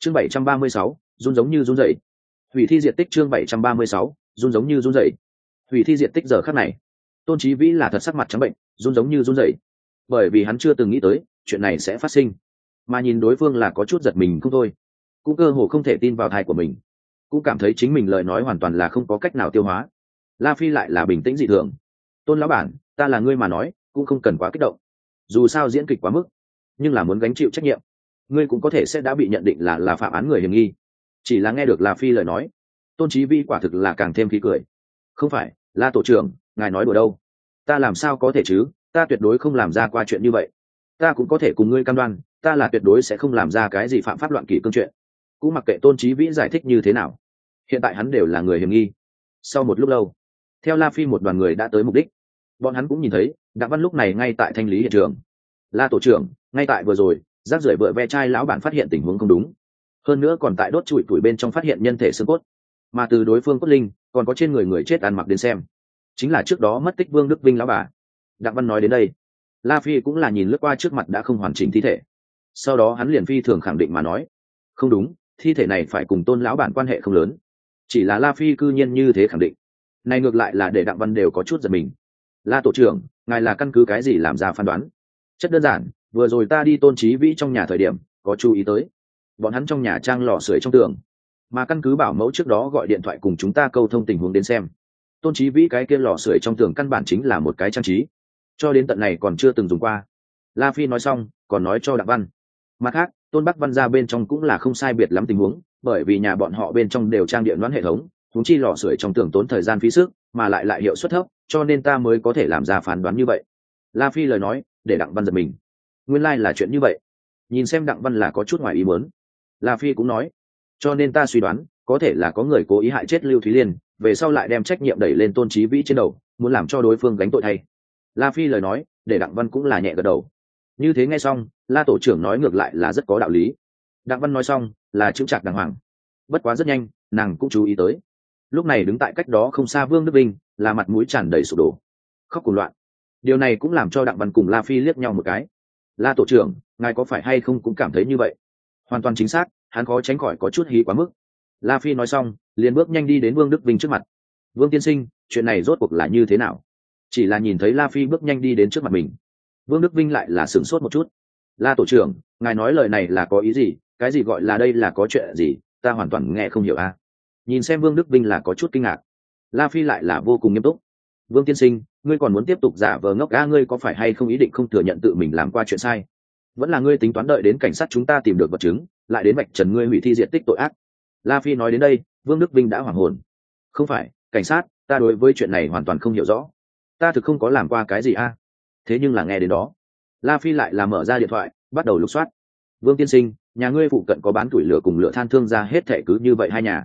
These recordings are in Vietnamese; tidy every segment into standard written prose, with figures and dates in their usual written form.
chương 736, run giống như run rẩy. Hủy thi diệt tích chương 736, run giống như run rẩy. Hủy thi diệt tích giờ khắc này, Tôn Chí Vĩ là thật sắc mặt trắng bệnh, run giống như run rẩy, bởi vì hắn chưa từng nghĩ tới chuyện này sẽ phát sinh, mà nhìn đối phương là có chút giật mình không thôi, cũng cơ hồ không thể tin vào tai của mình, cũng cảm thấy chính mình lời nói hoàn toàn là không có cách nào tiêu hóa. La Phi lại là bình tĩnh dị thường. Tôn lão bản, ta là ngươi mà nói, cũng không cần quá kích động, dù sao diễn kịch quá mức, nhưng là muốn gánh chịu trách nhiệm, ngươi cũng có thể sẽ đã bị nhận định là phạm án người hiểm nghi. Chỉ là nghe được La Phi lời nói, Tôn Chí Vĩ quả thực là càng thêm khí cười. Không phải, La tổ trưởng, ngài nói đùa đâu? Ta làm sao có thể chứ, ta tuyệt đối không làm ra qua chuyện như vậy. Ta cũng có thể cùng ngươi cam đoan, ta là tuyệt đối sẽ không làm ra cái gì phạm pháp loạn kỷ cương chuyện. Cũng mặc kệ Tôn Chí Vĩ giải thích như thế nào, hiện tại hắn đều là người hiểm nghi. Sau một lúc lâu, theo La Phi một đoàn người đã tới mục đích, bọn hắn cũng nhìn thấy Đặng Văn lúc này ngay tại thanh lý hiện trường. La tổ trưởng, ngay tại vừa rồi, rác rưởi vựa ve chai lão bản phát hiện tình huống không đúng, hơn nữa còn tại đốt trụi tuổi bên trong phát hiện nhân thể xương cốt, mà từ đối phương cốt linh còn có trên người người chết ăn mặc đến xem, chính là trước đó mất tích Vương Đức Vinh lão bà. Đặng Văn nói đến đây, La Phi cũng là nhìn lướt qua trước mặt đã không hoàn chỉnh thi thể, sau đó hắn liền phi thường khẳng định mà nói, không đúng, thi thể này phải cùng Tôn lão bản quan hệ không lớn. Chỉ là La Phi cư nhiên như thế khẳng định, này ngược lại là để Đặng Văn đều có chút giật mình. La tổ trưởng, ngài là căn cứ cái gì làm ra phán đoán? Rất đơn giản, vừa rồi ta đi Tôn Chí Vĩ trong nhà thời điểm có chú ý tới bọn hắn trong nhà trang lò sưởi trong tường, mà căn cứ bảo mẫu trước đó gọi điện thoại cùng chúng ta câu thông tình huống đến xem, Tôn Chí Vĩ cái kia lò sưởi trong tường căn bản chính là một cái trang trí, cho đến tận này còn chưa từng dùng qua. La Phi nói xong còn nói cho Đặng Văn, mặt khác Tôn Bắc Văn ra bên trong cũng là không sai biệt lắm tình huống, bởi vì nhà bọn họ bên trong đều trang điện loãng hệ thống, huống chi lò sưởi trong tường tốn thời gian phí sức mà lại hiệu suất thấp, cho nên ta mới có thể làm ra phán đoán như vậy. La Phi lời nói để Đặng Văn giật mình, nguyên lai là chuyện như vậy. Nhìn xem Đặng Văn là có chút ngoài ý muốn, La Phi cũng nói, cho nên ta suy đoán có thể là có người cố ý hại chết Lưu Thúy Liên, về sau lại đem trách nhiệm đẩy lên Tôn Chí Vĩ trên đầu, muốn làm cho đối phương gánh tội thay. La Phi lời nói để Đặng Văn cũng là nhẹ gật đầu. Như thế nghe xong, La tổ trưởng nói ngược lại là rất có đạo lý. Đặng Văn nói xong là chững chạc đàng hoàng. Bất quá rất nhanh nàng cũng chú ý tới, lúc này đứng tại cách đó không xa Vương Đức Vinh là mặt mũi tràn đầy sụp đổ, khóc cuồng loạn. Điều này cũng làm cho Đặng Văn cùng La Phi liếc nhau một cái. La tổ trưởng, ngài có phải hay không cũng cảm thấy như vậy? Hoàn toàn chính xác, hắn khó tránh khỏi có chút hí quá mức. La Phi nói xong liền bước nhanh đi đến Vương Đức Vinh trước mặt. Vương tiên sinh, chuyện này rốt cuộc là như thế nào? Chỉ là nhìn thấy La Phi bước nhanh đi đến trước mặt mình, Vương Đức Vinh lại là sửng sốt một chút. La tổ trưởng, ngài nói lời này là có ý gì? Cái gì gọi là đây là có chuyện gì? Ta hoàn toàn nghe không hiểu a. Nhìn xem Vương Đức Vinh là có chút kinh ngạc, La Phi lại là vô cùng nghiêm túc. Vương tiên sinh, ngươi còn muốn tiếp tục giả vờ ngốc a? Ngươi có phải hay không ý định không thừa nhận tự mình làm qua chuyện sai, vẫn là ngươi tính toán đợi đến cảnh sát chúng ta tìm được vật chứng lại đến vạch trần ngươi hủy thi diện tích tội ác? La Phi nói đến đây, Vương Đức Vinh đã hoảng hồn. Không phải, cảnh sát, ta đối với chuyện này hoàn toàn không hiểu rõ, ta thực không có làm qua cái gì a. Thế nhưng là nghe đến đó, La Phi lại là mở ra điện thoại bắt đầu lục soát. Vương tiên sinh, nhà ngươi phụ cận có bán củi lửa cùng lửa than thương gia hết thệ cứ như vậy hai nhà,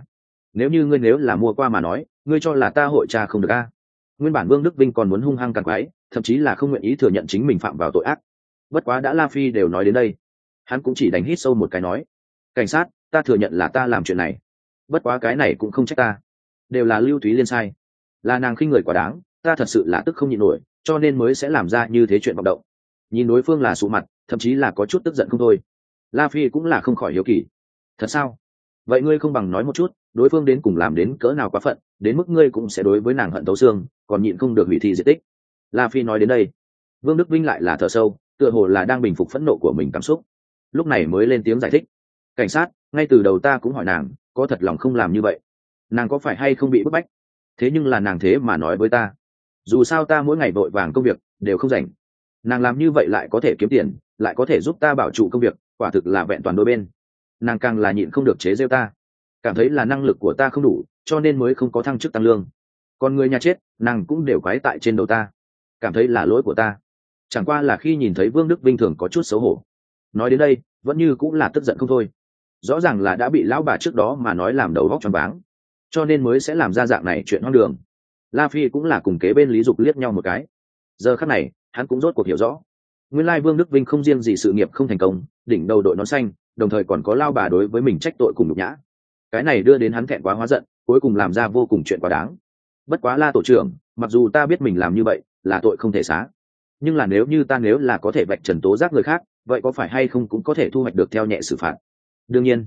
nếu là mua qua mà nói, ngươi cho là ta hội tra không được a? Nguyên bản Vương Đức Vinh còn muốn hung hăng càng quái, thậm chí là không nguyện ý thừa nhận chính mình phạm vào tội ác. Bất quá đã La Phi đều nói đến đây, hắn cũng chỉ đánh hít sâu một cái nói, cảnh sát, ta thừa nhận là ta làm chuyện này, bất quá cái này cũng không trách ta, đều là Lưu Thúy Liên sai, là nàng khinh người quá đáng, ta thật sự là tức không nhịn nổi, cho nên mới sẽ làm ra như thế chuyện vọng động. Nhìn đối phương là sụ mặt, thậm chí là có chút tức giận không thôi, La Phi cũng là không khỏi hiếu kỳ. Thật sao? Vậy ngươi không bằng nói một chút, đối phương đến cùng làm đến cỡ nào quá phận, đến mức ngươi cũng sẽ đối với nàng hận thấu xương, còn nhịn không được hủy thi diệt tích. La Phi nói đến đây, Vương Đức Vinh lại là thở sâu, tựa hồ là đang bình phục phẫn nộ của mình cảm xúc, lúc này mới lên tiếng giải thích. Cảnh sát, ngay từ đầu ta cũng hỏi nàng, có thật lòng không làm như vậy, nàng có phải hay không bị bức bách, thế nhưng là nàng thế mà nói với ta, dù sao ta mỗi ngày vội vàng công việc đều không rảnh, nàng làm như vậy lại có thể kiếm tiền, lại có thể giúp ta bảo trụ công việc, quả thực là vẹn toàn đôi bên. Nàng càng là nhịn không được chế giễu ta, cảm thấy là năng lực của ta không đủ, cho nên mới không có thăng chức tăng lương. Còn người nhà chết, nàng cũng đều quái tại trên đầu ta, cảm thấy là lỗi của ta. Chẳng qua là khi nhìn thấy Vương Đức Vinh thường có chút xấu hổ, nói đến đây vẫn như cũng là tức giận không thôi. Rõ ràng là đã bị lão bà trước đó mà nói làm đầu óc choáng váng, cho nên mới sẽ làm ra dạng này chuyện hoang đường. La Phi cũng là cùng kế bên Lý Dục liếc nhau một cái. Giờ khắc này hắn cũng rốt cuộc hiểu rõ, nguyên lai Vương Đức Vinh không riêng gì sự nghiệp không thành công, đỉnh đầu đội nón xanh, đồng thời còn có lao bà đối với mình trách tội cùng nhục nhã. Cái này đưa đến hắn thẹn quá hóa giận, cuối cùng làm ra vô cùng chuyện quá đáng. Bất quá La tổ trưởng, mặc dù ta biết mình làm như vậy là tội không thể xá, nhưng là nếu là có thể vạch trần tố giác người khác, vậy có phải hay không cũng có thể thu hoạch được theo nhẹ xử phạt? Đương nhiên,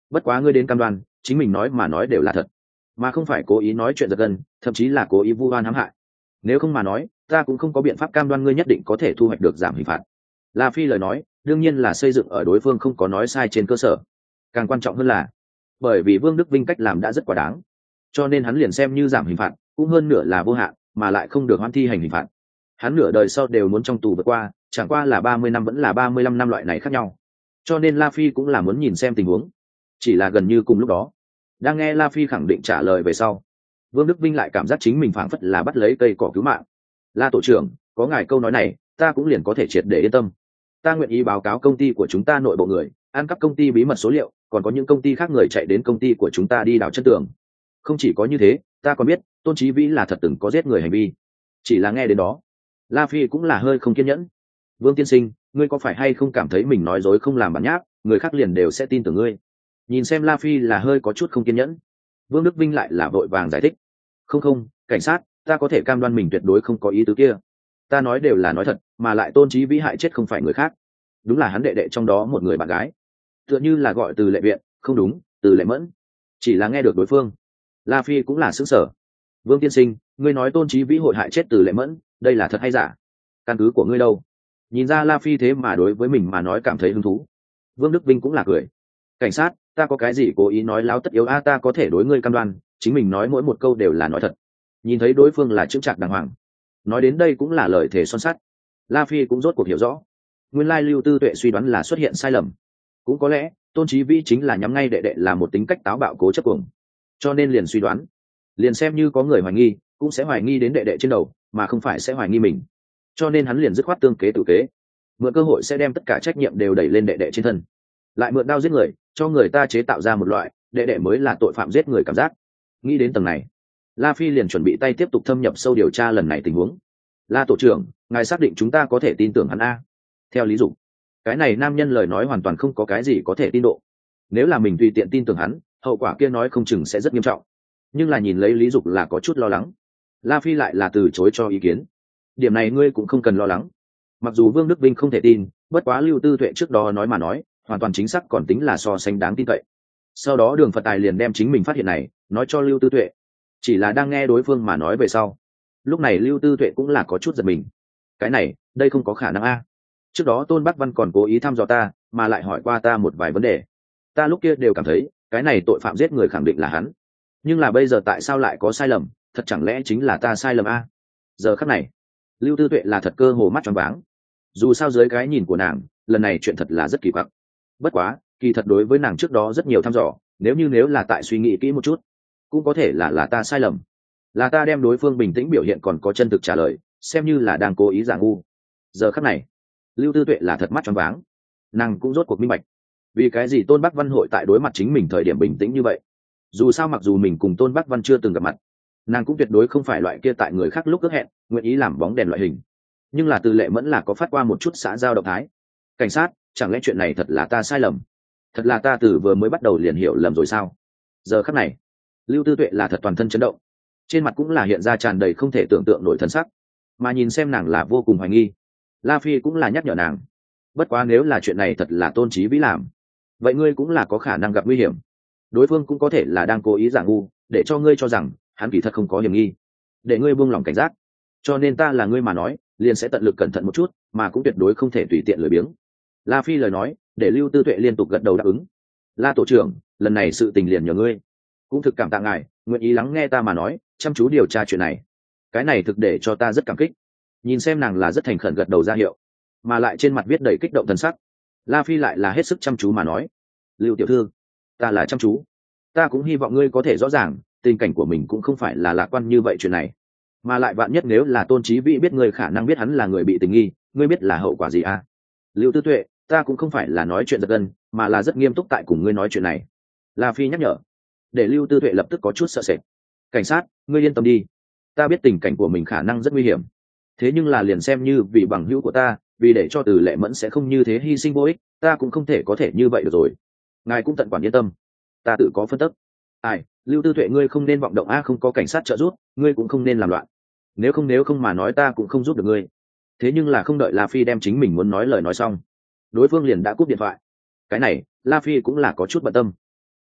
bất quá ngươi đến cam đoan chính mình nói mà nói đều là thật, mà không phải cố ý nói chuyện giật gân, thậm chí là cố ý vu oan hãm hại. Nếu không mà nói ta cũng không có biện pháp cam đoan ngươi nhất định có thể thu hoạch được giảm hình phạt. La Phi lời nói đương nhiên là xây dựng ở đối phương không có nói sai trên cơ sở, càng quan trọng hơn là bởi vì Vương Đức Vinh cách làm đã rất quá đáng, cho nên hắn liền xem như giảm hình phạt cũng hơn nửa là vô hạn, mà lại không được hoãn thi hành hình phạt. Hắn nửa đời sau đều muốn trong tù vượt qua, chẳng qua là 30 năm vẫn là 35 năm loại này khác nhau, cho nên La Phi cũng là muốn nhìn xem tình huống. Chỉ là gần như cùng lúc đó, đang nghe La Phi khẳng định trả lời về sau, Vương Đức Vinh lại cảm giác chính mình phảng phất là bắt lấy cây cỏ cứu mạng. La tổ trưởng, có ngài câu nói này ta cũng liền có thể triệt để yên tâm. Ta nguyện ý báo cáo công ty của chúng ta nội bộ người ăn cắp công ty bí mật số liệu, còn có những công ty khác người chạy đến công ty của chúng ta đi đào chân tường. Không chỉ có như thế, ta còn biết Tôn Chí Vĩ là thật từng có giết người hành vi. Chỉ là nghe đến đó, La Phi cũng là hơi không kiên nhẫn. Vương tiên sinh, ngươi có phải hay không cảm thấy mình nói dối không làm bản nháp, người khác liền đều sẽ tin tưởng ngươi? Nhìn xem La Phi là hơi có chút không kiên nhẫn, Vương Đức Vinh lại là vội vàng giải thích. Không, cảnh sát, ta có thể cam đoan mình tuyệt đối không có ý tứ kia. Ta nói đều là nói thật, mà lại Tôn Chí Vĩ hại chết không phải người khác, đúng là hắn đệ đệ trong đó một người bạn gái, tựa như là gọi Từ Lệ Viện, không đúng, Từ Lệ Mẫn. Chỉ là nghe được đối phương, La Phi cũng là sững sờ. Vương tiên sinh, ngươi nói Tôn Chí Vĩ hội hại chết Từ Lệ Mẫn, đây là thật hay giả? Căn cứ của ngươi đâu? Nhìn ra La Phi thế mà đối với mình mà nói cảm thấy hứng thú, Vương Đức Vinh cũng là cười. Cảnh sát, ta có cái gì cố ý nói láo tất yếu a, ta có thể đối ngươi cam đoan chính mình nói mỗi một câu đều là nói thật. Nhìn thấy đối phương là chững chạc đàng hoàng, nói đến đây cũng là lời thề son sắt, La Phi cũng rốt cuộc hiểu rõ, nguyên lai Lưu Tư Tuệ suy đoán là xuất hiện sai lầm. Cũng có lẽ Tôn Chí Vĩ chính là nhắm ngay đệ đệ là một tính cách táo bạo cố chấp cuồng, cho nên liền suy đoán, liền xem như có người hoài nghi cũng sẽ hoài nghi đến đệ đệ trên đầu, mà không phải sẽ hoài nghi mình. Cho nên hắn liền dứt khoát tương kế tự kế, mượn cơ hội sẽ đem tất cả trách nhiệm đều đẩy lên đệ đệ trên thân, lại mượn đao giết người, cho người ta chế tạo ra một loại đệ đệ mới là tội phạm giết người cảm giác. Nghĩ đến tầng này, La Phi liền chuẩn bị tay tiếp tục thâm nhập sâu điều tra lần này tình huống. La tổ trưởng, ngài xác định chúng ta có thể tin tưởng hắn a? Theo lý dục, cái này nam nhân lời nói hoàn toàn không có cái gì có thể tin độ. Nếu là mình tùy tiện tin tưởng hắn, hậu quả kia nói không chừng sẽ rất nghiêm trọng. Nhưng là nhìn lấy lý dục là có chút lo lắng, La Phi lại là từ chối cho ý kiến. Điểm này ngươi cũng không cần lo lắng. Mặc dù Vương Đức Vinh không thể tin, bất quá Lưu Tư Tuệ trước đó nói mà nói hoàn toàn chính xác, còn tính là so sánh đáng tin cậy. Sau đó Đường Phật Tài liền đem chính mình phát hiện này nói cho Lưu Tư Tuệ. Chỉ là đang nghe đối phương mà nói về sau, lúc này Lưu Tư Tuệ cũng là có chút giật mình. Cái này, đây không có khả năng a. Trước đó Tôn Bắc Văn còn cố ý thăm dò ta, mà lại hỏi qua ta một vài vấn đề. Ta lúc kia đều cảm thấy, cái này tội phạm giết người khẳng định là hắn. Nhưng là bây giờ tại sao lại có sai lầm, thật chẳng lẽ chính là ta sai lầm a? Giờ khắc này, Lưu Tư Tuệ là thật cơ hồ mắt tròn váng. Dù sao dưới cái nhìn của nàng, lần này chuyện thật là rất kỳ quặc. Bất quá, kỳ thật đối với nàng trước đó rất nhiều thăm dò, nếu là tại suy nghĩ kỹ một chút, cũng có thể là ta sai lầm, là ta đem đối phương bình tĩnh biểu hiện còn có chân thực trả lời xem như là đang cố ý giả ngu. Giờ khắc này, Lưu Tư Tuệ là thật mắt choáng váng. Nàng cũng rốt cuộc minh bạch vì cái gì Tôn Bắc Văn hội tại đối mặt chính mình thời điểm bình tĩnh như vậy. Dù sao mặc dù mình cùng Tôn Bắc Văn chưa từng gặp mặt, nàng cũng tuyệt đối không phải loại kia tại người khác lúc ước hẹn nguyện ý làm bóng đèn loại hình. Nhưng là Từ Lệ Mẫn là có phát qua một chút xã giao động thái. Cảnh sát, chẳng lẽ chuyện này thật là ta sai lầm, thật là ta từ vừa mới bắt đầu liền hiểu lầm rồi sao? Giờ khắc này, Lưu Tư Tuệ là thật toàn thân chấn động, trên mặt cũng là hiện ra tràn đầy không thể tưởng tượng nổi thân sắc, mà nhìn xem nàng là vô cùng hoài nghi. La Phi cũng là nhắc nhở nàng, bất quá nếu là chuyện này thật là Tôn Chí Vĩ làm, vậy ngươi cũng là có khả năng gặp nguy hiểm. Đối phương cũng có thể là đang cố ý giả ngu để cho ngươi cho rằng hắn kỳ thật không có hiểm nghi, để ngươi buông lòng cảnh giác. Cho nên ta là ngươi mà nói liền sẽ tận lực cẩn thận một chút, mà cũng tuyệt đối không thể tùy tiện lười biếng. La Phi lời nói để Lưu Tư Tuệ liên tục gật đầu đáp ứng. La tổ trưởng, lần này sự tình liền nhờ ngươi, cũng thực cảm tạ ngài nguyện ý lắng nghe ta mà nói, chăm chú điều tra chuyện này. Cái này thực để cho ta rất cảm kích. Nhìn xem nàng là rất thành khẩn gật đầu ra hiệu, mà lại trên mặt viết đầy kích động thần sắc, La Phi lại là hết sức chăm chú mà nói. Lưu tiểu thư, ta là chăm chú, ta cũng hy vọng ngươi có thể rõ ràng tình cảnh của mình cũng không phải là lạc quan như vậy chuyện này, mà lại vạn nhất nếu là Tôn Chí Vĩ biết ngươi khả năng biết hắn là người bị tình nghi, ngươi biết là hậu quả gì à? Lưu Tư Tuệ, ta cũng không phải là nói chuyện giật gân, mà là rất nghiêm túc tại cùng ngươi nói chuyện này. La Phi nhắc nhở, để Lưu Tư Tuệ lập tức có chút sợ sệt. Cảnh sát, ngươi yên tâm đi, ta biết tình cảnh của mình khả năng rất nguy hiểm, thế nhưng là liền xem như vì bằng hữu của ta, vì để cho Từ Lệ Mẫn sẽ không như thế hy sinh vô ích, ta cũng không thể có thể như vậy được rồi. Ngài cũng tận quản yên tâm, ta tự có phân tích. Ai, Lưu Tư Tuệ, ngươi không nên vọng động a, không có cảnh sát trợ giúp, ngươi cũng không nên làm loạn. Nếu không mà nói ta cũng không giúp được ngươi. Thế nhưng là không đợi La Phi đem chính mình muốn nói lời nói xong, đối phương liền đã cúp điện thoại. Cái này, La Phi cũng là có chút bận tâm.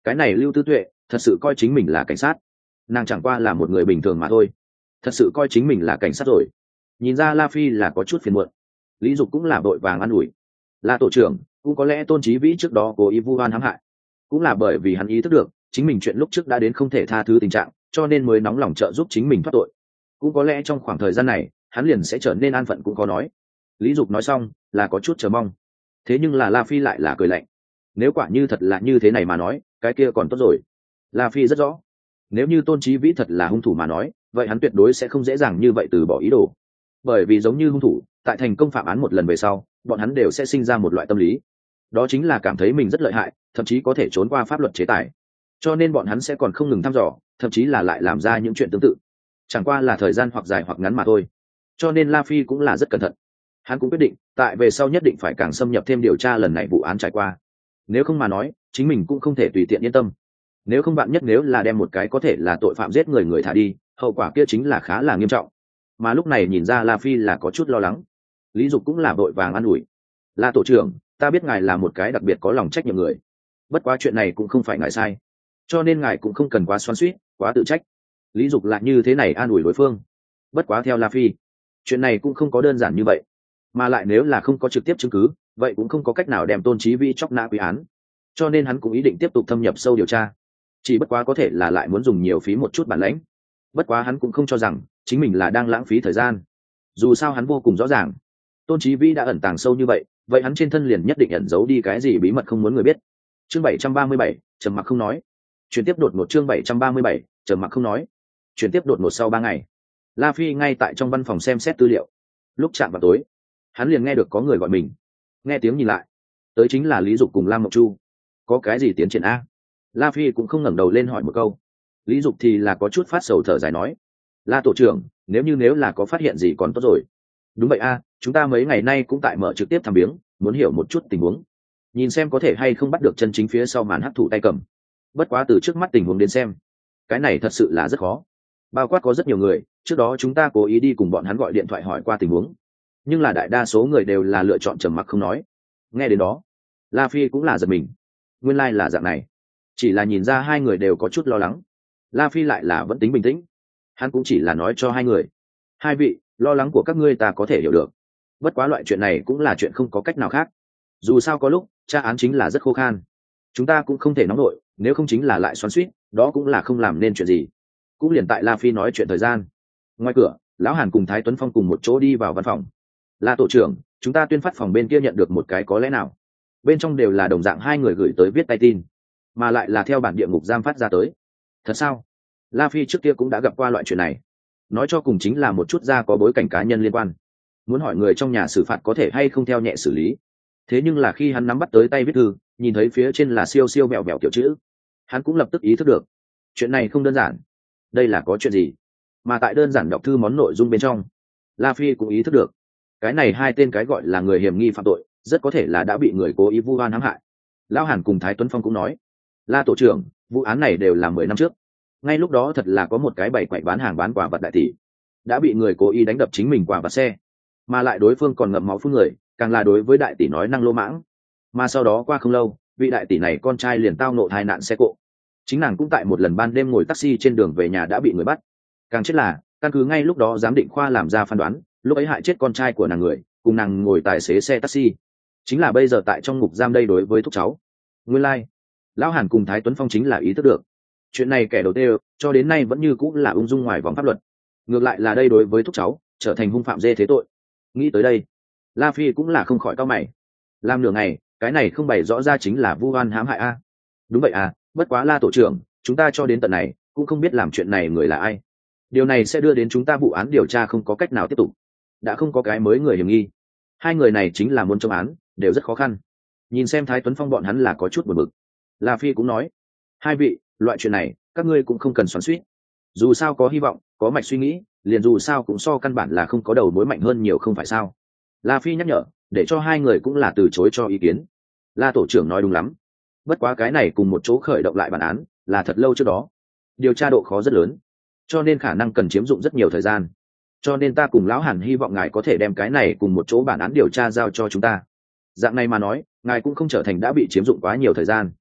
cái này Lưu Tư Tuệ thật sự coi chính mình là cảnh sát, nàng chẳng qua là một người bình thường mà thôi, thật sự coi chính mình là cảnh sát rồi. Nhìn ra La Phi là có chút phiền muộn, Lý Dục cũng là vội vàng an ủi. La tổ trưởng, cũng có lẽ Tôn Chí Vĩ trước đó cố ý vu oan hãm hại, cũng là bởi vì hắn ý thức được chính mình chuyện lúc trước đã đến không thể tha thứ tình trạng, cho nên mới nóng lòng trợ giúp chính mình thoát tội. Cũng có lẽ trong khoảng thời gian này hắn liền sẽ trở nên an phận cũng có nói. Lý Dục nói xong là có chút chờ mong, thế nhưng là La Phi lại là cười lạnh. Nếu quả như thật là như thế này mà nói, cái kia còn tốt rồi. La Phi rất rõ, nếu như Tôn Chí Vĩ thật là hung thủ mà nói, vậy hắn tuyệt đối sẽ không dễ dàng như vậy từ bỏ ý đồ. Bởi vì giống như hung thủ, tại thành công phạm án một lần về sau, bọn hắn đều sẽ sinh ra một loại tâm lý, đó chính là cảm thấy mình rất lợi hại, thậm chí có thể trốn qua pháp luật chế tài. Cho nên bọn hắn sẽ còn không ngừng thăm dò, thậm chí là lại làm ra những chuyện tương tự. Chẳng qua là thời gian hoặc dài hoặc ngắn mà thôi. Cho nên La Phi cũng là rất cẩn thận. Hắn cũng quyết định, tại về sau nhất định phải càng xâm nhập thêm điều tra lần này vụ án trải qua. Nếu không mà nói, chính mình cũng không thể tùy tiện yên tâm. Nếu không bạn nhất nếu là đem một cái có thể là tội phạm giết người thả đi, hậu quả kia chính là khá là nghiêm trọng. Mà lúc này nhìn ra La Phi là có chút lo lắng. Lý Dục cũng là vội vàng an ủi. La tổ trưởng, ta biết ngài là một cái đặc biệt có lòng trách nhiệm người. Bất quá chuyện này cũng không phải ngài sai. Cho nên ngài cũng không cần quá xoắn xuýt, quá tự trách. Lý Dục lại như thế này an ủi đối phương. Bất quá theo La Phi, chuyện này cũng không có đơn giản như vậy. Mà lại nếu là không có trực tiếp chứng cứ, vậy cũng không có cách nào đem Tôn Chí Vĩ chóc nã quy án. Cho nên hắn cũng ý định tiếp tục thâm nhập sâu điều tra. Chỉ bất quá có thể là lại muốn dùng nhiều phí một chút bản lãnh. Bất quá hắn cũng không cho rằng chính mình là đang lãng phí thời gian. Dù sao hắn vô cùng rõ ràng, Tôn Chí Vĩ đã ẩn tàng sâu như vậy hắn trên thân liền nhất định ẩn giấu đi cái gì bí mật không muốn người biết. Chương 737, trầm mặc không nói. Chuyển tiếp đột ngột chương 737, trầm mặc không nói. Chuyển tiếp đột ngột sau 3 ngày. La Phi ngay tại trong văn phòng xem xét tư liệu. Lúc chạm vào tối, hắn liền nghe được có người gọi mình. Nghe tiếng nhìn lại, tới chính là Lý Dục cùng Lam Mộng Chu. Có cái gì tiến triển a? La Phi cũng không ngẩng đầu lên hỏi một câu. Lý Dục thì là có chút phát sầu thở dài nói: La tổ trưởng, nếu là có phát hiện gì còn tốt rồi. Đúng vậy a, chúng ta mấy ngày nay cũng tại mở trực tiếp thăm viếng, muốn hiểu một chút tình huống, nhìn xem có thể hay không bắt được chân chính phía sau màn hắc thủ tay cầm. Bất quá từ trước mắt tình huống đến xem, cái này thật sự là rất khó. Bao quát có rất nhiều người, trước đó chúng ta cố ý đi cùng bọn hắn gọi điện thoại hỏi qua tình huống, nhưng là đại đa số người đều là lựa chọn trầm mặc không nói. Nghe đến đó, La Phi cũng là giật mình. Nguyên lai là dạng này. Chỉ là nhìn ra hai người đều có chút lo lắng, La Phi lại là vẫn tính bình tĩnh. Hắn cũng chỉ là nói cho hai người: hai vị, lo lắng của các ngươi ta có thể hiểu được. Bất quá loại chuyện này cũng là chuyện không có cách nào khác. Dù sao có lúc tra án chính là rất khô khan, chúng ta cũng không thể nóng nổi, nếu không chính là lại xoắn xuýt, đó cũng là không làm nên chuyện gì. Cũng liền tại La Phi nói chuyện thời gian, ngoài cửa lão Hàn cùng Thái Tuấn Phong cùng một chỗ đi vào văn phòng. La tổ trưởng, chúng ta tuyên phát phòng bên kia nhận được một cái có lẽ nào. Bên trong đều là đồng dạng hai người gửi tới viết tay tin, mà lại là theo bản địa ngục giam phát ra tới. Thật sao? La Phi trước kia cũng đã gặp qua loại chuyện này, nói cho cùng chính là một chút ra có bối cảnh cá nhân liên quan, muốn hỏi người trong nhà xử phạt có thể hay không theo nhẹ xử lý. Thế nhưng là khi hắn nắm bắt tới tay viết thư, nhìn thấy phía trên là siêu siêu mẹo mẹo kiểu chữ, hắn cũng lập tức ý thức được chuyện này không đơn giản. Đây là có chuyện gì? Mà tại đơn giản đọc thư món nội dung bên trong, La Phi cũng ý thức được cái này hai tên cái gọi là người hiểm nghi phạm tội rất có thể là đã bị người cố ý vu oan hãm hại. Lão Hàn cùng Thái Tuấn Phong cũng nói: La tổ trưởng, vụ án này đều là 10 năm trước, ngay lúc đó thật là có một cái bày quậy bán hàng bán quà vật đại tỷ đã bị người cố ý đánh đập chính mình quà vật xe, mà lại đối phương còn ngậm máu phun người, càng là đối với đại tỷ nói năng lô mãng. Mà sau đó qua không lâu, vị đại tỷ này con trai liền tao nộ tai nạn xe cộ, chính nàng cũng tại một lần ban đêm ngồi taxi trên đường về nhà đã bị người bắt. Càng chết là căn cứ ngay lúc đó giám định khoa làm ra phán đoán, lúc ấy hại chết con trai của nàng người cùng nàng ngồi tài xế xe taxi chính là bây giờ tại trong ngục giam đây đối với thúc cháu. Nguyên lai Lão Hàn cùng Thái Tuấn Phong chính là ý thức được chuyện này kẻ đầu tiên cho đến nay vẫn như cũng là ung dung ngoài vòng pháp luật, ngược lại là đây đối với thúc cháu trở thành hung phạm dê thế tội. Nghĩ tới đây, La Phi cũng là không khỏi cau mày. Làm nửa ngày, cái này không bày rõ ra chính là vu oan hãm hại a? Đúng vậy à, bất quá La tổ trưởng, chúng ta cho đến tận này cũng không biết làm chuyện này người là ai. Điều này sẽ đưa đến chúng ta vụ án điều tra không có cách nào tiếp tục, đã không có cái mới người hiểm nghi. Hai người này chính là muốn chống án đều rất khó khăn. Nhìn xem Thái Tuấn Phong bọn hắn là có chút buồn bực. La Phi cũng nói: hai vị, loại chuyện này các ngươi cũng không cần xoắn xuýt, dù sao có hy vọng, có mạch suy nghĩ, liền dù sao cũng so căn bản là không có đầu mối mạnh hơn nhiều, không phải sao? La Phi nhắc nhở, để cho hai người cũng là từ chối cho ý kiến. La tổ trưởng nói đúng lắm, bất quá cái này cùng một chỗ khởi động lại bản án là thật lâu trước đó, điều tra độ khó rất lớn, cho nên khả năng cần chiếm dụng rất nhiều thời gian, cho nên ta cùng lão Hàn hy vọng ngài có thể đem cái này cùng một chỗ bản án điều tra giao cho chúng ta. Dạng này mà nói, ngài cũng không trở thành đã bị chiếm dụng quá nhiều thời gian.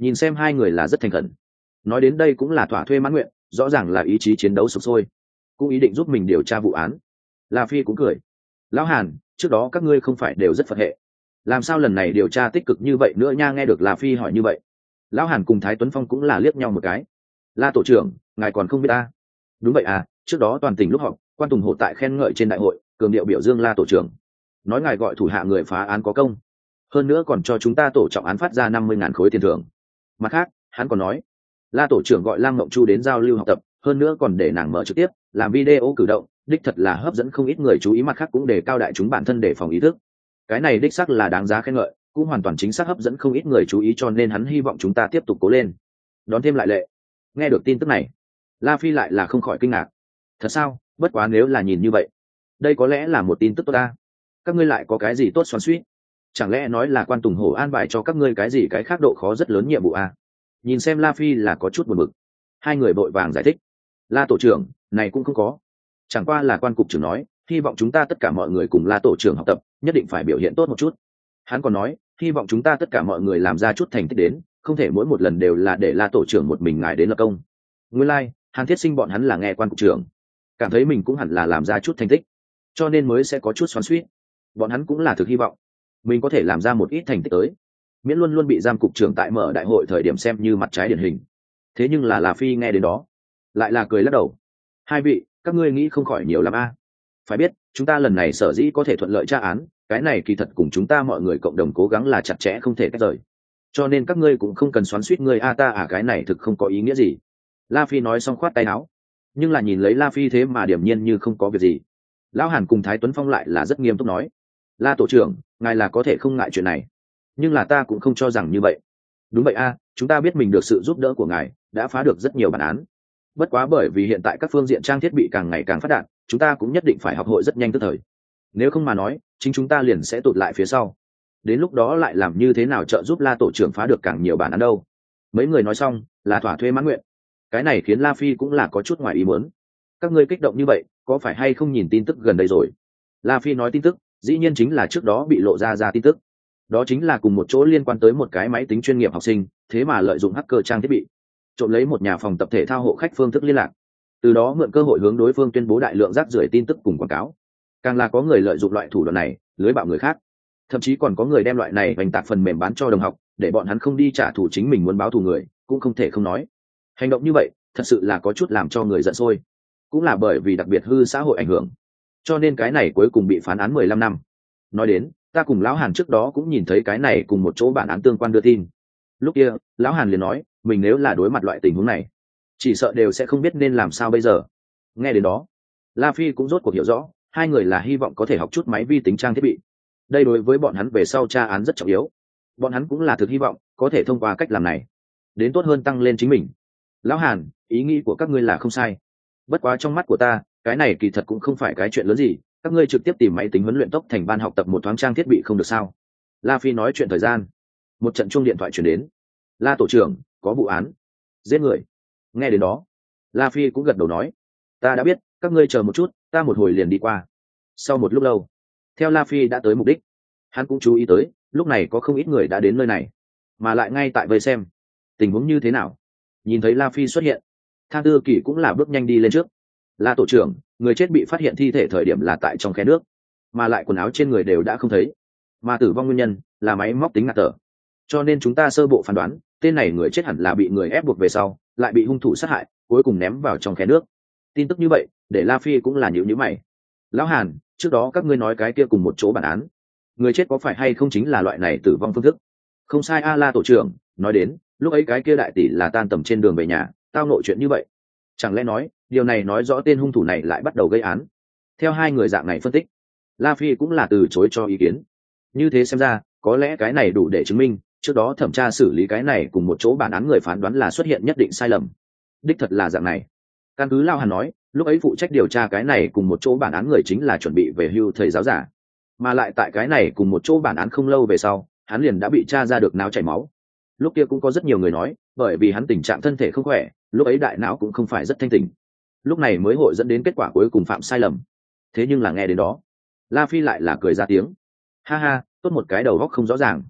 nhìn xem hai người là rất thành khẩn, nói đến đây cũng là thỏa thuê mãn nguyện, rõ ràng là ý chí chiến đấu sục sôi, cũng ý định giúp mình điều tra vụ án. La Phi cũng cười, lão Hàn, trước đó các ngươi không phải đều rất phật hệ, làm sao lần này điều tra tích cực như vậy nữa nha? Nghe được La Phi hỏi như vậy, lão Hàn cùng Thái Tuấn Phong cũng là liếc nhau một cái. La tổ trưởng, ngài còn không biết ta? Đúng vậy à, trước đó toàn tỉnh lúc họp, quan Tùng Hộ tại khen ngợi trên đại hội cường điệu biểu dương La tổ trưởng, nói ngài gọi thủ hạ người phá án có công, hơn nữa còn cho chúng ta tổ trọng án phát ra 50.000 khối tiền thưởng. Mặt khác hắn còn nói La tổ trưởng gọi Lam Mộng Chu đến giao lưu học tập, hơn nữa còn để nàng mở trực tiếp làm video cử động, đích thật là hấp dẫn không ít người chú ý. Mặt khác cũng đề cao đại chúng bản thân để phòng ý thức, cái này đích xác là đáng giá khen ngợi, cũng hoàn toàn chính xác hấp dẫn không ít người chú ý, cho nên hắn hy vọng chúng ta tiếp tục cố lên, đón thêm lại lệ. Nghe được tin tức này, La Phi lại là không khỏi kinh ngạc. Thật sao? Bất quá nếu là nhìn như vậy, đây có lẽ là một tin tức tốt ta. Các ngươi lại có cái gì tốt xoắn xuýt? Chẳng lẽ nói là quan Tùng Hổ an bài cho các ngươi cái gì cái khác độ khó rất lớn nhiệm vụ à? Nhìn xem La Phi là có chút buồn bực. Hai người vội vàng giải thích. La tổ trưởng, này cũng không có. Chẳng qua là quan cục trưởng nói, hy vọng chúng ta tất cả mọi người cùng La tổ trưởng học tập, nhất định phải biểu hiện tốt một chút. Hắn còn nói, hy vọng chúng ta tất cả mọi người làm ra chút thành tích đến, không thể mỗi một lần đều là để La tổ trưởng một mình ngài đến lập công. Nguyên lai, Hàn Thiết Sinh bọn hắn là nghe quan cục trưởng, cảm thấy mình cũng hẳn là làm ra chút thành tích, cho nên mới sẽ có chút xoắn xuýt. Bọn hắn cũng là thực hy vọng mình có thể làm ra một ít thành tích tới, miễn luôn luôn bị giam cục trưởng tại mở đại hội thời điểm xem như mặt trái điển hình. Thế nhưng là La Phi nghe đến đó lại là cười lắc đầu. Hai vị, các ngươi nghĩ không khỏi nhiều lắm a. Phải biết chúng ta lần này sở dĩ có thể thuận lợi tra án, cái này kỳ thật cùng chúng ta mọi người cộng đồng cố gắng là chặt chẽ không thể tách rời, cho nên các ngươi cũng không cần xoắn xuýt người a ta à, cái này thực không có ý nghĩa gì. La Phi nói xong khoát tay áo, nhưng là nhìn lấy La Phi thế mà điềm nhiên như không có việc gì. Lão Hàn cùng Thái Tuấn Phong lại là rất nghiêm túc nói, La tổ trưởng, ngài là có thể không ngại chuyện này, nhưng là ta cũng không cho rằng như vậy. Đúng vậy a, chúng ta biết mình được sự giúp đỡ của ngài, đã phá được rất nhiều bản án. Bất quá bởi vì hiện tại các phương diện trang thiết bị càng ngày càng phát đạt, chúng ta cũng nhất định phải học hội rất nhanh tức thời. Nếu không mà nói, chính chúng ta liền sẽ tụt lại phía sau. Đến lúc đó lại làm như thế nào trợ giúp La tổ trưởng phá được càng nhiều bản án đâu? Mấy người nói xong, là thỏa thuê mãn nguyện. Cái này khiến La Phi cũng là có chút ngoài ý muốn. Các ngươi kích động như vậy, có phải hay không nhìn tin tức gần đây rồi? La Phi nói tin tức, dĩ nhiên chính là trước đó bị lộ ra tin tức. Đó chính là cùng một chỗ liên quan tới một cái máy tính chuyên nghiệp học sinh, thế mà lợi dụng hacker trang thiết bị, trộm lấy một nhà phòng tập thể thao hộ khách phương thức liên lạc, từ đó mượn cơ hội hướng đối phương tuyên bố đại lượng rác rưởi tin tức cùng quảng cáo. Càng là có người lợi dụng loại thủ đoạn này lưới bạo người khác, thậm chí còn có người đem loại này hoành tạc phần mềm bán cho đồng học, để bọn hắn không đi trả thù chính mình muốn báo thù người, cũng không thể không nói. Hành động như vậy thật sự là có chút làm cho người giận sôi, cũng là bởi vì đặc biệt hư xã hội ảnh hưởng, cho nên cái này cuối cùng bị phán án 15 năm. Nói đến, ta cùng lão Hàn trước đó cũng nhìn thấy cái này cùng một chỗ bản án tương quan đưa tin. Lúc kia lão Hàn liền nói, mình nếu là đối mặt loại tình huống này, chỉ sợ đều sẽ không biết nên làm sao bây giờ. Nghe đến đó, La Phi cũng rốt cuộc hiểu rõ, hai người là hy vọng có thể học chút máy vi tính trang thiết bị. Đây đối với bọn hắn về sau tra án rất trọng yếu. Bọn hắn cũng là thực hy vọng có thể thông qua cách làm này đến tốt hơn tăng lên chính mình. Lão Hàn, ý nghĩ của các ngươi là không sai, bất quá trong mắt của ta, cái này kỳ thật cũng không phải cái chuyện lớn gì, các ngươi trực tiếp tìm máy tính huấn luyện tốc thành ban học tập một thoáng trang thiết bị không được sao? La Phi nói chuyện thời gian, một trận chuông điện thoại chuyển đến. La tổ trưởng, có vụ án giết người. Nghe đến đó, La Phi cũng gật đầu nói, ta đã biết, các ngươi chờ một chút, ta một hồi liền đi qua. Sau một lúc lâu, theo La Phi đã tới mục đích, hắn cũng chú ý tới lúc này có không ít người đã đến nơi này, mà lại ngay tại vây xem tình huống như thế nào. Nhìn thấy La Phi xuất hiện, Thang Tư Kỳ cũng là bước nhanh đi lên trước. La tổ trưởng, người chết bị phát hiện thi thể thời điểm là tại trong khe nước, mà lại quần áo trên người đều đã không thấy, mà tử vong nguyên nhân là máy móc tính ngạt thở, cho nên chúng ta sơ bộ phán đoán tên này người chết hẳn là bị người ép buộc về sau lại bị hung thủ sát hại, cuối cùng ném vào trong khe nước. Tin tức như vậy để La Phi cũng là nhíu mày. Lão Hàn, trước đó các ngươi nói cái kia cùng một chỗ bản án, người chết có phải hay không chính là loại này tử vong phương thức? Không sai a La tổ trưởng, nói đến lúc ấy cái kia đại tỷ là tan tầm trên đường về nhà, tao nội chuyện như vậy, chẳng lẽ nói điều này nói rõ tên hung thủ này lại bắt đầu gây án? Theo hai người dạng này phân tích, La Phi cũng là từ chối cho ý kiến. Như thế xem ra, có lẽ cái này đủ để chứng minh trước đó thẩm tra xử lý cái này cùng một chỗ bản án người phán đoán là xuất hiện nhất định sai lầm. Đích thật là dạng này. Căn cứ Lao Hàn nói, lúc ấy phụ trách điều tra cái này cùng một chỗ bản án người chính là chuẩn bị về hưu thầy giáo giả, mà lại tại cái này cùng một chỗ bản án không lâu về sau, hắn liền đã bị tra ra được não chảy máu. Lúc kia cũng có rất nhiều người nói, bởi vì hắn tình trạng thân thể không khỏe, lúc ấy đại não cũng không phải rất thanh tỉnh, lúc này mới hội dẫn đến kết quả cuối cùng phạm sai lầm. Thế nhưng là nghe đến đó, La Phi lại là cười ra tiếng, ha ha, tốt một cái đầu óc không rõ ràng.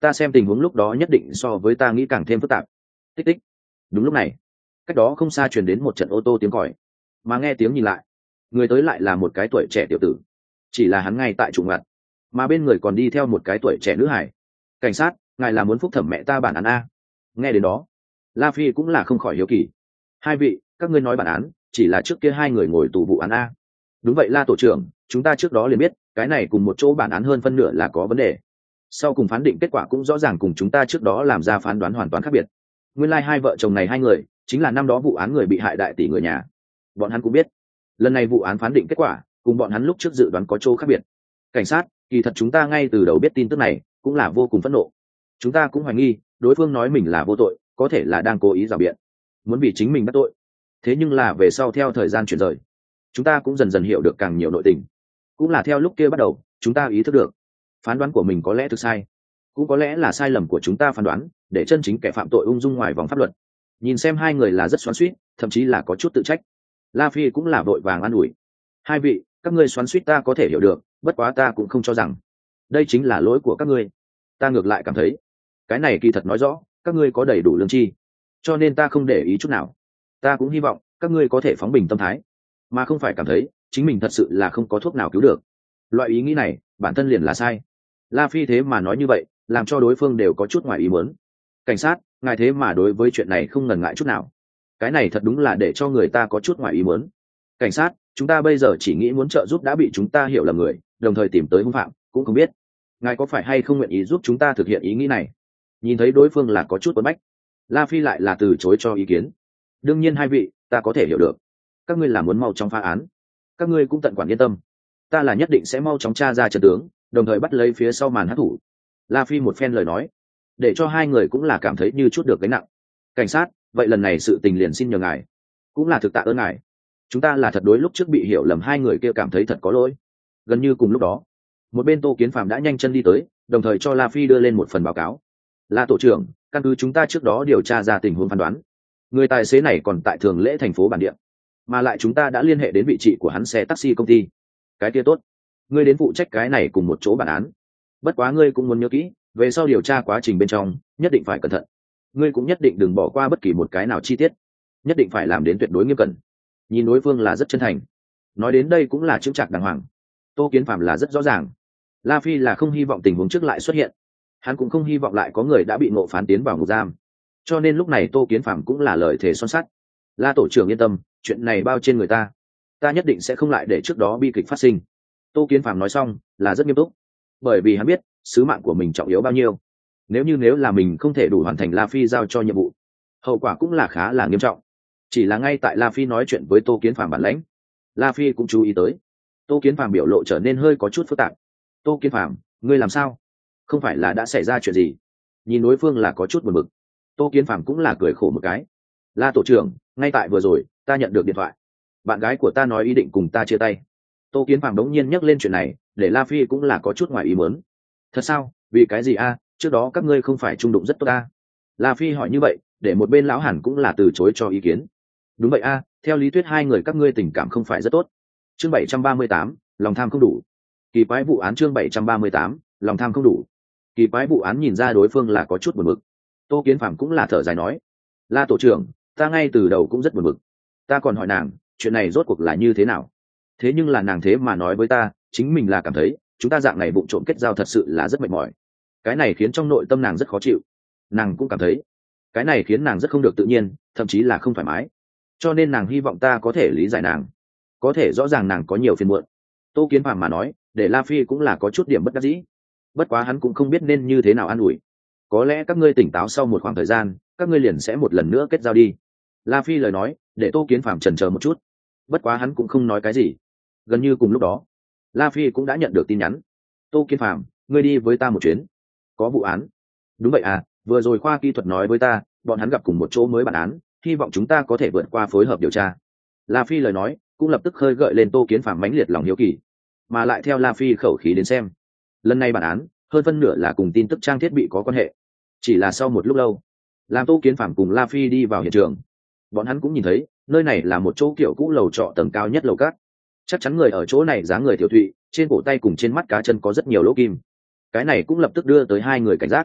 ta xem tình huống lúc đó nhất định so với ta nghĩ càng thêm phức tạp. Tích tích. Đúng lúc này, cách đó không xa truyền đến một trận ô tô tiếng còi, mà nghe tiếng nhìn lại, người tới lại là một cái tuổi trẻ tiểu tử, chỉ là hắn ngay tại trụng ngặt, mà bên người còn đi theo một cái tuổi trẻ nữ hải. Cảnh sát, ngài là muốn phúc thẩm mẹ ta bản án a? Nghe đến đó, La Phi cũng là không khỏi hiếu kỳ. Hai vị, các ngươi nói bản án chỉ là trước kia hai người ngồi tù vụ án a? Đúng vậy La tổ trưởng, chúng ta trước đó liền biết cái này cùng một chỗ bản án hơn phân nửa là có vấn đề, sau cùng phán định kết quả cũng rõ ràng cùng chúng ta trước đó làm ra phán đoán hoàn toàn khác biệt. Nguyên lai hai vợ chồng này hai người chính là năm đó vụ án người bị hại đại tỷ người nhà. Bọn hắn cũng biết lần này vụ án phán định kết quả cùng bọn hắn lúc trước dự đoán có chỗ khác biệt. Cảnh sát, kỳ thật chúng ta ngay từ đầu biết tin tức này cũng là vô cùng phẫn nộ. Chúng ta cũng hoài nghi đối phương nói mình là vô tội có thể là đang cố ý rào biện, muốn vì chính mình bắt tội. Thế nhưng là về sau theo thời gian chuyển rời, chúng ta cũng dần dần hiểu được càng nhiều nội tình. Cũng là theo lúc kia bắt đầu chúng ta ý thức được phán đoán của mình có lẽ thực sai, cũng có lẽ là sai lầm của chúng ta phán đoán để chân chính kẻ phạm tội ung dung ngoài vòng pháp luật. Nhìn xem hai người là rất xoắn xuýt, thậm chí là có chút tự trách. La Phi cũng là vội vàng an ủi. Hai vị, các ngươi xoắn xuýt ta có thể hiểu được, bất quá ta cũng không cho rằng đây chính là lỗi của các ngươi. Ta ngược lại cảm thấy cái này kỳ thật nói rõ các ngươi có đầy đủ lương tri, cho nên ta không để ý chút nào. Ta cũng hy vọng các ngươi có thể phóng bình tâm thái, mà không phải cảm thấy chính mình thật sự là không có thuốc nào cứu được. Loại ý nghĩ này bản thân liền là sai. La Phi thế mà nói như vậy làm cho đối phương đều có chút ngoài ý muốn. Cảnh sát, ngài thế mà đối với chuyện này không ngần ngại chút nào, cái này thật đúng là để cho người ta có chút ngoài ý muốn. Cảnh sát, chúng ta bây giờ chỉ nghĩ muốn trợ giúp đã bị chúng ta hiểu lầm người, đồng thời tìm tới hung phạm, cũng không biết ngài có phải hay không nguyện ý giúp chúng ta thực hiện ý nghĩ này. Nhìn thấy đối phương là có chút quấn bách, La Phi lại là từ chối cho ý kiến. Đương nhiên hai vị, ta có thể hiểu được các ngươi là muốn mau chóng phá án, các ngươi cũng tận quản yên tâm, ta là nhất định sẽ mau chóng tra ra trận tướng, đồng thời bắt lấy phía sau màn hát thủ. La Phi một phen lời nói để cho hai người cũng là cảm thấy như chút được gánh nặng. Cảnh sát, vậy lần này sự tình liền xin nhờ ngài, cũng là thực tạ ơn ngài. Chúng ta là thật đối lúc trước bị hiểu lầm hai người kia cảm thấy thật có lỗi. Gần như cùng lúc đó, một bên Tô Kiến Phạm đã nhanh chân đi tới, đồng thời cho La Phi đưa lên một phần báo cáo. La tổ trưởng, căn cứ chúng ta trước đó điều tra ra tình huống phán đoán, người tài xế này còn tại Thường Lễ thành phố bản địa, mà lại chúng ta đã liên hệ đến vị trí của hắn xe taxi công ty. Cái kia tốt, ngươi đến phụ trách cái này cùng một chỗ bản án. Bất quá ngươi cũng muốn nhớ kỹ, về sau điều tra quá trình bên trong nhất định phải cẩn thận, ngươi cũng nhất định đừng bỏ qua bất kỳ một cái nào chi tiết, nhất định phải làm đến tuyệt đối nghiêm cẩn. Nhìn đối phương là rất chân thành, nói đến đây cũng là chững chạc đàng hoàng. Tô Kiến Phạm là rất rõ ràng, La Phi là không hy vọng tình huống trước lại xuất hiện, hắn cũng không hy vọng lại có người đã bị ngộ phán tiến vào ngục giam, cho nên lúc này Tô Kiến Phạm cũng là lời thề son sắt. La tổ trưởng yên tâm, chuyện này bao trên người ta, ta nhất định sẽ không lại để trước đó bi kịch phát sinh. Tô Kiến Phạm nói xong là rất nghiêm túc, bởi vì hắn biết sứ mạng của mình trọng yếu bao nhiêu. Nếu là mình không thể đủ hoàn thành La Phi giao cho nhiệm vụ, hậu quả cũng là khá là nghiêm trọng. Chỉ là ngay tại La Phi nói chuyện với Tô Kiến Phạm bản lãnh, La Phi cũng chú ý tới Tô Kiến Phạm biểu lộ trở nên hơi có chút phức tạp. Tô Kiến Phạm, ngươi làm sao? Không phải là đã xảy ra chuyện gì? Nhìn đối phương là có chút buồn bực, Tô Kiến Phạm cũng là cười khổ một cái. La tổ trưởng, ngay tại vừa rồi ta nhận được điện thoại, bạn gái của ta nói ý định cùng ta chia tay. Tô Kiến Phạm đống nhiên nhắc lên chuyện này để La Phi cũng là có chút ngoài ý muốn. Thật sao? Vì cái gì a? Trước đó các ngươi không phải chung đụng rất tốt a? La Phi hỏi như vậy để một bên lão Hàn cũng là từ chối cho ý kiến. Đúng vậy a, theo lý thuyết hai người các ngươi tình cảm không phải rất tốt. Chương 738, lòng tham không đủ. Kỳ quái vụ án. Chương 738, lòng tham không đủ. Kỳ quái vụ án. Nhìn ra đối phương là có chút buồn bực, Tô Kiến Phạm cũng là thở dài nói. La tổ trưởng, ta ngay từ đầu cũng rất buồn bực, ta còn hỏi nàng chuyện này rốt cuộc là như thế nào, thế nhưng là nàng thế mà nói với ta chính mình là cảm thấy chúng ta dạng này vụng trộm kết giao thật sự là rất mệt mỏi. Cái này khiến trong nội tâm nàng rất khó chịu, nàng cũng cảm thấy cái này khiến nàng rất không được tự nhiên, thậm chí là không thoải mái, cho nên nàng hy vọng ta có thể lý giải nàng, có thể rõ ràng nàng có nhiều phiền muộn. Tô Kiến Phạm mà nói để La Phi cũng là có chút điểm bất đắc dĩ, bất quá hắn cũng không biết nên như thế nào an ủi. Có lẽ các ngươi tỉnh táo sau một khoảng thời gian các ngươi liền sẽ một lần nữa kết giao đi. La Phi lời nói để Tô Kiến Phạm chần chờ một chút, bất quá hắn cũng không nói cái gì. Gần như cùng lúc đó La Phi cũng đã nhận được tin nhắn. Tô Kiến Phạm, ngươi đi với ta một chuyến, có vụ án. Đúng vậy à, vừa rồi khoa kỹ thuật nói với ta bọn hắn gặp cùng một chỗ mới bản án, hy vọng chúng ta có thể vượt qua phối hợp điều tra. La Phi lời nói cũng lập tức khơi gợi lên Tô Kiến Phạm mãnh liệt lòng hiếu kỳ, mà lại theo La Phi khẩu khí đến xem lần này bản án hơn phân nửa là cùng tin tức trang thiết bị có quan hệ. Chỉ là sau một lúc lâu làm Tô Kiến Phạm cùng La Phi đi vào hiện trường, bọn hắn cũng nhìn thấy nơi này là một chỗ kiểu cũ lầu trọ tầng cao nhất lầu cát. Chắc chắn người ở chỗ này dáng người tiểu thụy, trên cổ tay cùng trên mắt cá chân có rất nhiều lỗ kim. Cái này cũng lập tức đưa tới hai người cảnh giác.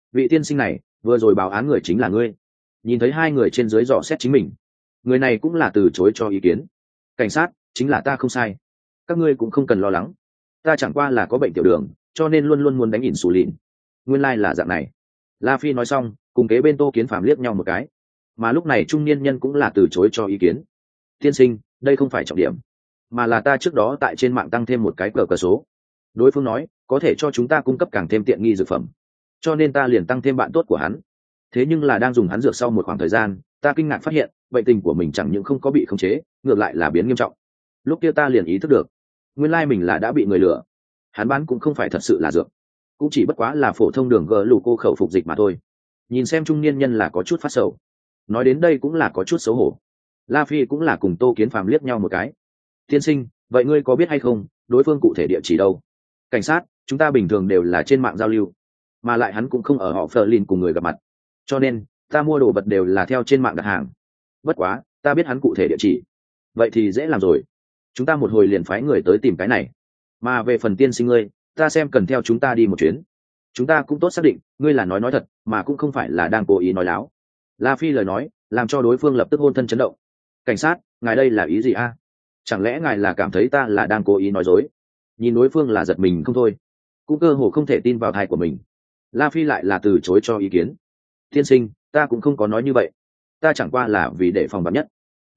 vị tiên sinh này, vừa rồi báo án người chính là ngươi. Nhìn thấy hai người trên dưới dò xét chính mình, người này cũng là từ chối cho ý kiến. Cảnh sát, chính là ta không sai, các ngươi cũng không cần lo lắng, ta chẳng qua là có bệnh tiểu đường, cho nên luôn luôn muốn đánh insulin. Nguyên lai、like、là dạng này. La Phi nói xong, cùng kế bên Tô Kiến Phạm liếc nhau một cái, mà lúc này trung niên nhân cũng là từ chối cho ý kiến. Tiên sinh, đây không phải trọng điểm, mà là ta trước đó tại trên mạng tăng thêm một cái cờ số. Đối phương nói có thể cho chúng ta cung cấp càng thêm tiện nghi dược phẩm, cho nên ta liền tăng thêm bạn tốt của hắn. Thế nhưng là đang dùng hắn dược sau một khoảng thời gian, ta kinh ngạc phát hiện bệnh tình của mình chẳng những không có bị khống chế, ngược lại là biến nghiêm trọng. Lúc kia ta liền ý thức được, nguyên lai mình là đã bị người lừa. Hắn bán cũng không phải thật sự là dược, cũng chỉ bất quá là phổ thông đường gờ lù cô khẩu phục dịch mà thôi. Nhìn xem trung niên nhân là có chút phát sầu, nói đến đây cũng là có chút xấu hổ. La Phi cũng là cùng Tô Kiến Phàm liếc nhau một cái. Tiên sinh, vậy ngươi có biết hay không đối phương cụ thể địa chỉ đâu? Cảnh sát, chúng ta bình thường đều là trên mạng giao lưu, mà lại hắn cũng không ở họ Fleur cùng người gặp mặt, cho nên ta mua đồ vật đều là theo trên mạng đặt hàng. Bất quá ta biết hắn cụ thể địa chỉ. Vậy thì dễ làm rồi, chúng ta một hồi liền phái người tới tìm cái này. Mà về phần tiên sinh ngươi, ta xem cần theo chúng ta đi một chuyến. Chúng ta cũng tốt xác định ngươi là nói thật mà cũng không phải là đang cố ý nói láo. La Phi lời nói làm cho đối phương lập tức hôn thân chấn động. Cảnh sát, ngài đây là ý gì a? Chẳng lẽ ngài là cảm thấy ta là đang cố ý nói dối? Nhìn đối phương là giật mình không thôi, cũng cơ hồ không thể tin vào thai của mình. La Phi lại là từ chối cho ý kiến. Tiên sinh, ta cũng không có nói như vậy, ta chẳng qua là vì để phòng vắn nhất.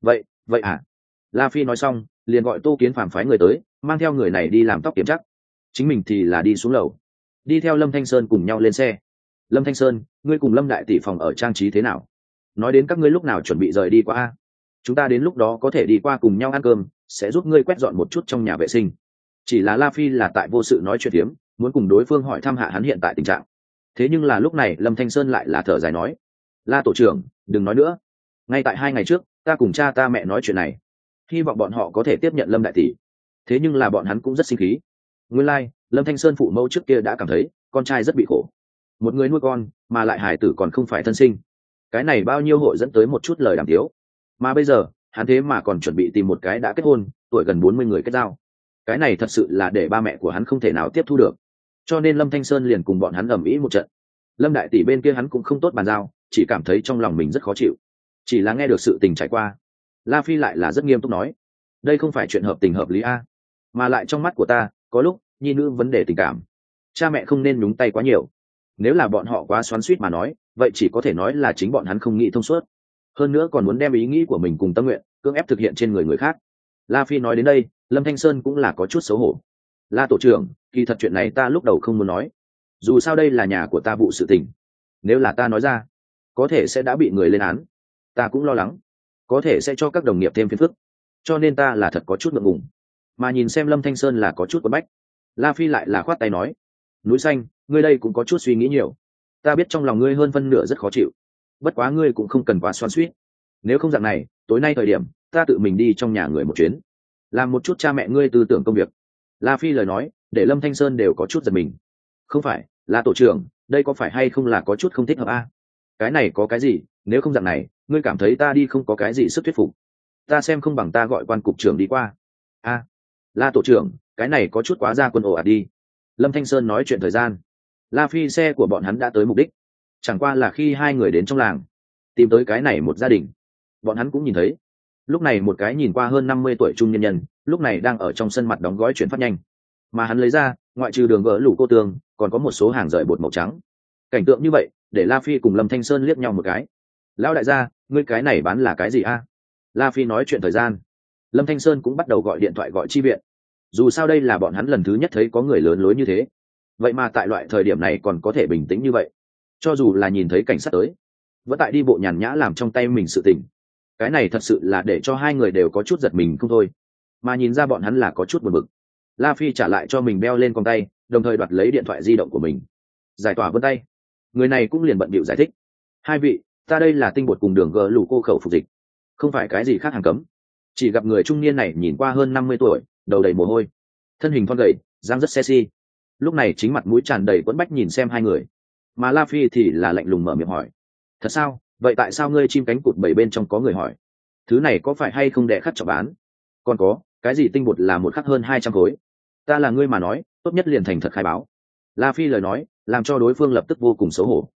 Vậy à? La Phi nói xong liền gọi Tô Kiến Phàm phái người tới, mang theo người này đi làm tóc kiểm chắc, chính mình thì là đi xuống lầu, đi theo Lâm Thanh Sơn cùng nhau lên xe. Lâm Thanh Sơn, ngươi cùng Lâm đại tỷ phòng ở trang trí thế nào? Nói đến các ngươi lúc nào chuẩn bị rời đi qua a? Chúng ta đến lúc đó có thể đi qua cùng nhau ăn cơm, sẽ giúp ngươi quét dọn một chút trong nhà vệ sinh. Chỉ là La Phi là tại vô sự nói chuyện hiếm, muốn cùng đối phương hỏi thăm hạ hắn hiện tại tình trạng. Thế nhưng là lúc này Lâm Thanh Sơn lại là thở dài nói: La tổ trưởng, đừng nói nữa, ngay tại 2 ngày trước ta cùng cha ta mẹ nói chuyện này, hy vọng bọn họ có thể tiếp nhận Lâm đại tỷ. Thế nhưng là bọn hắn cũng rất sinh khí. Nguyên lai Lâm Thanh Sơn phụ mẫu trước kia đã cảm thấy con trai rất bị khổ, một người nuôi con mà lại hải tử còn không phải thân sinh, cái này bao nhiêu hội dẫn tới một chút lời đàm tiếu. Mà bây giờ hắn thế mà còn chuẩn bị tìm một cái đã kết hôn, tuổi gần 40 người kết giao. Cái này thật sự là để ba mẹ của hắn không thể nào tiếp thu được, cho nên Lâm Thanh Sơn liền cùng bọn hắn ầm ĩ một trận. Lâm đại tỷ bên kia hắn cũng không tốt bàn giao, chỉ cảm thấy trong lòng mình rất khó chịu. Chỉ là nghe được sự tình trải qua, La Phi lại là rất nghiêm túc nói: đây không phải chuyện hợp tình hợp lý a, mà lại trong mắt của ta có lúc nhi nữ vấn đề tình cảm, cha mẹ không nên nhúng tay quá nhiều. Nếu là bọn họ quá xoắn xuýt mà nói, vậy chỉ có thể nói là chính bọn hắn không nghĩ thông suốt, hơn nữa còn muốn đem ý nghĩ của mình cùng tâm nguyện cưỡng ép thực hiện trên người người khác. La Phi nói đến đây, Lâm Thanh Sơn cũng là có chút xấu hổ. La tổ trưởng, kỳ thật chuyện này ta lúc đầu không muốn nói, dù sao đây là nhà của ta vụ sự tình, nếu là ta nói ra có thể sẽ đã bị người lên án, ta cũng lo lắng có thể sẽ cho các đồng nghiệp thêm phiền phức, cho nên ta là thật có chút ngượng ngùng. Mà nhìn xem Lâm Thanh Sơn là có chút quấn bách, La Phi lại là khoát tay nói: núi xanh, ngươi đây cũng có chút suy nghĩ nhiều, ta biết trong lòng ngươi hơn phân nửa rất khó chịu, bất quá ngươi cũng không cần quá xoắn xuýt. Nếu không dạng này, tối nay thời điểm ta tự mình đi trong nhà người một chuyến, làm một chút cha mẹ ngươi tư tưởng công việc. La Phi lời nói để Lâm Thanh Sơn đều có chút giật mình. Không phải, là tổ trưởng, đây có phải hay không là có chút không thích hợp a? Cái này có cái gì, nếu không dạng này, ngươi cảm thấy ta đi không có cái gì sức thuyết phục, ta xem không bằng ta gọi quan cục trưởng đi qua. A, La tổ trưởng, cái này có chút quá ra quân ồ ạt đi. Lâm Thanh Sơn nói chuyện thời gian, La Phi xe của bọn hắn đã tới mục đích, chẳng qua là khi hai người đến trong làng tìm tới cái này một gia đình, bọn hắn cũng nhìn thấy lúc này một cái nhìn qua hơn 50 tuổi trung nhân nhân lúc này đang ở trong sân mặt đóng gói chuyển phát nhanh, mà hắn lấy ra ngoại trừ đường gỡ lủ cô tường còn có một số hàng rời bột màu trắng. Cảnh tượng như vậy để La Phi cùng Lâm Thanh Sơn liếc nhau một cái. Lão đại gia, ngươi cái này bán là cái gì a? La Phi nói chuyện thời gian, Lâm Thanh Sơn cũng bắt đầu gọi điện thoại gọi chi viện. Dù sao đây là bọn hắn lần thứ nhất thấy có người lớn lối như thế, vậy mà tại loại thời điểm này còn có thể bình tĩnh như vậy, cho dù là nhìn thấy cảnh sát tới vẫn tại đi bộ nhàn nhã làm trong tay mình sự tình. Cái này thật sự là để cho hai người đều có chút giật mình không thôi, mà nhìn ra bọn hắn là có chút buồn bực. La Phi trả lại cho mình đeo lên con tay, đồng thời đoạt lấy điện thoại di động của mình, giải tỏa vân tay. Người này cũng liền bận bịu giải thích: hai vị, ta đây là tinh bột cùng đường gờ lù cô khẩu phục dịch, không phải cái gì khác hàng cấm. Chỉ gặp người trung niên này nhìn qua hơn 50 tuổi, đầu đầy mồ hôi, thân hình thon gầy, dáng rất sexy, lúc này chính mặt mũi tràn đầy quẫn bách nhìn xem hai người. Mà La Phi thì là lạnh lùng mở miệng hỏi: thật sao? Vậy tại sao ngươi chim cánh cụt bảy bên trong có người hỏi, thứ này có phải hay không đẻ khắc trọng bán? Còn có cái gì tinh bột là một khắc hơn 200 khối? Ta là ngươi mà nói, tốt nhất liền thành thật khai báo. La Phi lời nói làm cho đối phương lập tức vô cùng xấu hổ.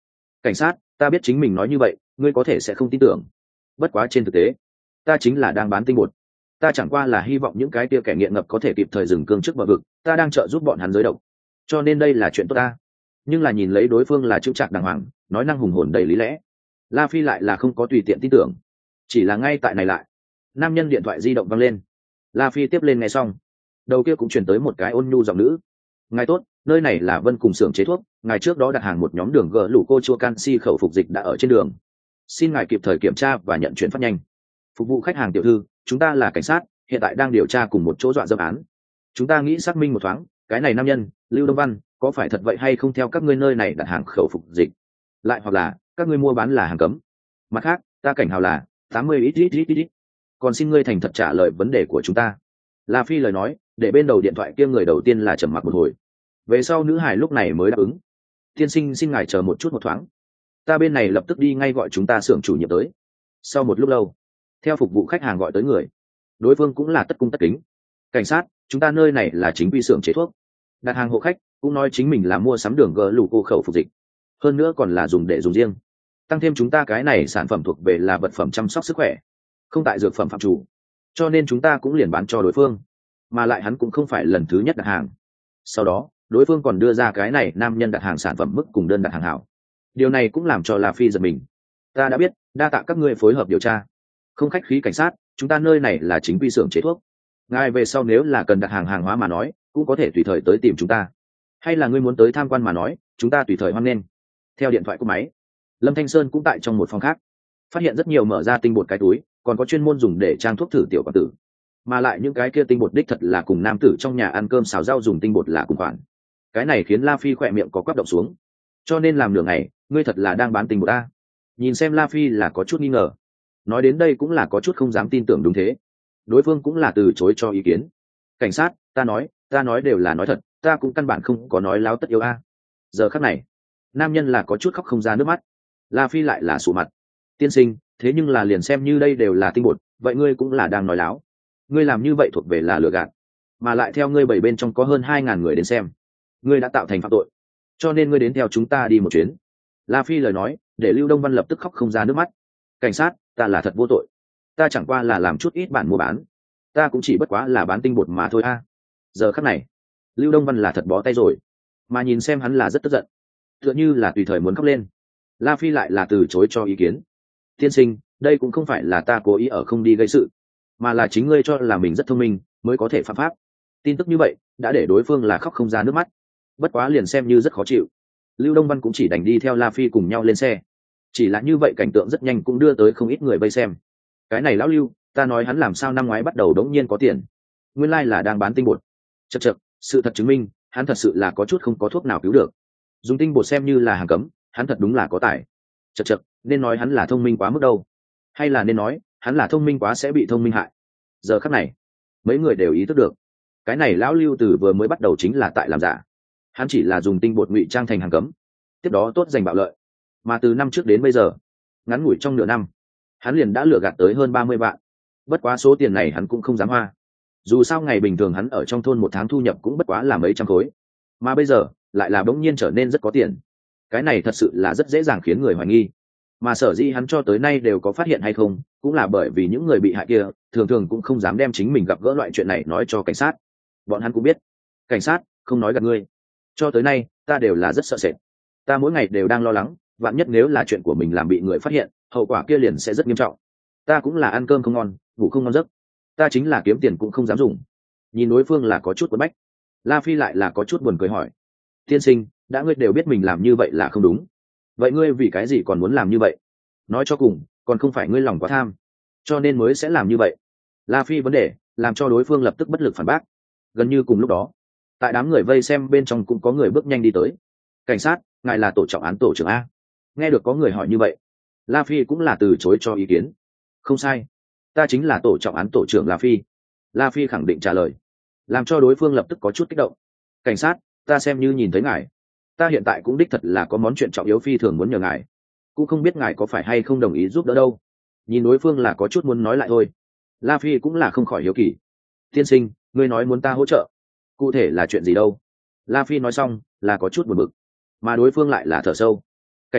cảnh sát, ta biết chính mình nói như vậy ngươi có thể sẽ không tin tưởng, bất quá trên thực tế ta chính là đang bán tinh bột. Ta chẳng qua là hy vọng những cái tia kẻ nghiện ngập có thể kịp thời dừng cương trước bờ vực, ta đang trợ giúp bọn hắn giới độc, cho nên đây là chuyện tốt ta. Nhưng là nhìn lấy đối phương là chững chạc đàng hoàng, nói năng hùng hồn đầy lý lẽ, La Phi lại là không có tùy tiện tin tưởng. Chỉ là ngay tại này lại, nam nhân điện thoại di động văng lên. La Phi tiếp lên nghe xong, đầu kia cũng chuyển tới một cái ôn nhu giọng nữ. Ngài tốt, nơi này là Vân cùng xưởng chế thuốc, ngài trước đó đặt hàng một nhóm đường gờ lũ cô chua canxi khẩu phục dịch đã ở trên đường, xin ngài kịp thời kiểm tra và nhận chuyển phát nhanh. Phục vụ khách hàng tiểu thư, chúng ta là cảnh sát, hiện tại đang điều tra cùng một chỗ dọa dẫm án. Chúng ta nghĩ xác minh một thoáng, cái này nam nhân Lưu Đông Văn có phải thật vậy hay không theo các ngươi nơi này đặt hàng khẩu phục dịch, lại hoặc là các ngươi mua bán là hàng cấm. Mặt khác, ta cảnh hào là 80 ít. Còn xin ngươi thành thật trả lời vấn đề của chúng ta. La Phi lời nói để bên đầu điện thoại kia người đầu tiên là trầm mặc một hồi, về sau nữ hải lúc này mới đáp ứng. Tiên sinh xin ngài chờ một chút một thoáng, ta bên này lập tức đi ngay gọi chúng ta xưởng chủ nhiệm tới. Sau một lúc lâu, theo phục vụ khách hàng gọi tới người, đối phương cũng là tất cung tất kính. Cảnh sát, chúng ta nơi này là chính quy xưởng chế thuốc, đặt hàng hộ khách cũng nói chính mình là mua sắm đường gờ lũ cô khẩu phục dịch, hơn nữa còn là dùng để dùng riêng, tăng thêm chúng ta cái này sản phẩm thuộc về là vật phẩm chăm sóc sức khỏe, không tại dược phẩm phạm chủ, cho nên chúng ta cũng liền bán cho đối phương, mà lại hắn cũng không phải lần thứ nhất đặt hàng. Sau đó đối phương còn đưa ra cái này nam nhân đặt hàng sản phẩm mức cùng đơn đặt hàng hảo, điều này cũng làm cho La Phi giật mình. Ta đã biết, đa tạ các ngươi phối hợp điều tra. Không khách khí cảnh sát, chúng ta nơi này là chính quy xưởng chế thuốc, ngài về sau nếu là cần đặt hàng hàng hóa mà nói cũng có thể tùy thời tới tìm chúng ta, hay là ngươi muốn tới tham quan mà nói chúng ta tùy thời hoan nghênh. Theo điện thoại của máy, Lâm Thanh Sơn cũng tại trong một phòng khác phát hiện rất nhiều mở ra tinh bột cái túi, còn có chuyên môn dùng để trang thuốc thử tiểu quản tử, mà lại những cái kia tinh bột đích thật là cùng nam tử trong nhà ăn cơm xào rau dùng tinh bột là cùng khoản. Cái này khiến La Phi khỏe miệng có quắp động xuống. Cho nên làm nửa ngày ngươi thật là đang bán tinh bột a? Nhìn xem La Phi là có chút nghi ngờ, nói đến đây cũng là có chút không dám tin tưởng. Đúng thế, đối phương cũng là từ chối cho ý kiến. Cảnh sát, ta nói đều là nói thật, ta cũng căn bản không có nói láo tất yếu a. Giờ khắc này nam nhân là có chút khóc không ra nước mắt. La Phi lại là sụ mặt. Tiên sinh, thế nhưng là liền xem như đây đều là tinh bột, vậy ngươi cũng là đang nói láo. Ngươi làm như vậy thuộc về là lừa gạt, mà lại theo ngươi bảy bên trong có hơn 2.000 người đến xem, ngươi đã tạo thành phạm tội, cho nên ngươi đến theo chúng ta đi một chuyến. La Phi lời nói để Lưu Đông Văn lập tức khóc không ra nước mắt. Cảnh sát, ta là thật vô tội, ta chẳng qua là làm chút ít bản mua bán, ta cũng chỉ bất quá là bán tinh bột mà thôi a. Giờ khắc này Lưu Đông Văn là thật bó tay rồi, mà nhìn xem hắn là rất tức giận, tựa như là tùy thời muốn khóc lên. La Phi lại là từ chối cho ý kiến. Tiên sinh, đây cũng không phải là ta cố ý ở không đi gây sự, mà là chính ngươi cho là mình rất thông minh mới có thể phạm pháp. Tin tức như vậy đã để đối phương là khóc không ra nước mắt, bất quá liền xem như rất khó chịu. Lưu Đông Văn cũng chỉ đành đi theo La Phi cùng nhau lên xe. Chỉ là như vậy cảnh tượng rất nhanh cũng đưa tới không ít người vây xem. Cái này lão Lưu, ta nói hắn làm sao năm ngoái bắt đầu đống nhiên có tiền, nguyên lai là đang bán tinh bột. Chậc, sự thật chứng minh hắn thật sự là có chút không có thuốc nào cứu được, dùng tinh bột xem như là hàng cấm, hắn thật đúng là có tài. Chậc, nên nói hắn là thông minh quá mức đâu, hay là nên nói hắn là thông minh quá sẽ bị thông minh hại. Giờ khắc này mấy người đều ý thức được, cái này lão Lưu từ vừa mới bắt đầu chính là tại làm giả, hắn chỉ là dùng tinh bột ngụy trang thành hàng cấm, tiếp đó tốt giành bạo lợi. Mà từ năm trước đến bây giờ, ngắn ngủi trong nửa năm, hắn liền đã lừa gạt tới hơn 30 vạn. Bất quá số tiền này hắn cũng không dám hoa, dù sao ngày bình thường hắn ở trong thôn một tháng thu nhập cũng bất quá là mấy trăm khối, mà bây giờ lại là bỗng nhiên trở nên rất có tiền. Cái này thật sự là rất dễ dàng khiến người hoài nghi. Mà sở dĩ hắn cho tới nay đều có phát hiện hay không, cũng là bởi vì những người bị hại kia thường thường cũng không dám đem chính mình gặp gỡ loại chuyện này nói cho cảnh sát. Bọn hắn cũng biết, cảnh sát không nói gạt ngươi, cho tới nay ta đều là rất sợ sệt, ta mỗi ngày đều đang lo lắng, vạn nhất nếu là chuyện của mình làm bị người phát hiện, hậu quả kia liền sẽ rất nghiêm trọng. Ta cũng là ăn cơm không ngon, ngủ không ngon giấc, ta chính là kiếm tiền cũng không dám dùng. Nhìn đối phương là có chút quấn bách, La Phi lại là có chút buồn cười hỏi. Tiên sinh, đã ngươi đều biết mình làm như vậy là không đúng, vậy ngươi vì cái gì còn muốn làm như vậy? Nói cho cùng còn không phải ngươi lòng quá tham, cho nên mới sẽ làm như vậy. La Phi vấn đề làm cho đối phương lập tức bất lực phản bác. Gần như cùng lúc đó, tại đám người vây xem bên trong cũng có người bước nhanh đi tới. Cảnh sát, ngài là tổ trọng án tổ trưởng a? Nghe được có người hỏi như vậy, La Phi cũng là từ chối cho ý kiến. Không sai, ta chính là tổ trọng án tổ trưởng La Phi. La Phi khẳng định trả lời, làm cho đối phương lập tức có chút kích động. Cảnh sát, ta xem như nhìn thấy ngài, ta hiện tại cũng đích thật là có món chuyện trọng yếu phi thường muốn nhờ ngài, cũng không biết ngài có phải hay không đồng ý giúp đỡ đâu. Nhìn đối phương là có chút muốn nói lại thôi, La Phi cũng là không khỏi hiếu kỳ. Tiên sinh, ngươi nói muốn ta hỗ trợ, cụ thể là chuyện gì đâu? La Phi nói xong là có chút buồn bực, mà đối phương lại là thở sâu. Cảnh sát,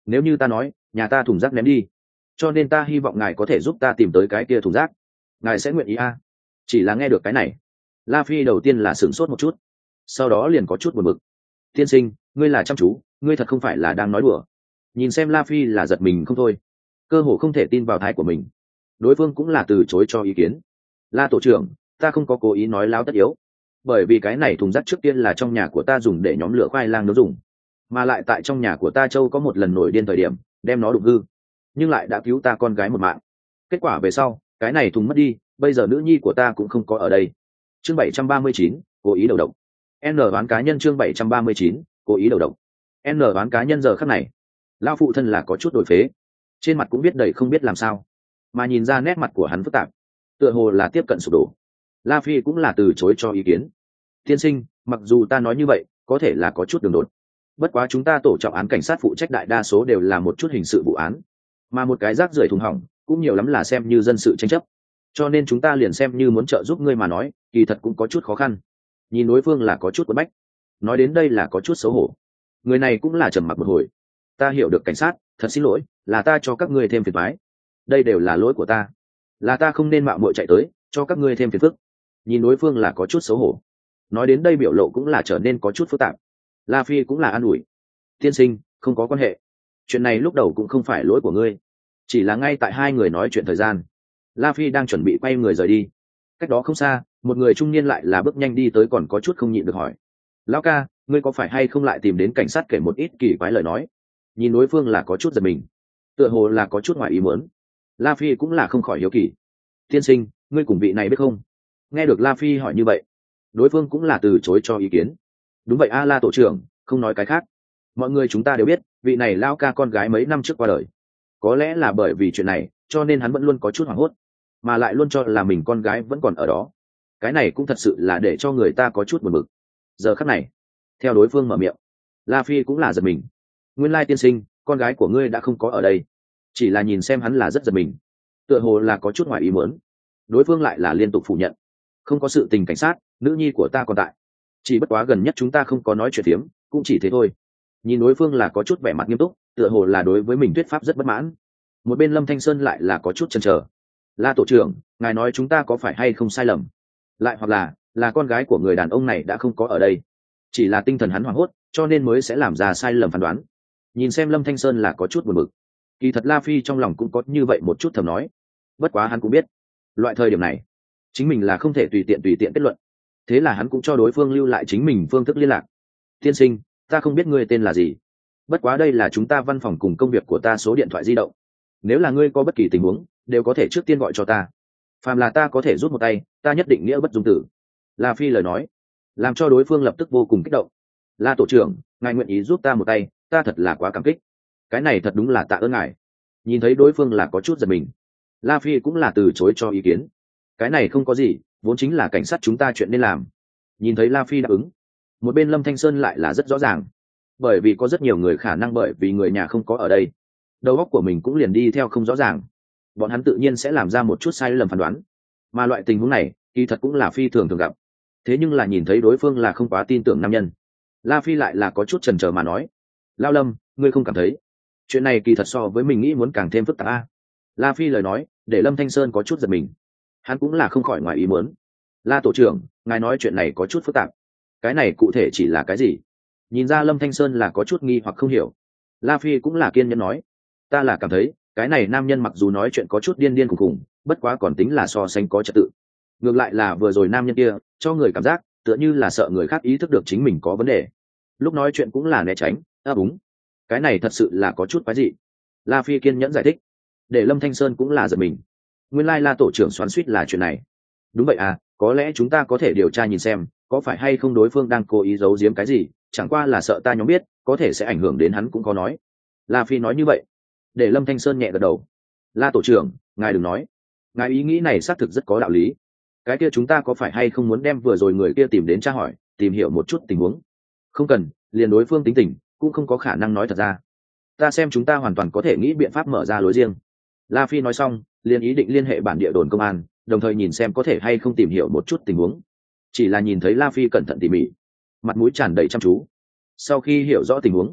nếu như ta nói nhà ta thùng rác ném đi, cho nên ta hy vọng ngài có thể giúp ta tìm tới cái kia thùng rác, ngài sẽ nguyện ý à? Chỉ là nghe được cái này, La Phi đầu tiên là sửng sốt một chút, sau đó liền có chút buồn bực. Tiên sinh, ngươi là chăm chú, ngươi thật không phải là đang nói đùa? Nhìn xem La Phi là giật mình không thôi, cơ hồ không thể tin vào thái của mình. Đối phương cũng là từ chối cho ý kiến. La tổ trưởng, ta không có cố ý nói láo tất yếu, bởi vì cái này thùng rác trước tiên là trong nhà của ta dùng để nhóm lửa khoai lang nấu dùng, mà lại tại trong nhà của ta Châu có một lần nổi điên thời điểm đem nó đụng hư, nhưng lại đã cứu ta con gái một mạng. Kết quả về sau cái này thùng mất đi, bây giờ nữ nhi của ta cũng không có ở đây. Chương 739, cố ý đầu độc. N đoán cá nhân. Chương 739, cố ý đầu độc. N đoán cá nhân. Giờ khắc này lao phụ thân là có chút đổi phế, trên mặt cũng biết đầy không biết làm sao, mà nhìn ra nét mặt của hắn phức tạp, tựa hồ là tiếp cận sụp đổ. La Phi cũng là từ chối cho ý kiến. Tiên sinh, mặc dù ta nói như vậy có thể là có chút đường đột, bất quá chúng ta tổ trọng án cảnh sát phụ trách đại đa số đều là một chút hình sự vụ án, mà một cái rác rưởi thùng hỏng cũng nhiều lắm là xem như dân sự tranh chấp, cho nên chúng ta liền xem như muốn trợ giúp ngươi mà nói kỳ thật cũng có chút khó khăn. Nhìn đối phương là có chút quấn bách, nói đến đây là có chút xấu hổ. Người này cũng là trầm mặc một hồi. Ta hiểu được cảnh sát, thật xin lỗi, là ta cho các ngươi thêm phiền toái, đây đều là lỗi của ta, là ta không nên mạo muội chạy tới cho các ngươi thêm phiền phức. Nhìn đối phương là có chút xấu hổ, nói đến đây biểu lộ cũng là trở nên có chút phức tạp. La Phi cũng là an ủi. Tiên sinh, không có quan hệ, chuyện này lúc đầu cũng không phải lỗi của ngươi, chỉ là ngay tại hai người nói chuyện thời gian, La Phi đang chuẩn bị quay người rời đi. Cách đó không xa, một người trung niên lại là bước nhanh đi tới, còn có chút không nhịn được hỏi: lão ca, ngươi có phải hay không lại tìm đến cảnh sát kể một ít kỳ quái lời nói? Nhìn đối phương là có chút giật mình, tựa hồ là có chút ngoài ý muốn. La Phi cũng là không khỏi hiếu kỳ. Tiên sinh, ngươi cùng vị này biết không? Nghe được La Phi hỏi như vậy, đối phương cũng là từ chối cho ý kiến. Đúng vậy a, La tổ trưởng, không nói cái khác, mọi người chúng ta đều biết vị này lao ca con gái mấy năm trước qua đời, có lẽ là bởi vì chuyện này cho nên hắn vẫn luôn có chút hoảng hốt, mà lại luôn cho là mình con gái vẫn còn ở đó. Cái này cũng thật sự là để cho người ta có chút buồn bực. Giờ khắc này, theo đối phương mở miệng, La Phi cũng là giật mình. Nguyên lai tiên sinh, con gái của ngươi đã không có ở đây. Chỉ là nhìn xem hắn là rất giật mình, tựa hồ là có chút ngoài ý muốn. Đối phương lại là liên tục phủ nhận: không có sự tình cảnh sát, nữ nhi của ta còn tại, chỉ bất quá gần nhất chúng ta không có nói chuyện phiếm, cũng chỉ thế thôi. Nhìn đối phương là có chút vẻ mặt nghiêm túc, tựa hồ là đối với mình thuyết pháp rất bất mãn. Một bên Lâm Thanh Sơn lại là có chút chần chờ. La tổ trưởng, ngài nói chúng ta có phải hay không sai lầm, lại hoặc là con gái của người đàn ông này đã không có ở đây, chỉ là tinh thần hắn hoảng hốt cho nên mới sẽ làm ra sai lầm phán đoán. Nhìn xem Lâm Thanh Sơn là có chút buồn bực, kỳ thật La Phi trong lòng cũng có như vậy một chút thầm nói, bất quá hắn cũng biết loại thời điểm này chính mình là không thể tùy tiện kết luận, thế là hắn cũng cho đối phương lưu lại chính mình phương thức liên lạc. Tiên sinh, ta không biết ngươi tên là gì, bất quá đây là chúng ta văn phòng cùng công việc của ta số điện thoại di động, nếu là ngươi có bất kỳ tình huống đều có thể trước tiên gọi cho ta, phàm là ta có thể rút một tay ta nhất định nghĩa bất dung tử. La Phi lời nói làm cho đối phương lập tức vô cùng kích động. La tổ trưởng, ngài nguyện ý giúp ta một tay, ta thật là quá cảm kích, cái này thật đúng là tạ ơn ngài. Nhìn thấy đối phương là có chút giật mình, La Phi cũng là từ chối cho ý kiến. Cái này không có gì, vốn chính là cảnh sát chúng ta chuyện nên làm. Nhìn thấy La Phi đáp ứng, một bên Lâm Thanh Sơn lại là rất rõ ràng, bởi vì có rất nhiều người khả năng bởi vì người nhà không có ở đây, đầu óc của mình cũng liền đi theo không rõ ràng, bọn hắn tự nhiên sẽ làm ra một chút sai lầm phán đoán, mà loại tình huống này kỳ thật cũng là phi thường thường gặp. Thế nhưng là nhìn thấy đối phương là không quá tin tưởng nam nhân, La Phi lại là có chút chần chờ mà nói: Lao Lâm, ngươi không cảm thấy chuyện này kỳ thật so với mình nghĩ muốn càng thêm phức tạp a? La Phi lời nói để Lâm Thanh Sơn có chút giật mình, hắn cũng là không khỏi ngoài ý muốn. La tổ trưởng, ngài nói chuyện này có chút phức tạp, cái này cụ thể chỉ là cái gì? Nhìn ra Lâm Thanh Sơn là có chút nghi hoặc không hiểu, La Phi cũng là kiên nhẫn nói: ta là cảm thấy cái này nam nhân mặc dù nói chuyện có chút điên điên khùng khùng, bất quá còn tính là so sánh có trật tự. Ngược lại là vừa rồi nam nhân kia cho người cảm giác tựa như là sợ người khác ý thức được chính mình có vấn đề, lúc nói chuyện cũng là né tránh, đúng, cái này thật sự là có chút quái dị. La Phi kiên nhẫn giải thích, để Lâm Thanh Sơn cũng là giật mình. Nguyên lai La tổ trưởng xoắn xuýt là chuyện này. Đúng vậy à, có lẽ chúng ta có thể điều tra nhìn xem có phải hay không đối phương đang cố ý giấu giếm cái gì, chẳng qua là sợ ta nhóm biết có thể sẽ ảnh hưởng đến hắn cũng có nói. La Phi nói như vậy để Lâm Thanh Sơn nhẹ gật đầu. La tổ trưởng, ngài đừng nói, ngài ý nghĩ này xác thực rất có đạo lý. Cái kia chúng ta có phải hay không muốn đem vừa rồi người kia tìm đến tra hỏi, tìm hiểu một chút tình huống? Không cần, liền đối phương tính tình cũng không có khả năng nói thật ra, ta xem chúng ta hoàn toàn có thể nghĩ biện pháp mở ra lối riêng. La Phi nói xong liền ý định liên hệ bản địa đồn công an, đồng thời nhìn xem có thể hay không tìm hiểu một chút tình huống. Chỉ là nhìn thấy La Phi cẩn thận tỉ mỉ, mặt mũi tràn đầy chăm chú, sau khi hiểu rõ tình huống,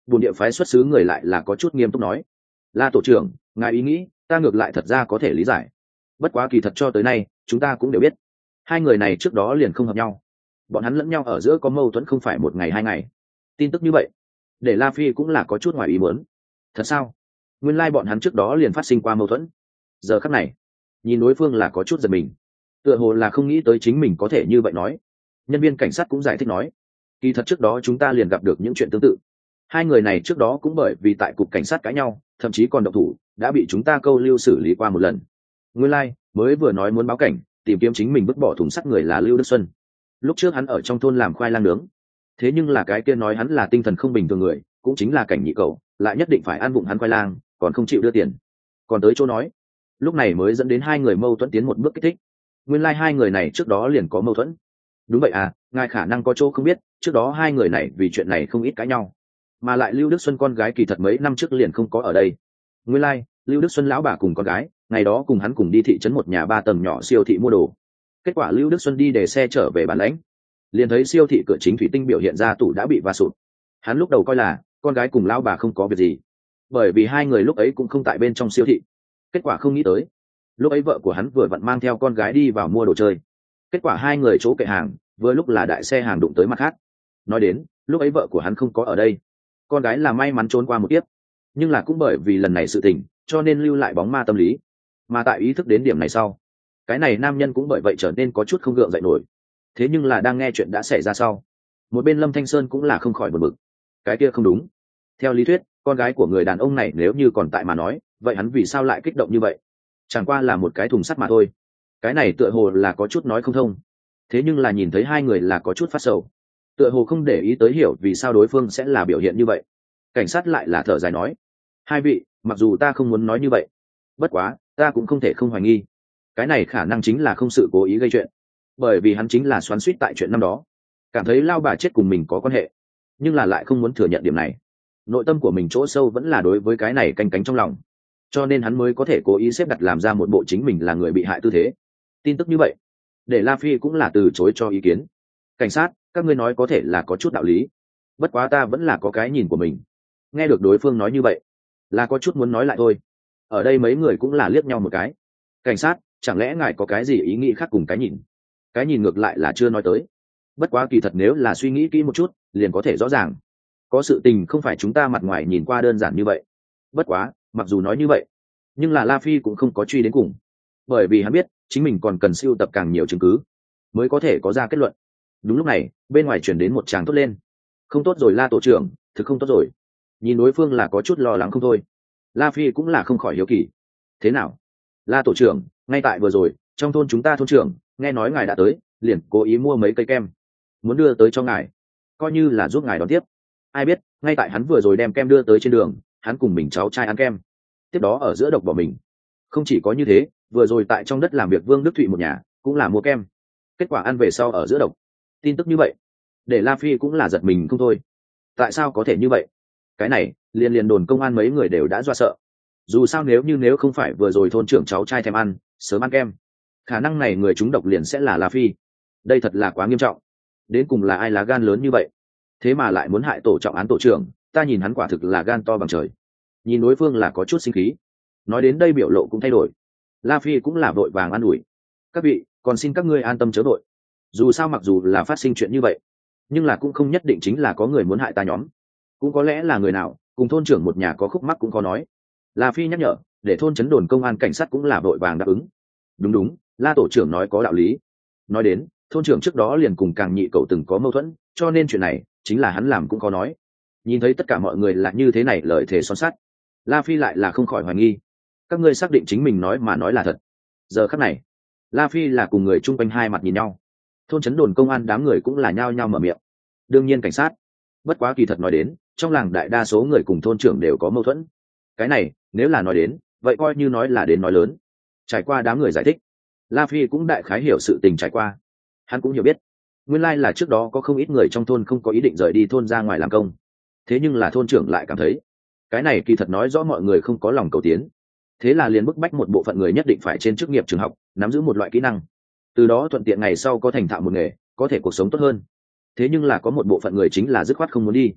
bồn địa phái xuất xứ người lại là có chút nghiêm túc nói. La tổ trưởng, ngài ý nghĩ ta ngược lại thật ra có thể lý giải, bất quá kỳ thật cho tới nay chúng ta cũng đều biết hai người này trước đó liền không hợp nhau, bọn hắn lẫn nhau ở giữa có mâu thuẫn không phải một ngày hai ngày. Tin tức như vậy để La Phi cũng là có chút ngoài ý muốn. Thật sao? Nguyên lai bọn hắn trước đó liền phát sinh qua mâu thuẫn. Giờ khắc này nhìn đối phương là có chút giật mình, tựa hồ là không nghĩ tới chính mình có thể như vậy nói. Nhân viên cảnh sát cũng giải thích nói, kỳ thật trước đó chúng ta liền gặp được những chuyện tương tự, hai người này trước đó cũng bởi vì tại cục cảnh sát cãi nhau, thậm chí còn độc thủ, đã bị chúng ta câu lưu xử lý qua một lần. Nguyên lai mới vừa nói muốn báo cảnh tìm kiếm chính mình vứt bỏ thùng sắt người là Lưu Đức Xuân. Lúc trước hắn ở trong thôn làm khoai lang nướng, thế nhưng là cái kia nói hắn là tinh thần không bình thường người, cũng chính là cảnh nhị cầu, lại nhất định phải ăn bụng hắn khoai lang, còn không chịu đưa tiền, còn tới chỗ nói. Lúc này mới dẫn đến hai người mâu thuẫn tiến một bước kích thích. Nguyên lai hai người này trước đó liền có mâu thuẫn. Đúng vậy à, ngài khả năng có chỗ không biết, trước đó hai người này vì chuyện này không ít cãi nhau, mà lại Lưu Đức Xuân con gái kỳ thật mấy năm trước liền không có ở đây. Nguyên lai Lưu Đức Xuân lão bà cùng con gái ngày đó cùng hắn cùng đi thị trấn một nhà 3 tầng nhỏ siêu thị mua đồ. Kết quả Lưu Đức Xuân đi để xe trở về bản lãnh, liền thấy siêu thị cửa chính thủy tinh biểu hiện ra tủ đã bị va sụt. Hắn lúc đầu coi là con gái cùng lão bà không có việc gì, bởi vì hai người lúc ấy cũng không tại bên trong siêu thị. Kết quả không nghĩ tới, lúc ấy vợ của hắn vừa vặn mang theo con gái đi vào mua đồ chơi. Kết quả hai người chỗ kệ hàng vừa lúc là đại xe hàng đụng tới mặt khác. Nói đến lúc ấy vợ của hắn không có ở đây, con gái là may mắn trốn qua một kiếp, nhưng là cũng bởi vì lần này sự tình cho nên lưu lại bóng ma tâm lý. Mà tại ý thức đến điểm này sau, cái này nam nhân cũng bởi vậy trở nên có chút không gượng dậy nổi. Thế nhưng là đang nghe chuyện đã xảy ra sau, một bên Lâm Thanh Sơn cũng là không khỏi buồn bực. Cái kia không đúng, theo lý thuyết con gái của người đàn ông này nếu như còn tại mà nói, vậy hắn vì sao lại kích động như vậy? Chẳng qua là một cái thùng sắt mà thôi, cái này tựa hồ là có chút nói không thông. Thế nhưng là nhìn thấy hai người là có chút phát sầu, tựa hồ không để ý tới hiểu vì sao đối phương sẽ là biểu hiện như vậy. Cảnh sát lại là thở dài nói, hai vị, mặc dù ta không muốn nói như vậy, bất quá ta cũng không thể không hoài nghi cái này khả năng chính là không sự cố ý gây chuyện, bởi vì hắn chính là xoắn xuýt tại chuyện năm đó, cảm thấy lao bà chết cùng mình có quan hệ, nhưng là lại không muốn thừa nhận điểm này. Nội tâm của mình chỗ sâu vẫn là đối với cái này canh cánh trong lòng, cho nên hắn mới có thể cố ý xếp đặt làm ra một bộ chính mình là người bị hại tư thế. Tin tức như vậy để La Phi cũng là từ chối cho ý kiến. Cảnh sát, các ngươi nói có thể là có chút đạo lý, bất quá ta vẫn là có cái nhìn của mình. Nghe được đối phương nói như vậy, là có chút muốn nói lại thôi. Ở đây mấy người cũng là liếc nhau một cái. Cảnh sát, chẳng lẽ ngài có cái gì ý nghĩ khác cùng cái nhìn? Cái nhìn ngược lại là chưa nói tới, bất quá kỳ thật nếu là suy nghĩ kỹ một chút liền có thể rõ ràng, có sự tình không phải chúng ta mặt ngoài nhìn qua đơn giản như vậy. Bất quá mặc dù nói như vậy, nhưng là La Phi cũng không có truy đến cùng, bởi vì hắn biết chính mình còn cần sưu tập càng nhiều chứng cứ mới có thể có ra kết luận. Đúng lúc này bên ngoài chuyển đến một tràng thốt lên, không tốt rồi La tổ trưởng, thực không tốt rồi. Nhìn đối phương là có chút lo lắng không thôi, La Phi cũng là không khỏi hiếu kỳ. Thế nào La tổ trưởng? Ngay tại vừa rồi trong thôn chúng ta thôn trưởng nghe nói ngài đã tới, liền cố ý mua mấy cây kem muốn đưa tới cho ngài, coi như là giúp ngài đón tiếp. Ai biết ngay tại hắn vừa rồi đem kem đưa tới trên đường, hắn cùng mình cháu trai ăn kem, tiếp đó ở giữa độc bỏ mình. Không chỉ có như thế, vừa rồi tại trong đất làm việc Vương Đức Thụy một nhà cũng là mua kem, kết quả ăn về sau ở giữa độc. Tin tức như vậy để La Phi cũng là giật mình không thôi. Tại sao có thể như vậy? Cái này liền đồn công an mấy người đều đã dọa sợ. Dù sao nếu không phải vừa rồi thôn trưởng cháu trai thèm ăn sớm ăn kem, khả năng này người trúng độc liền sẽ là La Phi. Đây thật là quá nghiêm trọng. Đến cùng là ai lá gan lớn như vậy, thế mà lại muốn hại tổ trọng án tổ trưởng? Ta nhìn hắn quả thực là gan to bằng trời. Nhìn đối phương là có chút sinh khí, nói đến đây biểu lộ cũng thay đổi. La Phi cũng là vội vàng an ủi, các vị, còn xin các ngươi an tâm chớ vội. Dù sao mặc dù là phát sinh chuyện như vậy, nhưng là cũng không nhất định chính là có người muốn hại ta nhóm, cũng có lẽ là người nào cùng thôn trưởng một nhà có khúc mắc cũng có nói. La Phi nhắc nhở, để thôn chấn đồn công an cảnh sát cũng là vội vàng đáp ứng. Đúng, La tổ trưởng nói có đạo lý. Nói đến thôn trưởng trước đó liền cùng càng nhị cậu từng có mâu thuẫn, cho nên chuyện này chính là hắn làm cũng có nói. Nhìn thấy tất cả mọi người là như thế này lời thề son sắt, La Phi lại là không khỏi hoài nghi, các ngươi xác định chính mình nói mà nói là thật? Giờ khắc này La Phi là cùng người chung quanh hai mặt nhìn nhau. Thôn chấn đồn công an đám người cũng là nhao nhao mở miệng, đương nhiên cảnh sát. Bất quá kỳ thật nói đến, trong làng đại đa số người cùng thôn trưởng đều có mâu thuẫn. Cái này nếu là nói đến, vậy coi như nói là đến nói lớn. Trải qua đám người giải thích, La Phi cũng đại khái hiểu sự tình trải qua. Hắn cũng hiểu biết, nguyên lai là trước đó có không ít người trong thôn không có ý định rời đi thôn ra ngoài làm công. Thế nhưng là thôn trưởng lại cảm thấy cái này kỳ thật nói rõ mọi người không có lòng cầu tiến, thế là liền bức bách một bộ phận người nhất định phải trên chức nghiệp trường học nắm giữ một loại kỹ năng, từ đó thuận tiện ngày sau có thành thạo một nghề, có thể cuộc sống tốt hơn. Thế nhưng là có một bộ phận người chính là dứt khoát không muốn đi.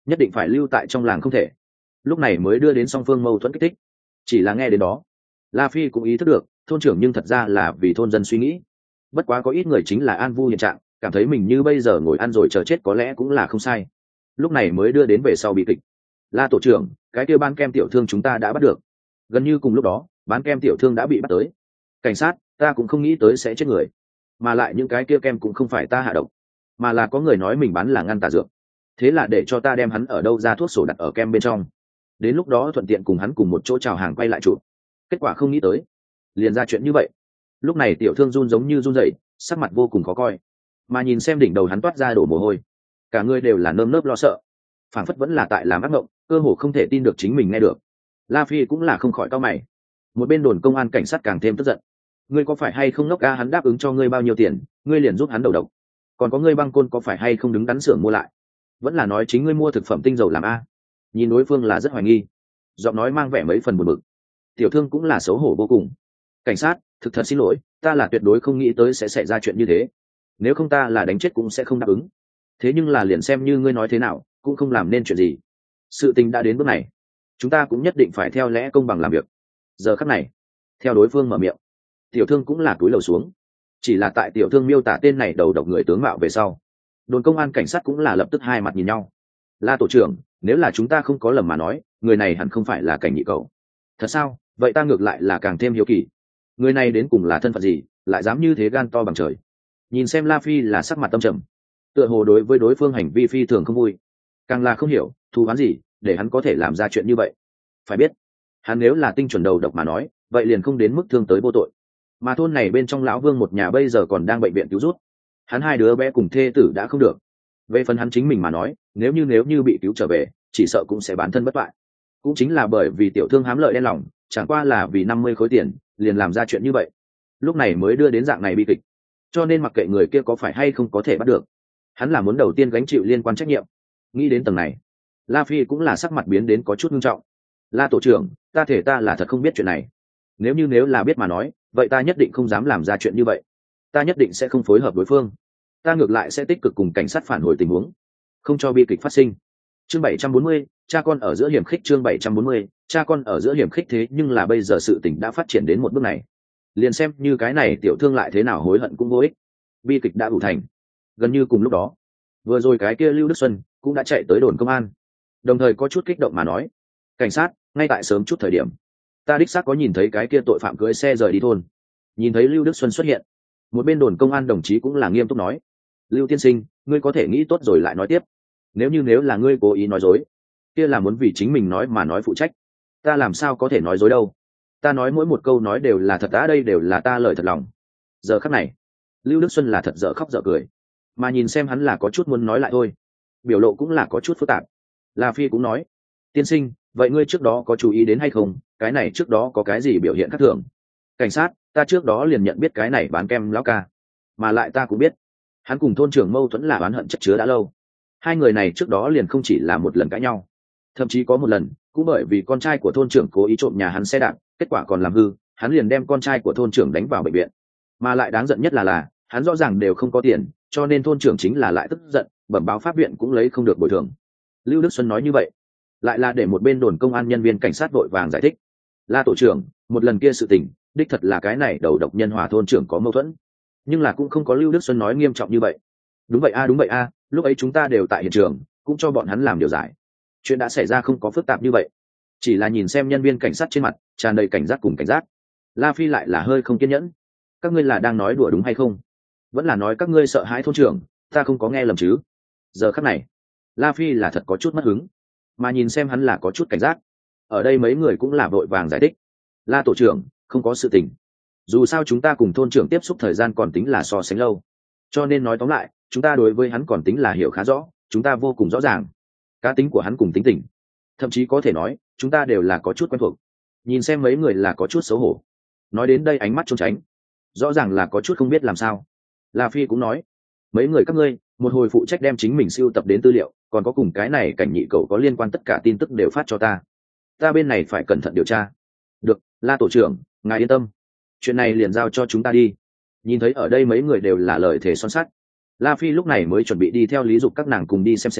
nhất định phải lưu tại trong làng không thể. Lúc này mới đưa đến song phương mâu thuẫn kích thích. Chỉ là nghe đến đó, La Phi cũng ý thức được thôn trưởng nhưng thật ra là vì thôn dân suy nghĩ. Bất quá có ít người chính là an vui hiện trạng, cảm thấy mình như bây giờ ngồi ăn rồi chờ chết có lẽ cũng là không sai. Lúc này mới đưa đến về sau bị kịch. La tổ trưởng, cái kia bán kem tiểu thương chúng ta đã bắt được. Gần như cùng lúc đó, bán kem tiểu thương đã bị bắt tới. Cảnh sát, ta cũng không nghĩ tới sẽ chết người, mà lại những cái kia kem cũng không phải ta hạ độc, mà là có người nói mình bán là ngăn tà dược. Thế là để cho ta đem hắn ở đâu ra thuốc sổ đặt ở kem bên trong, đến lúc đó thuận tiện cùng hắn cùng một chỗ chào hàng quay lại chụp. Kết quả không nghĩ tới liền ra chuyện như vậy. Lúc này tiểu thương run giống như run rẩy, sắc mặt vô cùng khó coi, mà nhìn xem đỉnh đầu hắn toát ra đổ mồ hôi, cả người đều là nơm nớp lo sợ, phảng phất vẫn là tại làm ác mộng, cơ hồ không thể tin được chính mình nghe được. La Phi cũng là không khỏi cau mày. Một bên đồn công an cảnh sát càng thêm tức giận. Ngươi có phải hay không ngốc a, hắn đáp ứng cho ngươi bao nhiêu tiền, ngươi liền giúp hắn đầu độc. Còn có ngươi băng côn có phải hay không đứng đắn xưởng mua lại, vẫn là nói chính ngươi mua thực phẩm tinh dầu làm a? Nhìn đối phương là rất hoài nghi, giọng nói mang vẻ mấy phần buồn bực. Tiểu thương cũng là xấu hổ vô cùng. Cảnh sát, thực thật xin lỗi, ta là tuyệt đối không nghĩ tới sẽ xảy ra chuyện như thế, nếu không ta là đánh chết cũng sẽ không đáp ứng. Thế nhưng là liền xem như ngươi nói thế nào cũng không làm nên chuyện gì. Sự tình đã đến bước này, chúng ta cũng nhất định phải theo lẽ công bằng làm việc. Giờ khắc này, theo đối phương mở miệng, tiểu thương cũng là cúi đầu xuống. Chỉ là tại tiểu thương miêu tả tên này đầu độc người tướng mạo về sau, đồn công an cảnh sát cũng là lập tức hai mặt nhìn nhau. La tổ trưởng, nếu là chúng ta không có lầm mà nói, người này hẳn không phải là Cảnh Nhị Cẩu. Thật sao? Vậy ta ngược lại là càng thêm hiếu kỳ, người này đến cùng là thân phận gì, lại dám như thế gan to bằng trời. Nhìn xem La Phi là sắc mặt tâm trầm, tựa hồ đối với đối phương hành vi phi thường không vui, càng là không hiểu thù oán gì để hắn có thể làm ra chuyện như vậy. Phải biết, hắn nếu là tinh chuẩn đầu độc mà nói, vậy liền không đến mức thương tới vô tội. Mà thôn này bên trong lão Vương một nhà bây giờ còn đang bệnh viện cứu rút, hắn hai đứa bé cùng thê tử đã không được. Về phần hắn chính mình mà nói, nếu như bị cứu trở về, chỉ sợ cũng sẽ bán thân bất bại. Cũng chính là bởi vì tiểu thương hám lợi đen lòng, chẳng qua là vì 50 khối tiền liền làm ra chuyện như vậy, lúc này mới đưa đến dạng này bi kịch. Cho nên mặc kệ người kia có phải hay không có thể bắt được, hắn là muốn đầu tiên gánh chịu liên quan trách nhiệm. Nghĩ đến tầng này, La Phi cũng là sắc mặt biến đến có chút nghiêm trọng. La tổ trưởng, ta thể ta là thật không biết chuyện này, nếu là biết mà nói, vậy ta nhất định không dám làm ra chuyện như vậy, ta nhất định sẽ không phối hợp đối phương, ta ngược lại sẽ tích cực cùng cảnh sát phản hồi tình huống, không cho bi kịch phát sinh. Chương 740, cha con ở giữa hiểm khích. Chương 740, cha con ở giữa hiểm khích. Thế nhưng là bây giờ sự tình đã phát triển đến một bước này, liền xem như cái này tiểu thương lại thế nào hối hận cũng vô ích, bi kịch đã đủ thành. Gần như cùng lúc đó, vừa rồi cái kia Lưu Đức Xuân cũng đã chạy tới đồn công an, đồng thời có chút kích động mà nói: cảnh sát, ngay tại sớm chút thời điểm, ta đích xác có nhìn thấy cái kia tội phạm cưỡi xe rời đi thôn. Nhìn thấy Lưu Đức Xuân xuất hiện, một bên đồn công an đồng chí cũng là nghiêm túc nói: Lưu tiên sinh, ngươi có thể nghĩ tốt rồi lại nói tiếp. Nếu là ngươi cố ý nói dối, kia là muốn vì chính mình nói mà nói phụ trách, ta làm sao có thể nói dối đâu. Ta nói mỗi một câu nói đều là thật, đã đây đều là ta lời thật lòng. Giờ khắc này, Lưu Đức Xuân là thật dở khóc dở cười, mà nhìn xem hắn là có chút muốn nói lại thôi, biểu lộ cũng là có chút phức tạp. La Phi cũng nói: tiên sinh, vậy ngươi trước đó có chú ý đến hay không, cái này trước đó có cái gì biểu hiện khác thường? Cảnh sát, ta trước đó liền nhận biết cái này bán kem lão ca, mà lại ta cũng biết hắn cùng thôn trưởng mâu thuẫn là oán hận chất chứa đã lâu. Hai người này trước đó liền không chỉ là một lần cãi nhau, thậm chí có một lần cũng bởi vì con trai của thôn trưởng cố ý trộm nhà hắn xe đạp, kết quả còn làm hư, hắn liền đem con trai của thôn trưởng đánh vào bệnh viện. Mà lại đáng giận nhất là hắn rõ ràng đều không có tiền, cho nên thôn trưởng chính là lại tức giận, bẩm báo pháp viện cũng lấy không được bồi thường. Lưu Đức Xuân nói như vậy, lại là để một bên đồn công an nhân viên cảnh sát vội vàng giải thích: La tổ trưởng, một lần kia sự tình đích thật là cái này đầu độc nhân hòa thôn trưởng có mâu thuẫn, nhưng là cũng không có Lưu Đức Xuân nói nghiêm trọng như vậy. Đúng vậy a, lúc ấy chúng ta đều tại hiện trường, cũng cho bọn hắn làm điều giải, chuyện đã xảy ra không có phức tạp như vậy. Chỉ là nhìn xem nhân viên cảnh sát trên mặt tràn đầy cảnh giác cùng cảnh giác, La Phi lại là hơi không kiên nhẫn. Các ngươi là đang nói đùa đúng hay không, vẫn là nói các ngươi sợ hãi thôn trưởng, ta không có nghe lầm chứ? Giờ khắc này, La Phi là thật có chút mất hứng, mà nhìn xem hắn là có chút cảnh giác. Ở đây mấy người cũng là vội vàng giải thích: La tổ trưởng, không có sự tình, dù sao chúng ta cùng thôn trưởng tiếp xúc thời gian còn tính là so sánh lâu, cho nên nói tóm lại, chúng ta đối với hắn còn tính là hiểu khá rõ, chúng ta vô cùng rõ ràng cá tính của hắn cùng tính tình, thậm chí có thể nói chúng ta đều là có chút quen thuộc. Nhìn xem mấy người là có chút xấu hổ, nói đến đây ánh mắt trốn tránh, rõ ràng là có chút không biết làm sao. La Phi cũng nói: mấy người các ngươi một hồi phụ trách đem chính mình sưu tập đến tư liệu, còn có cùng cái này Cảnh Nhị Cẩu có liên quan tất cả tin tức đều phát cho ta, ta bên này phải cẩn thận điều tra. Được, La tổ trưởng, ngài yên tâm, chuyện này liền giao cho chúng ta đi. Nhìn thấy ở đây mấy người đều là lời thề son sắt, La Phi lúc này mới chuẩn bị đi theo Lý Dục các nàng cùng đi xem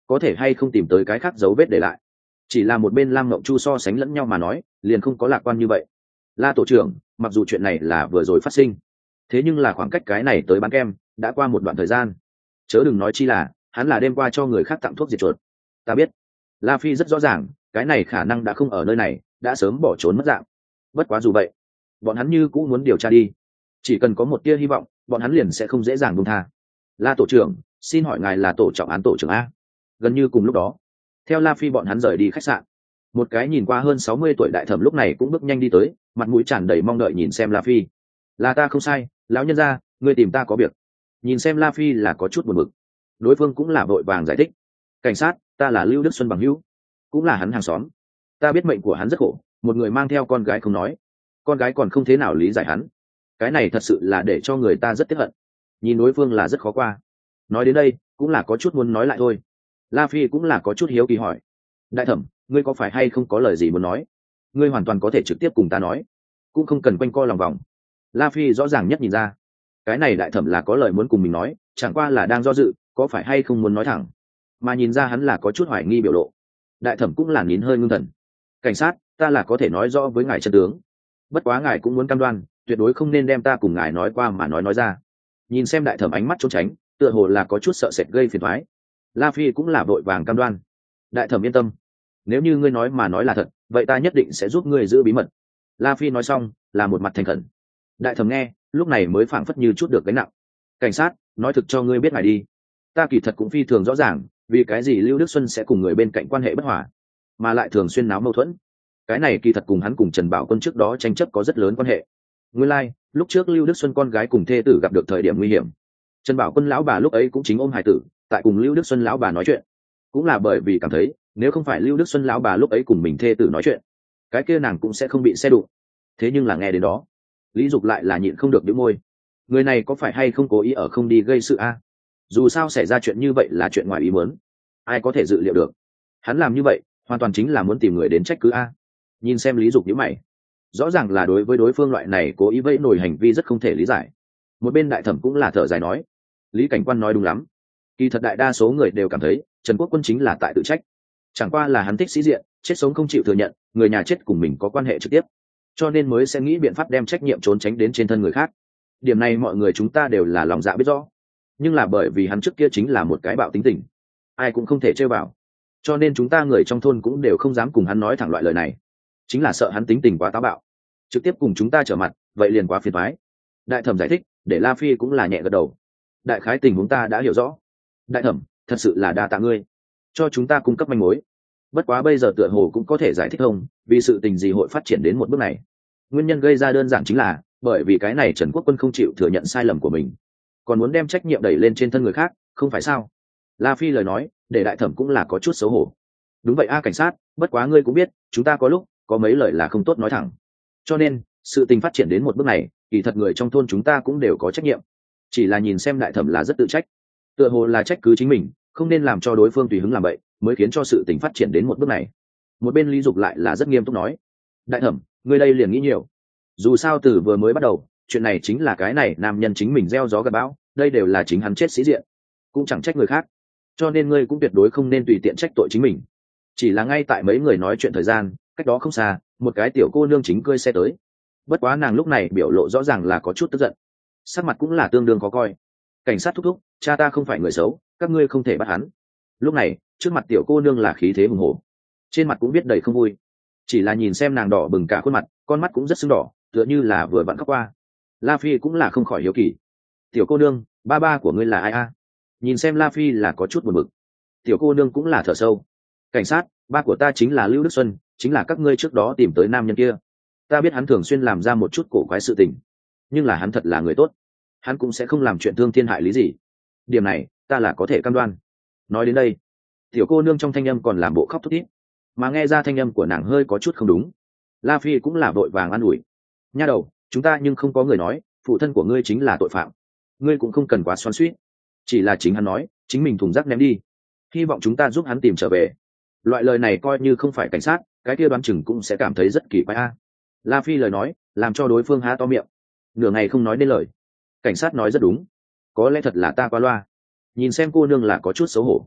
có thể hay không tìm tới cái khác dấu vết để lại. Chỉ là một bên Lam Ngộng Chu so sánh lẫn nhau mà nói, liền không có lạc quan như vậy. La tổ trưởng, mặc dù chuyện này là vừa rồi phát sinh, thế nhưng là khoảng cách cái này tới bán kem đã qua một đoạn thời gian, chớ đừng nói chi là hắn là đêm qua cho người khác tặng thuốc diệt chuột. Ta biết, La Phi rất rõ ràng cái này khả năng đã không ở nơi này, đã sớm bỏ trốn mất dạng. Bất quá dù vậy, bọn hắn như cũng muốn điều tra đi, chỉ cần có một tia hy vọng bọn hắn liền sẽ không dễ dàng buông tha. La tổ trưởng, xin hỏi ngài là tổ trọng án tổ trưởng a? Gần như cùng lúc đó, theo La Phi bọn hắn rời đi khách sạn, một cái nhìn qua hơn 60 tuổi đại thẩm lúc này cũng bước nhanh đi tới, mặt mũi tràn đầy mong đợi nhìn xem La Phi. Là ta không sai, lão nhân gia, ngươi tìm ta có việc. Nhìn xem La Phi là có chút buồn bực, đối phương cũng là vội vàng giải thích. Cảnh sát, ta là Lưu Đức Xuân bằng hữu, cũng là hắn hàng xóm. Ta biết mệnh của hắn rất khổ, một người mang theo con gái không nói, con gái còn không thế nào lý giải hắn. Cái này thật sự là để cho người ta rất tiếc hận. Nhìn đối phương là rất khó qua. Nói đến đây, cũng là có chút muốn nói lại thôi. La Phi cũng là có chút hiếu kỳ hỏi. Đại thẩm, ngươi có phải hay không có lời gì muốn nói? Ngươi hoàn toàn có thể trực tiếp cùng ta nói, cũng không cần quanh co lòng vòng. La Phi rõ ràng nhất nhìn ra, cái này đại thẩm là có lời muốn cùng mình nói, chẳng qua là đang do dự, có phải hay không muốn nói thẳng. Mà nhìn ra hắn là có chút hoài nghi biểu lộ. Đại thẩm cũng là nín hơi ngưng thần. Cảnh sát, ta là có thể nói rõ với ngài chân tướng. Bất quá ngài cũng muốn cam đoan, tuyệt đối không nên đem ta cùng ngài nói qua mà nói ra. Nhìn xem đại thẩm ánh mắt trốn tránh, tựa hồ là có chút sợ sệt gây phiền toái. La Phi cũng là vội vàng cam đoan. Đại thẩm yên tâm, nếu như ngươi nói mà nói là thật, vậy ta nhất định sẽ giúp ngươi giữ bí mật. La Phi nói xong là một mặt thành khẩn. Đại thẩm nghe lúc này mới phảng phất như chút được gánh nặng. Cảnh sát, nói thực cho ngươi biết ngài đi, ta kỳ thật cũng phi thường rõ ràng vì cái gì Lưu Đức Xuân sẽ cùng người bên cạnh quan hệ bất hòa, mà lại thường xuyên náo mâu thuẫn. Cái này kỳ thật cùng hắn cùng Trần Bảo Quân trước đó tranh chấp có rất lớn quan hệ. Nguyên lai, lúc trước Lưu Đức Xuân con gái cùng thê tử gặp được thời điểm nguy hiểm, Trần Bảo Quân lão bà lúc ấy cũng chính ôm hài tử, tại cùng Lưu Đức Xuân lão bà nói chuyện. Cũng là bởi vì cảm thấy, nếu không phải Lưu Đức Xuân lão bà lúc ấy cùng mình thê tử nói chuyện, cái kia nàng cũng sẽ không bị xe đụng. Thế nhưng là nghe đến đó, Lý Dục lại là nhịn không được bĩu môi. Người này có phải hay không cố ý ở không đi gây sự a? Dù sao xảy ra chuyện như vậy là chuyện ngoài ý muốn, ai có thể dự liệu được. Hắn làm như vậy, hoàn toàn chính là muốn tìm người đến trách cứ a. Nhìn xem Lý Dục nhíu mày, rõ ràng là đối với đối phương loại này cố ý vẫy nổi hành vi rất không thể lý giải. Một bên đại thẩm cũng là thở dài nói, Lý cảnh quan nói đúng lắm, kỳ thật đại đa số người đều cảm thấy Trần Quốc Quân chính là tại tự trách, chẳng qua là hắn thích sĩ diện, chết sống không chịu thừa nhận người nhà chết cùng mình có quan hệ trực tiếp, cho nên mới sẽ nghĩ biện pháp đem trách nhiệm trốn tránh đến trên thân người khác. Điểm này mọi người chúng ta đều là lòng dạ biết rõ, nhưng là bởi vì hắn trước kia chính là một cái bạo tính tình, ai cũng không thể chơi vào, cho nên chúng ta người trong thôn cũng đều không dám cùng hắn nói thẳng loại lời này, chính là sợ hắn tính tình quá táo bạo, trực tiếp cùng chúng ta trở mặt, vậy liền quá phiền toái. Đại thẩm giải thích, để La Phi cũng là nhẹ gật đầu. Đại khái tình huống ta đã hiểu rõ. Đại thẩm, thật sự là đa tạ ngươi cho chúng ta cung cấp manh mối. Bất quá bây giờ tựa hồ cũng có thể giải thích không, vì sự tình gì hội phát triển đến một bước này. Nguyên nhân gây ra đơn giản chính là bởi vì cái này Trần Quốc Quân không chịu thừa nhận sai lầm của mình, còn muốn đem trách nhiệm đẩy lên trên thân người khác, không phải sao? La Phi lời nói để đại thẩm cũng là có chút xấu hổ. Đúng vậy a cảnh sát, bất quá ngươi cũng biết chúng ta có lúc có mấy lời là không tốt nói thẳng, cho nên sự tình phát triển đến một bước này, kỳ thật người trong thôn chúng ta cũng đều có trách nhiệm. Chỉ là nhìn xem đại thẩm là rất tự trách, tựa hồ là trách cứ chính mình không nên làm cho đối phương tùy hứng làm vậy, mới khiến cho sự tình phát triển đến một bước này. Một bên Lý Dục lại là rất nghiêm túc nói, đại thẩm, ngươi đây liền nghĩ nhiều. Dù sao từ vừa mới bắt đầu, chuyện này chính là cái này nam nhân chính mình gieo gió gặt bão, đây đều là chính hắn chết sĩ diện, cũng chẳng trách người khác, cho nên ngươi cũng tuyệt đối không nên tùy tiện trách tội chính mình. Chỉ là ngay tại mấy người nói chuyện thời gian, cách đó không xa, một cái tiểu cô nương chính cơi xe tới. Bất quá nàng lúc này biểu lộ rõ ràng là có chút tức giận, sắc mặt cũng là tương đương khó coi. Cảnh sát thúc thúc, cha ta không phải người xấu, các ngươi không thể bắt hắn. Lúc này trước mặt tiểu cô nương là khí thế hùng hổ, trên mặt cũng viết đầy không vui. Chỉ là nhìn xem nàng đỏ bừng cả khuôn mặt, con mắt cũng rất sưng đỏ, tựa như là vừa vặn khóc qua. La Phi cũng là không khỏi hiếu kỳ, tiểu cô nương, ba ba của ngươi là ai a? Nhìn xem La Phi là có chút buồn bực. Tiểu cô nương cũng là thở sâu. Cảnh sát, ba của ta chính là Lưu Đức Xuân, chính là các ngươi trước đó tìm tới nam nhân kia. Ta biết hắn thường xuyên làm ra một chút cổ quái sự tình, nhưng là hắn thật là người tốt, hắn cũng sẽ không làm chuyện thương thiên hại lý gì. Điểm này ta là có thể cam đoan. Nói đến đây, tiểu cô nương trong thanh âm còn làm bộ khóc thút thít, mà nghe ra thanh âm của nàng hơi có chút không đúng. La Phi cũng là vội vàng an ủi, nha đầu, chúng ta nhưng không có người nói phụ thân của ngươi chính là tội phạm, ngươi cũng không cần quá xoắn xuýt, chỉ là chính hắn nói chính mình thùng rác ném đi, hy vọng chúng ta giúp hắn tìm trở về. Loại lời này coi như không phải cảnh sát, cái kia đoán chừng cũng sẽ cảm thấy rất kỳ quái a. La Phi lời nói làm cho đối phương há to miệng, nửa ngày không nói nên lời. Cảnh sát nói rất đúng, có lẽ thật là ta qua loa. Nhìn xem cô nương là có chút xấu hổ.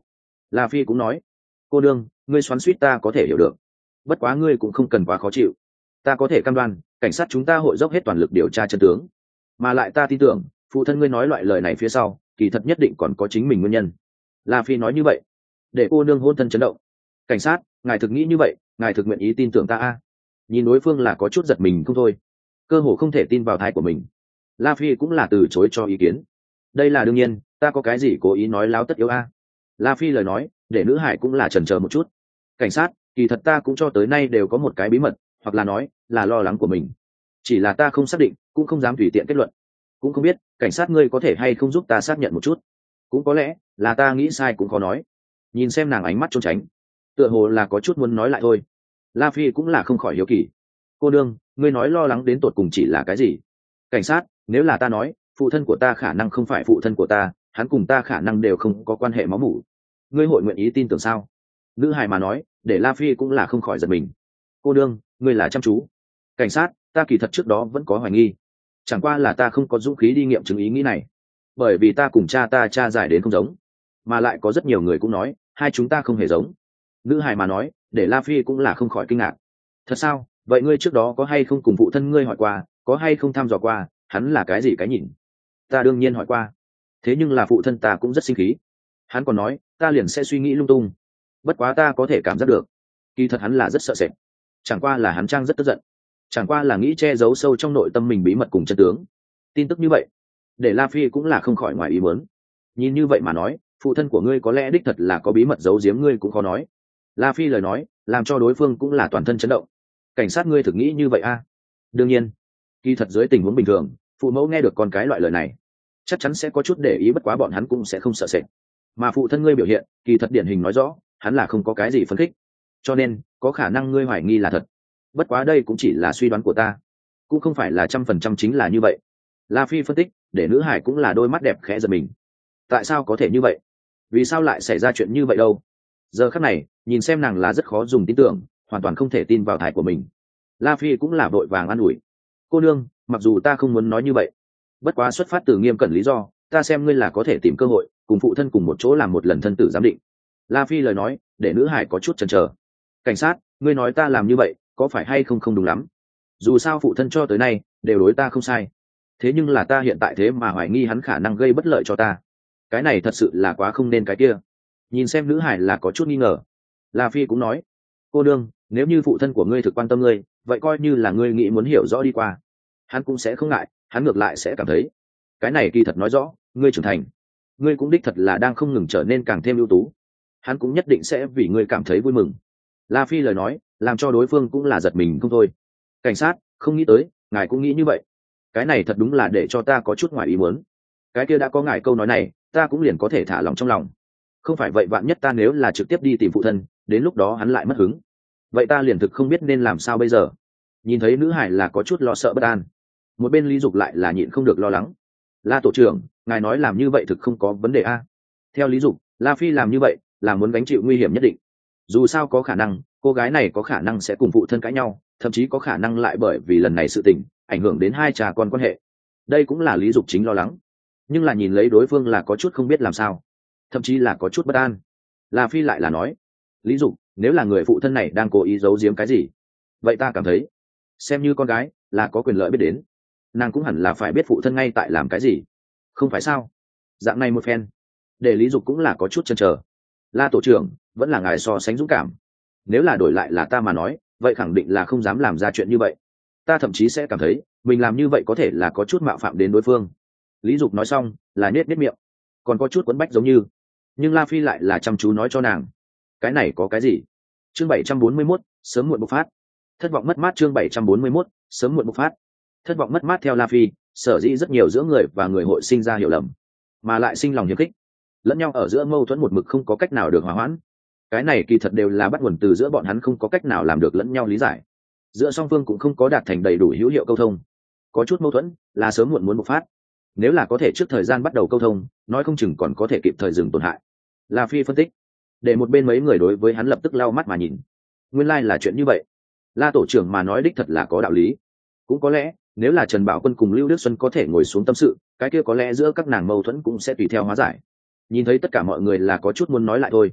La Phi cũng nói, cô đương, ngươi xoắn suýt ta có thể hiểu được, bất quá ngươi cũng không cần quá khó chịu, ta có thể cam đoan cảnh sát chúng ta hội dốc hết toàn lực điều tra chân tướng, mà lại ta tin tưởng phụ thân ngươi nói loại lời này phía sau kỳ thật nhất định còn có chính mình nguyên nhân. La Phi nói như vậy để cô nương hôn thân chấn động. Cảnh sát, ngài thực nghĩ như vậy, ngài thực nguyện ý tin tưởng ta a? Nhìn đối phương là có chút giật mình không thôi, cơ hồ không thể tin vào thái của mình. La Phi cũng là từ chối cho ý kiến. Đây là đương nhiên, ta có cái gì cố ý nói láo tất yếu a? La Phi lời nói để nữ hải cũng là chần chờ một chút. Cảnh sát, kỳ thật ta cũng cho tới nay đều có một cái bí mật, hoặc là nói là lo lắng của mình, chỉ là ta không xác định, cũng không dám tùy tiện kết luận. Cũng không biết cảnh sát ngươi có thể hay không giúp ta xác nhận một chút, cũng có lẽ là ta nghĩ sai cũng khó nói. Nhìn xem nàng ánh mắt trốn tránh, tựa hồ là có chút muốn nói lại thôi. La Phi cũng là không khỏi hiếu kỳ. Cô đương, ngươi nói lo lắng đến tột cùng chỉ là cái gì? Cảnh sát, nếu là ta nói phụ thân của ta khả năng không phải phụ thân của ta, hắn cùng ta khả năng đều không có quan hệ máu mủ, ngươi hội nguyện ý tin tưởng sao? Nữ hài mà nói để La Phi cũng là không khỏi giật mình. Cô đương, ngươi là chăm chú. Cảnh sát, ta kỳ thật trước đó vẫn có hoài nghi, chẳng qua là ta không có dũng khí đi nghiệm chứng ý nghĩ này, bởi vì ta cùng cha ta cha giải đến không giống, mà lại có rất nhiều người cũng nói hai chúng ta không hề giống. Nữ hài mà nói để La Phi cũng là không khỏi kinh ngạc. Thật sao? Vậy ngươi trước đó có hay không cùng phụ thân ngươi hỏi qua, có hay không thăm dò qua hắn là cái gì cái nhìn? Ta đương nhiên hỏi qua, thế nhưng là phụ thân ta cũng rất sinh khí, hắn còn nói ta liền sẽ suy nghĩ lung tung. Bất quá ta có thể cảm giác được kỳ thật hắn là rất sợ sệt, chẳng qua là hắn trang rất tức giận, chẳng qua là nghĩ che giấu sâu trong nội tâm mình bí mật cùng chân tướng. Tin tức như vậy để La Phi cũng là không khỏi ngoài ý muốn. Nhìn như vậy mà nói phụ thân của ngươi có lẽ đích thật là có bí mật giấu giếm ngươi cũng khó nói. La Phi lời nói làm cho đối phương cũng là toàn thân chấn động. Cảnh sát, ngươi thực nghĩ như vậy a? Đương nhiên, kỳ thật dưới tình huống bình thường phụ mẫu nghe được con cái loại lời này chắc chắn sẽ có chút để ý, bất quá bọn hắn cũng sẽ không sợ sệt. Mà phụ thân ngươi biểu hiện kỳ thật điển hình nói rõ hắn là không có cái gì phấn khích, cho nên có khả năng ngươi hoài nghi là thật. Bất quá đây cũng chỉ là suy đoán của ta, cũng không phải là 100% chính là như vậy. La Phi phân tích để nữ hải cũng là đôi mắt đẹp khẽ giật mình. Tại sao có thể như vậy? Vì sao lại xảy ra chuyện như vậy đâu? Giờ khắc này nhìn xem nàng là rất khó dùng tin tưởng, hoàn toàn không thể tin vào thái của mình. La Phi cũng là vội vàng an ủi. Cô nương, mặc dù ta không muốn nói như vậy, bất quá xuất phát từ nghiêm cẩn lý do, ta xem ngươi là có thể tìm cơ hội cùng phụ thân cùng một chỗ làm một lần thân tử giám định. La Phi lời nói để nữ hải có chút chần chờ. Cảnh sát, ngươi nói ta làm như vậy có phải hay không không đúng lắm? Dù sao phụ thân cho tới nay đều đối ta không sai, thế nhưng là ta hiện tại thế mà hoài nghi hắn khả năng gây bất lợi cho ta, cái này thật sự là quá không nên cái kia. Nhìn xem nữ hải là có chút nghi ngờ, La Phi cũng nói, cô đương, nếu như phụ thân của ngươi thực quan tâm ngươi, vậy coi như là ngươi nghĩ muốn hiểu rõ đi qua, hắn cũng sẽ không ngại, hắn ngược lại sẽ cảm thấy cái này kỳ thật nói rõ ngươi trưởng thành, ngươi cũng đích thật là đang không ngừng trở nên càng thêm ưu tú, hắn cũng nhất định sẽ vì ngươi cảm thấy vui mừng. La Phi lời nói làm cho đối phương cũng là giật mình không thôi. Cảnh sát, không nghĩ tới ngài cũng nghĩ như vậy, cái này thật đúng là để cho ta có chút ngoài ý muốn. Cái kia đã có ngài câu nói này ta cũng liền có thể thả lòng trong lòng, không phải vậy vạn nhất ta nếu là trực tiếp đi tìm phụ thân, đến lúc đó hắn lại mất hứng, vậy ta liền thực không biết nên làm sao bây giờ. Nhìn thấy nữ hải là có chút lo sợ bất an, một bên Lý Dục lại là nhịn không được lo lắng. La tổ trưởng, ngài nói làm như vậy thực không có vấn đề a? Theo Lý Dục, La Phi làm như vậy là muốn gánh chịu nguy hiểm nhất định, dù sao có khả năng cô gái này có khả năng sẽ cùng phụ thân cãi nhau, thậm chí có khả năng lại bởi vì lần này sự tình ảnh hưởng đến hai cha con quan hệ. Đây cũng là Lý Dục chính lo lắng, nhưng là nhìn lấy đối phương là có chút không biết làm sao, thậm chí là có chút bất an. La Phi lại là nói, Lý Dục, nếu là người phụ thân này đang cố ý giấu giếm cái gì, vậy ta cảm thấy xem như con gái là có quyền lợi biết đến, nàng cũng hẳn là phải biết phụ thân ngay tại làm cái gì, không phải sao? Dạng này một phen để Lý Dục cũng là có chút chần chờ. La tổ trưởng, vẫn là ngài so sánh dũng cảm, nếu là đổi lại là ta mà nói vậy khẳng định là không dám làm ra chuyện như vậy, ta thậm chí sẽ cảm thấy mình làm như vậy có thể là có chút mạo phạm đến đối phương. Lý Dục nói xong là nết miệng, còn có chút quấn bách giống như, nhưng La Phi lại là chăm chú nói cho nàng, cái này có cái gì? Chương 741, sớm muộn bộc phát. Thất vọng mất mát. Chương 741, sớm muộn bộc phát. Thất vọng mất mát. Theo La Phi, sở dĩ rất nhiều giữa người và người hội sinh ra hiểu lầm, mà lại sinh lòng hiềm khích, lẫn nhau ở giữa mâu thuẫn một mực không có cách nào được hòa hoãn. Cái này kỳ thật đều là bắt nguồn từ giữa bọn hắn không có cách nào làm được lẫn nhau lý giải, giữa song phương cũng không có đạt thành đầy đủ hữu hiệu câu thông, có chút mâu thuẫn là sớm muộn muốn bộc phát. Nếu là có thể trước thời gian bắt đầu câu thông, nói không chừng còn có thể kịp thời dừng tổn hại. La Phi phân tích để một bên mấy người đối với hắn lập tức lau mắt mà nhìn. Nguyên lai là chuyện như vậy. La tổ trưởng mà nói đích thật là có đạo lý. Cũng có lẽ nếu là Trần Bảo Quân cùng Lưu Đức Xuân có thể ngồi xuống tâm sự, cái kia có lẽ giữa các nàng mâu thuẫn cũng sẽ tùy theo hóa giải. Nhìn thấy tất cả mọi người là có chút muốn nói lại thôi,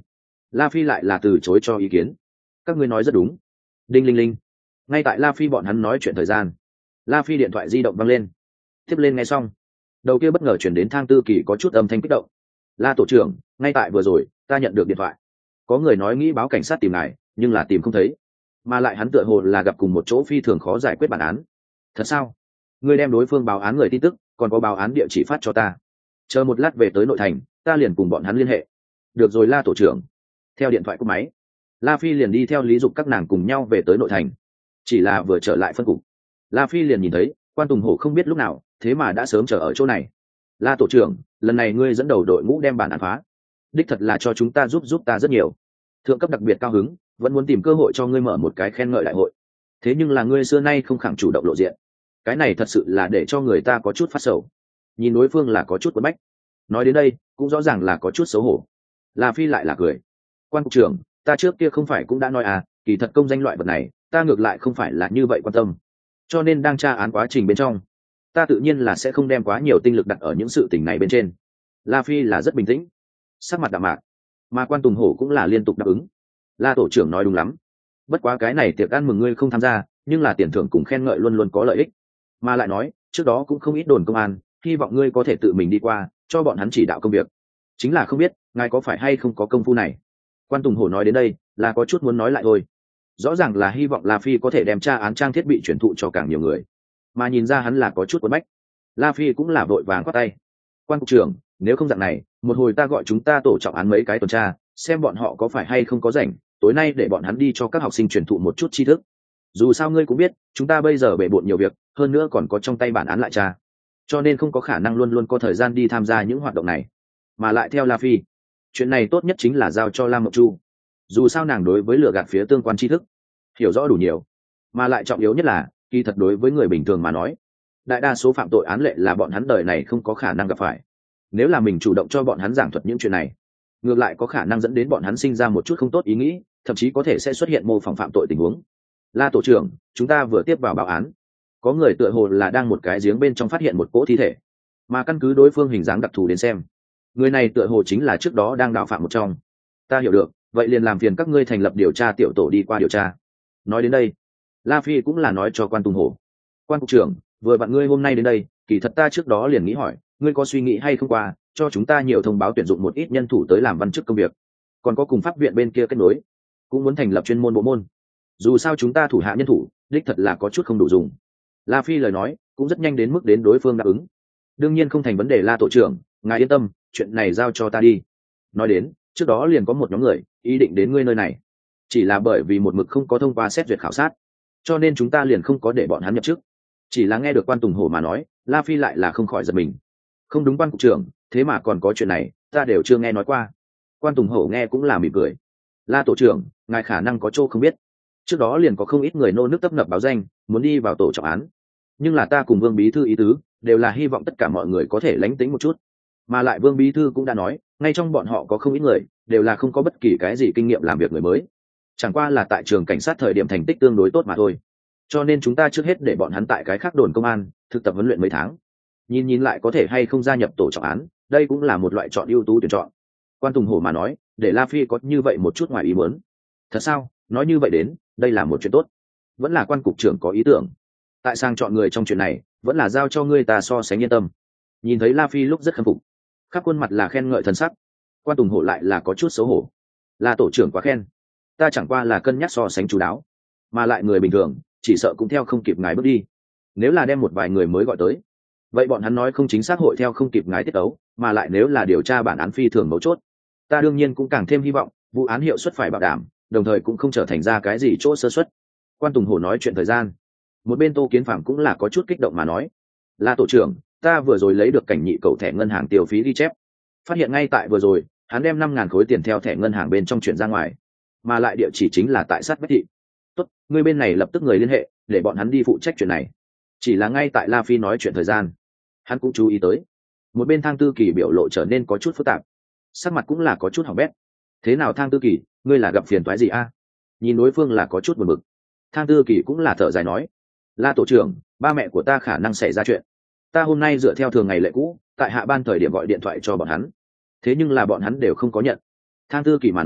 La Phi lại là từ chối cho ý kiến. Các ngươi nói rất đúng. Đinh linh linh. Ngay tại La Phi bọn hắn nói chuyện thời gian, La Phi điện thoại di động văng lên. Tiếp lên nghe xong, đầu kia bất ngờ chuyển đến Thang Tư Kỳ có chút âm thanh kích động. La tổ trưởng, ngay tại vừa rồi ta nhận được điện thoại, có người nói nghĩ báo cảnh sát tìm ngài, nhưng là tìm không thấy, mà lại hắn tựa hồ là gặp cùng một chỗ phi thường khó giải quyết bản án. Thật sao? Ngươi đem đối phương báo án người tin tức còn có báo án địa chỉ phát cho ta, chờ một lát về tới nội thành ta liền cùng bọn hắn liên hệ. Được rồi La tổ trưởng. Theo điện thoại của máy, La Phi liền đi theo Lý Dục các nàng cùng nhau về tới nội thành. Chỉ là vừa trở lại phân cục, La Phi liền nhìn thấy Quan Tùng Hổ không biết lúc nào thế mà đã sớm chờ ở chỗ này. La tổ trưởng, lần này ngươi dẫn đầu đội ngũ đem bản án phá, đích thật là cho chúng ta giúp ta rất nhiều. Thượng cấp đặc biệt cao hứng, vẫn muốn tìm cơ hội cho ngươi mở một cái khen ngợi đại hội, thế nhưng là ngươi xưa nay không khẳng chủ động lộ diện, cái này thật sự là để cho người ta có chút phát sầu. Nhìn đối phương là có chút quấn bách, nói đến đây cũng rõ ràng là có chút xấu hổ. La Phi lại là cười. Quan cục trưởng, ta trước kia không phải cũng đã nói à, kỳ thật công danh loại vật này ta ngược lại không phải là như vậy quan tâm, cho nên đang tra án quá trình bên trong ta tự nhiên là sẽ không đem quá nhiều tinh lực đặt ở những sự tình này bên trên. La Phi là rất bình tĩnh, sắc mặt đạm mạc, mà Quan Tùng Hổ cũng là liên tục đáp ứng. La tổ trưởng nói đúng lắm, bất quá cái này tiệc ăn mừng ngươi không tham gia, nhưng là tiền thưởng cùng khen ngợi luôn luôn có lợi ích, mà lại nói trước đó cũng không ít đồn công an, hy vọng ngươi có thể tự mình đi qua cho bọn hắn chỉ đạo công việc. Chính là không biết ngài có phải hay không có công phu này. Quan Tùng Hổ nói đến đây là có chút muốn nói lại thôi, rõ ràng là hy vọng La Phi có thể đem tra án trang thiết bị chuyển thụ cho càng nhiều người, mà nhìn ra hắn là có chút quấn bách. La Phi cũng là vội vàng quát tay. Quan cục trưởng, nếu không dạng này, một hồi ta gọi chúng ta tổ trọng án mấy cái tuần tra, xem bọn họ có phải hay không có rảnh, tối nay để bọn hắn đi cho các học sinh truyền thụ một chút tri thức. Dù sao ngươi cũng biết chúng ta bây giờ bề bộn nhiều việc, hơn nữa còn có trong tay bản án lại tra, cho nên không có khả năng luôn luôn có thời gian đi tham gia những hoạt động này. Mà lại theo La Phi, chuyện này tốt nhất chính là giao cho Lam Mộng Chu, dù sao nàng đối với lừa gạt phía tương quan tri thức hiểu rõ đủ nhiều, mà lại trọng yếu nhất là kỳ thật đối với người bình thường mà nói, đại đa số phạm tội án lệ là bọn hắn đời này không có khả năng gặp phải. Nếu là mình chủ động cho bọn hắn giảng thuật những chuyện này, ngược lại có khả năng dẫn đến bọn hắn sinh ra một chút không tốt ý nghĩ, thậm chí có thể sẽ xuất hiện mô phỏng phạm tội tình huống. La tổ trưởng, chúng ta vừa tiếp vào báo án, có người tựa hồ là đang một cái giếng bên trong phát hiện một cỗ thi thể, mà căn cứ đối phương hình dáng đặc thù đến xem, người này tựa hồ chính là trước đó đang đào phạm một trong. Ta hiểu được, vậy liền làm phiền các ngươi thành lập điều tra tiểu tổ đi qua điều tra. Nói đến đây, La Phi cũng là nói cho Quan Tùng Hổ. Quan cục trưởng, vừa bạn ngươi hôm nay đến đây, kỳ thật ta trước đó liền nghĩ hỏi ngươi có suy nghĩ hay không qua cho chúng ta nhiều thông báo tuyển dụng một ít nhân thủ tới làm văn chức công việc, còn có cùng pháp viện bên kia kết nối, cũng muốn thành lập chuyên môn bộ môn. Dù sao chúng ta thủ hạ nhân thủ đích thật là có chút không đủ dùng. La Phi lời nói cũng rất nhanh đến mức đến đối phương đáp ứng. Đương nhiên không thành vấn đề La tổ trưởng, ngài yên tâm, chuyện này giao cho ta đi. Nói đến trước đó liền có một nhóm người ý định đến ngươi nơi này, chỉ là bởi vì một mực không có thông qua xét duyệt khảo sát, cho nên chúng ta liền không có để bọn hắn nhập chức. Chỉ là nghe được Quan Tùng Hổ mà nói, La Phi lại là không khỏi giật mình. Không đúng Quan cục trưởng, thế mà còn có chuyện này ta đều chưa nghe nói qua. Quan Tùng Hổ nghe cũng là mỉm cười. La tổ trưởng, ngài khả năng có chỗ không biết, trước đó liền có không ít người nô nước tấp nập báo danh muốn đi vào tổ trọng án, nhưng là ta cùng Vương bí thư ý tứ đều là hy vọng tất cả mọi người có thể lánh tính một chút, mà lại Vương bí thư cũng đã nói ngay trong bọn họ có không ít người đều là không có bất kỳ cái gì kinh nghiệm làm việc người mới, chẳng qua là tại trường cảnh sát thời điểm thành tích tương đối tốt mà thôi, cho nên chúng ta trước hết để bọn hắn tại cái khác đồn công an thực tập huấn luyện mấy tháng, nhìn lại có thể hay không gia nhập tổ trọng án, đây cũng là một loại chọn ưu tú tuyển chọn. Quan Tùng Hổ mà nói để La Phi có như vậy một chút ngoài ý muốn. Thật sao? Nói như vậy đến đây là một chuyện tốt, vẫn là Quan cục trưởng có ý tưởng. Tại sang chọn người trong chuyện này vẫn là giao cho ngươi ta so sánh yên tâm. Nhìn thấy La Phi lúc rất khâm phục, khắp khuôn mặt là khen ngợi thần sắc. Quan Tùng Hổ lại là có chút xấu hổ. Là tổ trưởng quá khen, ta chẳng qua là cân nhắc so sánh chú đáo, mà lại người bình thường chỉ sợ cũng theo không kịp ngài bước đi. Nếu là đem một vài người mới gọi tới, vậy bọn hắn nói không chính xác hội theo không kịp ngài tiết ấu, mà lại nếu là điều tra bản án phi thường mấu chốt, ta đương nhiên cũng càng thêm hy vọng vụ án hiệu suất phải bảo đảm, đồng thời cũng không trở thành ra cái gì chỗ sơ suất. Quan Tùng Hổ nói chuyện thời gian, một bên Tô Kiến Phạm cũng là có chút kích động mà nói, là tổ trưởng, ta vừa rồi lấy được cảnh nhị cầu thẻ ngân hàng tiêu phí ghi chép, phát hiện ngay tại vừa rồi hắn đem 5.000 khối tiền theo thẻ ngân hàng bên trong chuyển ra ngoài, mà lại địa chỉ chính là tại sát Bách Thị. Tốt, ngươi bên này lập tức người liên hệ để bọn hắn đi phụ trách chuyện này. Chỉ là ngay tại La Phi nói chuyện thời gian, hắn cũng chú ý tới một bên Thang Tư Kỳ biểu lộ trở nên có chút phức tạp, sắc mặt cũng là có chút hỏng bét. Thế nào Thang Tư Kỳ, ngươi là gặp phiền toái gì a? Nhìn đối phương là có chút buồn bực, Thang Tư Kỳ cũng là thở dài nói, La tổ trưởng, ba mẹ của ta khả năng xảy ra chuyện, ta hôm nay dựa theo thường ngày lệ cũ tại hạ ban thời điểm gọi điện thoại cho bọn hắn, thế nhưng là bọn hắn đều không có nhận. Thang Tư Kỳ mà nói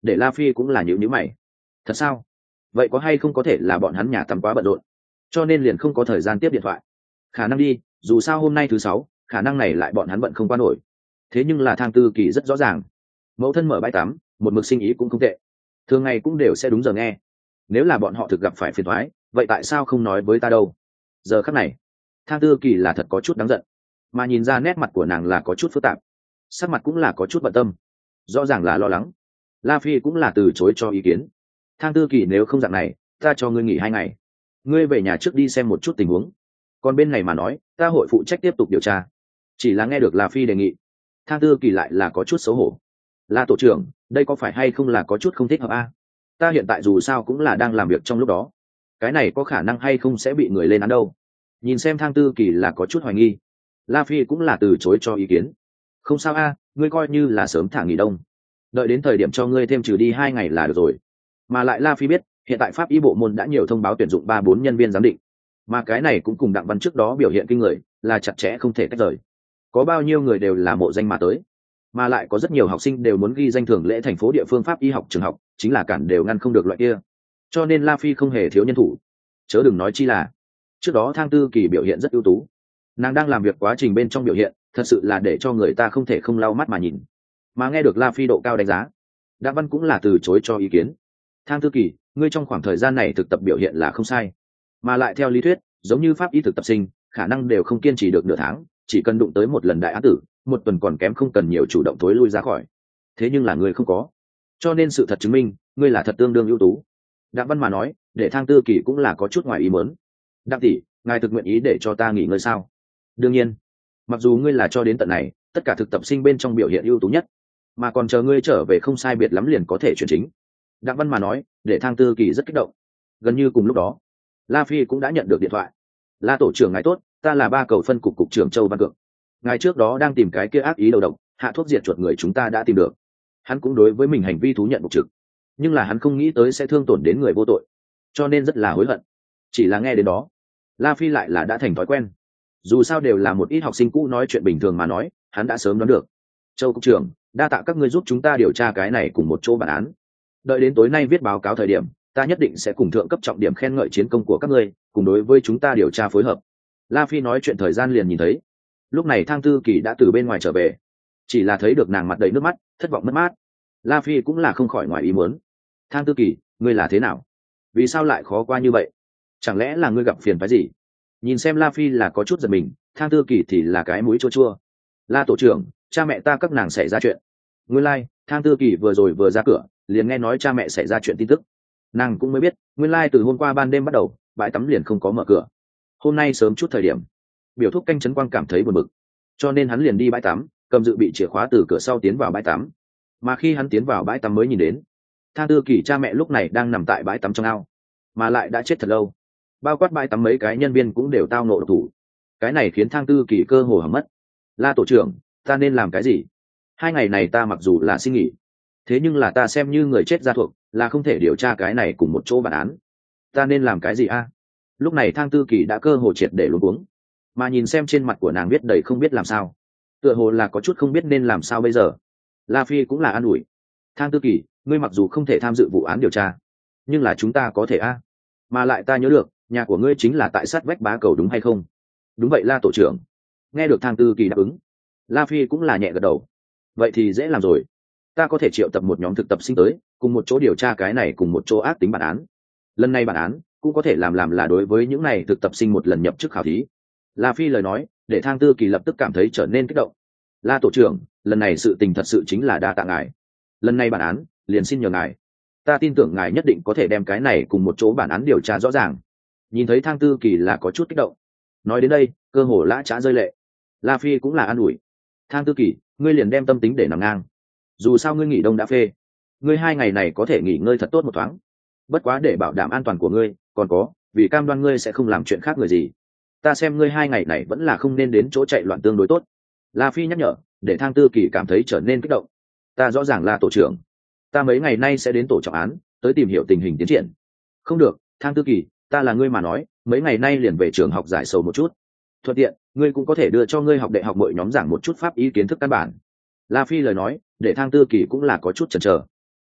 để La Phi cũng là nhíu mày. Thật sao? Vậy có hay không có thể là bọn hắn nhà tắm quá bận rộn, cho nên liền không có thời gian tiếp điện thoại? Khả năng đi, dù sao hôm nay thứ sáu, khả năng này lại bọn hắn bận không qua nổi. Thế nhưng là Thang Tư Kỳ rất rõ ràng, mẫu thân mở bãi tắm, một mực sinh ý cũng không tệ, thường ngày cũng đều sẽ đúng giờ nghe. Nếu là bọn họ thực gặp phải phiền toái, vậy tại sao không nói với ta đâu? Giờ khắc này, Thang Tư Kỳ là thật có chút đáng giận, mà nhìn ra nét mặt của nàng là có chút phức tạp, sắc mặt cũng là có chút bận tâm, rõ ràng là lo lắng. La Phi cũng là từ chối cho ý kiến. Thang Tư Kỳ, nếu không dạng này, ta cho ngươi nghỉ 2 ngày, ngươi về nhà trước đi xem một chút tình huống, còn bên này mà nói, ta hội phụ trách tiếp tục điều tra. Chỉ là nghe được La Phi đề nghị, Thang Tư Kỳ lại là có chút xấu hổ. La tổ trưởng, đây có phải hay không là có chút không thích hợp a? Ta hiện tại dù sao cũng là đang làm việc trong lúc đó, cái này có khả năng hay không sẽ bị người lên án đâu. Nhìn xem Thang Tư Kỳ là có chút hoài nghi, La Phi cũng là từ chối cho ý kiến. Không sao a, ngươi coi như là sớm thả nghỉ đông, đợi đến thời điểm cho ngươi thêm trừ đi 2 ngày là được rồi. Mà lại La Phi biết, hiện tại pháp y bộ môn đã nhiều thông báo tuyển dụng 3-4 nhân viên giám định, mà cái này cũng cùng Đặng Văn trước đó biểu hiện kinh người là chặt chẽ không thể tách rời. Có bao nhiêu người đều là mộ danh mà tới, mà lại có rất nhiều học sinh đều muốn ghi danh thường lễ thành phố địa phương pháp y học trường học, chính là cản đều ngăn không được loại kia. Cho nên La Phi không hề thiếu nhân thủ, chớ đừng nói chi là trước đó Thang Tư Kỳ biểu hiện rất ưu tú, nàng đang làm việc quá trình bên trong biểu hiện thật sự là để cho người ta không thể không lau mắt mà nhìn. Mà nghe được La Phi độ cao đánh giá, Đặng Văn cũng là từ chối cho ý kiến. Thang Tư Kỳ, ngươi trong khoảng thời gian này thực tập biểu hiện là không sai, mà lại theo lý thuyết giống như pháp y thực tập sinh khả năng đều không kiên trì được nửa tháng, chỉ cần đụng tới một lần đại án tử, một tuần còn kém không cần nhiều chủ động tối lui ra khỏi. Thế nhưng là ngươi không có, cho nên sự thật chứng minh ngươi là thật tương đương ưu tú. Đặng Văn mà nói, để Thang Tư Kỳ cũng là có chút ngoài ý muốn. Đặng tỷ, ngài thực nguyện ý để cho ta nghỉ ngơi sao? Đương nhiên, mặc dù ngươi là cho đến tận này tất cả thực tập sinh bên trong biểu hiện ưu tú nhất, mà còn chờ ngươi trở về không sai biệt lắm liền có thể chuyển chính. Đặng Văn mà nói, để Thang Tư Kỳ rất kích động. Gần như cùng lúc đó, La Phi cũng đã nhận được điện thoại. La tổ trưởng ngài tốt, ta là Ba Cầu phân cục cục trưởng Châu Văn Cượng. Ngài trước đó đang tìm cái kia ác ý đầu độc hạ thuốc diệt chuột người, chúng ta đã tìm được. Hắn cũng đối với mình hành vi thú nhận mục trực, nhưng là hắn không nghĩ tới sẽ thương tổn đến người vô tội, cho nên rất là hối hận. Chỉ là nghe đến đó, La Phi lại là đã thành thói quen. Dù sao đều là một ít học sinh cũ nói chuyện bình thường mà nói, hắn đã sớm đoán được. Châu cục trưởng, đa tạ các ngươi giúp chúng ta điều tra cái này cùng một chỗ bản án. Đợi đến tối nay viết báo cáo thời điểm, ta nhất định sẽ cùng thượng cấp trọng điểm khen ngợi chiến công của các ngươi, cùng đối với chúng ta điều tra phối hợp. La Phi nói chuyện thời gian liền nhìn thấy, lúc này Thang Tư Kỳ đã từ bên ngoài trở về, chỉ là thấy được nàng mặt đầy nước mắt, thất vọng mất mát. La Phi cũng là không khỏi ngoài ý muốn. Thang Tư Kỳ, ngươi là thế nào? Vì sao lại khó qua như vậy? Chẳng lẽ là ngươi gặp phiền phái gì? Nhìn xem La Phi là có chút giật mình, Thang Tư Kỳ thì là cái mũi chua chua. La tổ trưởng, cha mẹ ta các nàng xảy ra chuyện. Nguyên lai, Thang Tư Kỳ vừa rồi vừa ra cửa, liền nghe nói cha mẹ xảy ra chuyện tin tức. Nàng cũng mới biết, nguyên lai từ hôm qua ban đêm bắt đầu, bãi tắm liền không có mở cửa. Hôm nay sớm chút thời điểm, biểu thúc canh Trấn Quang cảm thấy buồn bực, cho nên hắn liền đi bãi tắm, cầm dự bị chìa khóa từ cửa sau tiến vào bãi tắm. Mà khi hắn tiến vào bãi tắm mới nhìn đến, Thang Tư Kỳ cha mẹ lúc này đang nằm tại bãi tắm trong ao, mà lại đã chết thật lâu. Bao quát bãi tắm mấy cái nhân viên cũng đều tao ngộ độc thủ. Cái này khiến Thang Tư Kỳ cơ hồ hỏng mất. La tổ trưởng, ta nên làm cái gì? 2 ngày này ta mặc dù là xin nghỉ, thế nhưng là ta xem như người chết gia thuộc, là không thể điều tra cái này cùng một chỗ bản án. Ta nên làm cái gì a? Lúc này Thang Tư Kỳ đã cơ hồ triệt để luống cuống, mà nhìn xem trên mặt của nàng viết đầy không biết làm sao, tựa hồ là có chút không biết nên làm sao bây giờ. La Phi cũng là an ủi. Thang Tư Kỳ, ngươi mặc dù không thể tham dự vụ án điều tra, nhưng là chúng ta có thể a. Mà lại ta nhớ được, nhà của ngươi chính là tại sát vách Bá Cầu đúng hay không? Đúng vậy La tổ trưởng. Nghe được Thang Tư Kỳ đáp ứng, La Phi cũng là nhẹ gật đầu. Vậy thì dễ làm rồi, ta có thể triệu tập một nhóm thực tập sinh tới cùng một chỗ điều tra cái này cùng một chỗ ác tính bản án. Lần này bản án cũng có thể làm là đối với những này thực tập sinh một lần nhập chức khảo thí. La Phi lời nói để Thang Tư Kỳ lập tức cảm thấy trở nên kích động. La tổ trưởng, lần này sự tình thật sự chính là đa tạ ngài. Lần này bản án liền xin nhờ ngài, ta tin tưởng ngài nhất định có thể đem cái này cùng một chỗ bản án điều tra rõ ràng. Nhìn thấy Thang Tư Kỳ là có chút kích động, nói đến đây cơ hồ lã chã rơi lệ. La Phi cũng là an ủi. Thang Tư Kỳ, ngươi liền đem tâm tính để nằm ngang, dù sao ngươi nghỉ đông đã phê, ngươi 2 ngày này có thể nghỉ ngơi thật tốt một thoáng. Bất quá để bảo đảm an toàn của ngươi, còn có vì cam đoan ngươi sẽ không làm chuyện khác người gì, ta xem ngươi 2 ngày này vẫn là không nên đến chỗ chạy loạn tương đối tốt. La Phi nhắc nhở, để Thang Tư Kỳ cảm thấy trở nên kích động. Ta rõ ràng là tổ trưởng, ta mấy ngày nay sẽ đến tổ trọng án tới tìm hiểu tình hình tiến triển. Không được, Thang Tư Kỳ, ta là ngươi mà nói, mấy ngày nay liền về trường học giải sầu một chút, thuận tiện ngươi cũng có thể đưa cho ngươi học đại học mỗi nhóm giảng một chút pháp y kiến thức căn bản. La Phi lời nói để Thang Tư Kỳ cũng là có chút chần chờ.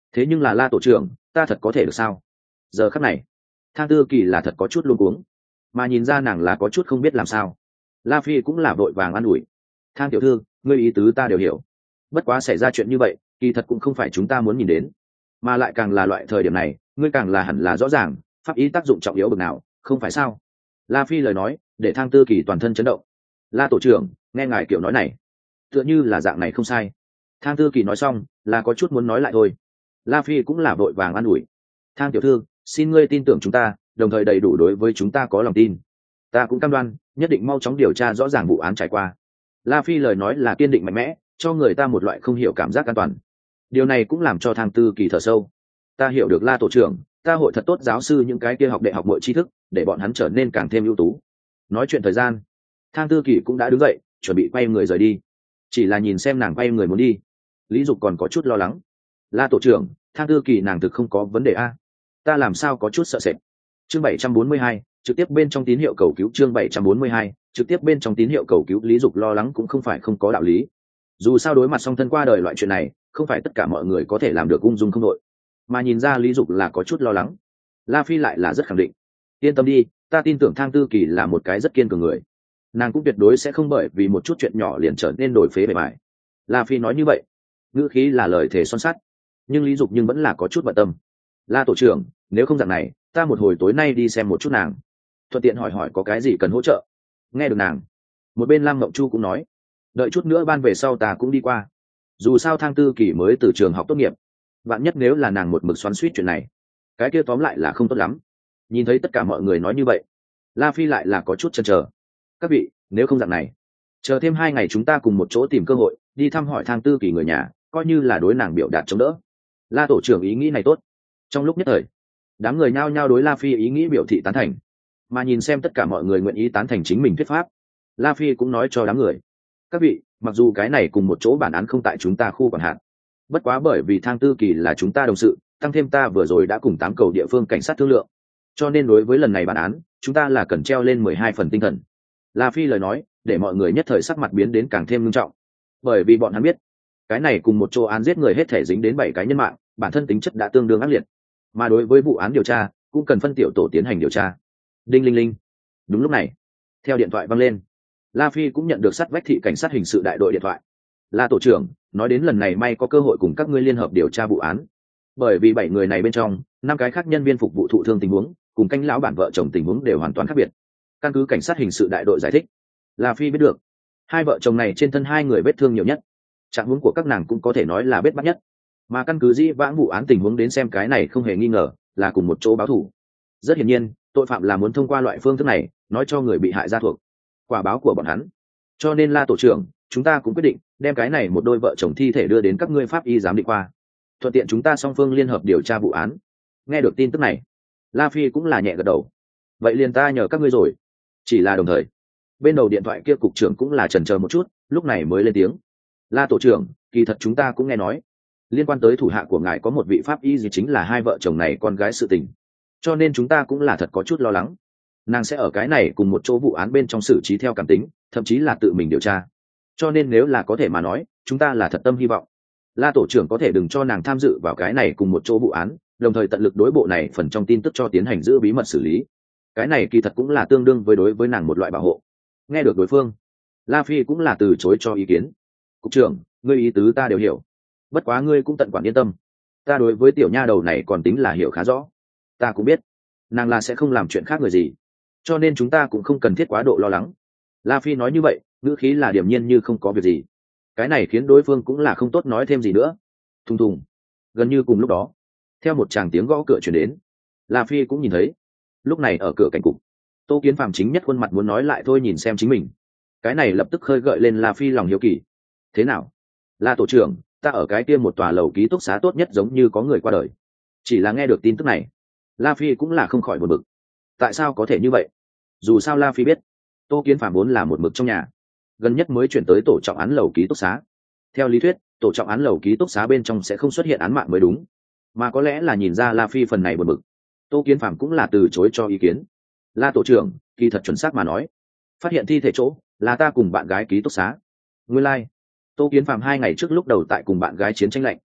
thế nhưng là La tổ trưởng, ta thật có thể được sao? Giờ khắc này Thang Tư Kỳ là thật có chút luống cuống, mà nhìn ra nàng là có chút không biết làm sao. La Phi cũng là vội vàng an ủi: Thang tiểu thư, ngươi ý tứ ta đều hiểu, bất quá xảy ra chuyện như vậy kỳ thật cũng không phải chúng ta muốn nhìn đến, mà lại càng là loại thời điểm này ngươi càng là hẳn là rõ ràng pháp ý tác dụng trọng yếu bậc nào, không phải sao? La Phi lời nói để Thang Tư Kỳ toàn thân chấn động. La tổ trưởng, nghe ngài kiểu nói này tựa như là dạng này không sai. Thang Tư Kỳ nói xong là có chút muốn nói lại thôi. La Phi cũng là vội vàng an ủi: Thang tiểu thư, xin ngươi tin tưởng chúng ta, đồng thời đầy đủ đối với chúng ta có lòng tin. Ta cũng cam đoan nhất định mau chóng điều tra rõ ràng vụ án trải qua. La Phi lời nói là kiên định mạnh mẽ, cho người ta một loại không hiểu cảm giác an toàn. Điều này cũng làm cho Thang Tư Kỳ thở sâu. Ta hiểu được La tổ trưởng, ta hội thật tốt giáo sư những cái kia học đại học mọi tri thức, để bọn hắn trở nên càng thêm ưu tú. Nói chuyện thời gian, Thang Tư Kỳ cũng đã đứng dậy chuẩn bị quay người rời đi. Chỉ là nhìn xem nàng quay người muốn đi, Lý Dục còn có chút lo lắng. La tổ trưởng, Thang Tư Kỳ nàng thực không có vấn đề a? Ta làm sao có chút sợ sệt. Chương 742, trực tiếp bên trong tín hiệu cầu cứu. Chương 742, trực tiếp bên trong tín hiệu cầu cứu. Lý Dục lo lắng cũng không phải không có đạo lý. Dù sao đối mặt song thân qua đời loại chuyện này, không phải tất cả mọi người có thể làm được ung dung không đội. Mà nhìn ra Lý Dục là có chút lo lắng, La Phi lại là rất khẳng định: yên tâm đi, ta tin tưởng Thang Tư Kỳ là một cái rất kiên cường người, nàng cũng tuyệt đối sẽ không bởi vì một chút chuyện nhỏ liền trở nên đổi phế bề bài. La Phi nói như vậy, ngữ khí là lời thề son sắt, nhưng Lý Dục nhưng vẫn là có chút bận tâm. La tổ trưởng, nếu không dạng này, ta một hồi tối nay đi xem một chút nàng, thuận tiện hỏi hỏi có cái gì cần hỗ trợ. Nghe được nàng, một bên Lam Mộng Chu cũng nói: đợi chút nữa ban về sau ta cũng đi qua, dù sao Thang Tư Kỳ mới từ trường học tốt nghiệp, vạn nhất nếu là nàng một mực xoắn suýt chuyện này, cái kia tóm lại là không tốt lắm. Nhìn thấy tất cả mọi người nói như vậy, La Phi lại là có chút chần chờ. Các vị, nếu không dạng này, chờ thêm 2 ngày chúng ta cùng một chỗ tìm cơ hội đi thăm hỏi Thang Tư Kỳ người nhà, coi như là đối nàng biểu đạt chống đỡ. La tổ trưởng ý nghĩ này tốt. Trong lúc nhất thời, đám người nhao nhao đối La Phi ý nghĩ biểu thị tán thành. Mà nhìn xem tất cả mọi người nguyện ý tán thành chính mình thuyết pháp, La Phi cũng nói cho đám người: các vị, mặc dù cái này cùng một chỗ bản án không tại chúng ta khu quản hạt, bất quá bởi vì Thang Tư Kỳ là chúng ta đồng sự, tăng thêm ta vừa rồi đã cùng 8 cầu địa phương cảnh sát thương lượng, cho nên đối với lần này bản án chúng ta là cần treo lên 12 phần tinh thần. La Phi lời nói để mọi người nhất thời sắc mặt biến đến càng thêm nghiêm trọng, bởi vì bọn hắn biết cái này cùng một chỗ án giết người hết thể dính đến 7 cái nhân mạng, bản thân tính chất đã tương đương ác liệt, mà đối với vụ án điều tra cũng cần phân tiểu tổ tiến hành điều tra. Đinh linh linh. Đúng lúc này, theo điện thoại vang lên, La Phi cũng nhận được sát vách thị cảnh sát hình sự đại đội điện thoại. La tổ trưởng, nói đến lần này may có cơ hội cùng các ngươi liên hợp điều tra vụ án, bởi vì 7 người này bên trong 5 cái khác nhân viên phục vụ thụ thương tình huống cùng canh lão bản vợ chồng tình huống đều hoàn toàn khác biệt. Căn cứ cảnh sát hình sự đại đội giải thích, La Phi biết được 2 vợ chồng này trên thân 2 người vết thương nhiều nhất, trạng huống của các nàng cũng có thể nói là bết bắt nhất, mà căn cứ dĩ vãng vụ án tình huống đến xem, cái này không hề nghi ngờ là cùng một chỗ báo thù. Rất hiển nhiên, tội phạm là muốn thông qua loại phương thức này nói cho người bị hại ra thuộc quả báo của bọn hắn. Cho nên La tổ trưởng, chúng ta cũng quyết định đem cái này một đôi vợ chồng thi thể đưa đến các ngươi pháp y giám định qua, thuận tiện chúng ta song phương liên hợp điều tra vụ án. Nghe được tin tức này, La Phi cũng là nhẹ gật đầu. Vậy liền ta nhờ các ngươi rồi. Chỉ là đồng thời, bên đầu điện thoại kia cục trưởng cũng là chần chờ một chút, lúc này mới lên tiếng: La tổ trưởng, kỳ thật chúng ta cũng nghe nói liên quan tới thủ hạ của ngài có một vị pháp y gì chính là 2 vợ chồng này con gái sự tình, cho nên chúng ta cũng là thật có chút lo lắng nàng sẽ ở cái này cùng một chỗ vụ án bên trong xử trí theo cảm tính, thậm chí là tự mình điều tra. Cho nên nếu là có thể mà nói, chúng ta là thật tâm hy vọng La tổ trưởng có thể đừng cho nàng tham dự vào cái này cùng một chỗ vụ án, đồng thời tận lực đối bộ này phần trong tin tức cho tiến hành giữ bí mật xử lý. Cái này kỳ thật cũng là tương đương với đối với nàng một loại bảo hộ. Nghe được đối phương, La Phi cũng là từ chối cho ý kiến. Cục trưởng, ngươi ý tứ ta đều hiểu, bất quá ngươi cũng tận quản yên tâm, ta đối với tiểu nha đầu này còn tính là hiểu khá rõ, ta cũng biết nàng là sẽ không làm chuyện khác người gì, cho nên chúng ta cũng không cần thiết quá độ lo lắng. La Phi nói như vậy, ngữ khí là điềm nhiên như không có việc gì. Cái này khiến đối phương cũng là không tốt nói thêm gì nữa. Thùng thùng. Gần như cùng lúc đó, theo một tràng tiếng gõ cửa chuyển đến, La Phi cũng nhìn thấy, lúc này ở cửa cảnh cục, Tô Kiến Phạm chính nhất khuôn mặt muốn nói lại thôi nhìn xem chính mình. Cái này lập tức khơi gợi lên La Phi lòng hiếu kỳ. Thế nào? La tổ trưởng, ta ở cái kia một tòa lầu ký túc xá tốt nhất giống như có người qua đời. Chỉ là nghe được tin tức này, La Phi cũng là không khỏi buồn bực. Tại sao có thể như vậy? Dù sao La Phi biết, Tô Kiến Phạm vốn là một mực trong nhà, gần nhất mới chuyển tới tổ trọng án lầu ký túc xá. Theo lý thuyết, tổ trọng án lầu ký túc xá bên trong sẽ không xuất hiện án mạng mới đúng, mà có lẽ là nhìn ra La Phi phần này buồn bực, Tô Kiến Phạm cũng là từ chối cho ý kiến. La tổ trưởng, kỳ thật chuẩn xác mà nói, phát hiện thi thể chỗ là ta cùng bạn gái ký túc xá. Nguyên lai, Tô Kiến Phạm 2 ngày trước lúc đầu tại cùng bạn gái chiến tranh lạnh,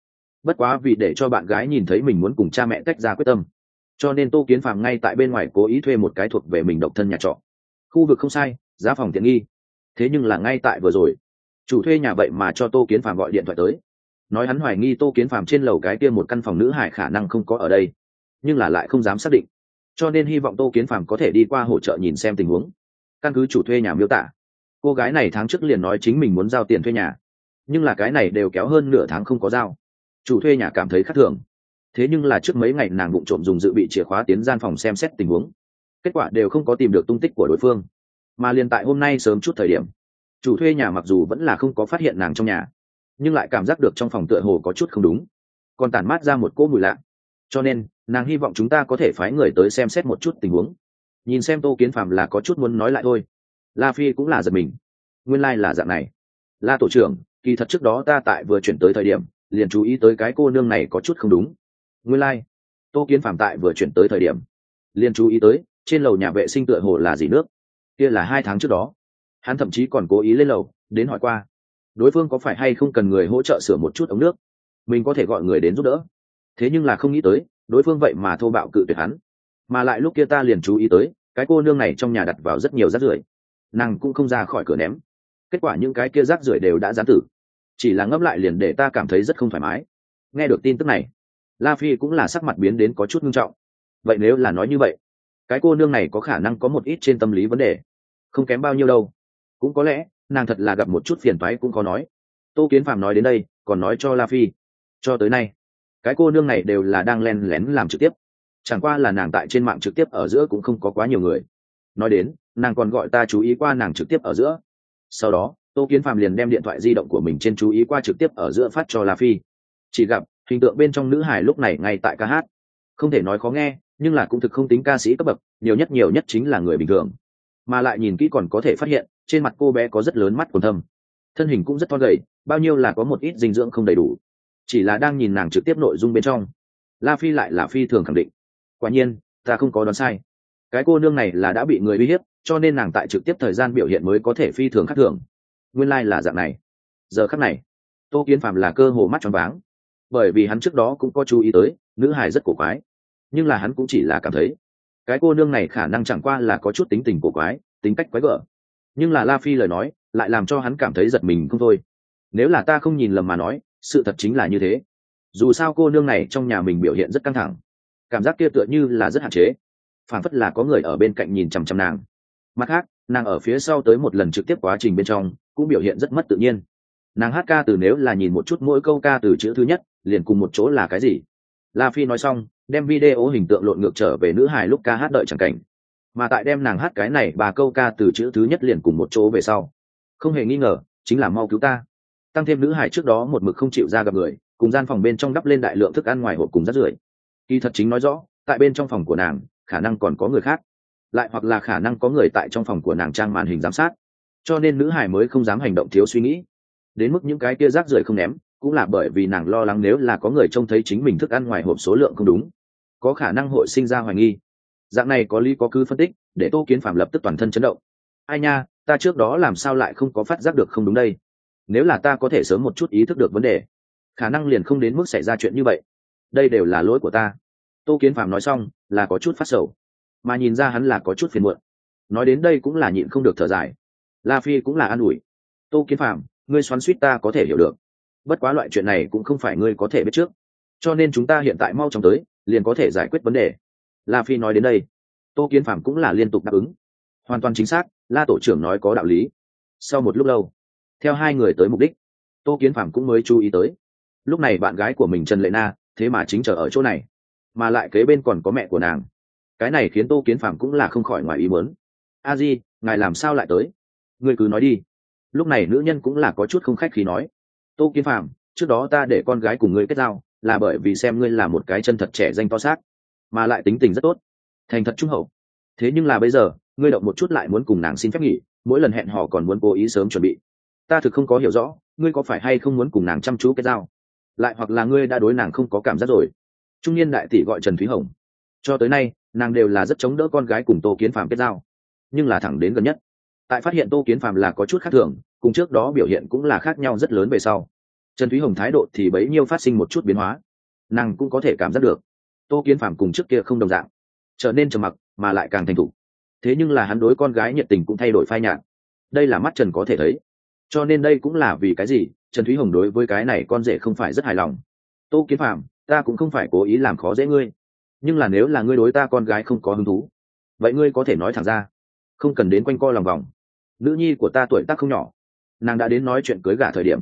bất quá vì để cho bạn gái nhìn thấy mình muốn cùng cha mẹ tách ra quyết tâm, cho nên Tô Kiến Phàm ngay tại bên ngoài cố ý thuê một cái thuộc về mình độc thân nhà trọ. Khu vực không sai, giá phòng tiện nghi. Thế nhưng là ngay tại vừa rồi, chủ thuê nhà vậy mà cho Tô Kiến Phàm gọi điện thoại tới, nói hắn hoài nghi Tô Kiến Phàm trên lầu cái kia một căn phòng nữ hải khả năng không có ở đây, nhưng là lại không dám xác định, cho nên hy vọng Tô Kiến Phàm có thể đi qua hỗ trợ nhìn xem tình huống. Căn cứ chủ thuê nhà miêu tả, cô gái này tháng trước liền nói chính mình muốn giao tiền thuê nhà, nhưng là cái này đều kéo hơn nửa tháng không có giao. Chủ thuê nhà cảm thấy khác thường, thế nhưng là trước mấy ngày nàng vụng trộm dùng dự bị chìa khóa tiến gian phòng xem xét tình huống, kết quả đều không có tìm được tung tích của đối phương. Mà liền tại hôm nay sớm chút thời điểm, chủ thuê nhà mặc dù vẫn là không có phát hiện nàng trong nhà, nhưng lại cảm giác được trong phòng tựa hồ có chút không đúng, còn tản mát ra một cỗ mùi lạ, cho nên nàng hy vọng chúng ta có thể phái người tới xem xét một chút tình huống. Nhìn xem Tô Kiến Phàm là có chút muốn nói lại thôi, La Phi cũng là giật mình, nguyên lai、là dạng này. La tổ trưởng, kỳ thật trước đó ta tại vừa chuyển tới thời điểm liền chú ý tới cái cô nương này có chút không đúng. Nguyên lai、like. Tô Kiến Phàm tại vừa chuyển tới thời điểm liền chú ý tới trên lầu nhà vệ sinh tựa hồ là dỉ nước, kia là 2 tháng trước đó. Hắn thậm chí còn cố ý lên lầu đến hỏi qua đối phương có phải hay không cần người hỗ trợ sửa một chút ống nước, mình có thể gọi người đến giúp đỡ. Thế nhưng là không nghĩ tới đối phương vậy mà thô bạo cự tuyệt hắn, mà lại lúc kia ta liền chú ý tới cái cô nương này trong nhà đặt vào rất nhiều rác rưởi, nàng cũng không ra khỏi cửa ném, kết quả những cái kia rác rưởi đều đã gián tử, chỉ là ngấp lại liền để ta cảm thấy rất không thoải mái. Nghe được tin tức này, La Phi cũng là sắc mặt biến đến có chút nghiêm trọng. Vậy nếu là nói như vậy, cái cô nương này có khả năng có một ít trên tâm lý vấn đề, không kém bao nhiêu đâu. Cũng có lẽ nàng thật là gặp một chút phiền toái cũng có nói. Tô Kiến Phàm nói đến đây còn nói cho La Phi, cho tới nay cái cô nương này đều là đang len lén làm trực tiếp, chẳng qua là nàng tại trên mạng trực tiếp ở giữa cũng không có quá nhiều người. Nói đến nàng còn gọi ta chú ý qua nàng trực tiếp ở giữa. Sau đó Tô Kiến Phàm liền đem điện thoại di động của mình trên chú ý qua trực tiếp ở giữa phát cho La Phi. Chỉ gặp hình tượng bên trong nữ hài lúc này ngay tại ca hát, không thể nói khó nghe nhưng là cũng thực không tính ca sĩ cấp bậc, nhiều nhất chính là người bình thường. Mà lại nhìn kỹ còn có thể phát hiện trên mặt cô bé có rất lớn mắt quầng thâm, thân hình cũng rất thon gầy, bao nhiêu là có một ít dinh dưỡng không đầy đủ. Chỉ là đang nhìn nàng trực tiếp nội dung bên trong, La Phi lại là phi thường khẳng định, quả nhiên ta không có đoán sai, cái cô nương này là đã bị người uy hiếp, cho nên nàng tại trực tiếp thời gian biểu hiện mới có thể phi thường khác thường. Nguyên lai、là dạng này. Giờ khắc này Tô Kiến Phàm là cơ hồ mắt tròn váng, bởi vì hắn trước đó cũng có chú ý tới nữ hài rất cổ quái, nhưng là hắn cũng chỉ là cảm thấy cái cô nương này khả năng chẳng qua là có chút tính tình cổ quái, tính cách quái gở. Nhưng là La Phi lời nói lại làm cho hắn cảm thấy giật mình không thôi. Nếu là ta không nhìn lầm mà nói, sự thật chính là như thế. Dù sao cô nương này trong nhà mình biểu hiện rất căng thẳng, cảm giác kia tựa như là rất hạn chế, phản phất là có người ở bên cạnh nhìn chằm chằm nàng. Mặt khác nàng ở phía sau tới một lần trực tiếp quá trình bên trong cũng biểu hiện rất mất tự nhiên. Nàng hát ca từ nếu là nhìn một chút mỗi câu ca từ chữ thứ nhất liền cùng một chỗ là cái gì. La Phi nói xong đem video hình tượng lộn ngược trở về nữ hài lúc ca hát đợi chẳng cảnh, mà tại đem nàng hát cái này 3 câu ca từ chữ thứ nhất liền cùng một chỗ về sau, không hề nghi ngờ chính là mau cứu ta. Tăng thêm nữ hài trước đó một mực không chịu ra gặp người, cùng gian phòng bên trong đắp lên đại lượng thức ăn ngoài hộp cùng rác rưởi. Kỳ thật chính nói rõ tại bên trong phòng của nàng khả năng còn có người khác, lại hoặc là khả năng có người tại trong phòng của nàng trang màn hình giám sát, cho nên nữ hài mới không dám hành động thiếu suy nghĩ. Đến mức những cái kia rác rưởi không ném cũng là bởi vì nàng lo lắng nếu là có người trông thấy chính mình thức ăn ngoài hộp số lượng không đúng, có khả năng hội sinh ra hoài nghi. Dạng này có lý có cứ phân tích để Tô Kiến Phàm lập tức toàn thân chấn động. Ai nha, ta trước đó làm sao lại không có phát giác được không đúng đây? Nếu là ta có thể sớm một chút ý thức được vấn đề, khả năng liền không đến mức xảy ra chuyện như vậy. Đây đều là lỗi của ta. Tô Kiến Phàm nói xong là có chút phát sầu, mà nhìn ra hắn là có chút phiền muộn. Nói đến đây cũng là nhịn không được thở dài. La Phi cũng là an ủi, Tô Kiến Phàm, ngươi xoắn xuýt ta có thể hiểu được, bất quá loại chuyện này cũng không phải ngươi có thể biết trước, cho nên chúng ta hiện tại mau chóng tới liền có thể giải quyết vấn đề. La Phi nói đến đây, Tô Kiến Phàm cũng là liên tục đáp ứng. Hoàn toàn chính xác, La tổ trưởng nói có đạo lý. Sau một lúc lâu, theo hai người tới mục đích, Tô Kiến Phàm cũng mới chú ý tới lúc này bạn gái của mình Trần Lệ Na thế mà chính chờ ở chỗ này, mà lại kế bên còn có mẹ của nàng. Cái này khiến Tô Kiến Phàm cũng là không khỏi ngoài ý muốn. A Di, ngài làm sao lại tới? Ngươi cứ nói đi. Lúc này nữ nhân cũng là có chút không khách khí nói. Tô Kiến Phàm, trước đó ta để con gái cùng ngươi kết giao là bởi vì xem ngươi là một cái chân thật trẻ danh to xác, mà lại tính tình rất tốt, thành thật trung hậu. Thế nhưng là bây giờ ngươi động một chút lại muốn cùng nàng xin phép nghỉ, mỗi lần hẹn hò còn muốn cố ý sớm chuẩn bị. Ta thực không có hiểu rõ ngươi có phải hay không muốn cùng nàng chăm chú kết giao, lại hoặc là ngươi đã đối nàng không có cảm giác rồi. Trung niên đại tỷ gọi Trần Thúy Hồng, cho tới nay nàng đều là rất chống đỡ con gái cùng Tô Kiến Phàm kết giao, nhưng là thẳng đến gần nhất, tại phát hiện Tô Kiến Phàm là có chút khác thường, cùng trước đó biểu hiện cũng là khác nhau rất lớn về sau, Trần Thúy Hồng thái độ thì bấy nhiêu phát sinh một chút biến hóa, nàng cũng có thể cảm giác được Tô Kiến Phạm cùng trước kia không đồng dạng, trở nên trầm mặc mà lại càng thành thục. Thế nhưng là hắn đối con gái nhiệt tình cũng thay đổi phai nhạt, đây là mắt Trần có thể thấy. Cho nên đây cũng là vì cái gì Trần Thúy Hồng đối với cái này con rể không phải rất hài lòng. Tô Kiến Phạm, ta cũng không phải cố ý làm khó dễ ngươi, nhưng là nếu là ngươi đối ta con gái không có hứng thú, vậy ngươi có thể nói thẳng ra, không cần đến quanh co lòng vòng. Nữ nhi của ta tuổi tác không nhỏ, nàng đã đến nói chuyện cưới gả thời điểm,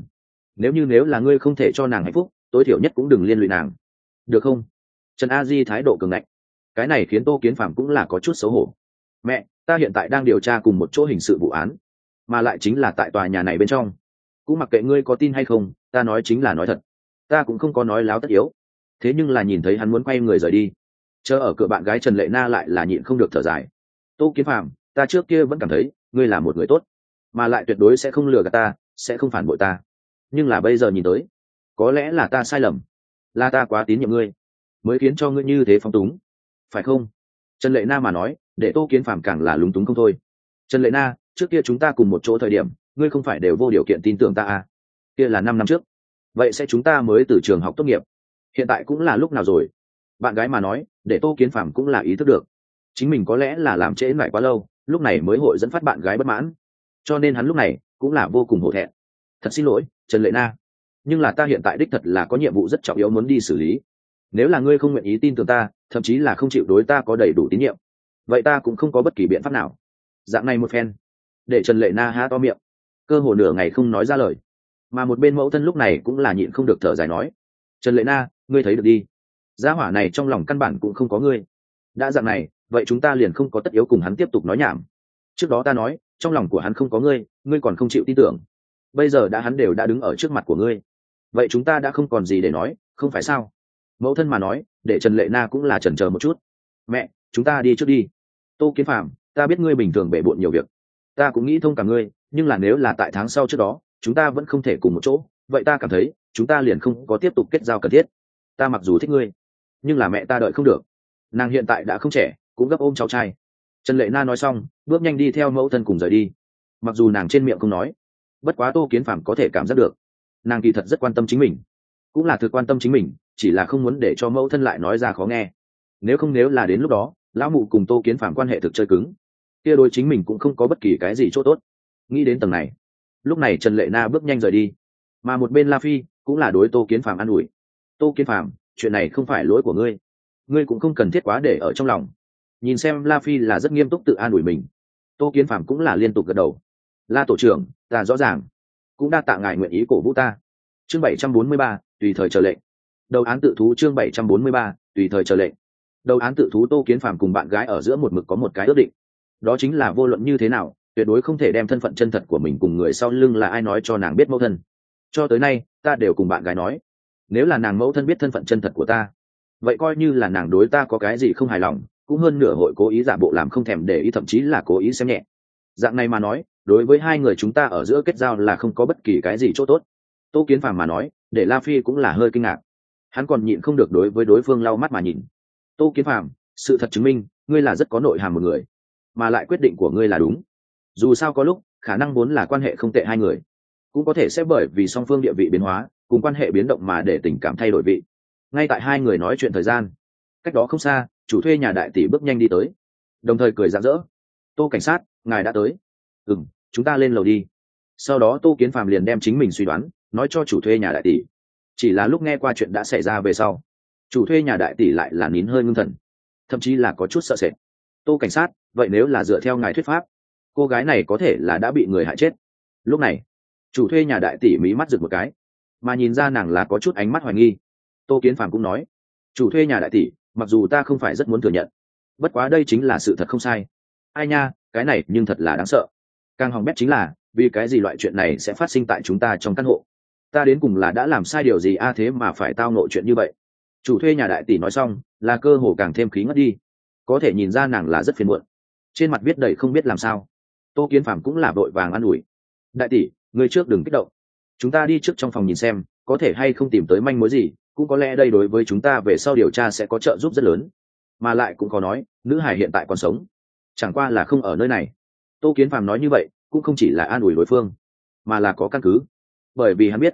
nếu là ngươi không thể cho nàng hạnh phúc, tối thiểu nhất cũng đừng liên lụy nàng, được không? Trần A Di thái độ cường ngạnh, cái này khiến Tô Kiến Phạm cũng là có chút xấu hổ. Mẹ, ta hiện tại đang điều tra cùng một chỗ hình sự vụ án, mà lại chính là tại tòa nhà này bên trong, cũng mặc kệ ngươi có tin hay không, ta nói chính là nói thật, ta cũng không có nói láo tất yếu. Thế nhưng là nhìn thấy hắn muốn quay người rời đi, chờ ở cửa bạn gái Trần Lệ Na lại là nhịn không được thở dài. Tô Kiến Phạm, ta trước kia vẫn cảm thấy ngươi là một người tốt, mà lại tuyệt đối sẽ không lừa gạt ta, sẽ không phản bội ta, nhưng là bây giờ nhìn tới, có lẽ là ta sai lầm, là ta quá tín nhiệm ngươi, mới khiến cho ngươi như thế phóng túng, phải không? Trần Lệ Na mà nói, để Tô Kiến Phạm càng là lúng túng không thôi. Trần Lệ Na, trước kia chúng ta cùng một chỗ thời điểm, ngươi không phải đều vô điều kiện tin tưởng ta à? Kia là 5 năm trước, vậy sẽ chúng ta mới từ trường học tốt nghiệp, hiện tại cũng là lúc nào rồi? Bạn gái mà nói, để Tô Kiến Phạm cũng là ý thức được chính mình có lẽ là làm trễ lại quá lâu, lúc này mới hội dẫn phát bạn gái bất mãn, cho nên hắn lúc này cũng là vô cùng hổ thẹn. Thật xin lỗi Trần Lệ Na, nhưng là ta hiện tại đích thật là có nhiệm vụ rất trọng yếu muốn đi xử lý, nếu là ngươi không nguyện ý tin tưởng ta, thậm chí là không chịu đối ta có đầy đủ tín nhiệm, vậy ta cũng không có bất kỳ biện pháp nào. Dạng này một phen để Trần Lệ Na há to miệng, cơ hồ nửa ngày không nói ra lời, mà một bên mẫu thân lúc này cũng là nhịn không được thở dài nói, Trần Lệ Na, ngươi thấy được đi, gia hỏa này trong lòng căn bản cũng không có ngươi, đã dạng này vậy chúng ta liền không có tất yếu cùng hắn tiếp tục nói nhảm. Trước đó ta nói trong lòng của hắn không có ngươi, ngươi còn không chịu tin tưởng, bây giờ đã hắn đều đã đứng ở trước mặt của ngươi, vậy chúng ta đã không còn gì để nói, không phải sao? Mẫu thân mà nói để Trần Lệ Na cũng là chần chờ một chút. Mẹ, chúng ta đi trước đi. Tô Kiến Phạm, ta biết ngươi bình thường bể bộn nhiều việc, ta cũng nghĩ thông cả ngươi, nhưng là nếu là tại tháng sau trước đó chúng ta vẫn không thể cùng một chỗ, vậy ta cảm thấy chúng ta liền không có tiếp tục kết giao cần thiết. Ta mặc dù thích ngươi, nhưng là mẹ ta đợi không được, nàng hiện tại đã không trẻ, cũng gấp ôm cháu trai. Trần Lệ Na nói xong bước nhanh đi theo mẫu thân cùng rời đi, mặc dù nàng trên miệng không nói, bất quá Tô Kiến Phạm có thể cảm giác được nàng kỳ thật rất quan tâm chính mình, cũng là thực quan tâm chính mình, chỉ là không muốn để cho mẫu thân lại nói ra khó nghe. Nếu là đến lúc đó lão mụ cùng Tô Kiến Phạm quan hệ thực chơi cứng, kia đối chính mình cũng không có bất kỳ cái gì chỗ tốt. Nghĩ đến tầng này, lúc này Trần Lệ Na bước nhanh rời đi, mà một bên La Phi cũng là đối Tô Kiến Phạm an ủi. Tô Kiến Phạm, chuyện này không phải lỗi của ngươi, ngươi cũng không cần thiết quá để ở trong lòng. Nhìn xem La Phi là rất nghiêm túc tự an ủi mình, Tô Kiến Phạm cũng là liên tục gật đầu. La tổ trưởng, ta rõ ràng, cũng đa tạ ngài nguyện ý cổ vũ ta. Chương 743, tùy thời chờ lệnh. Đầu án tự thú. Chương 743, tùy thời chờ lệnh. Đầu án tự thú. Tô Kiến Phạm cùng bạn gái ở giữa một mực có một cái ước định, đó chính là vô luận như thế nào tuyệt đối không thể đem thân phận chân thật của mình cùng người sau lưng là ai nói cho nàng biết mẫu thân. Cho tới nay ta đều cùng bạn gái nói, nếu là nàng mẫu thân biết thân phận chân thật của ta, vậy coi như là nàng đối ta có cái gì không hài lòng, cũng hơn nửa hội cố ý giả bộ làm không thèm để ý, thậm chí là cố ý xem nhẹ. Dạng này mà nói, đối với hai người chúng ta ở giữa kết giao là không có bất kỳ cái gì chỗ tốt. Tô Kiến Phạm mà nói để La Phi cũng là hơi kinh ngạc, hắn còn nhịn không được đối với đối phương lau mắt mà nhìn. Tô Kiến Phạm, sự thật chứng minh ngươi là rất có nội hàm một người, mà lại quyết định của ngươi là đúng. Dù sao có lúc khả năng vốn là quan hệ không tệ hai người, cũng có thể sẽ bởi vì song phương địa vị biến hóa cùng quan hệ biến động mà để tình cảm thay đổi vị. Ngay tại hai người nói chuyện thời gian, cách đó không xa chủ thuê nhà đại tỷ bước nhanh đi tới, đồng thời cười rạng rỡ. Tô cảnh sát, ngài đã tới. Chúng ta lên lầu đi. Sau đó Tô Kiến Phạm liền đem chính mình suy đoán nói cho chủ thuê nhà đại tỷ. Chỉ là lúc nghe qua chuyện đã xảy ra về sau, chủ thuê nhà đại tỷ lại là nín hơi ngưng thần, thậm chí là có chút sợ sệt. Tô cảnh sát, vậy nếu là dựa theo ngài thuyết pháp, cô gái này có thể là đã bị người hại chết. Lúc này chủ thuê nhà đại tỷ mí mắt rực một cái, mà nhìn ra nàng là có chút ánh mắt hoài nghi. Tô Kiến Phạm cũng nói, chủ thuê nhà đại tỷ, mặc dù ta không phải rất muốn thừa nhận, bất quá đây chính là sự thật không sai. Ai nha, cái này nhưng thật là đáng sợ. Càng hỏng bét chính là vì cái gì loại chuyện này sẽ phát sinh tại chúng ta trong căn hộ, ta đến cùng là đã làm sai điều gì thế mà phải tao nộ chuyện như vậy. Chủ thuê nhà đại tỷ nói xong là cơ hồ càng thêm khí ngất đi, có thể nhìn ra nàng là rất phiền muộn, trên mặt viết đầy không biết làm sao. Tô Kiến Phạm cũng là vội vàng an ủi, đại tỷ, người trước đừng kích động, chúng ta đi trước trong phòng nhìn xem có thể hay không tìm tới manh mối gì, cũng có lẽ đây đối với chúng ta về sau điều tra sẽ có trợ giúp rất lớn. Mà lại cũng có nói nữ hải hiện tại còn sống, chẳng qua là không ở nơi này. Tô Kiến Phạm nói như vậy cũng không chỉ là an ủi đối phương, mà là có căn cứ, bởi vì hắn biết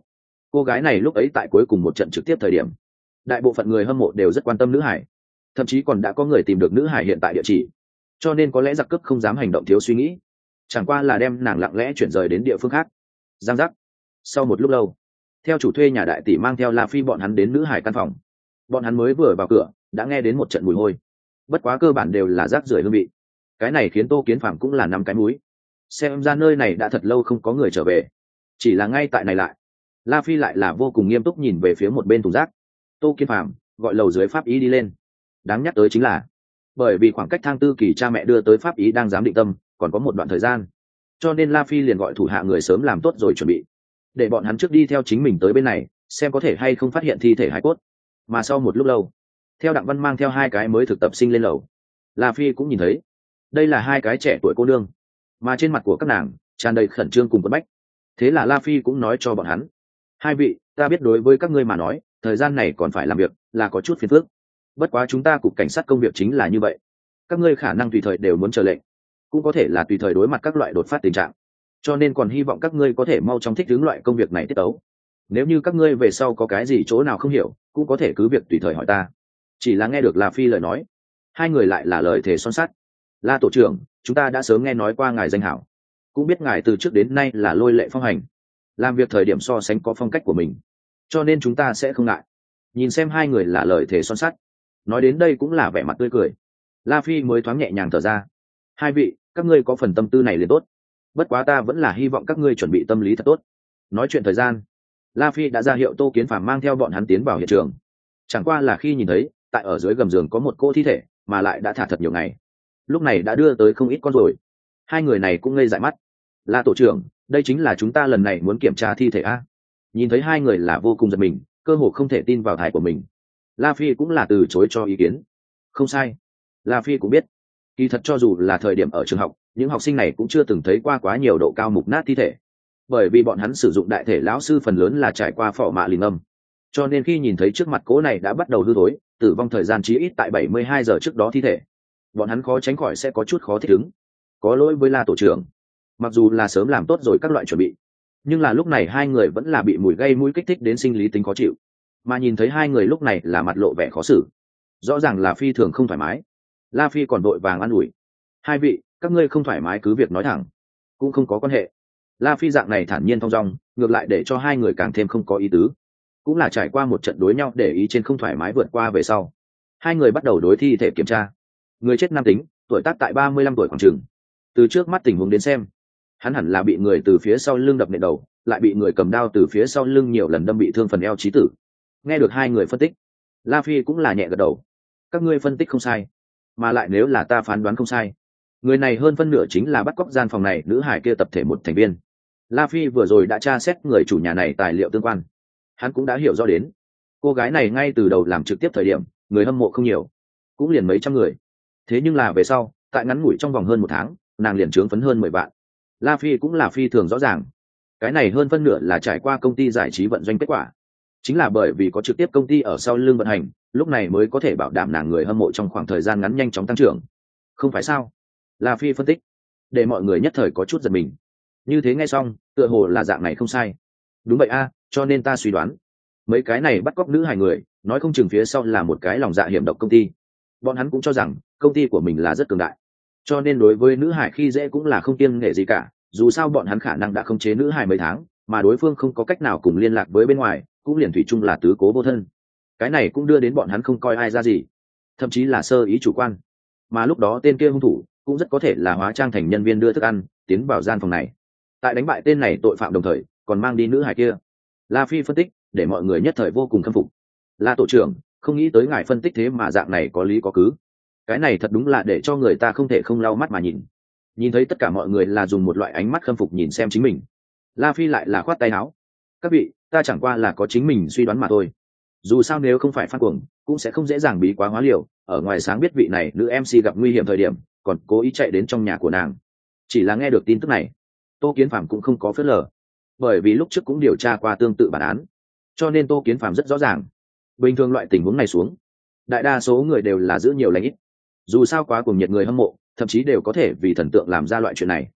Cô gái này lúc ấy tại cuối cùng một trận trực tiếp thời điểm, đại bộ phận người hâm mộ đều rất quan tâm nữ hải, thậm chí còn đã có người tìm được nữ hải hiện tại địa chỉ, cho nên có lẽ giặc cướp không dám hành động thiếu suy nghĩ, chẳng qua là đem nàng lặng lẽ chuyển rời đến địa phương khác. Giang giác. Sau một lúc lâu, theo chủ thuê nhà đại tỷ mang theo La Phi bọn hắn đến nữ hải căn phòng. Bọn hắn mới vừa vào cửa đã nghe đến một trận mùi hôi, bất quá cơ bản đều là rác rưởi hương vị. Cái này khiến Tô Kiến Phạm cũng là năm cái mũi, xem ra nơi này đã thật lâu không có người trở về. Chỉ là ngay tại này lại, La Phi lại là vô cùng nghiêm túc nhìn về phía một bên thùng rác. Tô Kiến Phạm gọi lầu dưới pháp ý đi lên. Đáng nhắc tới chính là, bởi vì khoảng cách thang tư kỳ cha mẹ đưa tới pháp ý đang giám định tâm còn có một đoạn thời gian, cho nên La Phi liền gọi thủ hạ người sớm làm tốt rồi chuẩn bị, để bọn hắn trước đi theo chính mình tới bên này xem có thể hay không phát hiện thi thể hải cốt. Mà sau một lúc lâu, theo Đặng Văn mang theo hai cái mới thực tập sinh lên lầu, La Phi cũng nhìn thấy đây là hai cái trẻ tuổi cô nương, mà trên mặt của các nàng tràn đầy khẩn trương cùng quẫn bách. Thế là La Phi cũng nói cho bọn hắn: hai vị, ta biết đối với các ngươi mà nói thời gian này còn phải làm việc là có chút phiền phức, bất quá chúng ta cục cảnh sát công việc chính là như vậy, các ngươi khả năng tùy thời đều muốn chờ lệnh, cũng có thể là tùy thời đối mặt các loại đột phát tình trạng, cho nên còn hy vọng các ngươi có thể mau chóng thích ứng loại công việc này tiết tấu. Nếu như các ngươi về sau có cái gì chỗ nào không hiểu cũng có thể cứ việc tùy thời hỏi ta. Chỉ là nghe được La Phi lời nói, hai người lại là lời thề son sắt. La tổ trưởng, chúng ta đã sớm nghe nói qua ngài danh hảo, cũng biết ngài từ trước đến nay là lôi lệ phong hành, làm việc thời điểm so sánh có phong cách của mình, cho nên chúng ta sẽ không ngại. Nhìn xem hai người là lời thề son sắt, nói đến đây cũng là vẻ mặt tươi cười, La Phi mới thoáng nhẹ nhàng thở ra. Hai vị, các ngươi có phần tâm tư này liền tốt, bất quá ta vẫn là hy vọng các ngươi chuẩn bị tâm lý thật tốt. Nói chuyện thời gian, La Phi đã ra hiệu Tô Kiến Phàm mang theo bọn hắn tiến vào hiện trường. Chẳng qua là khi nhìn thấy tại ở dưới gầm giường có một cô thi thể mà lại đã thả thật nhiều ngày, lúc này đã đưa tới không ít con rồi, hai người này cũng ngây dại mắt. La tổ trưởng, đây chính là chúng ta lần này muốn kiểm tra thi thể a? Nhìn thấy hai người là vô cùng giật mình, cơ hồ không thể tin vào thải của mình. La Phi cũng là từ chối cho ý kiến. Không sai, La Phi cũng biết, kỳ thật cho dù là thời điểm ở trường học, những học sinh này cũng chưa từng thấy qua quá nhiều độ cao mục nát thi thể, bởi vì bọn hắn sử dụng đại thể lão sư phần lớn là trải qua phỏ mạ lìn âm, cho nên khi nhìn thấy trước mặt cố này đã bắt đầu hư thối, tử vong thời gian chí ít tại 72 giờ trước đó thi thể, bọn hắn khó tránh khỏi sẽ có chút khó thích ứng. Có lỗi với La tổ trưởng, mặc dù là sớm làm tốt rồi các loại chuẩn bị, nhưng là lúc này hai người vẫn là bị mùi gây mũi kích thích đến sinh lý tính khó chịu, mà nhìn thấy hai người lúc này là mặt lộ vẻ khó xử, rõ ràng là phi thường không thoải mái. La Phi còn vội vàng an ủi: hai vị, các ngươi không thoải mái cứ việc nói thẳng, cũng không có quan hệ. La Phi dạng này thản nhiên thong dong, ngược lại để cho hai người càng thêm không có ý tứ. Cũng là trải qua một trận đối nhau để ý trên không thoải mái vượt qua về sau, hai người bắt đầu đối thi thể kiểm tra. Người chết nam tính, tuổi tác tại 35 tuổi khoảng chừng. Từ trước mắt tình huống đến xem, hắn hẳn là bị người từ phía sau lưng đập nện đầu, lại bị người cầm đao từ phía sau lưng nhiều lần đâm bị thương phần eo chí tử. Nghe được hai người phân tích, La Phi cũng là nhẹ gật đầu. Các ngươi phân tích không sai, mà lại nếu là ta phán đoán không sai, người này hơn phân nửa chính là bắt cóc gian phòng này nữ hải kia tập thể một thành viên. La Phi vừa rồi đã tra xét người chủ nhà này tài liệu tương quan, hắn cũng đã hiểu rõ đến cô gái này ngay từ đầu làm trực tiếp thời điểm người hâm mộ không nhiều, cũng liền mấy trăm người, thế nhưng là về sau tại ngắn ngủi trong vòng hơn một tháng nàng liền trướng phấn hơn 10 vạn. La Phi cũng là phi thường rõ ràng, cái này hơn phân nửa là trải qua công ty giải trí vận doanh kết quả, chính là bởi vì có trực tiếp công ty ở sau lưng vận hành, lúc này mới có thể bảo đảm nàng người hâm mộ trong khoảng thời gian ngắn nhanh chóng tăng trưởng, không phải sao? La Phi phân tích, để mọi người nhất thời có chút giật mình. Như thế nghe xong, tựa hồ là dạng này không sai. Đúng vậy a, cho nên ta suy đoán, mấy cái này bắt cóc nữ hài người, nói không chừng phía sau là một cái lòng dạ hiểm độc công ty. Bọn hắn cũng cho rằng công ty của mình là rất cường đại, cho nên đối với nữ hài khi dễ cũng là không kiêng nể gì cả. Dù sao bọn hắn khả năng đã khống chế nữ hài mấy tháng, mà đối phương không có cách nào cùng liên lạc với bên ngoài, cũng liền thủy chung là tứ cố vô thân. Cái này cũng đưa đến bọn hắn không coi ai ra gì, thậm chí là sơ ý chủ quan. Mà lúc đó tên kia hung thủ cũng rất có thể là hóa trang thành nhân viên đưa thức ăn tiến vào gian phòng này, tại đánh bại tên này tội phạm đồng thời còn mang đi nữ hài kia. La Phi phân tích để mọi người nhất thời vô cùng khâm phục. La tổ trưởng, không nghĩ tới ngài phân tích thế mà dạng này có lý có cứ, cái này thật đúng là để cho người ta không thể không lau mắt mà nhìn. Nhìn thấy tất cả mọi người là dùng một loại ánh mắt khâm phục nhìn xem chính mình, La Phi lại là khoát tay áo: các vị, ta chẳng qua là có chính mình suy đoán mà thôi. Dù sao nếu không phải phát cuồng, cũng sẽ không dễ dàng bí quá hóa liều, ở ngoài sáng biết vị này nữ MC gặp nguy hiểm thời điểm còn cố ý chạy đến trong nhà của nàng. Chỉ là nghe được tin tức này, Tô Kiến Phàm cũng không có phớt lờ, bởi vì lúc trước cũng điều tra qua tương tự bản án, cho nên Tô Kiến Phàm rất rõ ràng, bình thường loại tình huống này xuống, đại đa số người đều là giữ nhiều lãnh ít. Dù sao quá cuồng nhiệt người hâm mộ, thậm chí đều có thể vì thần tượng làm ra loại chuyện này.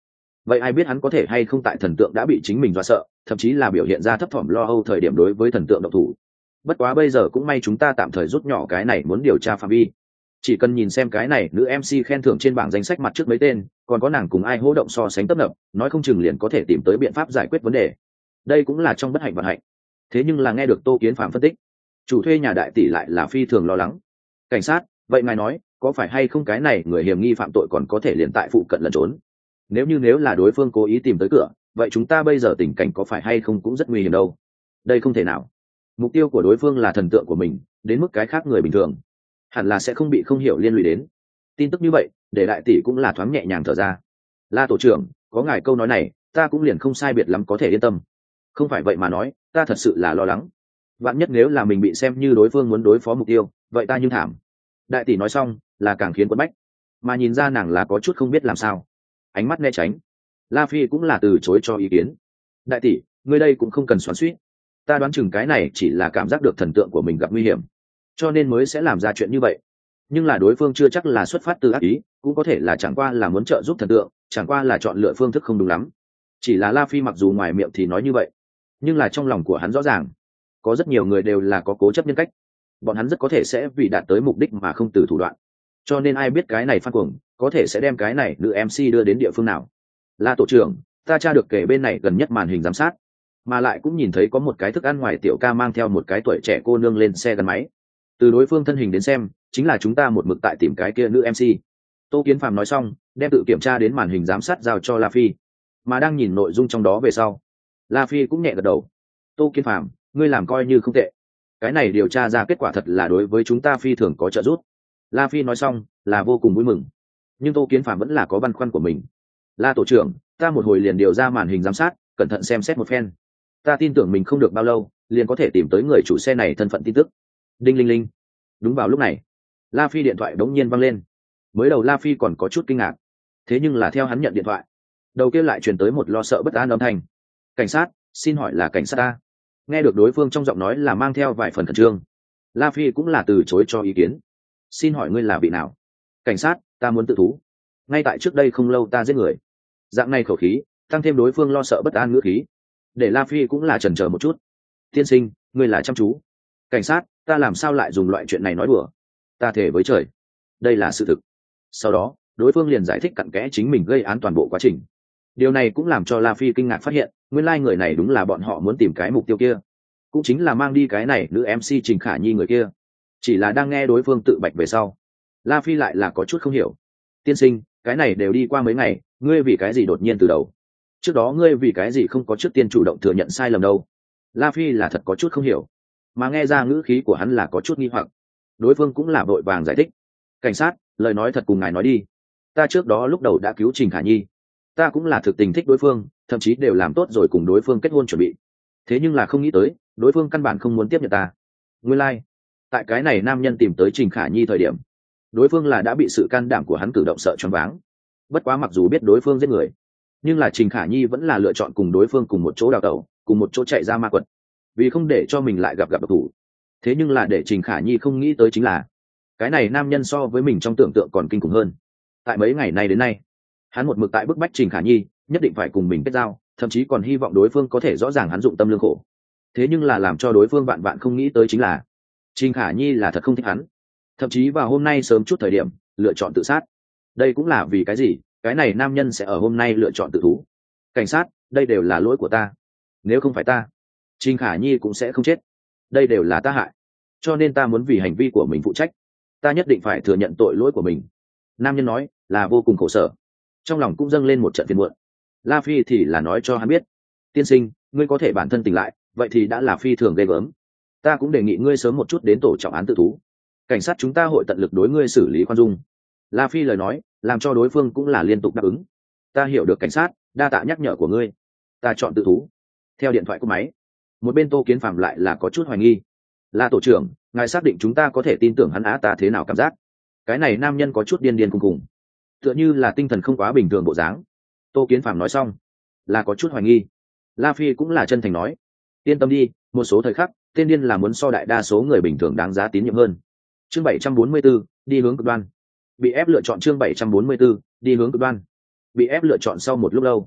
vậy ai biết hắn có thể hay không tại thần tượng đã bị chính mình dọa sợ, thậm chí là biểu hiện ra thấp thỏm lo âu thời điểm đối với thần tượng độc thủ. Bất quá bây giờ cũng may chúng ta tạm thời rút nhỏ cái này muốn điều tra phạm vi, chỉ cần nhìn xem cái này nữ MC khen thưởng trên bảng danh sách mặt trước mấy tên, còn có nàng cùng ai hô động so sánh tấp nập, nói không chừng liền có thể tìm tới biện pháp giải quyết vấn đề. Đây cũng là trong bất hạnh vận hạnh. Thế nhưng là nghe được Tô Kiến Phạm phân tích, chủ thuê nhà đại tỷ lại là phi thường lo lắng. Cảnh sát, vậy ngài nói, có phải hay không cái này người hiểm nghi phạm tội còn có thể liền tại phụ cận lẩn trốn? Nếu là đối phương cố ý tìm tới cửa, vậy chúng ta bây giờ tình cảnh có phải hay không cũng rất nguy hiểm đâu. Đây không thể nào. Mục tiêu của đối phương là thần tượng của mình, đến mức cái khác người bình thường hẳn là sẽ không bị không hiểu liên lụy đến. Tin tức như vậy để đại tỷ cũng là thoáng nhẹ nhàng thở ra. La tổ trưởng, có ngài câu nói này ta cũng liền không sai biệt lắm có thể yên tâm. Không phải vậy mà nói, ta thật sự là lo lắng, vạn nhất nếu là mình bị xem như đối phương muốn đối phó mục tiêu, vậy ta nhưng thảm. Đại tỷ nói xong là càng khiến quấn bách, mà nhìn ra nàng là có chút không biết làm sao, ánh mắt né tránh. La Phi cũng là từ chối cho ý kiến. Đại tỷ, ngươi đây cũng không cần xoắn xuýt, ta đoán chừng cái này chỉ là cảm giác được thần tượng của mình gặp nguy hiểm, cho nên mới sẽ làm ra chuyện như vậy. Nhưng là đối phương chưa chắc là xuất phát từ ác ý, cũng có thể là chẳng qua là muốn trợ giúp thần tượng, chẳng qua là chọn lựa phương thức không đúng lắm. Chỉ là La Phi mặc dù ngoài miệng thì nói như vậy, nhưng là trong lòng của hắn rõ ràng, có rất nhiều người đều là có cố chấp nhân cách, bọn hắn rất có thể sẽ vì đạt tới mục đích mà không từ thủ đoạn. Cho nên ai biết cái này Phan Cuồng có thể sẽ đem cái này nữ MC đưa đến địa phương nào. La tổ trưởng, ta tra được kể bên này gần nhất màn hình giám sát, mà lại cũng nhìn thấy có một cái thức ăn ngoài tiểu ca mang theo một cái tuổi trẻ cô nương lên xe gắn máy. Từ đối phương thân hình đến xem, chính là chúng ta một mực tại tìm cái kia nữ MC. Tô Kiến Phạm nói xong, đem tự kiểm tra đến màn hình giám sát giao cho La Phi, mà đang nhìn nội dung trong đó về sau, La Phi cũng nhẹ gật đầu. Tô Kiến Phạm, ngươi làm coi như không tệ, cái này điều tra ra kết quả thật là đối với chúng ta phi thường có trợ giúp. La Phi nói xong là vô cùng vui mừng, nhưng Tô Kiến Phạm vẫn là có băn khoăn của mình. La tổ trưởng, ta một hồi liền điều ra màn hình giám sát, cẩn thận xem xét một phen, ta tin tưởng mình không được bao lâu liền có thể tìm tới người chủ xe này thân phận tin tức. Đinh linh linh. Đúng vào lúc này, La Phi điện thoại đống nhiên vang lên. Mới đầu La Phi còn có chút kinh ngạc, thế nhưng là theo hắn nhận điện thoại, đầu kia lại truyền tới một lo sợ bất an âm thanh. Cảnh sát, xin hỏi là cảnh sát ta? Nghe được đối phương trong giọng nói là mang theo vài phần khẩn trương, La Phi cũng là từ chối cho ý kiến. Xin hỏi ngươi là vị nào? Cảnh sát, ta muốn tự thú. Ngay tại trước đây không lâu ta giết người. Dạng này khẩu khí, tăng thêm đối phương lo sợ bất an ngữ khí, để La Phi cũng là chần chờ một chút. Tiên sinh, ngươi là chăm chú. Cảnh sát, ta làm sao lại dùng loại chuyện này nói đùa? Ta thề với trời, đây là sự thực. Sau đó, đối phương liền giải thích cặn kẽ chính mình gây án toàn bộ quá trình. Điều này cũng làm cho La Phi kinh ngạc phát hiện, nguyên lai người này đúng là bọn họ muốn tìm cái mục tiêu kia, cũng chính là mang đi cái này nữ MC Trình Khả Nhi người kia. Chỉ là đang nghe đối phương tự bạch về sau, La Phi lại là có chút không hiểu. Tiên sinh, cái này đều đi qua mấy ngày, ngươi vì cái gì đột nhiên từ đầu? Trước đó ngươi vì cái gì không có trước tiên chủ động thừa nhận sai lầm đâu? La Phi là thật có chút không hiểu, mà nghe ra ngữ khí của hắn là có chút nghi hoặc. Đối phương cũng là vội vàng giải thích. Cảnh sát, lời nói thật cùng ngài nói đi, ta trước đó lúc đầu đã cứu Trình Khả Nhi, ta cũng là thực tình thích đối phương, thậm chí đều làm tốt rồi cùng đối phương kết hôn chuẩn bị. Thế nhưng là không nghĩ tới, đối phương căn bản không muốn tiếp nhận ta. Nguyên lai, tại cái này nam nhân tìm tới Trình Khả Nhi thời điểm, đối phương là đã bị sự can đảm của hắn cử động sợ choáng váng. Bất quá mặc dù biết đối phương giết người, nhưng là Trình Khả Nhi vẫn là lựa chọn cùng đối phương cùng một chỗ đào tẩu, cùng một chỗ chạy ra ma quật, vì không để cho mình lại gặp độc thủ. Thế nhưng là để Trình Khả Nhi không nghĩ tới chính là, cái này nam nhân so với mình trong tưởng tượng còn kinh khủng hơn. Tại mấy ngày nay đến nay, hắn một mực tại bức bách Trình Khả Nhi nhất định phải cùng mình kết giao, thậm chí còn hy vọng đối phương có thể rõ ràng hắn dụng tâm lương khổ. Thế nhưng là làm cho đối phương vạn vạn không nghĩ tới chính là, Trình Khả Nhi là thật không thích hắn, thậm chí vào hôm nay sớm chút thời điểm lựa chọn tự sát. Đây cũng là vì cái gì cái này nam nhân sẽ ở hôm nay lựa chọn tự thú. Cảnh sát, đây đều là lỗi của ta, nếu không phải ta, Trình Khả Nhi cũng sẽ không chết. Đây đều là ta hại, cho nên ta muốn vì hành vi của mình phụ trách, ta nhất định phải thừa nhận tội lỗi của mình. Nam nhân nói là vô cùng khổ sở, trong lòng cũng dâng lên một trận phiền muộn. La Phi thì là nói cho hắn biết, tiên sinh, ngươi có thể bản thân tỉnh lại, vậy thì đã là phi thường ghê gớm. Ta cũng đề nghị ngươi sớm một chút đến tổ trọng án tự thú, cảnh sát chúng ta hội tận lực đối ngươi xử lý khoan dung. La Phi lời nói làm cho đối phương cũng là liên tục đáp ứng. Ta hiểu được cảnh sát, đa tạ nhắc nhở của ngươi, ta chọn tự thú. Theo điện thoại của máy, một bên Tô Kiến Phạm lại là có chút hoài nghi. La tổ trưởng, ngài xác định chúng ta có thể tin tưởng hắn á? Ta thế nào cảm giác cái này nam nhân có chút điên điên khùng khùng, tựa như là tinh thần không quá bình thường bộ dáng. Tô Kiến Phạm nói xong là có chút hoài nghi. La Phi cũng là chân thành nói, yên tâm đi, một số thời khắc tên điên là muốn so đại đa số người bình thường đáng giá tín nhiệm hơn. Chương 744, đi hướng cực đoan. Bị ép lựa chọn. Chương 744, đi hướng cực đoan. Bị ép lựa chọn. Sau một lúc lâu,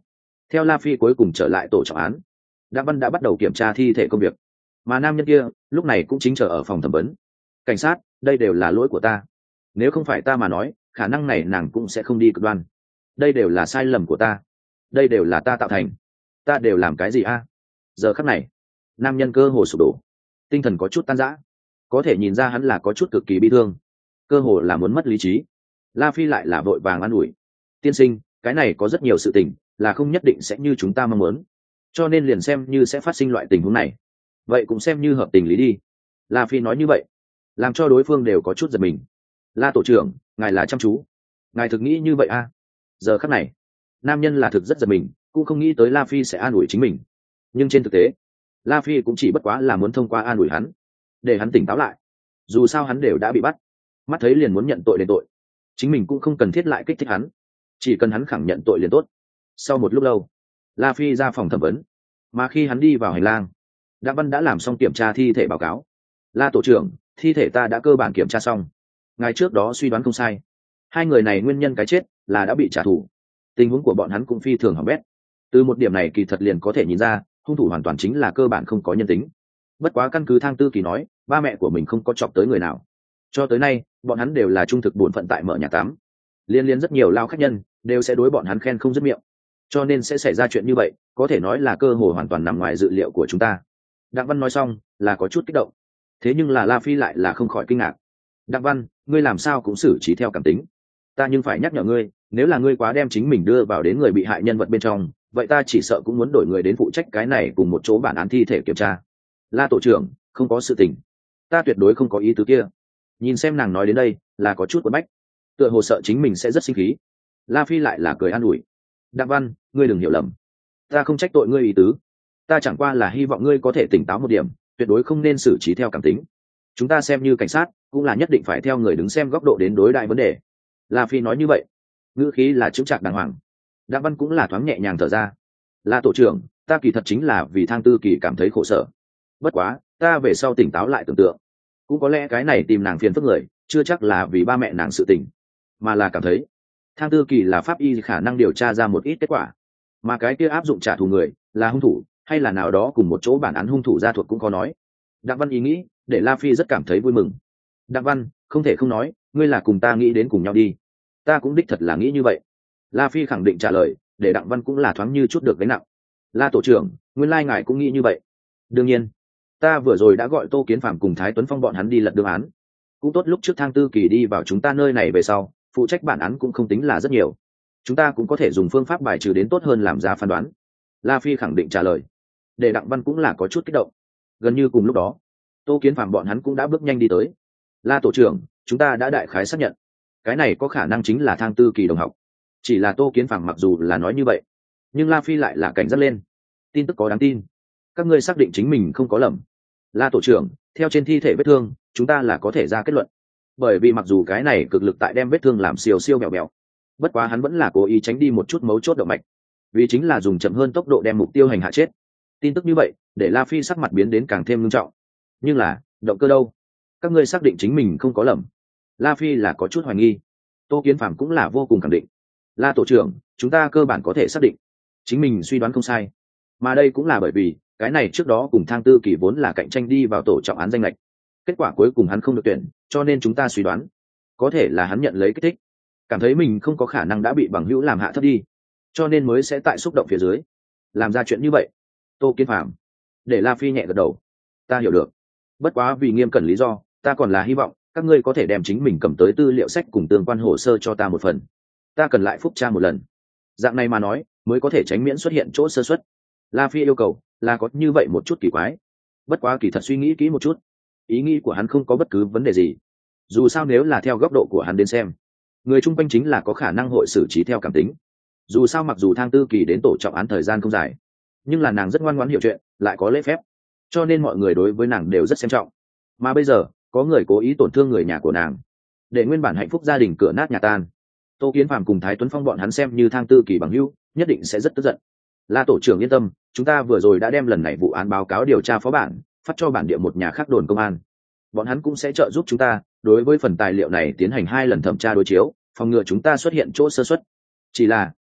Theo La Phi cuối cùng trở lại tổ trọng án, Đặng Văn đã bắt đầu kiểm tra thi thể công việc, mà nam nhân kia lúc này cũng chính chờ ở phòng thẩm vấn. Cảnh sát, đây đều là lỗi của ta, nếu không phải ta mà nói khả năng này nàng cũng sẽ không đi cực đoan. Đây đều là sai lầm của ta, đây đều là ta tạo thành, ta đều làm cái gì a? Giờ khắc này nam nhân cơ hồ sụp đổ, tinh thần có chút tan rã, có thể nhìn ra hắn là có chút cực kỳ bi thương, cơ hồ là muốn mất lý trí. La Phi lại là vội vàng an ủi, tiên sinh, cái này có rất nhiều sự tình là không nhất định sẽ như chúng ta mong muốn, cho nên liền xem như sẽ phát sinh loại tình huống này, vậy cũng xem như hợp tình lý đi. La Phi nói như vậy làm cho đối phương đều có chút giật mình. La tổ trưởng, ngài là chăm chú, ngài thực nghĩ như vậy a? Giờ khắc này nam nhân là thực rất giật mình, cũng không nghĩ tới La Phi sẽ an ủi chính mình, nhưng trên thực tế La Phi cũng chỉ bất quá là muốn thông qua an ủi hắn để hắn tỉnh táo lại. Dù sao hắn đều đã bị bắt, mắt thấy liền muốn nhận tội đền tội, chính mình cũng không cần thiết lại kích thích hắn, chỉ cần hắn khẳng nhận tội liền tốt. Sau một lúc lâu, La Phi ra phòng thẩm vấn, mà khi hắn đi vào hành lang, Đặng Văn đã làm xong kiểm tra thi thể báo cáo. La tổ trưởng, thi thể ta đã cơ bản kiểm tra xong, ngài trước đó suy đoán không sai, hai người này nguyên nhân cái chết là đã bị trả thù, tình huống của bọn hắn cũng phi thường hỏng bét. Từ một điểm này kỳ thật liền có thể nhìn ra hung thủ hoàn toàn chính là cơ bản không có nhân tính. Bất quá căn cứ Thang Tư Kỳ nói, ba mẹ của mình không có chọc tới người nào, cho tới nay bọn hắn đều là trung thực bổn phận tại mở nhà tắm, liên liên rất nhiều lao khách nhân đều sẽ đối bọn hắn khen không dứt miệng, cho nên sẽ xảy ra chuyện như vậy có thể nói là cơ hội hoàn toàn nằm ngoài dự liệu của chúng ta. Đặng Văn nói xong là có chút kích động, thế nhưng là La Phi lại là không khỏi kinh ngạc. Đặng Văn, ngươi làm sao cũng xử trí theo cảm tính, ta nhưng phải nhắc nhở ngươi, nếu là ngươi quá đem chính mình đưa vào đến người bị hại nhân vật bên trong, vậy ta chỉ sợ cũng muốn đổi người đến phụ trách cái này cùng một chỗ bản án thi thể kiểm tra. La tổ trưởng, không có sự tình, ta tuyệt đối không có ý tứ kia. Nhìn xem nàng nói đến đây là có chút quấn bách, tựa hồ sợ chính mình sẽ rất sinh khí. La Phi lại là cười an ủi, Đặng Văn, ngươi đừng hiểu lầm, ta không trách tội ngươi ý tứ, ta chẳng qua là hy vọng ngươi có thể tỉnh táo một điểm, tuyệt đối không nên xử trí theo cảm tính. Chúng ta xem như cảnh sát cũng là nhất định phải theo người đứng xem góc độ đến đối đại vấn đề. La Phi nói như vậy ngữ khí là chững chạc đàng hoàng. Đặng Văn cũng là thoáng nhẹ nhàng thở ra, La tổ trưởng, ta kỳ thật chính là vì Thang Tư Kỳ cảm thấy khổ sở, bất quá ta về sau tỉnh táo lại tưởng tượng, cũng có lẽ cái này tìm nàng phiền phức người chưa chắc là vì ba mẹ nàng sự tình, mà là cảm thấy Thang Tư Kỳ là pháp y khả năng điều tra ra một ít kết quả, mà cái kia áp dụng trả thù người là hung thủ hay là nào đó cùng một chỗ bản án hung thủ ra thuộc cũng có nói. Đặng Văn ý nghĩ để La Phi rất cảm thấy vui mừng. Đặng Văn, không thể không nói, ngươi là cùng ta nghĩ đến cùng nhau đi, ta cũng đích thật là nghĩ như vậy. La Phi khẳng định trả lời, để Đặng Văn cũng là thoáng như chút được gánh nặng. La tổ trưởng, nguyên lai ngài cũng nghĩ như vậy. Đương nhiên, ta vừa rồi đã gọi Tô Kiến Phạm cùng Thái Tuấn Phong bọn hắn đi lật đương án, cũng tốt lúc trước Thang Tư Kỳ đi vào chúng ta nơi này về sau, phụ trách bản án cũng không tính là rất nhiều, chúng ta cũng có thể dùng phương pháp bài trừ đến tốt hơn làm ra phán đoán. La Phi khẳng định trả lời, để Đặng Văn cũng là có chút kích động. Gần như cùng lúc đó, Tô Kiến Phạm bọn hắn cũng đã bước nhanh đi tới. La tổ trưởng, chúng ta đã đại khái xác nhận cái này có khả năng chính là Thang Tư Kỳ đồng học. Chỉ là Tô Kiến Phạm mặc dù là nói như vậy, nhưng La Phi lại là cảnh giác lên, tin tức có đáng tin, các ngươi xác định chính mình không có lầm. La tổ trưởng, theo trên thi thể vết thương chúng ta là có thể ra kết luận, bởi vì mặc dù cái này cực lực tại đem vết thương làm siêu siêu mèo mèo, bất quá hắn vẫn là cố ý tránh đi một chút mấu chốt động mạch, vì chính là dùng chậm hơn tốc độ đem mục tiêu hành hạ chết. Tin tức như vậy để La Phi sắc mặt biến đến càng thêm nghiêm trọng. Nhưng là động cơ đâu, các ngươi xác định chính mình không có lầm? La Phi là có chút hoài nghi. Tô Kiến Phạm cũng là vô cùng khẳng định, La tổ trưởng, chúng ta cơ bản có thể xác định chính mình suy đoán không sai, mà đây cũng là bởi vì cái này trước đó cùng Thang Tư Kỳ vốn là cạnh tranh đi vào tổ trọng án danh lệch, kết quả cuối cùng hắn không được tuyển, cho nên chúng ta suy đoán có thể là hắn nhận lấy kích thích, cảm thấy mình không có khả năng đã bị bằng hữu làm hạ thấp đi, cho nên mới sẽ tại xúc động phía dưới làm ra chuyện như vậy. Tô Kiến Phạm, để La Phi nhẹ gật đầu, ta hiểu được, bất quá vì nghiêm cẩn lý do, ta còn là hy vọng các ngươi có thể đem chính mình cầm tới tư liệu sách cùng tương quan hồ sơ cho ta một phần, ta cần lại phúc tra một lần, dạng này mà nói mới có thể tránh miễn xuất hiện chỗ sơ suất. La Phi yêu cầu là có như vậy một chút kỳ quái, bất quá kỳ thật suy nghĩ kỹ một chút, ý nghĩ của hắn không có bất cứ vấn đề gì. Dù sao nếu là theo góc độ của hắn đến xem, người chung quanh chính là có khả năng hội xử trí theo cảm tính. Dù sao mặc dù Thang Tư Kỳ đến tổ trọng án thời gian không dài, nhưng là nàng rất ngoan ngoãn hiểu chuyện, lại có lễ phép, cho nên mọi người đối với nàng đều rất xem trọng. Mà bây giờ có người cố ý tổn thương người nhà của nàng, để nguyên bản hạnh phúc gia đình cửa nát nhà tan. Tô Kiến Phạm cùng Thái Tuấn Phong bọn hắn xem như Thang Tư Kỳ bằng hữu, nhất định sẽ rất tức giận. La tổ trưởng yên tâm, chúng ta vừa rồi đã đem lần này vụ án báo cáo điều tra phó bản phát cho bản địa một nhà khác đồn công an, bọn hắn cũng sẽ trợ giúp chúng ta đối với phần tài liệu này tiến hành 2 lần thẩm tra đối chiếu, phòng ngừa chúng ta xuất hiện chỗ sơ suất. Chỉ là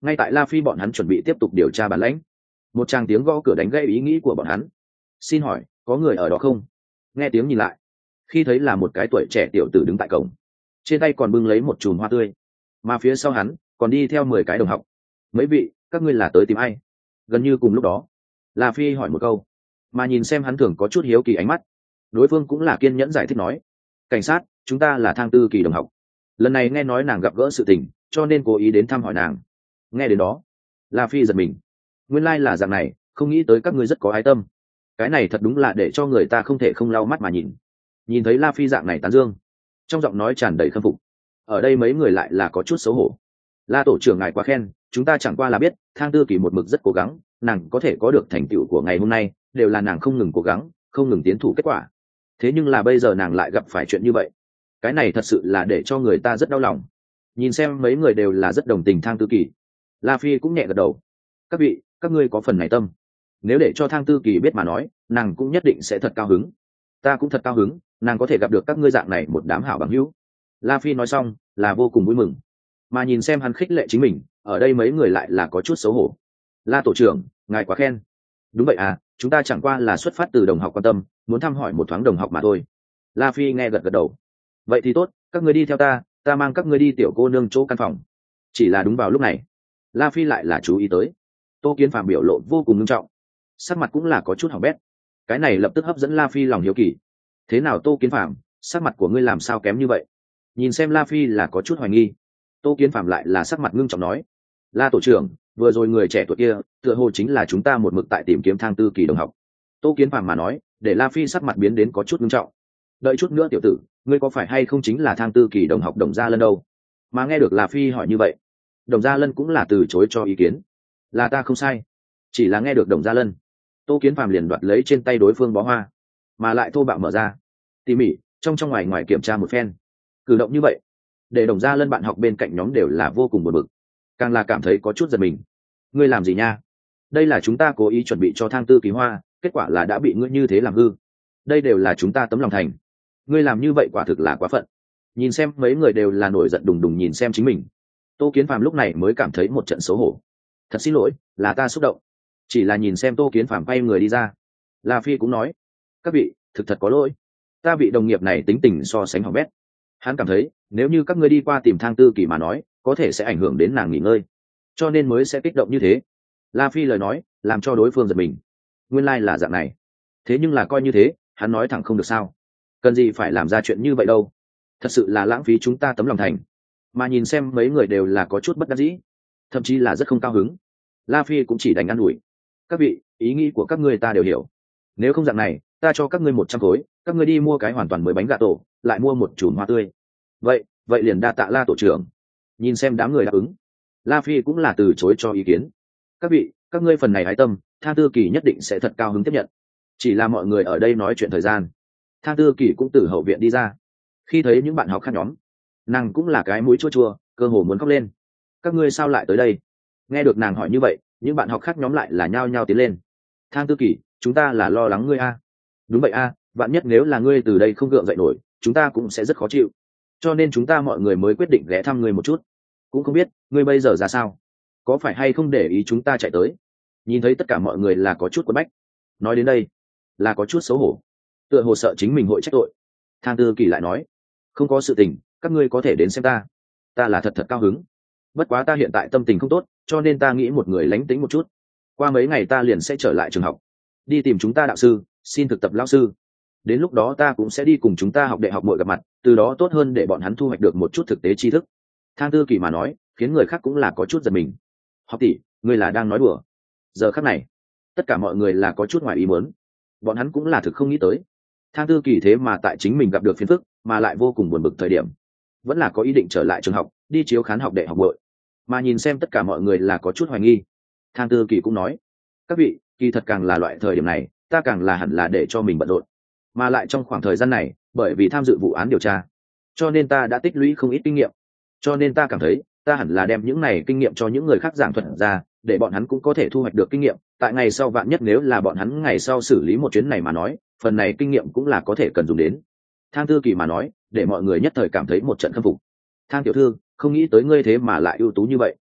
ngay tại La Phi bọn hắn chuẩn bị tiếp tục điều tra bản lãnh, một tràng tiếng gõ cửa đánh gãy ý nghĩ của bọn hắn. Xin hỏi có người ở đó không? Nghe tiếng nhìn lại, khi thấy là một cái tuổi trẻ tiểu tử đứng tại cổng, trên tay còn bưng lấy một chùm hoa tươi, mà phía sau hắn còn đi theo 10 cái đồng học. Mấy vị, các ngươi là tới tìm ai? Gần như cùng lúc đó, La Phi hỏi một câu, mà nhìn xem hắn thường có chút hiếu kỳ ánh mắt, đối phương cũng là kiên nhẫn giải thích nói: cảnh sát, chúng ta là Thang Tư Kỳ đồng học, lần này nghe nói nàng gặp gỡ sự tình, cho nên cố ý đến thăm hỏi nàng. Nghe đến đó, La Phi giật mình, nguyên lai là dạng này, không nghĩ tới các ngươi rất có ái tâm. Cái này thật đúng là để cho người ta không thể không lau mắt mà nhìn thấy La Phi dạng này tán dương, trong giọng nói tràn đầy khâm phục. Ở đây mấy người lại là có chút xấu hổ. La tổ trưởng ngài quá khen, chúng ta chẳng qua là biết Thang Tư Kỳ một mực rất cố gắng, nàng có thể có được thành tựu của ngày hôm nay đều là nàng không ngừng cố gắng, không ngừng tiến thủ kết quả. Thế nhưng là bây giờ nàng lại gặp phải chuyện như vậy, cái này thật sự là để cho người ta rất đau lòng. Nhìn xem mấy người đều là rất đồng tình Thang Tư Kỳ, La Phi cũng nhẹ gật đầu. Các vị, các ngươi có phần này tâm, nếu để cho Thang Tư Kỳ biết mà nói, nàng cũng nhất định sẽ thật cao hứng. Ta cũng thật cao hứng, nàng có thể gặp được các ngươi dạng này một đám hảo bằng hữu. La Phi nói xong là vô cùng vui mừng, mà nhìn xem hắn khích lệ chính mình, ở đây mấy người lại là có chút xấu hổ. La tổ trưởng, ngài quá khen. Đúng vậy à, chúng ta chẳng qua là xuất phát từ đồng học quan tâm, muốn thăm hỏi một thoáng đồng học mà thôi. La Phi nghe gật gật đầu. Vậy thì tốt, các ngươi đi theo ta, ta mang các ngươi đi tiểu cô nương chỗ căn phòng. Chỉ là đúng vào lúc này, La Phi lại là chú ý tới Tô Kiến Phạm biểu lộ vô cùng nghiêm trọng, sắc mặt cũng là có chút hỏng bét. Cái này lập tức hấp dẫn La Phi lòng hiếu kỳ. Thế nào Tô Kiến Phạm, sắc mặt của ngươi làm sao kém như vậy? Nhìn xem La Phi là có chút hoài nghi, Tô Kiến Phạm lại là sắc mặt ngưng trọng nói: La tổ trưởng, vừa rồi người trẻ tuổi kia tựa hồ chính là chúng ta một mực tại tìm kiếm Thang Tư Kỳ đồng học. Tô Kiến Phạm mà nói, để La Phi sắc mặt biến đến có chút ngưng trọng. Đợi chút nữa tiểu tử, ngươi có phải hay không chính là Thang Tư Kỳ đồng học Đồng Gia Lân đâu? Mà nghe được La Phi hỏi như vậy, Đồng Gia Lân cũng là từ chối cho ý kiến. Là ta không sai, chỉ là nghe được Đồng Gia Lân, Tô Kiến Phạm liền đoạt lấy trên tay đối phương bó hoa, mà lại thô bạo mở ra, tỉ mỉ trong trong ngoài ngoài kiểm tra một phen. Cử động như vậy để Đồng Gia Lân bạn học bên cạnh nhóm đều là vô cùng buồn bực, càng là cảm thấy có chút giật mình. Ngươi làm gì nha? Đây là chúng ta cố ý chuẩn bị cho Thang Tư Kỳ hoa, kết quả là đã bị ngươi như thế làm hư. Đây đều là chúng ta tấm lòng thành, ngươi làm như vậy quả thực là quá phận. Nhìn xem mấy người đều là nổi giận đùng đùng nhìn xem chính mình, Tô Kiến Phạm lúc này mới cảm thấy một trận xấu hổ. Thật xin lỗi, là ta xúc động. Chỉ là nhìn xem Tô Kiến Phạm quay người đi ra, La Phi cũng nói: các vị, thực thật có lỗi, ta bị đồng nghiệp này tính tình so sánh hỏng bét. Hắn cảm thấy nếu như các ngươi đi qua tìm Thang Tư Kỳ mà nói, có thể sẽ ảnh hưởng đến nàng nghỉ ngơi, cho nên mới sẽ kích động như thế. La Phi lời nói làm cho đối phương giật mình, nguyên lai là dạng này. Thế nhưng là coi như thế, hắn nói thẳng không được sao? Cần gì phải làm ra chuyện như vậy đâu, thật sự là lãng phí chúng ta tấm lòng thành. Mà nhìn xem mấy người đều là có chút bất đắc dĩ, thậm chí là rất không cao hứng, La Phi cũng chỉ đành ăn ủi: các vị, ý nghĩ của các ngươi ta đều hiểu, nếu không dạng này, ta cho các ngươi 100 khối, các ngươi đi mua cái hoàn toàn mới bánh gà tổ, lại mua một chùm hoa tươi. Vậy liền đa tạ La tổ trưởng. Nhìn xem đám người đáp ứng, La Phi cũng là từ chối cho ý kiến. Các vị, các ngươi phần này hái tâm, Thang Tư Kỳ nhất định sẽ thật cao hứng tiếp nhận. Chỉ là mọi người ở đây nói chuyện thời gian, Thang Tư Kỳ cũng từ hậu viện đi ra. Khi thấy những bạn học khác nhóm, nàng cũng là cái mũi chua chua, cơ hồ muốn khóc lên. Các ngươi sao lại tới đây? Nghe được nàng hỏi như vậy, những bạn học khác nhóm lại là nhao nhao tiến lên. Thang Tư Kỳ, chúng ta là lo lắng ngươi a. Đúng vậy a, vạn nhất nếu là ngươi từ đây không gượng dậy nổi, chúng ta cũng sẽ rất khó chịu. Cho nên chúng ta mọi người mới quyết định ghé thăm ngươi một chút. Cũng không biết ngươi bây giờ ra sao, có phải hay không để ý chúng ta chạy tới? Nhìn thấy tất cả mọi người là có chút quấn bách, nói đến đây là có chút xấu hổ, tựa hồ sợ chính mình hội trách tội. Thang Tư Kỳ lại nói: không có sự tình, các ngươi có thể đến xem ta, ta là thật thật cao hứng. Bất quá ta hiện tại tâm tình không tốt, cho nên ta nghĩ một người lánh tính một chút. Qua mấy ngày ta liền sẽ trở lại trường học, đi tìm chúng ta đạo sư, xin thực tập lão sư. Đến lúc đó ta cũng sẽ đi cùng chúng ta học đệ học muội gặp mặt, từ đó tốt hơn để bọn hắn thu hoạch được một chút thực tế tri thức. Thang Tư Kỳ mà nói khiến người khác cũng là có chút giật mình. Học tỷ, ngươi là đang nói đùa? Giờ khắc này tất cả mọi người là có chút ngoài ý muốn, bọn hắn cũng là thực không nghĩ tới Thang Tư Kỳ thế mà tại chính mình gặp được phiền phức, mà lại vô cùng buồn bực thời điểm, vẫn là có ý định trở lại trường học, đi chiếu khán học đệ học muội. Mà nhìn xem tất cả mọi người là có chút hoài nghi, Thang Tư Kỳ cũng nói: các vị, kỳ thật càng là loại thời điểm này, ta càng là hẳn là để cho mình bận rộn. Mà lại trong khoảng thời gian này, bởi vì tham dự vụ án điều tra, cho nên ta đã tích lũy không ít kinh nghiệm. Cho nên ta cảm thấy ta hẳn là đem những này kinh nghiệm cho những người khác giảng thuật ra, để bọn hắn cũng có thể thu hoạch được kinh nghiệm. Tại ngày sau vạn nhất nếu là bọn hắn ngày sau xử lý một chuyến này mà nói, phần này kinh nghiệm cũng là có thể cần dùng đến. Thang Tư Kỳ mà nói để mọi người nhất thời cảm thấy một trận khâm phục. Thang tiểu thư, không nghĩ tới ngươi thế mà lại ưu tú như vậy.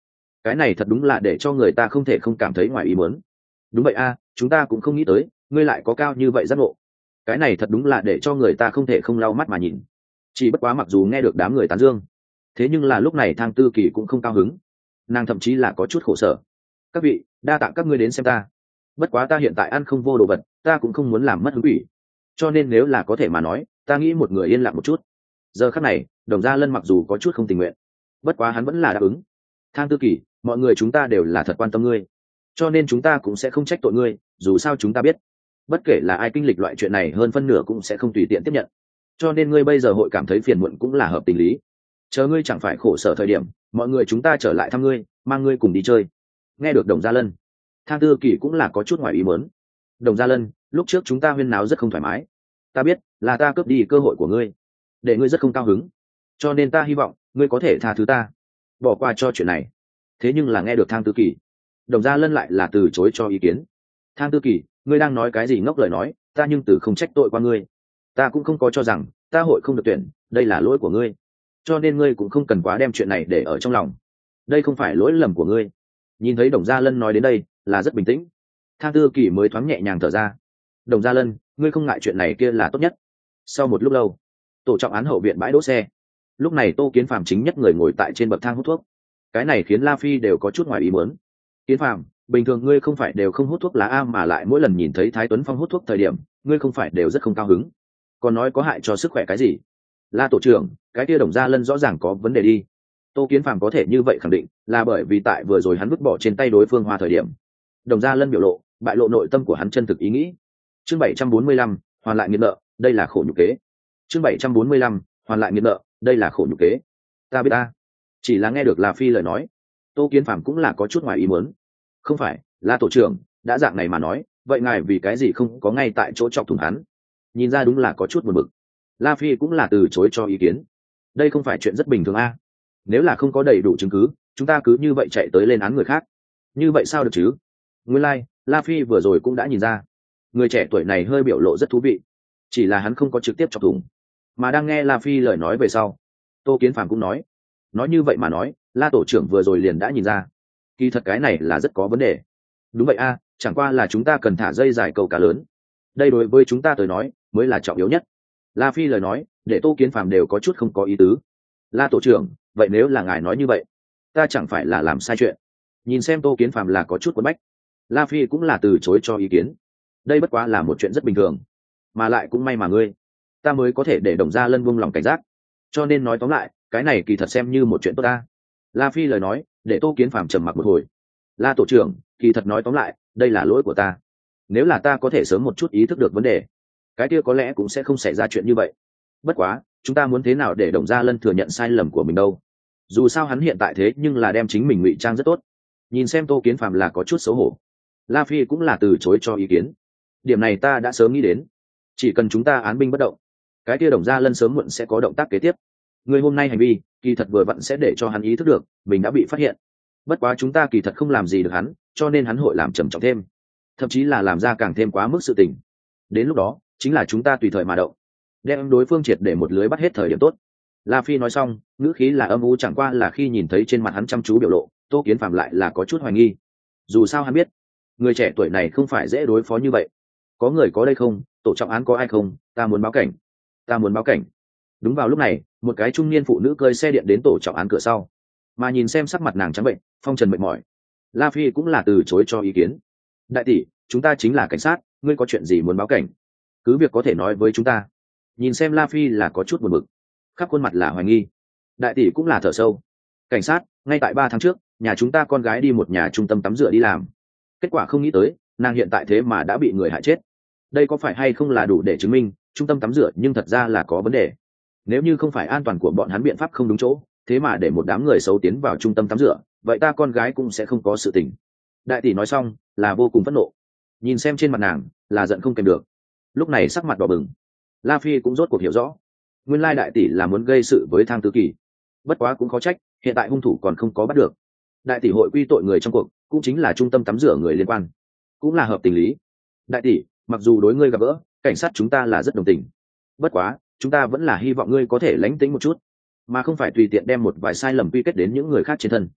cái này thật đúng là để cho người ta không thể không cảm thấy ngoài ý muốn. Đúng vậy a, chúng ta cũng không nghĩ tới ngươi lại có cao như vậy giác ngộ. Cái này thật đúng là để cho người ta không thể không lau mắt mà nhìn. Chỉ bất quá mặc dù nghe được đám người tán dương, thế nhưng là lúc này Thang Tư Kỳ cũng không cao hứng, nàng thậm chí là có chút khổ sở. Các vị, đa tạ các ngươi đến xem ta, bất quá ta hiện tại ăn không vô đồ vật, ta cũng không muốn làm mất hứng ủy, cho nên nếu là có thể mà nói, ta nghĩ một người yên lặng một chút. Giờ khắc này Đồng Gia Lân mặc dù có chút không tình nguyện, bất quá hắn vẫn là đáp ứng. Thang Tư Kỳ, mọi người chúng ta đều là thật quan tâm ngươi, cho nên chúng ta cũng sẽ không trách tội ngươi, dù sao chúng ta biết bất kể là ai kinh lịch loại chuyện này hơn phân nửa cũng sẽ không tùy tiện tiếp nhận, cho nên ngươi bây giờ hội cảm thấy phiền muộn cũng là hợp tình lý. Chờ ngươi chẳng phải khổ sở thời điểm, mọi người chúng ta trở lại thăm ngươi, mang ngươi cùng đi chơi. Nghe được Đồng Gia Lân, Thang Tư Kỳ cũng là có chút ngoài ý muốn. Đồng Gia Lân, lúc trước chúng ta huyên náo rất không thoải mái, ta biết là ta cướp đi cơ hội của ngươi, để ngươi rất không cao hứng, cho nên ta hy vọng ngươi có thể tha thứ ta, bỏ qua cho chuyện này. Thế nhưng là nghe được Thang Tư Kỳ, Đồng Gia Lân lại là từ chối cho ý kiến. Thang Tư Kỳ, ngươi đang nói cái gì ngốc lời nói, ta nhưng từ không trách tội qua ngươi, ta cũng không có cho rằng ta hội không được tuyển, đây là lỗi của ngươi, cho nên ngươi cũng không cần quá đem chuyện này để ở trong lòng, đây không phải lỗi lầm của ngươi. Nhìn thấy Đồng Gia Lân nói đến đây là rất bình tĩnh, Thang Tư Kỳ mới thoáng nhẹ nhàng thở ra. Đồng Gia Lân, ngươi không ngại chuyện này kia là tốt nhất. Sau một lúc lâu, tổ trọng án hậu viện bãi đỗ xe, lúc này Tô Kiến Phàm chính nhất người ngồi tại trên bậc thang hút thuốc. Cái này khiến La Phi đều có chút ngoài ý muốn. Kiến Phàm, bình thường ngươi không phải đều không hút thuốc lá a, mà lại mỗi lần nhìn thấy Thái Tuấn Phong hút thuốc thời điểm ngươi không phải đều rất không cao hứng, còn nói có hại cho sức khỏe cái gì. La tổ trưởng, cái kia Đồng Gia Lân rõ ràng có vấn đề đi. Tô Kiến Phàm có thể như vậy khẳng định là bởi vì tại vừa rồi hắn vứt bỏ trên tay đối phương hoa thời điểm, Đồng Gia Lân biểu lộ bại lộ nội tâm của hắn chân thực ý nghĩ. Chương 745, hoàn lại nghiệt nợ, đây là khổ nhục kế. Chương 745, hoàn lại nghiệt nợ, đây là khổ nhục kế. Ta biết ta. Chỉ là nghe được La Phi lời nói, Tô Kiến Phàm cũng là có chút ngoài ý muốn. Không phải, La tổ trưởng, đã dạng này mà nói, vậy ngài vì cái gì không có ngay tại chỗ chọc thủng hắn? Nhìn ra đúng là có chút buồn bực. La Phi cũng là từ chối cho ý kiến. Đây không phải chuyện rất bình thường a. Nếu là không có đầy đủ chứng cứ, chúng ta cứ như vậy chạy tới lên án người khác, như vậy sao được chứ? Nguyên lai, La Phi vừa rồi cũng đã nhìn ra, người trẻ tuổi này hơi biểu lộ rất thú vị, chỉ là hắn không có trực tiếp chọc thủng. Mà đang nghe La Phi lời nói về sau, Tô Kiến Phàm cũng nói như vậy mà nói, La tổ trưởng vừa rồi liền đã nhìn ra, kỳ thật cái này là rất có vấn đề. Đúng vậy a, chẳng qua là chúng ta cần thả dây dài câu cá lớn, đây đối với chúng ta tới nói mới là trọng yếu nhất. La Phi lời nói để Tô Kiến Phàm đều có chút không có ý tứ. La tổ trưởng, vậy nếu là ngài nói như vậy, ta chẳng phải là làm sai chuyện? Nhìn xem Tô Kiến Phàm là có chút quấn bách, La Phi cũng là từ chối cho ý kiến. Đây bất quá là một chuyện rất bình thường, mà lại cũng may mà ngươi, ta mới có thể để Đồng Gia Lân buông lòng cảnh giác, cho nên nói tóm lại, cái này kỳ thật xem như một chuyện tốt ta. La Phi lời nói để Tô Kiến Phàm trầm mặc một hồi. La tổ trưởng, kỳ thật nói tóm lại, đây là lỗi của ta. Nếu là ta có thể sớm một chút ý thức được vấn đề, cái kia có lẽ cũng sẽ không xảy ra chuyện như vậy. Bất quá, chúng ta muốn thế nào để Đồng Gia Lân thừa nhận sai lầm của mình đâu? Dù sao hắn hiện tại thế nhưng là đem chính mình ngụy trang rất tốt. Nhìn xem Tô Kiến Phàm là có chút xấu hổ, La Phi cũng là từ chối cho ý kiến. Điểm này ta đã sớm nghĩ đến, chỉ cần chúng ta án binh bất động, cái kia Đồng Gia Lân sớm muộn sẽ có động tác kế tiếp. Người hôm nay hành vi kỳ thật vừa vặn sẽ để cho hắn ý thức được mình đã bị phát hiện. Bất quá chúng ta kỳ thật không làm gì được hắn, cho nên hắn hội làm trầm trọng thêm, thậm chí là làm ra càng thêm quá mức sự tình. Đến lúc đó chính là chúng ta tùy thời mà động, đem đối phương triệt để một lưới bắt hết thời điểm tốt. La Phi nói xong, ngữ khí là âm u, chẳng qua là khi nhìn thấy trên mặt hắn chăm chú biểu lộ, Tô Kiến Phàm lại là có chút hoài nghi. Dù sao hắn biết, người trẻ tuổi này không phải dễ đối phó như vậy. Có người có đây không? Tổ trọng án có ai không? Ta muốn báo cảnh, ta muốn báo cảnh. Đúng vào lúc này, một cái trung niên phụ nữ cơi xe điện đến tổ trọng án cửa sau, mà nhìn xem sắc mặt nàng trắng bệnh, phong trần mệt mỏi, La Phi cũng là từ chối cho ý kiến. Đại tỷ, chúng ta chính là cảnh sát, ngươi có chuyện gì muốn báo cảnh, cứ việc có thể nói với chúng ta. Nhìn xem La Phi là có chút buồn bực, khắp khuôn mặt là hoài nghi. Đại tỷ cũng là thở sâu. Cảnh sát, ngay tại 3 tháng trước, nhà chúng ta con gái đi một nhà trung tâm tắm rửa đi làm, kết quả không nghĩ tới nàng hiện tại thế mà đã bị người hại chết. Đây có phải hay không là đủ để chứng minh trung tâm tắm rửa nhưng thật ra là có vấn đề? Nếu như không phải an toàn của bọn hắn biện pháp không đúng chỗ, thế mà để một đám người xấu tiến vào trung tâm tắm rửa, vậy ta con gái cũng sẽ không có sự tình. Đại tỷ nói xong là vô cùng phẫn nộ, nhìn xem trên mặt nàng là giận không kèm được. Lúc này sắc mặt đỏ bừng, La Phi cũng rốt cuộc hiểu rõ, nguyên lai đại tỷ là muốn gây sự với Thang Tư Kỳ. Bất quá cũng khó trách, hiện tại hung thủ còn không có bắt được. Đại tỷ hội quy tội người trong cuộc, cũng chính là trung tâm tắm rửa người liên quan, cũng là hợp tình lý. Đại tỷ, mặc dù đối ngươi gặp gỡ, cảnh sát chúng ta là rất đồng tình, bất quá chúng ta vẫn là hy vọng ngươi có thể lánh tính một chút, mà không phải tùy tiện đem một vài sai lầm quy kết đến những người khác trên thân.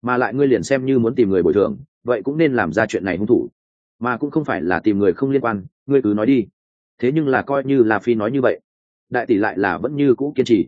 mà lại ngươi liền xem như muốn tìm người bồi thường vậy cũng nên làm ra chuyện này hung thủ, mà cũng không phải là tìm người không liên quan. Ngươi cứ nói đi. Thế nhưng là coi như là phi nói như vậy, đại tỷ lại là vẫn như cũ kiên trì.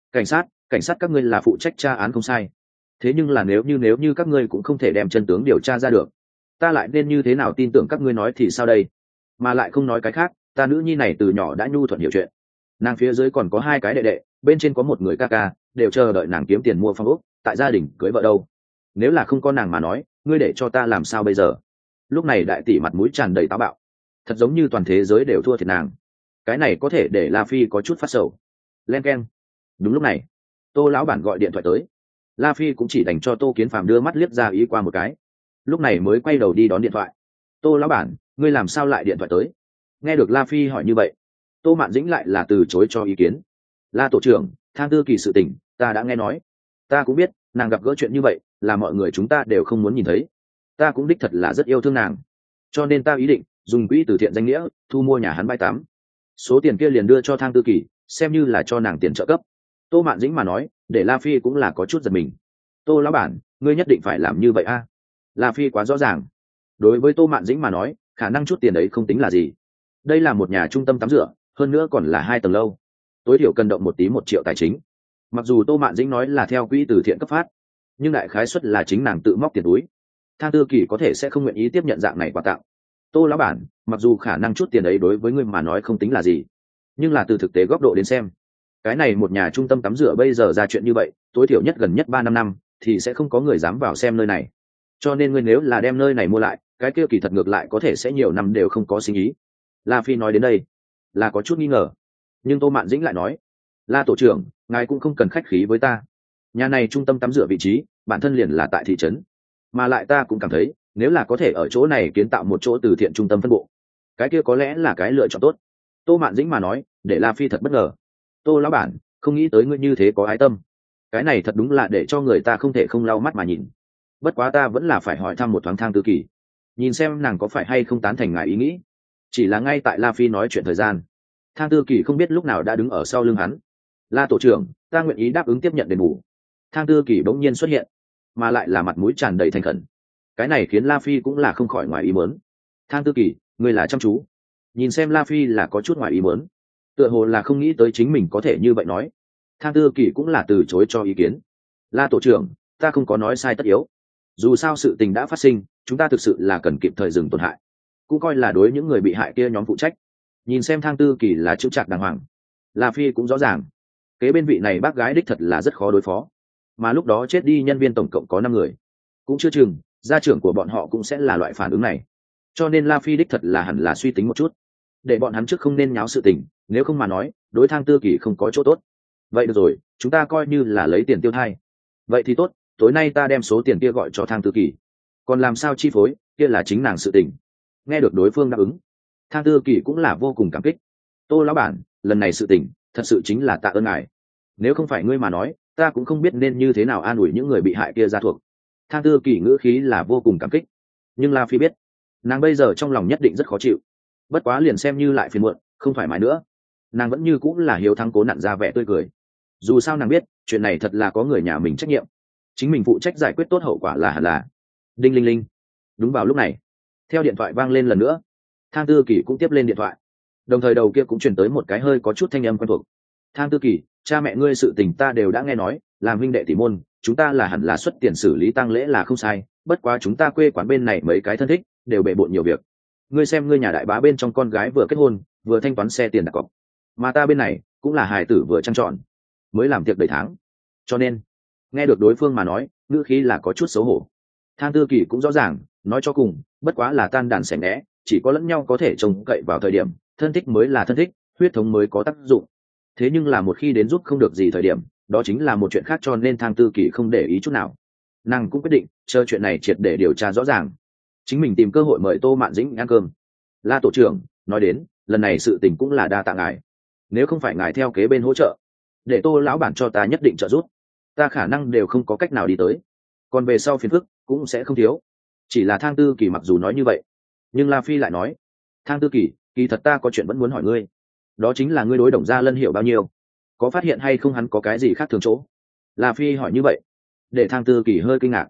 Cảnh sát các ngươi là phụ trách tra án không sai, thế nhưng là nếu như các ngươi cũng không thể đem chân tướng điều tra ra được, ta lại nên như thế nào tin tưởng các ngươi nói thì sao đây? Mà lại không nói cái khác, ta nữ nhi này từ nhỏ đã nhu thuận hiểu chuyện, nàng phía dưới còn có 2 cái đệ đệ, bên trên có một người ca ca, đều chờ đợi nàng kiếm tiền mua phòng ốc, tại gia đình cưới vợ đâu. Nếu là không có nàng mà nói, ngươi để cho ta làm sao bây giờ? Lúc này đại tỷ mặt mũi tràn đầy táo bạo, thật giống như toàn thế giới đều thua thiệt nàng. Cái này có thể để La Phi có chút phát sầu. Len keng. Đúng lúc này, Tô lão bản gọi điện thoại tới. La Phi cũng chỉ đành cho Tô Kiến Phàm đưa mắt liếc ra ý qua một cái, lúc này mới quay đầu đi đón điện thoại. Tô lão bản, ngươi làm sao lại điện thoại tới? Nghe được La Phi hỏi như vậy, Tô Mạn Dĩnh lại là từ chối cho ý kiến. La tổ trưởng, Thang Tư Kỳ sự tình ta đã nghe nói, ta cũng biết nàng gặp gỡ chuyện như vậy là mọi người chúng ta đều không muốn nhìn thấy, ta cũng đích thật là rất yêu thương nàng, cho nên ta ý định dùng quỹ từ thiện danh nghĩa thu mua nhà hắn bãi tắm, số tiền kia liền đưa cho Thang Tư Kỳ, xem như là cho nàng tiền trợ cấp. Tô Mạn Dĩnh mà nói để La Phi cũng là có chút giật mình. Tô lão bản, ngươi nhất định phải làm như vậy a? La Phi quá rõ ràng, đối với Tô Mạn Dĩnh mà nói khả năng chút tiền ấy không tính là gì. Đây là một nhà trung tâm tắm rửa, hơn nữa còn là 2 tầng lâu, tối thiểu cần động một tí 1 triệu tài chính. Mặc dù Tô Mạn Dĩnh nói là theo quỹ từ thiện cấp phát, nhưng đại khái suất là chính nàng tự móc tiền túi. Thang Tư Kỳ có thể sẽ không nguyện ý tiếp nhận dạng này quà tặng. Tô lão bản, mặc dù khả năng chút tiền ấy đối với ngươi mà nói không tính là gì, nhưng là từ thực tế góc độ đến xem, cái này một nhà trung tâm tắm rửa bây giờ ra chuyện như vậy, tối thiểu nhất gần nhất 3-5 năm thì sẽ không có người dám vào xem nơi này. Cho nên ngươi nếu là đem nơi này mua lại, cái kia kỳ thật ngược lại có thể sẽ nhiều năm đều không có sinh ý. La Phi nói đến đây là có chút nghi ngờ, nhưng Tô Mạn Dĩnh lại nói, La tổ trưởng, ngài cũng không cần khách khí với ta, nhà này trung tâm tắm rửa vị trí bản thân liền là tại thị trấn, mà lại ta cũng cảm thấy nếu là có thể ở chỗ này kiến tạo một chỗ từ thiện trung tâm phân bộ, cái kia có lẽ là cái lựa chọn tốt. Tô Mạn Dĩnh mà nói để La Phi thật bất ngờ. Tô lão bản, không nghĩ tới ngươi như thế có ái tâm, cái này thật đúng là để cho người ta không thể không lau mắt mà nhìn. Bất quá ta vẫn là phải hỏi thăm một thoáng Thang Tư Kỳ, nhìn xem nàng có phải hay không tán thành ngài ý nghĩ. Chỉ là ngay tại La Phi nói chuyện thời gian, Thang Tư Kỳ không biết lúc nào đã đứng ở sau lưng hắn. La tổ trưởng, ta nguyện ý đáp ứng tiếp nhận đền bù. Thang Tư Kỳ bỗng nhiên xuất hiện, mà lại là mặt mũi tràn đầy thành khẩn. Cái này khiến La Phi cũng là không khỏi ngoài ý muốn. Thang Tư Kỳ, ngươi là chăm chú. Nhìn xem La Phi là có chút ngoài ý muốn, tựa hồ là không nghĩ tới chính mình có thể như vậy nói. Thang Tư Kỳ cũng là từ chối cho ý kiến. La tổ trưởng, ta không có nói sai tất yếu. Dù sao sự tình đã phát sinh, chúng ta thực sự là cần kịp thời dừng tổn hại, cũng coi là đối những người bị hại kia nhóm phụ trách. Nhìn xem Thang Tư Kỳ là chững chạc đàng hoàng, La Phi cũng rõ ràng kế bên vị này bác gái đích thật là rất khó đối phó, mà lúc đó chết đi nhân viên tổng cộng có 5 người, cũng chưa chừng gia trưởng của bọn họ cũng sẽ là loại phản ứng này. Cho nên La Phi đích thật là hẳn là suy tính một chút, để bọn hắn trước không nên nháo sự tình, nếu không mà nói đối Thang Tư Kỳ không có chỗ tốt. Vậy được rồi, chúng ta coi như là lấy tiền tiêu thai. Vậy thì tốt, tối nay ta đem số tiền kia gọi cho Thang Tư Kỳ, còn làm sao chi phối kia là chính nàng sự tình. Nghe được đối phương đáp ứng, Thang Tư Kỳ cũng là vô cùng cảm kích. Tô lão bản, lần này sự tình thật sự chính là tạ ơn ngài, nếu không phải ngươi mà nói ta cũng không biết nên như thế nào an ủi những người bị hại kia ra thuộc. Thang Tư Kỳ ngữ khí là vô cùng cảm kích, nhưng La Phi biết nàng bây giờ trong lòng nhất định rất khó chịu. Bất quá liền xem như lại phiền muộn không thoải mái nữa, nàng vẫn như cũng là hiếu thắng cố nặn ra vẻ tươi cười. Dù sao nàng biết chuyện này thật là có người nhà mình trách nhiệm, chính mình phụ trách giải quyết tốt hậu quả là hẳn là. Đinh linh linh. Đúng vào lúc này, theo điện thoại vang lên lần nữa, Thang Tư Kỳ cũng tiếp lên điện thoại, đồng thời đầu kia cũng truyền tới một cái hơi có chút thanh âm quen thuộc. Thang Tư Kỳ, cha mẹ ngươi sự tình ta đều đã nghe nói, làm huynh đệ tỷ môn chúng ta là hẳn là xuất tiền xử lý tang lễ là không sai, bất quá chúng ta quê quán bên này mấy cái thân thích đều bề bộn nhiều việc. Ngươi xem ngươi nhà đại bá bên trong con gái vừa kết hôn vừa thanh toán xe tiền đặt cọc, mà ta bên này cũng là hài tử vừa trang trọn mới làm tiệc đầy tháng, cho nên nghe được đối phương mà nói ngữ khí là có chút xấu hổ. Thang Tư Kỳ cũng rõ ràng, nói cho cùng bất quá là tan đàn xẻ né, chỉ có lẫn nhau có thể trông cậy vào thời điểm, thân thích mới là thân thích, huyết thống mới có tác dụng. Thế nhưng là một khi đến giúp không được gì thời điểm, đó chính là một chuyện khác, cho nên Thang Tư Kỳ không để ý chút nào. Nàng cũng quyết định chờ chuyện này triệt để điều tra rõ ràng, chính mình tìm cơ hội mời Tô Mạn Dĩnh ăn cơm. La tổ trưởng, nói đến lần này sự tình cũng là đa tạ ngài, nếu không phải ngài theo kế bên hỗ trợ, để Tô lão bản cho ta nhất định trợ giúp, ta khả năng đều không có cách nào đi tới, còn về sau phiền phức cũng sẽ không thiếu. Chỉ là Thang Tư Kỳ mặc dù nói như vậy, nhưng La Phi lại nói, Thang Tư Kỳ, kỳ thật ta có chuyện vẫn muốn hỏi ngươi, đó chính là ngươi đối Đồng Gia Lân hiểu bao nhiêu, có phát hiện hay không hắn có cái gì khác thường chỗ? La Phi hỏi như vậy để Thang Tư Kỳ hơi kinh ngạc.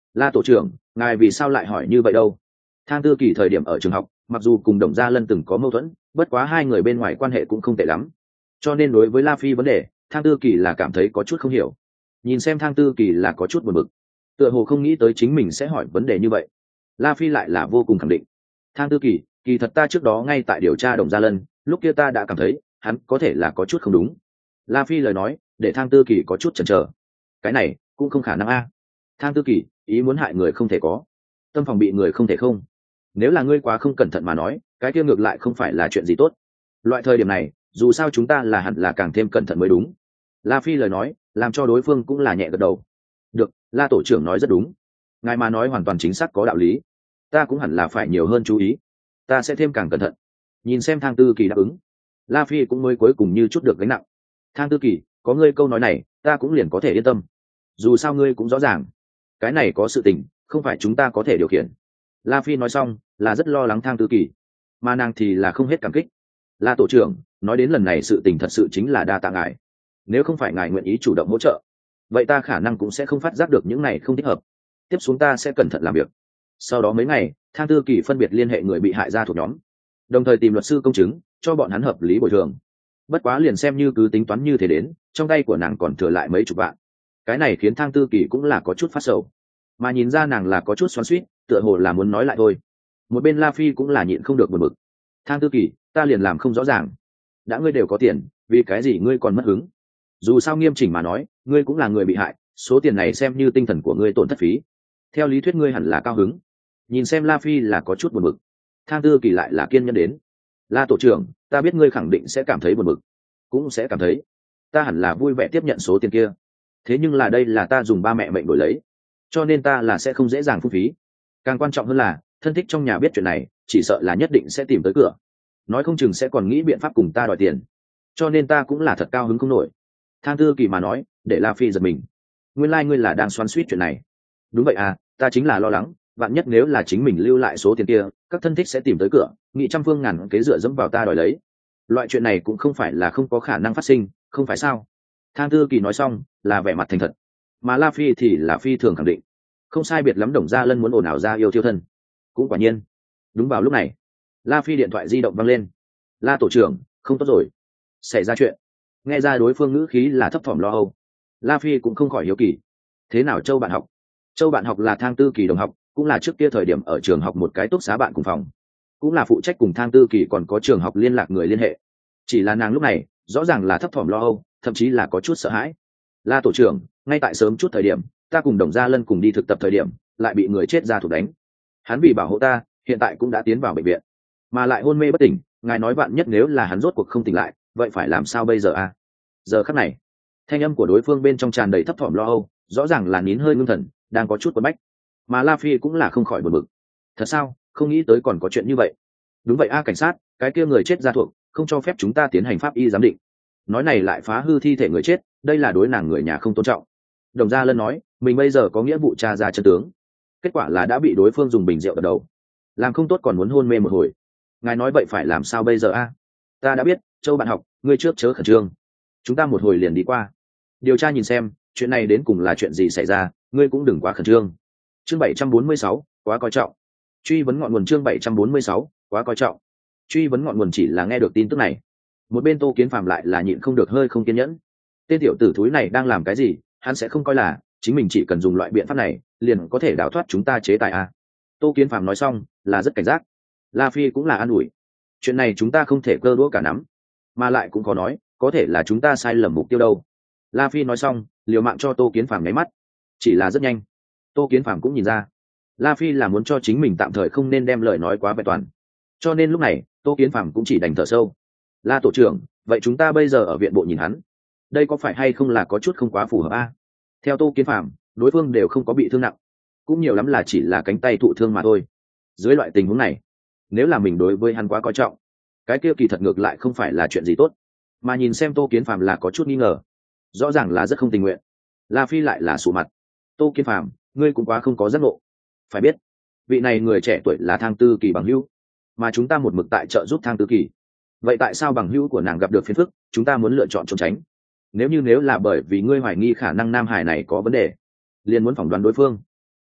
La tổ trưởng, ngài vì sao lại hỏi như vậy đâu? Thang Tư Kỳ thời điểm ở trường học, mặc dù cùng Đồng Gia Lân từng có mâu thuẫn, bất quá hai người bên ngoài quan hệ cũng không tệ lắm. Cho nên đối với La Phi vấn đề, Thang Tư Kỳ là cảm thấy có chút không hiểu. Nhìn xem Thang Tư Kỳ là có chút buồn bực, tựa hồ không nghĩ tới chính mình sẽ hỏi vấn đề như vậy. La Phi lại là vô cùng khẳng định. Thang Tư Kỳ, kỳ thật ta trước đó ngay tại điều tra Đồng Gia Lân, lúc kia ta đã cảm thấy hắn có thể là có chút không đúng. La Phi lời nói để Thang Tư Kỳ có chút chần chờ. Cái này cũng không khả năng a. Thang Tư Kỳ, ý muốn hại người không thể có, tâm phòng bị người không thể không. Nếu là ngươi quá không cẩn thận mà nói, cái kia ngược lại không phải là chuyện gì tốt. Loại thời điểm này, dù sao chúng ta là hẳn là càng thêm cẩn thận mới đúng. La Phi lời nói làm cho đối phương cũng là nhẹ gật đầu. Được, La tổ trưởng nói rất đúng, ngài mà nói hoàn toàn chính xác có đạo lý, ta cũng hẳn là phải nhiều hơn chú ý, ta sẽ thêm càng cẩn thận. Nhìn xem Thang Tư Kỳ đáp ứng, La Phi cũng mới cuối cùng như chút được gánh nặng. Thang Tư Kỳ, có ngươi câu nói này ta cũng liền có thể yên tâm, dù sao ngươi cũng rõ ràng cái này có sự tình không phải chúng ta có thể điều khiển. La Phi nói xong là rất lo lắng Thang Tư Kỳ, mà nàng thì là không hết cảm kích. La tổ trưởng, nói đến lần này sự tình thật sự chính là đa tạ ngài, nếu không phải ngài nguyện ý chủ động hỗ trợ, vậy ta khả năng cũng sẽ không phát giác được những này không thích hợp. Tiếp xuống ta sẽ cẩn thận làm việc. Sau đó mấy ngày, Thang Tư Kỳ phân biệt liên hệ người bị hại ra thuộc nhóm, đồng thời tìm luật sư công chứng cho bọn hắn hợp lý bồi thường. Bất quá liền xem như cứ tính toán như thế đến, trong tay của nàng còn thừa lại mấy chục vạn. Cái này khiến Thang Tư Kỳ cũng là có chút phát sầu, mà nhìn ra nàng là có chút xoắn xuýt, tựa hồ là muốn nói lại thôi. Một bên La Phi cũng là nhịn không được buồn bực. Thang Tư Kỳ, ta liền làm không rõ ràng, đã ngươi đều có tiền, vì cái gì ngươi còn mất hứng? Dù sao nghiêm chỉnh mà nói, ngươi cũng là người bị hại, số tiền này xem như tinh thần của ngươi tổn thất phí, theo lý thuyết ngươi hẳn là cao hứng. Nhìn xem La Phi là có chút buồn bực, Thang Tư Kỳ lại là kiên nhẫn đến. La tổ trưởng, ta biết ngươi khẳng định sẽ cảm thấy buồn bực, cũng sẽ cảm thấy ta hẳn là vui vẻ tiếp nhận số tiền kia, thế nhưng là đây là ta dùng ba mẹ mệnh đổi lấy, cho nên ta là sẽ không dễ dàng phung phí. Càng quan trọng hơn là thân thích trong nhà biết chuyện này, chỉ sợ là nhất định sẽ tìm tới cửa, nói không chừng sẽ còn nghĩ biện pháp cùng ta đòi tiền, cho nên ta cũng là thật cao hứng không nổi. Thang Tư Kỳ mà nói để La Phi giật mình. Nguyên lai ngươi là đang xoắn xuýt chuyện này. Đúng vậy à, ta chính là lo lắng vạn nhất nếu là chính mình lưu lại số tiền kia, các thân thích sẽ tìm tới cửa, nghị trăm phương ngàn kế dựa dẫm vào ta đòi lấy. Loại chuyện này cũng không phải là không có khả năng phát sinh, không phải sao? Thang Tư Kỳ nói xong là vẻ mặt thành thật, mà La Phi thì là phi thường khẳng định. Không sai biệt lắm, Đồng Gia Lân muốn ồn ào ra yêu thiêu thân. Cũng quả nhiên, đúng vào lúc này, La Phi điện thoại di động vang lên. La tổ trưởng, không tốt rồi, xảy ra chuyện. Nghe ra đối phương ngữ khí là thấp thỏm lo âu, La Phi cũng không khỏi hiếu kỳ. Thế nào Châu bạn học? Châu bạn học là Thang Tư Kỳ đồng học, cũng là trước kia thời điểm ở trường học một cái túc xá bạn cùng phòng, cũng là phụ trách cùng Thang Tư Kỳ còn có trường học liên lạc người liên hệ. Chỉ là nàng lúc này rõ ràng là thấp thỏm lo âu, thậm chí là có chút sợ hãi. La tổ trưởng, ngay tại sớm chút thời điểm, ta cùng Đồng Gia Lân cùng đi thực tập thời điểm, lại bị người chết ra thủ đánh. Hắn vì bảo hộ ta, hiện tại cũng đã tiến vào bệnh viện, mà lại hôn mê bất tỉnh. Ngài nói vạn nhất nếu là hắn rốt cuộc không tỉnh lại, vậy phải làm sao bây giờ à? Giờ khắc này, thanh âm của đối phương bên trong tràn đầy thấp thỏm lo âu, rõ ràng là nín hơi ngưng thần, đang có chút quấn bách. Mà La Phi cũng là không khỏi buồn bực. Thật sao, không nghĩ tới còn có chuyện như vậy. Đúng vậy a, cảnh sát, cái kia người chết ra thuộc, không cho phép chúng ta tiến hành pháp y giám định. Nói này lại phá hư thi thể người chết, đây là đối nàng người nhà không tôn trọng. Đồng Gia Lân nói, mình bây giờ có nghĩa vụ tra ra chân tướng. Kết quả là đã bị đối phương dùng bình rượu đập đầu, làm không tốt còn muốn hôn mê một hồi. Ngài nói vậy phải làm sao bây giờ a? Ta đã biết, Châu bạn học, ngươi trước chớ khẩn trương, chúng ta một hồi liền đi qua điều tra nhìn xem chuyện này đến cùng là chuyện gì xảy ra, ngươi cũng đừng quá khẩn trương. Chương 746, quá coi trọng. Truy vấn ngọn nguồn. Chương 746, quá coi trọng. Truy vấn ngọn nguồn. Chỉ là nghe được tin tức này, một bên Tô Kiến Phạm lại là nhịn không được hơi không kiên nhẫn. Tên tiểu tử thúi này đang làm cái gì? Hắn sẽ không coi là chính mình chỉ cần dùng loại biện pháp này liền có thể đào thoát chúng ta chế tài à? Tô Kiến Phạm nói xong là rất cảnh giác. La Phi cũng là an ủi, chuyện này chúng ta không thể cơ đũa cả nắm, mà lại cũng có nói có thể là chúng ta sai lầm mục tiêu đâu. La Phi nói xong liều mạng cho Tô Kiến Phạm nháy mắt. Chỉ là rất nhanh, Tô Kiến Phạm cũng nhìn ra La Phi là muốn cho chính mình tạm thời không nên đem lời nói quá vẹn toàn, cho nên lúc này Tô Kiến Phạm cũng chỉ đành thở sâu. La tổ trưởng, vậy chúng ta bây giờ ở viện bộ nhìn hắn, đây có phải hay không là có chút không quá phù hợp a? Theo Tô Kiến Phạm, đối phương đều không có bị thương nặng, cũng nhiều lắm là chỉ là cánh tay thụ thương mà thôi. Dưới loại tình huống này, nếu là mình đối với hắn quá coi trọng, cái kia kỳ thật ngược lại không phải là chuyện gì tốt. Mà nhìn xem Tô Kiến Phạm là có chút nghi ngờ, rõ ràng là rất không tình nguyện. La Phi lại là sụ mặt. Tô Kiến Phạm, ngươi cũng quá không có giác ngộ. Phải biết, vị này người trẻ tuổi là Thang Tư Kỳ bằng hữu, mà chúng ta một mực tại trợ giúp Thang Tư Kỳ. Vậy tại sao bằng hữu của nàng gặp được phiền phức, chúng ta muốn lựa chọn trốn tránh? Nếu là bởi vì ngươi hoài nghi khả năng nam hải này có vấn đề, liền muốn phỏng đoán đối phương,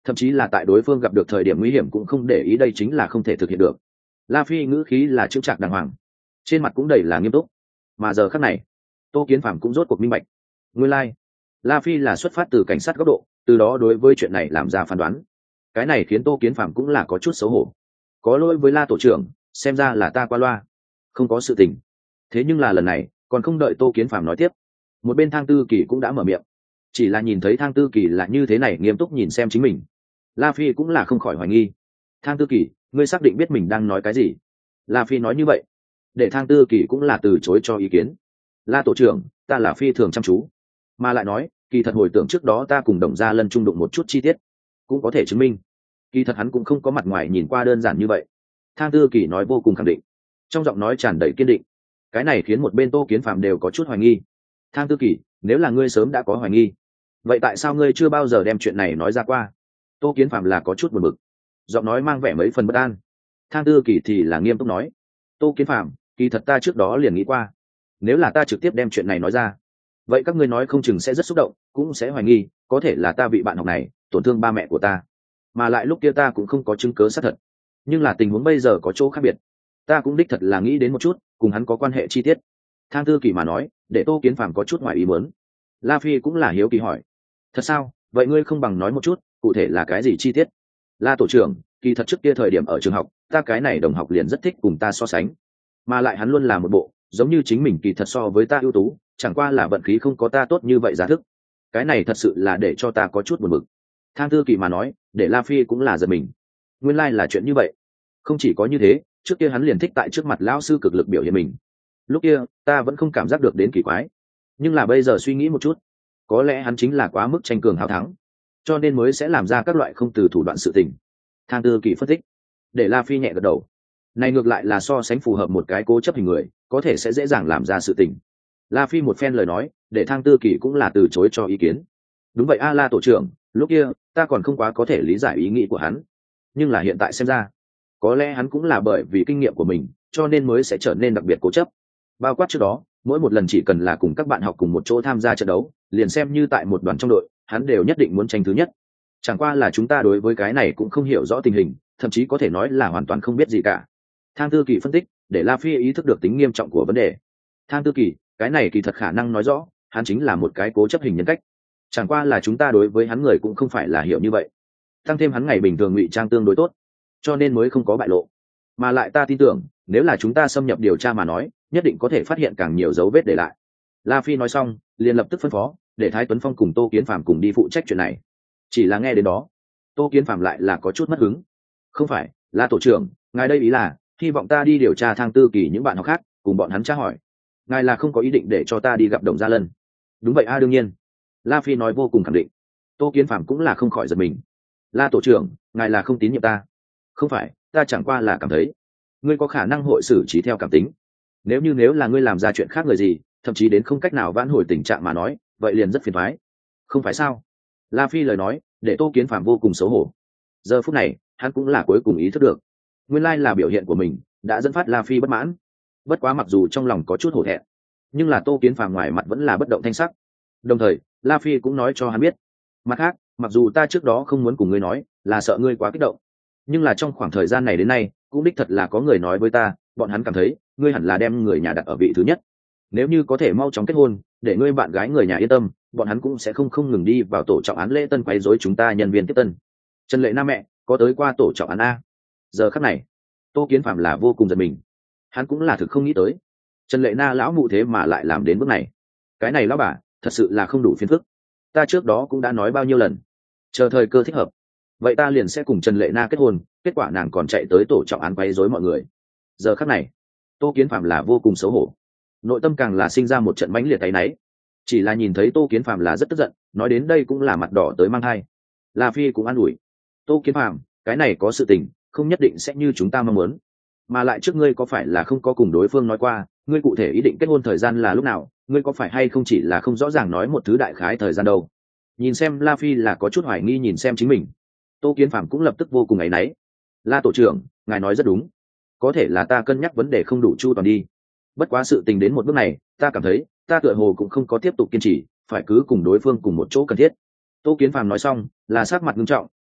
thậm chí là tại đối phương gặp được thời điểm nguy hiểm cũng không để ý, đây chính là không thể thực hiện được. La Phi ngữ khí là chững chạc đàng hoàng, trên mặt cũng đầy là nghiêm túc. Mà giờ khắc này Tô Kiến Phàm cũng rốt cuộc minh bạch, nguyên lai La Phi là xuất phát từ cảnh sát góc độ, từ đó đối với chuyện này làm ra phán đoán. Cái này khiến Tô Kiến Phàm cũng là có chút xấu hổ, có lỗi với La tổ trưởng, xem ra là ta qua loa, không có sự tình. Thế nhưng là lần này còn không đợi Tô Kiến Phàm nói tiếp, một bên Thang Tư Kỳ cũng đã mở miệng. Chỉ là nhìn thấy Thang Tư Kỳ là như thế này nghiêm túc nhìn xem chính mình, La Phi cũng là không khỏi hoài nghi. Thang Tư Kỳ, ngươi xác định biết mình đang nói cái gì? La Phi nói như vậy để Thang Tư Kỳ cũng là từ chối cho ý kiến. La tổ trưởng, ta là phi thường chăm chú, mà lại nói kỳ thật hồi tưởng trước đó ta cùng Đồng Gia Lân trung đụng một chút chi tiết cũng có thể chứng minh kỳ thật hắn cũng không có mặt ngoài nhìn qua đơn giản như vậy. Thang Tư Kỳ nói vô cùng khẳng định, trong giọng nói tràn đầy kiên định. Cái này khiến một bên Tô Kiến Phàm đều có chút hoài nghi. Thang Tư Kỳ, nếu là ngươi sớm đã có hoài nghi, vậy tại sao ngươi chưa bao giờ đem chuyện này nói ra qua? Tô Kiến Phàm là có chút buồn bực, giọng nói mang vẻ mấy phần bất an. Thang Tư Kỳ thì là nghiêm túc nói, Tô Kiến Phàm, kỳ thật ta trước đó liền nghĩ qua, nếu là ta trực tiếp đem chuyện này nói ra, vậy các ngươi nói không chừng sẽ rất xúc động, cũng sẽ hoài nghi có thể là ta bị bạn học này tổn thương ba mẹ của ta, mà lại lúc kia ta cũng không có chứng cớ xác thật. Nhưng là tình huống bây giờ có chỗ khác biệt, ta cũng đích thật là nghĩ đến một chút cùng hắn có quan hệ chi tiết. Thang Tư Kỳ mà nói để Tô Kiến Phàm có chút ngoài ý muốn. La Phi cũng là hiếu kỳ hỏi, thật sao? Vậy ngươi không bằng nói một chút cụ thể là cái gì chi tiết? La tổ trưởng, kỳ thật trước kia thời điểm ở trường học, ta cái này đồng học liền rất thích cùng ta so sánh, mà lại hắn luôn là một bộ giống như chính mình kỳ thật so với ta ưu tú, chẳng qua là vận khí không có ta tốt như vậy giá thức. Cái này thật sự là để cho ta có chút buồn bực. Thang Tư Kỳ mà nói để La Phi cũng là giật mình. Nguyên lai là chuyện như vậy. Không chỉ có như thế, trước kia hắn liền thích tại trước mặt lão sư cực lực biểu hiện mình. Lúc kia ta vẫn không cảm giác được đến kỳ quái, nhưng là bây giờ suy nghĩ một chút, có lẽ hắn chính là quá mức tranh cường hào thắng, cho nên mới sẽ làm ra các loại không từ thủ đoạn sự tình. Thang Tư Kỳ phân tích, để La Phi nhẹ gật đầu. Này ngược lại là so sánh phù hợp một cái cố chấp hình người, có thể sẽ dễ dàng làm ra sự tình. La Phi một phen lời nói để Thang Tư Kỳ cũng là từ chối cho ý kiến. Đúng vậy a La tổ trưởng, lúc kia ta còn không quá có thể lý giải ý nghĩ của hắn, nhưng là hiện tại xem ra có lẽ hắn cũng là bởi vì kinh nghiệm của mình cho nên mới sẽ trở nên đặc biệt cố chấp. Bao quát trước đó mỗi một lần chỉ cần là cùng các bạn học cùng một chỗ tham gia trận đấu, liền xem như tại một đoàn trong đội, hắn đều nhất định muốn tranh thứ nhất. Chẳng qua là chúng ta đối với cái này cũng không hiểu rõ tình hình, thậm chí có thể nói là hoàn toàn không biết gì cả. Thang Tư Kỳ phân tích để La Phi ý thức được tính nghiêm trọng của vấn đề. Thang Tư Kỳ, cái này kỳ thật khả năng nói rõ hắn chính là một cái cố chấp hình nhân cách, chẳng qua là chúng ta đối với hắn người cũng không phải là hiểu như vậy, tăng thêm hắn ngày bình thường ngụy trang tương đối tốt cho nên mới không có bại lộ. Mà lại ta tin tưởng nếu là chúng ta xâm nhập điều tra mà nói, nhất định có thể phát hiện càng nhiều dấu vết để lại. La Phi nói xong liền lập tức phân phó để Thái Tuấn Phong cùng Tô Kiến Phàm cùng đi phụ trách chuyện này. Chỉ là nghe đến đó Tô Kiến Phàm lại là có chút mất hứng. Không phải, La tổ trưởng, ngài đây ý là hy vọng ta đi điều tra Thang Tư Kỳ những bạn học khác, cùng bọn hắn tra hỏi, ngài là không có ý định để cho ta đi gặp Đồng Gia Lân? Đúng vậy a, đương nhiên. La Phi nói vô cùng khẳng định. Tô Kiến Phàm cũng là không khỏi giật mình. La tổ trưởng, ngài là không tín nhiệm ta? Không phải, ta chẳng qua là cảm thấy ngươi có khả năng hội xử trí theo cảm tính. Nếu là ngươi làm ra chuyện khác người gì, thậm chí đến không cách nào vãn hồi tình trạng mà nói, vậy liền rất phiền toái. Không phải sao? La Phi lời nói để Tô Kiến Phàm vô cùng xấu hổ. Giờ phút này hắn cũng là cuối cùng ý thức được, nguyên lai là biểu hiện của mình đã dẫn phát La Phi bất mãn. Bất quá mặc dù trong lòng có chút hổ thẹn, nhưng là Tô Kiến Phàm ngoài mặt vẫn là bất động thanh sắc. Đồng thời La Phi cũng nói cho hắn biết, mặt khác, mặc dù ta trước đó không muốn cùng ngươi nói là sợ ngươi quá kích động, nhưng là trong khoảng thời gian này đến nay cũng đích thật là có người nói với ta, bọn hắn cảm thấy ngươi hẳn là đem người nhà đặt ở vị thứ nhất. Nếu như có thể mau chóng kết hôn để ngươi bạn gái người nhà yên tâm, bọn hắn cũng sẽ không ngừng đi vào tổ trọng án lễ tân quấy rối chúng ta nhân viên tiếp tân. Trần Lệ Na mẹ có tới qua tổ trọng án a? Giờ khắc này Tô Kiến Phàm là vô cùng giật mình. Hắn cũng là thực không nghĩ tới Trần Lệ Na lão mụ thế mà lại làm đến bước này. Cái này lão bà thật sự là không đủ phiền phức. Ta trước đó cũng đã nói bao nhiêu lần, chờ thời cơ thích hợp vậy ta liền sẽ cùng Trần Lệ Na kết hôn, kết quả nàng còn chạy tới tổ trọng án quấy rối mọi người. Giờ khắc này Tô Kiến Phàm là vô cùng xấu hổ, nội tâm càng là sinh ra một trận mãnh liệt áy náy. Chỉ là nhìn thấy Tô Kiến Phàm là rất tức giận, nói đến đây cũng là mặt đỏ tới mang hai. La Phi cũng an ủi, Tô Kiến Phàm, cái này có sự tình không nhất định sẽ như chúng ta mong muốn, mà lại trước ngươi có phải là không có cùng đối phương nói qua ngươi cụ thể ý định kết hôn thời gian là lúc nào? Ngươi có phải hay không chỉ là không rõ ràng nói một thứ đại khái thời gian đâu? Nhìn xem La Phi là có chút hoài nghi nhìn xem chính mình, Tô Kiến Phàm cũng lập tức vô cùng áy náy. La tổ trưởng, ngài nói rất đúng, có thể là ta cân nhắc vấn đề không đủ chu toàn đi. Bất quá sự tình đến một bước này, ta cảm thấy ta tựa hồ cũng không có tiếp tục kiên trì, phải cứ cùng đối phương cùng một chỗ cần thiết. Tô Kiến Phàm nói xong là sắc mặt nghiêm trọng,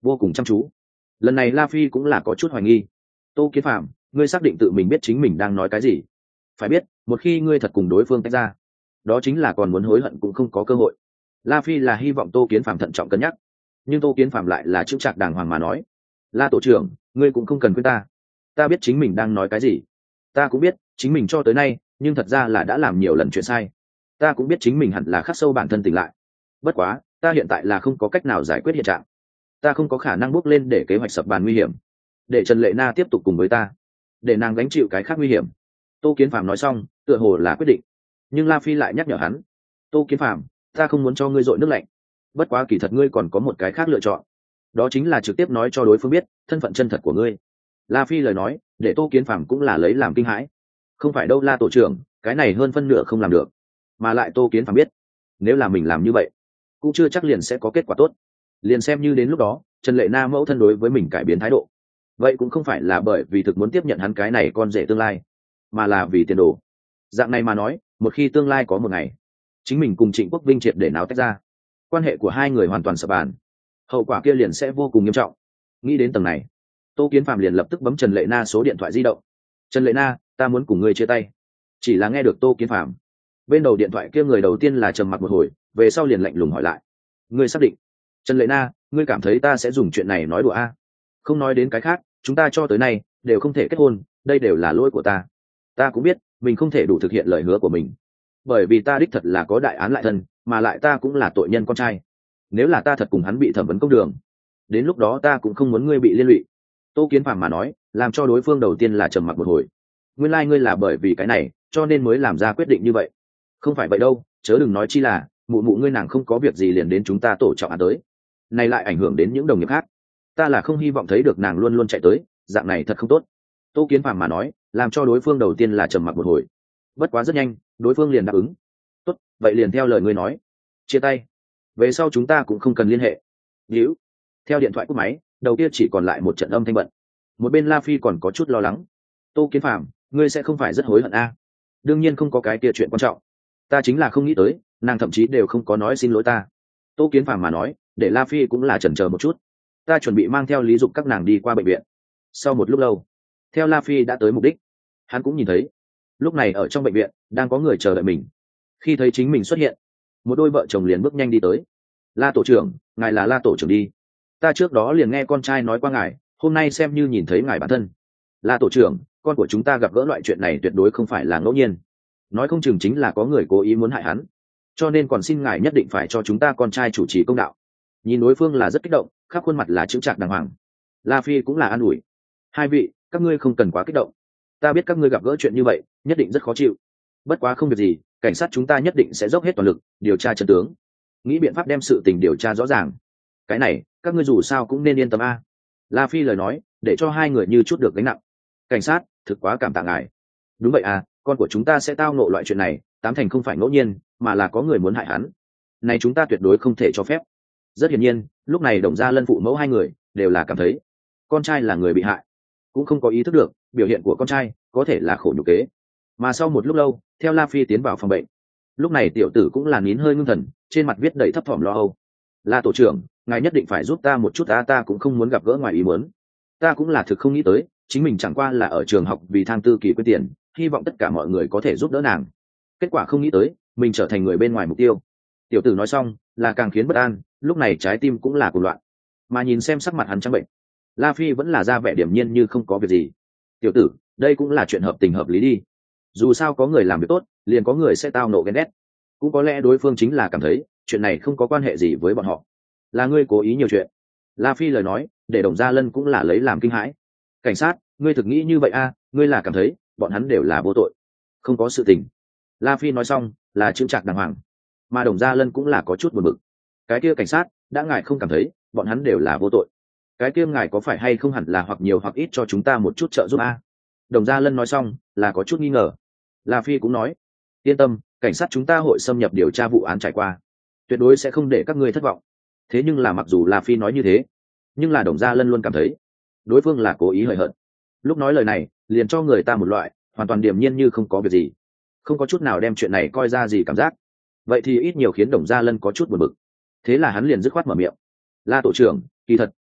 vô cùng chăm chú. Lần này La Phi cũng là có chút hoài nghi. Tô Kiến Phạm, ngươi xác định tự mình biết chính mình đang nói cái gì? Phải biết, một khi ngươi thật cùng đối phương tách ra, đó chính là còn muốn hối hận cũng không có cơ hội. La Phi là hy vọng Tô Kiến Phạm thận trọng cân nhắc, nhưng Tô Kiến Phạm lại là chững chạc đàng hoàng mà nói: La tổ trưởng, ngươi cũng không cần khuyên ta, ta biết chính mình đang nói cái gì. Ta cũng biết chính mình cho tới nay nhưng thật ra là đã làm nhiều lần chuyện sai. Ta cũng biết chính mình hẳn là khắc sâu bản thân tỉnh lại. Bất quá ta hiện tại là không có cách nào giải quyết hiện trạng. Ta không có khả năng bước lên để kế hoạch sập bàn nguy hiểm, để Trần Lệ Na tiếp tục cùng với ta, để nàng gánh chịu cái khác nguy hiểm. Tô Kiến Phạm nói xong tựa hồ là quyết định, nhưng La Phi lại nhắc nhở hắn: Tô Kiến Phạm, ta không muốn cho ngươi dội nước lạnh. Bất quá kỳ thật ngươi còn có một cái khác lựa chọn, đó chính là trực tiếp nói cho đối phương biết thân phận chân thật của ngươi. La Phi lời nói để Tô Kiến Phạm cũng là lấy làm kinh hãi. Không phải đâu La tổ trưởng, cái này hơn phân nửa không làm được. Mà lại Tô Kiến Phạm biết, nếu là mình làm như vậy cũng chưa chắc liền sẽ có kết quả tốt. Liền xem như đến lúc đó Trần Lệ Na mẫu thân đối với mình cải biến thái độ, vậy cũng không phải là bởi vì thực muốn tiếp nhận hắn cái này con rể tương lai, mà là vì tiền đồ. Dạng này mà nói, một khi tương lai có một ngày chính mình cùng Trịnh Quốc Vinh triệt để náo tách ra, quan hệ của hai người hoàn toàn sập bàn, hậu quả kia liền sẽ vô cùng nghiêm trọng. Nghĩ đến tầng này, Tô Kiến Phạm liền lập tức bấm Trần Lệ Na số điện thoại di động. Trần Lệ Na, ta muốn cùng ngươi chia tay. Chỉ là nghe được Tô Kiến Phạm bên đầu điện thoại kia, người đầu tiên là trầm mặc một hồi, về sau liền lạnh lùng hỏi lại: ngươi xác định? Trần Lệ Na, ngươi cảm thấy ta sẽ dùng chuyện này nói đùa a? Không nói đến cái khác, chúng ta cho tới nay đều không thể kết hôn, đây đều là lỗi của ta. Ta cũng biết mình không thể đủ thực hiện lời hứa của mình, bởi vì ta đích thật là có đại án lại thân, mà lại ta cũng là tội nhân con trai. Nếu là ta thật cùng hắn bị thẩm vấn công đường, đến lúc đó ta cũng không muốn ngươi bị liên lụy. Tô Kiến Phạm mà nói làm cho đối phương đầu tiên là trầm mặc một hồi. Nguyên lai ngươi là bởi vì cái này cho nên mới làm ra quyết định như vậy. Không phải vậy đâu, chớ đừng nói chi là mụ mụ ngươi nàng không có việc gì liền đến chúng ta tổ trọng án tới, này lại ảnh hưởng đến những đồng nghiệp khác. Ta là không hy vọng thấy được nàng luôn luôn chạy tới, dạng này thật không tốt. Tô Kiến Phạm mà nói làm cho đối phương đầu tiên là trầm mặc một hồi. Bất quá rất nhanh đối phương liền đáp ứng: tốt, vậy liền theo lời ngươi nói, chia tay, về sau chúng ta cũng không cần liên hệ. Níu. Theo điện thoại cúp máy, đầu kia chỉ còn lại một trận âm thanh bận. Một bên La Phi còn có chút lo lắng: Tô Kiến Phạm, ngươi sẽ không phải rất hối hận a? Đương nhiên không có, cái kia chuyện quan trọng. Ta chính là không nghĩ tới nàng thậm chí đều không có nói xin lỗi ta. Tô Kiến Phạm mà nói để La Phi cũng là chần chờ một chút. Ta chuẩn bị mang theo Lý Dục các nàng đi qua bệnh viện. Sau một lúc lâu, theo La Phi đã tới mục đích, hắn cũng nhìn thấy lúc này ở trong bệnh viện đang có người chờ đợi mình. Khi thấy chính mình xuất hiện, một đôi vợ chồng liền bước nhanh đi tới. La tổ trưởng, ngài là La tổ trưởng đi. Ta trước đó liền nghe con trai nói qua ngài, hôm nay xem như nhìn thấy ngài bản thân. La tổ trưởng, con của chúng ta gặp gỡ loại chuyện này tuyệt đối không phải là ngẫu nhiên, nói không chừng chính là có người cố ý muốn hại hắn, cho nên còn xin ngài nhất định phải cho chúng ta con trai chủ trì công đạo. Nhìn đối phương là rất kích động, khắp khuôn mặt là chững chạc đàng hoàng. La Phi cũng là an ủi: hai vị, các ngươi không cần quá kích động. Ta biết các ngươi gặp gỡ chuyện như vậy nhất định rất khó chịu, bất quá không việc gì, cảnh sát chúng ta nhất định sẽ dốc hết toàn lực điều tra chân tướng, nghĩ biện pháp đem sự tình điều tra rõ ràng. Cái này các ngươi dù sao cũng nên yên tâm a. La Phi lời nói để cho hai người như chút được gánh nặng. Cảnh sát, thực quá cảm tạ ngài. Đúng vậy à, con của chúng ta sẽ tao nộ loại chuyện này, tám thành không phải ngẫu nhiên, mà là có người muốn hại hắn. Này chúng ta tuyệt đối không thể cho phép. Rất hiển nhiên, lúc này Đồng Gia Lân phụ mẫu hai người đều là cảm thấy con trai là người bị hại, cũng không có ý thức được biểu hiện của con trai có thể là khổ nhục kế. Mà sau một lúc lâu, theo La Phi tiến vào phòng bệnh, lúc này tiểu tử cũng là nín hơi ngưng thần, trên mặt viết đầy thấp thỏm lo âu. La tổ trưởng, ngài nhất định phải giúp ta một chút, ta cũng không muốn gặp gỡ ngoài ý muốn. Ta cũng là thực không nghĩ tới chính mình chẳng qua là ở trường học vì thang tư kỳ quyết tiền, hy vọng tất cả mọi người có thể giúp đỡ nàng, kết quả không nghĩ tới mình trở thành người bên ngoài mục tiêu. Tiểu tử nói xong là càng khiến bất an, lúc này trái tim cũng là cuộc loạn. Mà nhìn xem sắc mặt hắn trắng bệnh, La Phi vẫn là ra vẻ điềm nhiên như không có việc gì. Tiểu tử, đây cũng là chuyện hợp tình hợp lý đi, dù sao có người làm việc tốt liền có người sẽ tao nộ ghen ghét, cũng có lẽ đối phương chính là cảm thấy chuyện này không có quan hệ gì với bọn họ, là ngươi cố ý nhiều chuyện. La Phi lời nói để Đồng Gia Lân cũng là lấy làm kinh hãi. Cảnh sát, ngươi thực nghĩ như vậy a? Ngươi là cảm thấy bọn hắn đều là vô tội, không có sự tình. La Phi nói xong là chững chạc đàng hoàng, mà Đồng Gia Lân cũng là có chút buồn bực. Cái kia cảnh sát, đã ngài không cảm thấy bọn hắn đều là vô tội, cái kia ngài có phải hay không hẳn là hoặc nhiều hoặc ít cho chúng ta một chút trợ giúp a? Đồng Gia Lân nói xong là có chút nghi ngờ. La Phi cũng nói: yên tâm, cảnh sát chúng ta hội xâm nhập điều tra vụ án trải qua, tuyệt đối sẽ không để các ngươi thất vọng. Thế nhưng là mặc dù La Phi nói như thế, nhưng là Đồng Gia Lân luôn cảm thấy đối phương là cố ý hời hợt. Lúc nói lời này liền cho người ta một loại hoàn toàn điềm nhiên như không có việc gì, không có chút nào đem chuyện này coi ra gì cảm giác. Vậy thì ít nhiều khiến Đồng Gia Lân có chút buồn bực. Thế là hắn liền dứt khoát mở miệng: La tổ trưởng, kỳ thật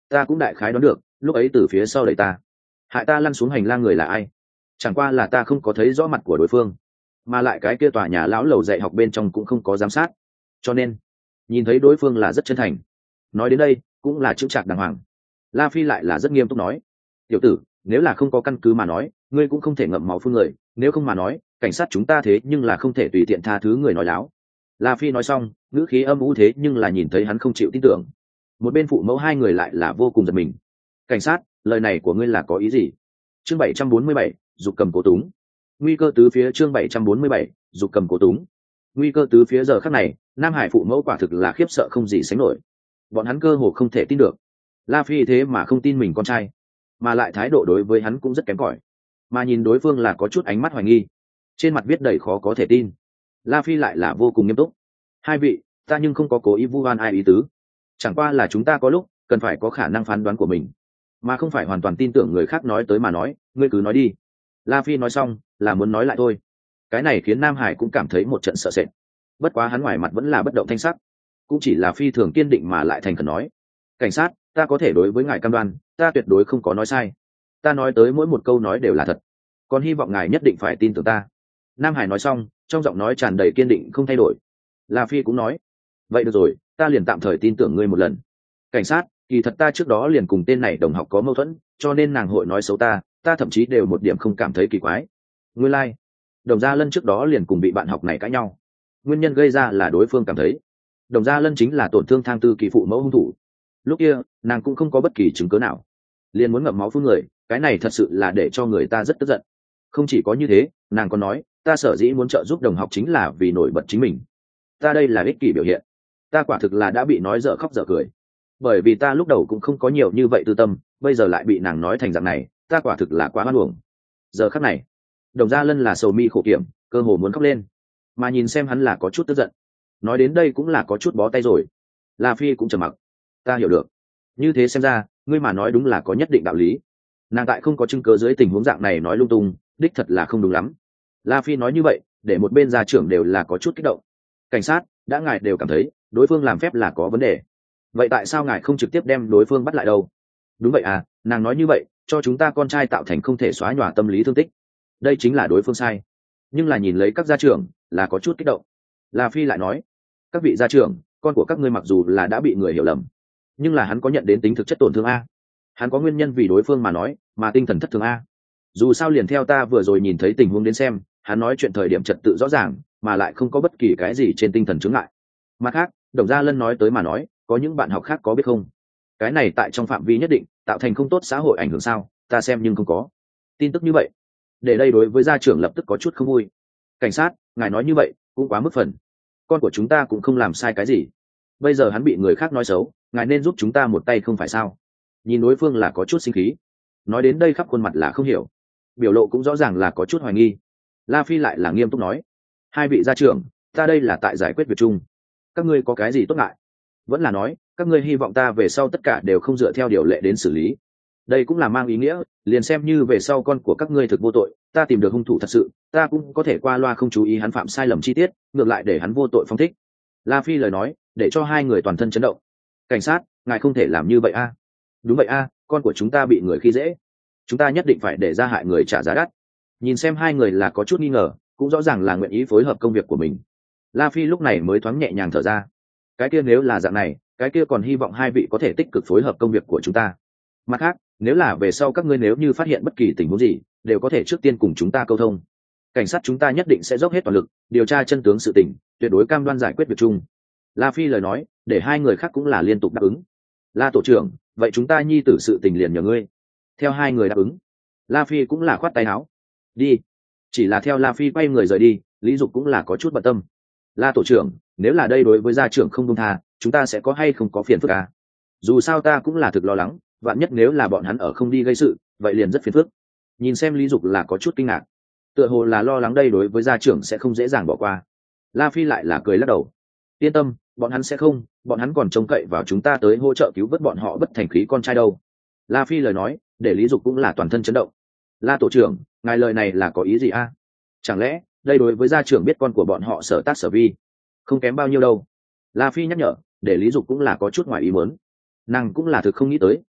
Ta cũng đại khái đoán được lúc ấy từ phía sau đẩy ta, hại ta lăn xuống hành lang người là ai. Chẳng qua là ta không có thấy rõ mặt của đối phương, mà lại cái kia tòa nhà lão lầu dạy học bên trong cũng không có giám sát, cho nên nhìn thấy đối phương là rất chân thành. Nói đến đây cũng là chững chạc đàng hoàng. La Phi lại là rất nghiêm túc nói, tiểu tử, nếu là không có căn cứ mà nói ngươi cũng không thể ngậm máu phun người, nếu không mà nói cảnh sát chúng ta thế nhưng là không thể tùy tiện tha thứ người nói láo. La Phi nói xong ngữ khí âm u thế nhưng là nhìn thấy hắn không chịu tin tưởng. Một bên phụ mẫu hai người lại là vô cùng giật mình. Cảnh sát, lời này của ngươi là có ý gì? Chương 747, dục cầm cố túng. Nguy cơ tứ phía. Chương 747, dục cầm cố túng. Nguy cơ tứ phía. Giờ khắc này Nam Hải phụ mẫu quả thực là khiếp sợ không gì sánh nổi. Bọn hắn cơ hồ không thể tin được La Phi thế mà không tin mình con trai, mà lại thái độ đối với hắn cũng rất kém cỏi, mà nhìn đối phương là có chút ánh mắt hoài nghi, trên mặt viết đầy khó có thể tin. La Phi lại là vô cùng nghiêm túc. Hai vị, ta nhưng không có cố ý vu oan ai ý tứ, chẳng qua là chúng ta có lúc cần phải có khả năng phán đoán của mình, mà không phải hoàn toàn tin tưởng người khác nói tới mà nói. Ngươi cứ nói đi. La Phi nói xong là muốn nói lại thôi. Cái này khiến Nam Hải cũng cảm thấy một trận sợ sệt, bất quá hắn ngoài mặt vẫn là bất động thanh sắc, cũng chỉ là phi thường kiên định mà lại thành khẩn nói, cảnh sát, ta có thể đối với ngài cam đoan ta tuyệt đối không có nói sai, ta nói tới mỗi một câu nói đều là thật, còn hy vọng ngài nhất định phải tin tưởng ta. Nam Hải nói xong trong giọng nói tràn đầy kiên định không thay đổi. La Phi cũng nói, vậy được rồi, ta liền tạm thời tin tưởng ngươi một lần. Cảnh sát, kỳ thật ta trước đó liền cùng tên này đồng học có mâu thuẫn, cho nên nàng hội nói xấu ta thậm chí đều một điểm không cảm thấy kỳ quái. Nguyên lai, Đồng Gia Lân trước đó liền cùng bị bạn học này cãi nhau, nguyên nhân gây ra là đối phương cảm thấy Đồng Gia Lân chính là tổn thương thang tư kỳ phụ mẫu hung thủ. Lúc kia nàng cũng không có bất kỳ chứng cớ nào, liền muốn ngậm máu phun người, cái này thật sự là để cho người ta rất tức giận. Không chỉ có như thế, nàng còn nói ta sở dĩ muốn trợ giúp đồng học chính là vì nổi bật chính mình, ta đây là ích kỷ biểu hiện. Ta quả thực là đã bị nói dở khóc dở cười, bởi vì ta lúc đầu cũng không có nhiều như vậy tư tâm, bây giờ lại bị nàng nói thành dạng này, ta quả thực là quá hoan uổng. Giờ khắc này Đồng Gia Lân là sầu mi khổ kiểm, cơ hồ muốn khóc lên, mà nhìn xem hắn là có chút tức giận. Nói đến đây cũng là có chút bó tay rồi. La Phi cũng trầm mặc. Ta hiểu được, như thế xem ra ngươi mà nói đúng là có nhất định đạo lý. Nàng tại không có chứng cớ dưới tình huống dạng này nói lung tung đích thật là không đúng lắm. La Phi nói như vậy để một bên gia trưởng đều là có chút kích động. Cảnh sát, đã ngài đều cảm thấy đối phương làm phép là có vấn đề, vậy tại sao ngài không trực tiếp đem đối phương bắt lại đâu? Đúng vậy à, nàng nói như vậy cho chúng ta con trai tạo thành không thể xóa nhòa tâm lý thương tích, đây chính là đối phương sai. Nhưng là nhìn lấy các gia trưởng là có chút kích động. La Phi lại nói, các vị gia trưởng, con của các ngươi mặc dù là đã bị người hiểu lầm, nhưng là hắn có nhận đến tính thực chất tổn thương a, hắn có nguyên nhân vì đối phương mà nói mà tinh thần thất thường a. Dù sao liền theo ta vừa rồi nhìn thấy tình huống đến xem, hắn nói chuyện thời điểm trật tự rõ ràng, mà lại không có bất kỳ cái gì trên tinh thần chướng ngại. Mặt khác, Đồng Gia Lân nói tới mà nói, có những bạn học khác có biết không, cái này tại trong phạm vi nhất định tạo thành không tốt xã hội ảnh hưởng sao? Ta xem nhưng không có tin tức như vậy, để đây đối với gia trưởng lập tức có chút không vui. Cảnh sát, ngài nói như vậy cũng quá mức phần, con của chúng ta cũng không làm sai cái gì, bây giờ hắn bị người khác nói xấu, ngài nên giúp chúng ta một tay không phải sao? Nhìn đối phương là có chút sinh khí, nói đến đây khắp khuôn mặt là không hiểu, biểu lộ cũng rõ ràng là có chút hoài nghi. La Phi lại là nghiêm túc nói, hai vị gia trưởng, ta đây là tại giải quyết việc chung, các ngươi có cái gì tốt ngại? Vẫn là nói các ngươi hy vọng ta về sau tất cả đều không dựa theo điều lệ đến xử lý? Đây cũng là mang ý nghĩa liền xem như về sau con của các ngươi thực vô tội, ta tìm được hung thủ thật sự, ta cũng có thể qua loa không chú ý hắn phạm sai lầm chi tiết, ngược lại để hắn vô tội phong thích. La Phi lời nói để cho hai người toàn thân chấn động. Cảnh sát, ngài không thể làm như vậy a. Đúng vậy a, con của chúng ta bị người khi dễ, chúng ta nhất định phải để ra hại người trả giá đắt. Nhìn xem hai người là có chút nghi ngờ, cũng rõ ràng là nguyện ý phối hợp công việc của mình. La Phi lúc này mới thoáng nhẹ nhàng thở ra. Cái kia nếu là dạng này, cái kia còn hy vọng hai vị có thể tích cực phối hợp công việc của chúng ta. Mặt khác, nếu là về sau các ngươi nếu như phát hiện bất kỳ tình huống gì, đều có thể trước tiên cùng chúng ta câu thông. Cảnh sát chúng ta nhất định sẽ dốc hết toàn lực điều tra chân tướng sự tình, tuyệt đối cam đoan giải quyết việc chung. La Phi lời nói để hai người khác cũng là liên tục đáp ứng. La tổ trưởng, vậy chúng ta nhi tử sự tình liền nhờ ngươi. Theo hai người đáp ứng, La Phi cũng là khoát tay áo. Đi. Chỉ là theo La Phi quay người rời đi, Lý Dục cũng là có chút bận tâm. La tổ trưởng, nếu là đây đối với gia trưởng không công tha, chúng ta sẽ có hay không có phiền phức à? Dù sao ta cũng là thực lo lắng, vạn nhất nếu là bọn hắn ở không đi gây sự, vậy liền rất phiền phức. Nhìn xem Lý Dục là có chút kinh ngạc, tựa hồ là lo lắng đây đối với gia trưởng sẽ không dễ dàng bỏ qua. La Phi lại là cười lắc đầu. Yên tâm, bọn hắn sẽ không, bọn hắn còn trông cậy vào chúng ta tới hỗ trợ cứu vớt bọn họ bất thành khí con trai đâu. La Phi lời nói để Lý Dục cũng là toàn thân chấn động. La tổ trưởng, ngài lời này là có ý gì a? Chẳng lẽ đây đối với gia trưởng biết con của bọn họ sở tác sở vi không kém bao nhiêu đâu? La Phi nhắc nhở để Lý Dục cũng là có chút ngoài ý muốn. Nàng cũng là thực không nghĩ tới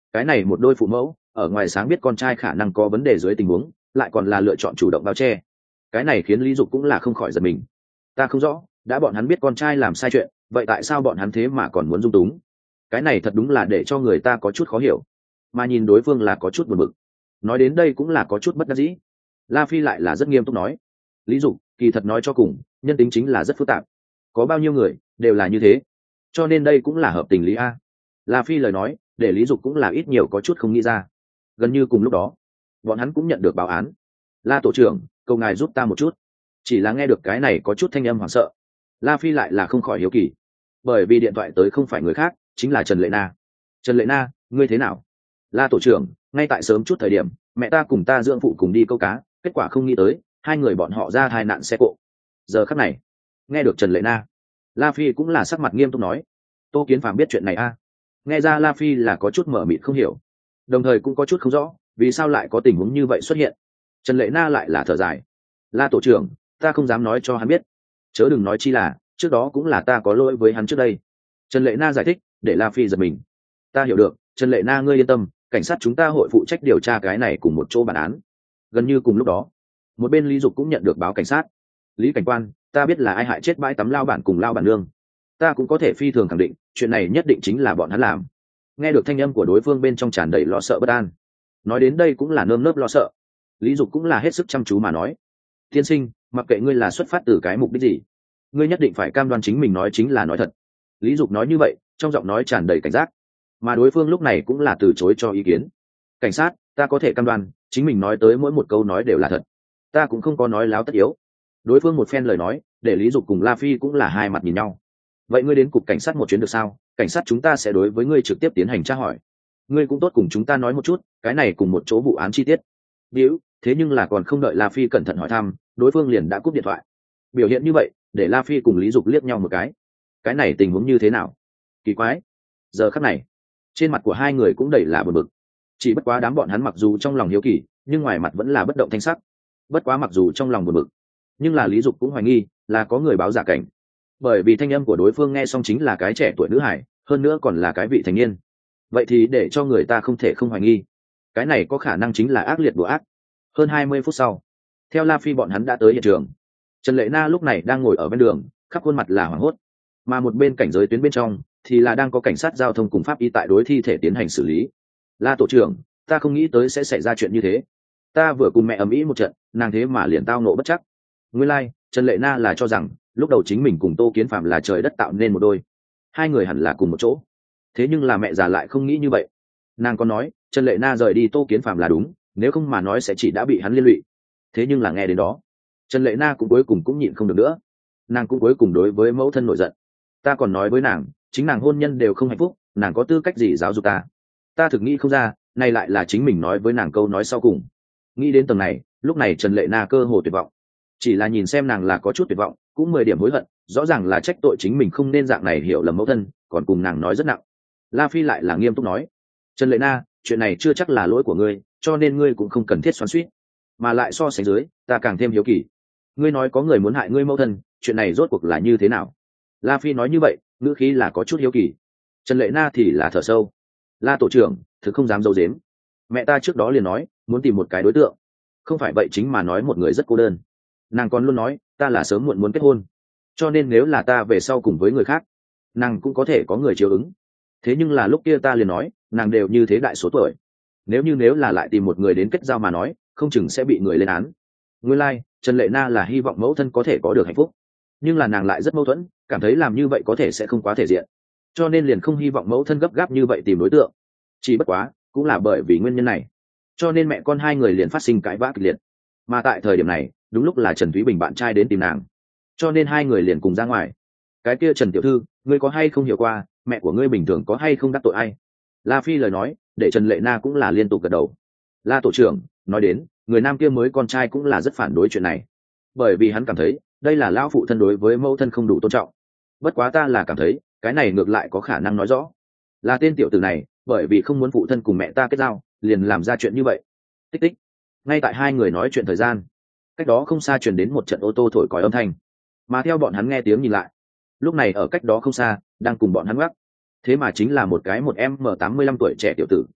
cái này một đôi phụ mẫu ở ngoài sáng biết con trai khả năng có vấn đề dưới tình huống lại còn là lựa chọn chủ động bao che, cái này khiến Lý Dục cũng là không khỏi giật mình. Ta không rõ, đã bọn hắn biết con trai làm sai chuyện, vậy tại sao bọn hắn thế mà còn muốn dung túng? Cái này thật đúng là để cho người ta có chút khó hiểu, mà nhìn đối phương là có chút buồn bực. Nói đến đây cũng là có chút bất đắc dĩ. La Phi lại là rất nghiêm túc nói, Lý Dục, kỳ thật nói cho cùng, nhân tính chính là rất phức tạp, có bao nhiêu người đều là như thế, cho nên đây cũng là hợp tình lý a. La Phi lời nói để Lý Dục cũng là ít nhiều có chút không nghĩ ra. Gần như cùng lúc đó bọn hắn cũng nhận được báo án. La tổ trưởng, cầu ngài giúp ta một chút. Chỉ là nghe được cái này có chút thanh âm hoảng sợ, La Phi lại là không khỏi hiếu kỳ, bởi vì điện thoại tới không phải người khác, chính là Trần Lệ Na. Trần Lệ Na, ngươi thế nào? La tổ trưởng, ngay tại sớm chút thời điểm mẹ ta cùng ta dưỡng phụ cùng đi câu cá, kết quả không nghĩ tới hai người bọn họ ra tai nạn xe cộ. Giờ khắc này nghe được Trần Lệ Na, La Phi cũng là sắc mặt nghiêm túc nói, Tô Kiến Phạm biết chuyện này a? Nghe ra La Phi là có chút mở mịt không hiểu, đồng thời cũng có chút không rõ vì sao lại có tình huống như vậy xuất hiện. Trần Lệ Na lại là thở dài, La tổ trưởng, ta không dám nói cho hắn biết, chớ đừng nói chi là trước đó cũng là ta có lỗi với hắn trước đây. Trần Lệ Na giải thích để La Phi giật mình. Ta hiểu được, Trần Lệ Na ngươi yên tâm, cảnh sát chúng ta hội phụ trách điều tra cái này cùng một chỗ bản án. Gần như cùng lúc đó một bên Lý Dục cũng nhận được báo cảnh sát. Lý cảnh quan, ta biết là ai hại chết bãi tắm lao bản cùng lao bản nương, ta cũng có thể phi thường khẳng định chuyện này nhất định chính là bọn hắn làm. Nghe được thanh âm của đối phương bên trong tràn đầy lo sợ bất an, nói đến đây cũng là nơm nớp lo sợ. Lý Dục cũng là hết sức chăm chú mà nói, tiên sinh, mặc kệ ngươi là xuất phát từ cái mục đích gì, ngươi nhất định phải cam đoan chính mình nói chính là nói thật. Lý Dục nói như vậy trong giọng nói tràn đầy cảnh giác, mà đối phương lúc này cũng là từ chối cho ý kiến. Cảnh sát, ta có thể cam đoan chính mình nói tới mỗi một câu nói đều là thật, ta cũng không có nói láo tất yếu. Đối phương một phen lời nói để Lý Dục cùng La Phi cũng là hai mặt nhìn nhau. Vậy ngươi đến cục cảnh sát một chuyến được sao? Cảnh sát chúng ta sẽ đối với ngươi trực tiếp tiến hành tra hỏi. Ngươi cũng tốt cùng chúng ta nói một chút cái này cùng một chỗ vụ án chi tiết. Điếu, thế nhưng là còn không đợi La Phi cẩn thận hỏi thăm, đối phương liền đã cúp điện thoại. Biểu hiện như vậy để La Phi cùng Lý Dục liếc nhau một cái này tình huống như thế nào? Kỳ quái. Giờ khắc này trên mặt của hai người cũng đầy là buồn bực. Chỉ bất quá đám bọn hắn mặc dù trong lòng hiếu kỳ nhưng ngoài mặt vẫn là bất động thanh sắc. Bất quá mặc dù trong lòng buồn bực nhưng là Lý Dục cũng hoài nghi là có người báo giả cảnh, bởi vì thanh âm của đối phương nghe xong chính là cái trẻ tuổi nữ hải, hơn nữa còn là cái vị thành niên. Vậy thì để cho người ta không thể không hoài nghi cái này có khả năng chính là ác liệt đùa ác. Hơn 20 phút sau, theo La Phi bọn hắn đã tới hiện trường. Trần Lệ Na lúc này đang ngồi ở bên đường, khắp khuôn mặt là hoảng hốt, mà một bên cảnh giới tuyến bên trong thì là đang có cảnh sát giao thông cùng pháp y tại đối thi thể tiến hành xử lý. La tổ trưởng, ta không nghĩ tới sẽ xảy ra chuyện như thế, ta vừa cùng mẹ ầm ĩ một trận, nàng thế mà liền tao nộ bất chắc. Nguyên lai, Trần Lệ Na là cho rằng lúc đầu chính mình cùng Tô Kiến Phạm là trời đất tạo nên một đôi, hai người hẳn là cùng một chỗ. Thế nhưng là mẹ già lại không nghĩ như vậy. Nàng có nói Trần Lệ Na rời đi Tô Kiến Phạm là đúng, nếu không mà nói sẽ chỉ đã bị hắn liên lụy. Thế nhưng là nghe đến đó, Trần Lệ Na cũng cuối cùng cũng nhịn không được nữa. Nàng cũng cuối cùng đối với mẫu thân nổi giận. Ta còn nói với nàng, chính nàng hôn nhân đều không hạnh phúc, nàng có tư cách gì giáo dục ta? Ta thực nghĩ không ra, này lại là chính mình nói với nàng câu nói sau cùng. Nghĩ đến tầng này, lúc này Trần Lệ Na cơ hồ tuyệt vọng. Chỉ là nhìn xem nàng là có chút tuyệt vọng, cũng 10 điểm hối hận, rõ ràng là trách tội chính mình không nên dạng này hiểu lầm mẫu thân, còn cùng nàng nói rất nặng. La Phi lại là nghiêm túc nói, Trần Lệ Na, chuyện này chưa chắc là lỗi của ngươi, cho nên ngươi cũng không cần thiết xoắn xuýt. Mà lại so sánh dưới, ta càng thêm hiếu kỳ. Ngươi nói có người muốn hại ngươi mẫu thân, chuyện này rốt cuộc là như thế nào? La Phi nói như vậy, ngữ khí là có chút hiếu kỳ. Trần Lệ Na thì là thở sâu. La tổ trưởng, thực không dám giấu giếm. Mẹ ta trước đó liền nói, muốn tìm một cái đối tượng. Không phải vậy chính mà nói một người rất cô đơn. Nàng còn luôn nói, ta là sớm muộn muốn kết hôn. Cho nên nếu là ta về sau cùng với người khác, nàng cũng có thể có người chiếu ứng. Thế nhưng là lúc kia ta liền nói, nàng đều như thế đại số tuổi. Nếu là lại tìm một người đến kết giao mà nói, không chừng sẽ bị người lên án. Nguyên lai, Trần Lệ Na là hy vọng mẫu thân có thể có được hạnh phúc. Nhưng là nàng lại rất mâu thuẫn, cảm thấy làm như vậy có thể sẽ không quá thể diện. Cho nên liền không hy vọng mẫu thân gấp gáp như vậy tìm đối tượng. Chỉ bất quá, cũng là bởi vì nguyên nhân này. Cho nên mẹ con hai người liền phát sinh cãi vã kịch liệt. Mà tại thời điểm này, đúng lúc là Trần Thúy Bình bạn trai đến tìm nàng. Cho nên hai người liền cùng ra ngoài. Cái kia Trần tiểu thư, ngươi có hay không hiểu qua, mẹ của ngươi bình thường có hay không đắc tội ai? La Phi lời nói, để Trần Lệ Na cũng là liên tục gật đầu. La tổ trưởng, nói đến, người nam kia mới con trai cũng là rất phản đối chuyện này. Bởi vì hắn cảm thấy, đây là lão phụ thân đối với mẫu thân không đủ tôn trọng. Bất quá ta là cảm thấy, cái này ngược lại có khả năng nói rõ. Là tên tiểu tử này, bởi vì không muốn phụ thân cùng mẹ ta kết giao, liền làm ra chuyện như vậy. Tích tích. Ngay tại hai người nói chuyện thời gian, cách đó không xa truyền đến một trận ô tô thổi còi âm thanh. Mà theo bọn hắn nghe tiếng nhìn lại, lúc này ở cách đó không xa đang cùng bọn hắn gác, thế mà chính là một cái M85 tuổi trẻ tiểu tử.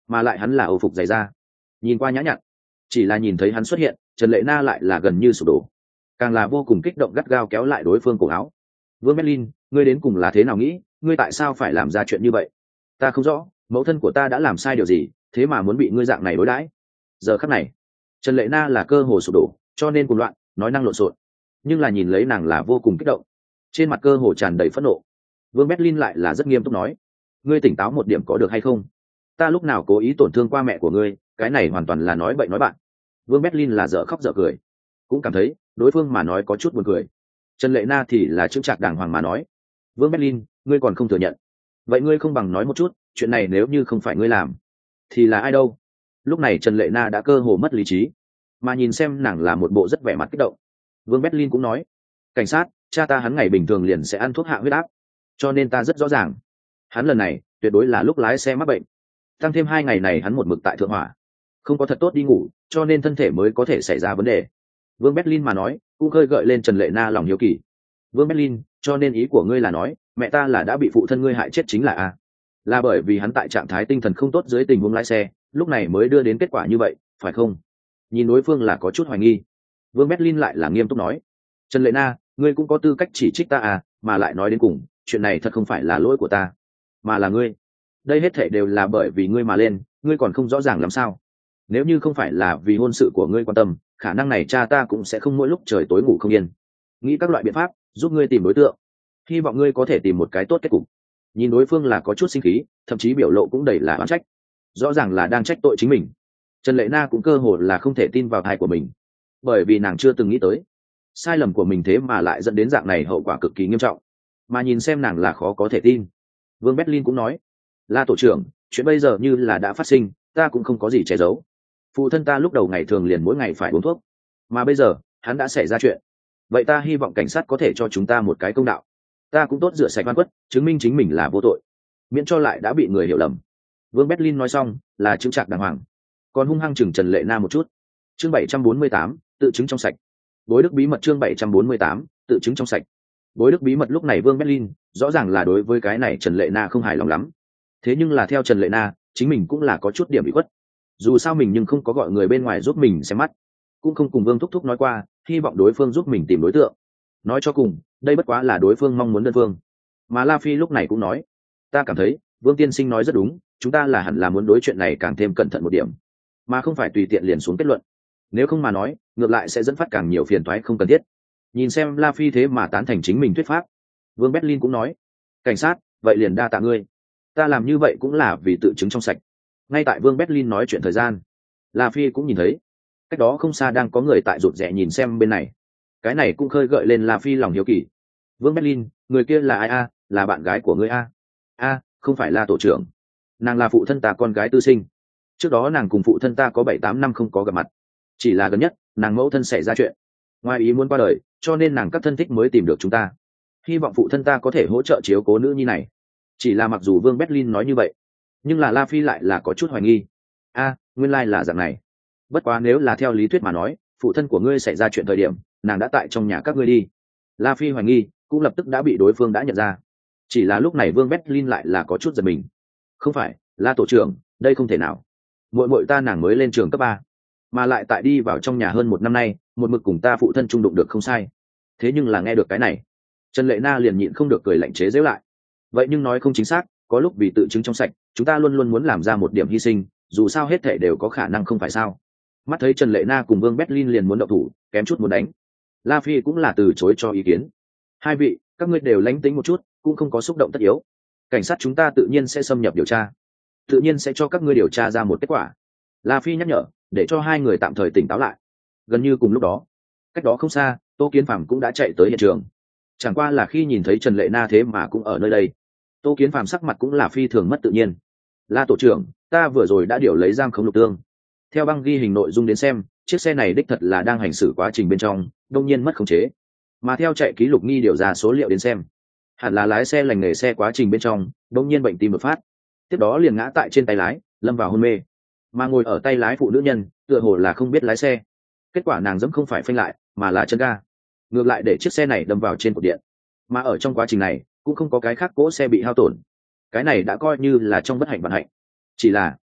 mà lại hắn là âu phục dày da, nhìn qua nhã nhặn. Chỉ là nhìn thấy hắn xuất hiện, Trần Lệ Na lại là gần như sụp đổ, càng là vô cùng kích động, gắt gao kéo lại đối phương cổ áo. Vương Berlin, ngươi đến cùng là thế nào nghĩ, ngươi tại sao phải làm ra chuyện như vậy? Ta không rõ, mẫu thân của ta đã làm sai điều gì, thế mà muốn bị ngươi dạng này đối đãi. Giờ khắc này, Trần Lệ Na là cơ hồ sụp đổ, cho nên cuồng loạn, nói năng lộn xộn. Nhưng là nhìn lấy nàng là vô cùng kích động, trên mặt cơ hồ tràn đầy phẫn nộ. Vương Berlin lại là rất nghiêm túc nói, ngươi tỉnh táo một điểm có được hay không? Ta lúc nào cố ý tổn thương qua mẹ của ngươi, cái này hoàn toàn là nói bậy nói bạn. Vương Berlin là dở khóc dở cười, cũng cảm thấy đối phương mà nói có chút buồn cười. Trần Lệ Na thì là chững chạc đàng hoàng mà nói, Vương Berlin, ngươi còn không thừa nhận, vậy ngươi không bằng nói một chút, chuyện này nếu như không phải ngươi làm thì là ai đâu? Lúc này Trần Lệ Na đã cơ hồ mất lý trí, mà nhìn xem nàng là một bộ rất vẻ mặt kích động. Vương Berlin cũng nói, cảnh sát, cha ta hắn ngày bình thường liền sẽ ăn thuốc hạ huyết áp, cho nên ta rất rõ ràng hắn lần này tuyệt đối là lúc lái xe mắc bệnh, tăng thêm 2 ngày này hắn một mực tại thượng hỏa, không có thật tốt đi ngủ, cho nên thân thể mới có thể xảy ra vấn đề. Vương Berlin mà nói cũng khơi gợi lên Trần Lệ Na lòng hiếu kỳ. Vương Berlin, cho nên ý của ngươi là nói mẹ ta là đã bị phụ thân ngươi hại chết chính là a? Là bởi vì hắn tại trạng thái tinh thần không tốt dưới tình huống lái xe, lúc này mới đưa đến kết quả như vậy, phải không? Nhìn đối phương là có chút hoài nghi, Vương Berlin lại là nghiêm túc nói, Trần Lệ Na, ngươi cũng có tư cách chỉ trích ta à, mà lại nói đến cùng, chuyện này thật không phải là lỗi của ta, mà là ngươi. Đây hết thảy đều là bởi vì ngươi mà lên, ngươi còn không rõ ràng làm sao? Nếu như không phải là vì hôn sự của ngươi quan tâm, khả năng này cha ta cũng sẽ không mỗi lúc trời tối ngủ không yên, nghĩ các loại biện pháp giúp ngươi tìm đối tượng, hy vọng ngươi có thể tìm một cái tốt kết cục. Nhìn đối phương là có chút sinh khí, thậm chí biểu lộ cũng đầy là oán trách, rõ ràng là đang trách tội chính mình. Trần Lệ Na cũng cơ hồ là không thể tin vào tai của mình, bởi vì nàng chưa từng nghĩ tới sai lầm của mình thế mà lại dẫn đến dạng này, hậu quả cực kỳ nghiêm trọng. Mà nhìn xem nàng là khó có thể tin. Vương Berlin cũng nói, La tổ trưởng, chuyện bây giờ như là đã phát sinh, ta cũng không có gì che giấu. Phụ thân ta lúc đầu ngày thường liền mỗi ngày phải uống thuốc, mà bây giờ hắn đã xảy ra chuyện, vậy ta hy vọng cảnh sát có thể cho chúng ta một cái công đạo, ta cũng tốt rửa sạch oan khuất, chứng minh chính mình là vô tội, miễn cho lại đã bị người hiểu lầm. Vương Berlin nói xong là chững chạc đàng hoàng, còn hung hăng chừng Trần Lệ Na một chút. Chương 748, tự chứng trong sạch. Bối đức bí mật. Chương 748, tự chứng trong sạch. Bối đức bí mật. Lúc này Vương Berlin rõ ràng là đối với cái này Trần Lệ Na không hài lòng lắm, thế nhưng là theo Trần Lệ Na, chính mình cũng là có chút điểm bị khuất. Dù sao mình nhưng không có gọi người bên ngoài giúp mình xem mắt, cũng không cùng Vương thúc thúc nói qua hy vọng đối phương giúp mình tìm đối tượng. Nói cho cùng, đây bất quá là đối phương mong muốn đơn phương. Mà La Phi lúc này cũng nói, ta cảm thấy Vương tiên sinh nói rất đúng, chúng ta là hẳn là muốn đối chuyện này càng thêm cẩn thận một điểm, mà không phải tùy tiện liền xuống kết luận, nếu không mà nói ngược lại sẽ dẫn phát càng nhiều phiền toái không cần thiết. Nhìn xem La Phi thế mà tán thành chính mình thuyết pháp, Vương Berlin cũng nói, cảnh sát, vậy liền đa tạ ngươi, ta làm như vậy cũng là vì tự chứng trong sạch. Ngay tại Vương Berlin nói chuyện thời gian, La Phi cũng nhìn thấy cách đó không xa đang có người tại rụt rè nhìn xem bên này, cái này cũng khơi gợi lên La Phi lòng hiếu kỳ. Vương Berlin, người kia là ai a? Là bạn gái của ngươi a? A, không phải là tổ trưởng, nàng là phụ thân ta con gái tư sinh, trước đó nàng cùng phụ thân ta có 7-8 năm không có gặp mặt, chỉ là gần nhất nàng mẫu thân xảy ra chuyện, ngoài ý muốn qua đời, cho nên nàng các thân thích mới tìm được chúng ta, hy vọng phụ thân ta có thể hỗ trợ chiếu cố nữ nhi này. Chỉ là mặc dù Vương Berlin nói như vậy, nhưng là La Phi lại là có chút hoài nghi. A, nguyên lai là dạng này. Bất quá nếu là theo lý thuyết mà nói, phụ thân của ngươi xảy ra chuyện thời điểm nàng đã tại trong nhà các ngươi đi. La Phi hoài nghi cũng lập tức đã bị đối phương đã nhận ra. Chỉ là lúc này Vương Berlin lại là có chút giật mình. Không phải, La tổ trưởng, đây không thể nào. Muội ta nàng mới lên trường cấp 3, mà lại tại đi vào trong nhà hơn 1 năm nay, một mực cùng ta phụ thân chung đụng được không sai. Thế nhưng là nghe được cái này, Trần Lệ Na liền nhịn không được cười lạnh chế giễu lại. Vậy nhưng nói không chính xác, có lúc vì tự chứng trong sạch, chúng ta luôn luôn muốn làm ra một điểm hy sinh, dù sao hết thể đều có khả năng không phải sao? Mắt thấy Trần Lệ Na cùng Vương Berlin liền muốn động thủ, kém chút muốn đánh, La Phi cũng là từ chối cho ý kiến. Hai vị, các ngươi đều lánh tính một chút, cũng không có xúc động tất yếu. Cảnh sát chúng ta tự nhiên sẽ xâm nhập điều tra, tự nhiên sẽ cho các ngươi điều tra ra một kết quả. La Phi nhắc nhở, để cho hai người tạm thời tỉnh táo lại. Gần như cùng lúc đó, cách đó không xa, Tô Kiến Phàm cũng đã chạy tới hiện trường. Chẳng qua là khi nhìn thấy Trần Lệ Na thế mà cũng ở nơi đây, Tô Kiến Phàm sắc mặt cũng là phi thường mất tự nhiên. La tổ trưởng, ta vừa rồi đã điều lấy giam khống Lục Tương. Theo băng ghi hình nội dung đến xem, chiếc xe này đích thật là đang hành xử quá trình bên trong, đông nhiên mất khống chế. Mà theo chạy ký lục nghi điều ra số liệu đến xem, hẳn là lái xe lành nghề xe quá trình bên trong, đông nhiên bệnh tim đột phát, tiếp đó liền ngã tại trên tay lái, lâm vào hôn mê. Mà ngồi ở tay lái phụ nữ nhân, tựa hồ là không biết lái xe. Kết quả nàng dẫm không phải phanh lại, mà là chân ga, ngược lại để chiếc xe này đâm vào trên cột điện. Mà ở trong quá trình này, cũng không có cái khác cỗ xe bị hao tổn. Cái này đã coi như là trong bất hạnh vận hạnh. Chỉ là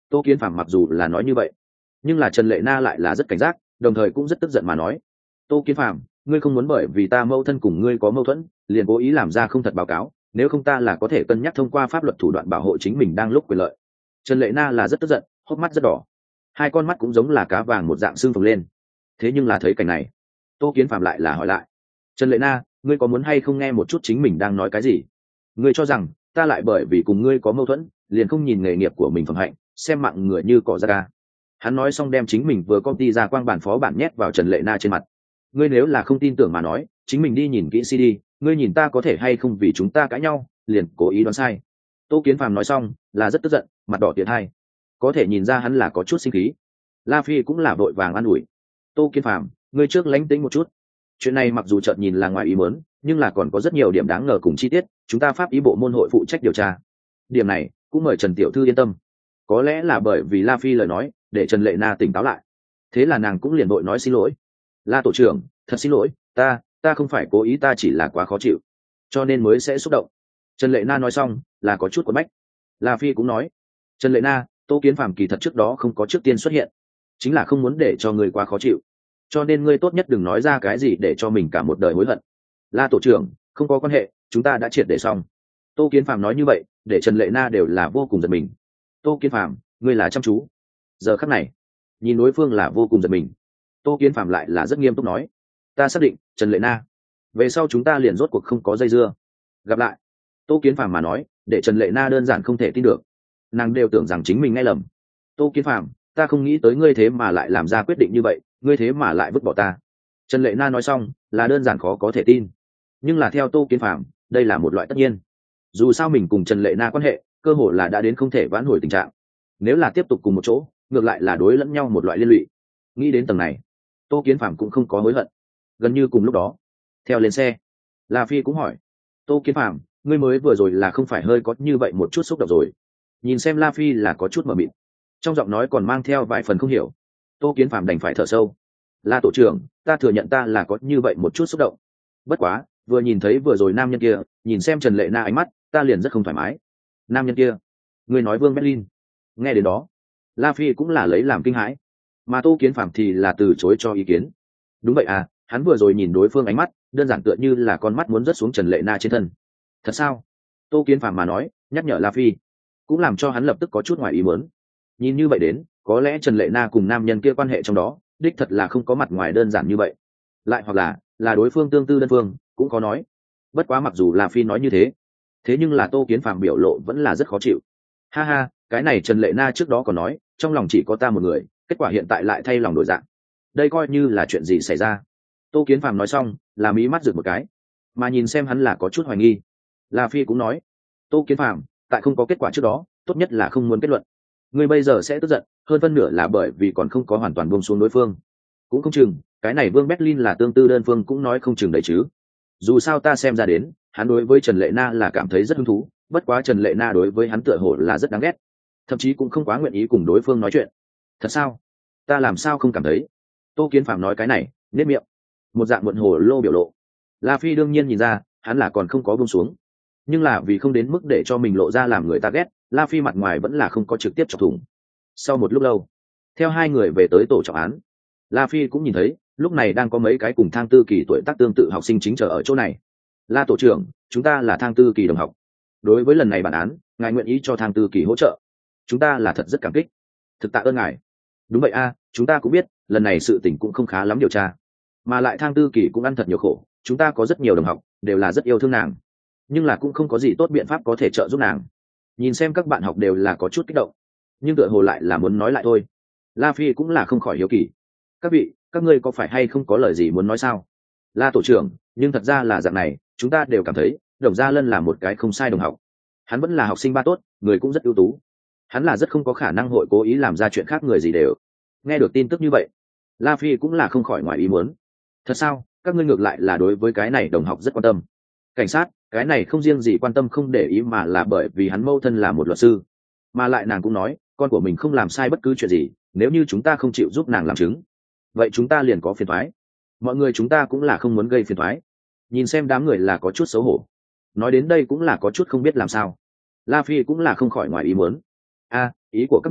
Tô Kiến Phàm mặc dù là nói như vậy, nhưng là Trần Lệ Na lại là rất cảnh giác, đồng thời cũng rất tức giận mà nói: Tô Kiến Phàm, ngươi không muốn bởi vì ta mâu thân cùng ngươi có mâu thuẫn liền cố ý làm ra không thật báo cáo, nếu không ta là có thể cân nhắc thông qua pháp luật thủ đoạn bảo hộ chính mình đang lúc quyền lợi. Trần Lệ Na là rất tức giận, hốc mắt rất đỏ, hai con mắt cũng giống là cá vàng một dạng sưng phồng lên. Thế nhưng là thấy cảnh này, Tô Kiến Phàm lại là hỏi lại: Trần Lệ Na, ngươi có muốn hay không nghe một chút chính mình đang nói cái gì? Ngươi cho rằng ta lại bởi vì cùng ngươi có mâu thuẫn liền không nhìn nghề nghiệp của mình phẩm hạnh, xem mạng người như cỏ ra ca? Hắn nói xong đem chính mình vừa copy ra quang bản phó bản nhét vào Trần Lệ Na trên mặt. Ngươi nếu là không tin tưởng mà nói, chính mình đi nhìn kỹ CD, ngươi nhìn ta có thể hay không vì chúng ta cãi nhau liền cố ý đoán sai. Tô Kiến Phàm nói xong là rất tức giận, mặt đỏ tiệt hai, có thể nhìn ra hắn là có chút sinh khí. La Phi cũng là vội vàng an ủi: Tô Kiến Phàm, ngươi trước lánh tính một chút, chuyện này mặc dù chợt nhìn là ngoài ý muốn, nhưng là còn có rất nhiều điểm đáng ngờ cùng chi tiết, chúng ta pháp ý bộ môn hội phụ trách điều tra. Điểm này cũng mời Trần tiểu thư yên tâm. Có lẽ là bởi vì La Phi lời nói để Trần Lệ Na tỉnh táo lại, thế là nàng cũng liền vội nói xin lỗi: La tổ trưởng, thật xin lỗi, ta không phải cố ý, ta chỉ là quá khó chịu cho nên mới sẽ xúc động. Trần Lệ Na nói xong là có chút quấn bách. La Phi cũng nói: Trần Lệ Na, Tô Kiến Phàm kỳ thật trước đó không có trước tiên xuất hiện, chính là không muốn để cho người quá khó chịu, cho nên ngươi tốt nhất đừng nói ra cái gì để cho mình cả một đời hối hận. La tổ trưởng, không có quan hệ, chúng ta đã triệt để xong. Tô Kiến Phàm nói như vậy để Trần Lệ Na đều là vô cùng giật mình. Tô Kiến Phàm, ngươi là chăm chú. Giờ khắc này nhìn đối phương là vô cùng giật mình, Tô Kiến Phàm lại là rất nghiêm túc nói: ta xác định, Trần Lệ Na, về sau chúng ta liền rốt cuộc không có dây dưa, gặp lại. Tô Kiến Phàm mà nói để Trần Lệ Na đơn giản không thể tin được, nàng đều tưởng rằng chính mình nghe lầm. Tô Kiến Phàm, ta không nghĩ tới ngươi thế mà lại làm ra quyết định như vậy, ngươi thế mà lại vứt bỏ ta. Trần Lệ Na nói xong là đơn giản khó có thể tin, nhưng là theo Tô Kiến Phàm, đây là một loại tất nhiên. Dù sao mình cùng Trần Lệ Na quan hệ cơ hội là đã đến không thể vãn hồi tình trạng, nếu là tiếp tục cùng một chỗ ngược lại là đối lẫn nhau một loại liên lụy. Nghĩ đến tầng này, Tô Kiến Phàm cũng không có hối hận. Gần như cùng lúc đó, theo lên xe, La Phi cũng hỏi: Tô Kiến Phàm, ngươi mới vừa rồi là không phải hơi có như vậy một chút xúc động rồi? Nhìn xem La Phi là có chút mờ mịt, trong giọng nói còn mang theo vài phần không hiểu. Tô Kiến Phàm đành phải thở sâu: La tổ trưởng, ta thừa nhận ta là có như vậy một chút xúc động, bất quá vừa nhìn thấy vừa rồi nam nhân kia nhìn xem Trần Lệ Na ánh mắt, ta liền rất không thoải mái. Nam nhân kia, ngươi nói Vương Berlin? Nghe đến đó, La Phi cũng là lấy làm kinh hãi, mà Tô Kiến Phàm thì là từ chối cho ý kiến. Đúng vậy à, hắn vừa rồi nhìn đối phương ánh mắt đơn giản tựa như là con mắt muốn rớt xuống Trần Lệ Na trên thân. Thật sao? Tô Kiến Phàm mà nói nhắc nhở La Phi, cũng làm cho hắn lập tức có chút ngoài ý muốn. Nhìn như vậy đến, có lẽ Trần Lệ Na cùng nam nhân kia quan hệ trong đó đích thật là không có mặt ngoài đơn giản như vậy, lại hoặc là đối phương tương tư đơn phương, cũng có nói. Bất quá mặc dù La Phi nói như thế, thế nhưng là Tô Kiến Phàm biểu lộ vẫn là rất khó chịu. Ha ha, cái này Trần Lệ Na trước đó còn nói trong lòng chỉ có ta một người, kết quả hiện tại lại thay lòng đổi dạng, đây coi như là chuyện gì xảy ra? Tô Kiến Phàm nói xong là mí mắt rực một cái, mà nhìn xem hắn là có chút hoài nghi. La Phi cũng nói: Tô Kiến Phàm, tại không có kết quả trước đó tốt nhất là không muốn kết luận. Ngươi bây giờ sẽ tức giận hơn phân nửa là bởi vì còn không có hoàn toàn buông xuống đối phương, cũng không chừng cái này Vương Berlin là tương tư đơn phương, cũng nói không chừng đấy chứ. Dù sao ta xem ra đến hắn đối với Trần Lệ Na là cảm thấy rất hứng thú, bất quá Trần Lệ Na đối với hắn tựa hồ là rất đáng ghét, thậm chí cũng không quá nguyện ý cùng đối phương nói chuyện. Thật sao? Ta làm sao không cảm thấy? Tô Kiến Phàm nói cái này nếp miệng, một dạng muộn hồ lô biểu lộ. La Phi đương nhiên nhìn ra hắn là còn không có buông xuống, nhưng là vì không đến mức để cho mình lộ ra làm người ta ghét, La Phi mặt ngoài vẫn là không có trực tiếp chọc thủng. Sau một lúc lâu, theo hai người về tới tổ trọng án, La Phi cũng nhìn thấy lúc này đang có mấy cái cùng Thang Tư Kỳ tuổi tác tương tự học sinh chính chờ ở chỗ này. La tổ trưởng, chúng ta là Thang Tư Kỳ đồng học, đối với lần này bản án ngài nguyện ý cho Thang Tư Kỳ hỗ trợ, chúng ta là thật rất cảm kích, thực tạ ơn ngài. Đúng vậy a, chúng ta cũng biết lần này sự tình cũng không khá lắm điều tra, mà lại Thang Tư Kỳ cũng ăn thật nhiều khổ, chúng ta có rất nhiều đồng học đều là rất yêu thương nàng, nhưng là cũng không có gì tốt biện pháp có thể trợ giúp nàng. Nhìn xem các bạn học đều là có chút kích động, nhưng tựa hồ lại là muốn nói lại thôi. La Phi cũng là không khỏi hiếu kỳ: các vị, các ngươi có phải hay không có lời gì muốn nói sao? La tổ trưởng, nhưng thật ra là dạng này, chúng ta đều cảm thấy Đồng Gia Lân là một cái không sai đồng học, hắn vẫn là học sinh ba tốt, người cũng rất ưu tú, hắn là rất không có khả năng hội cố ý làm ra chuyện khác người gì đều. Nghe được tin tức như vậy, La Phi cũng là không khỏi ngoài ý muốn. Thật sao? Các ngươi ngược lại là đối với cái này đồng học rất quan tâm. Cảnh sát, cái này không riêng gì quan tâm không để ý, mà là bởi vì hắn mâu thân là một luật sư, mà lại nàng cũng nói con của mình không làm sai bất cứ chuyện gì, nếu như chúng ta không chịu giúp nàng làm chứng, vậy chúng ta liền có phiền thoái. Mọi người chúng ta cũng là không muốn gây phiền thoái. Nhìn xem đám người là có chút xấu hổ, nói đến đây cũng là có chút không biết làm sao. La Phi cũng là không khỏi ngoài ý muốn. Ý của các ngươi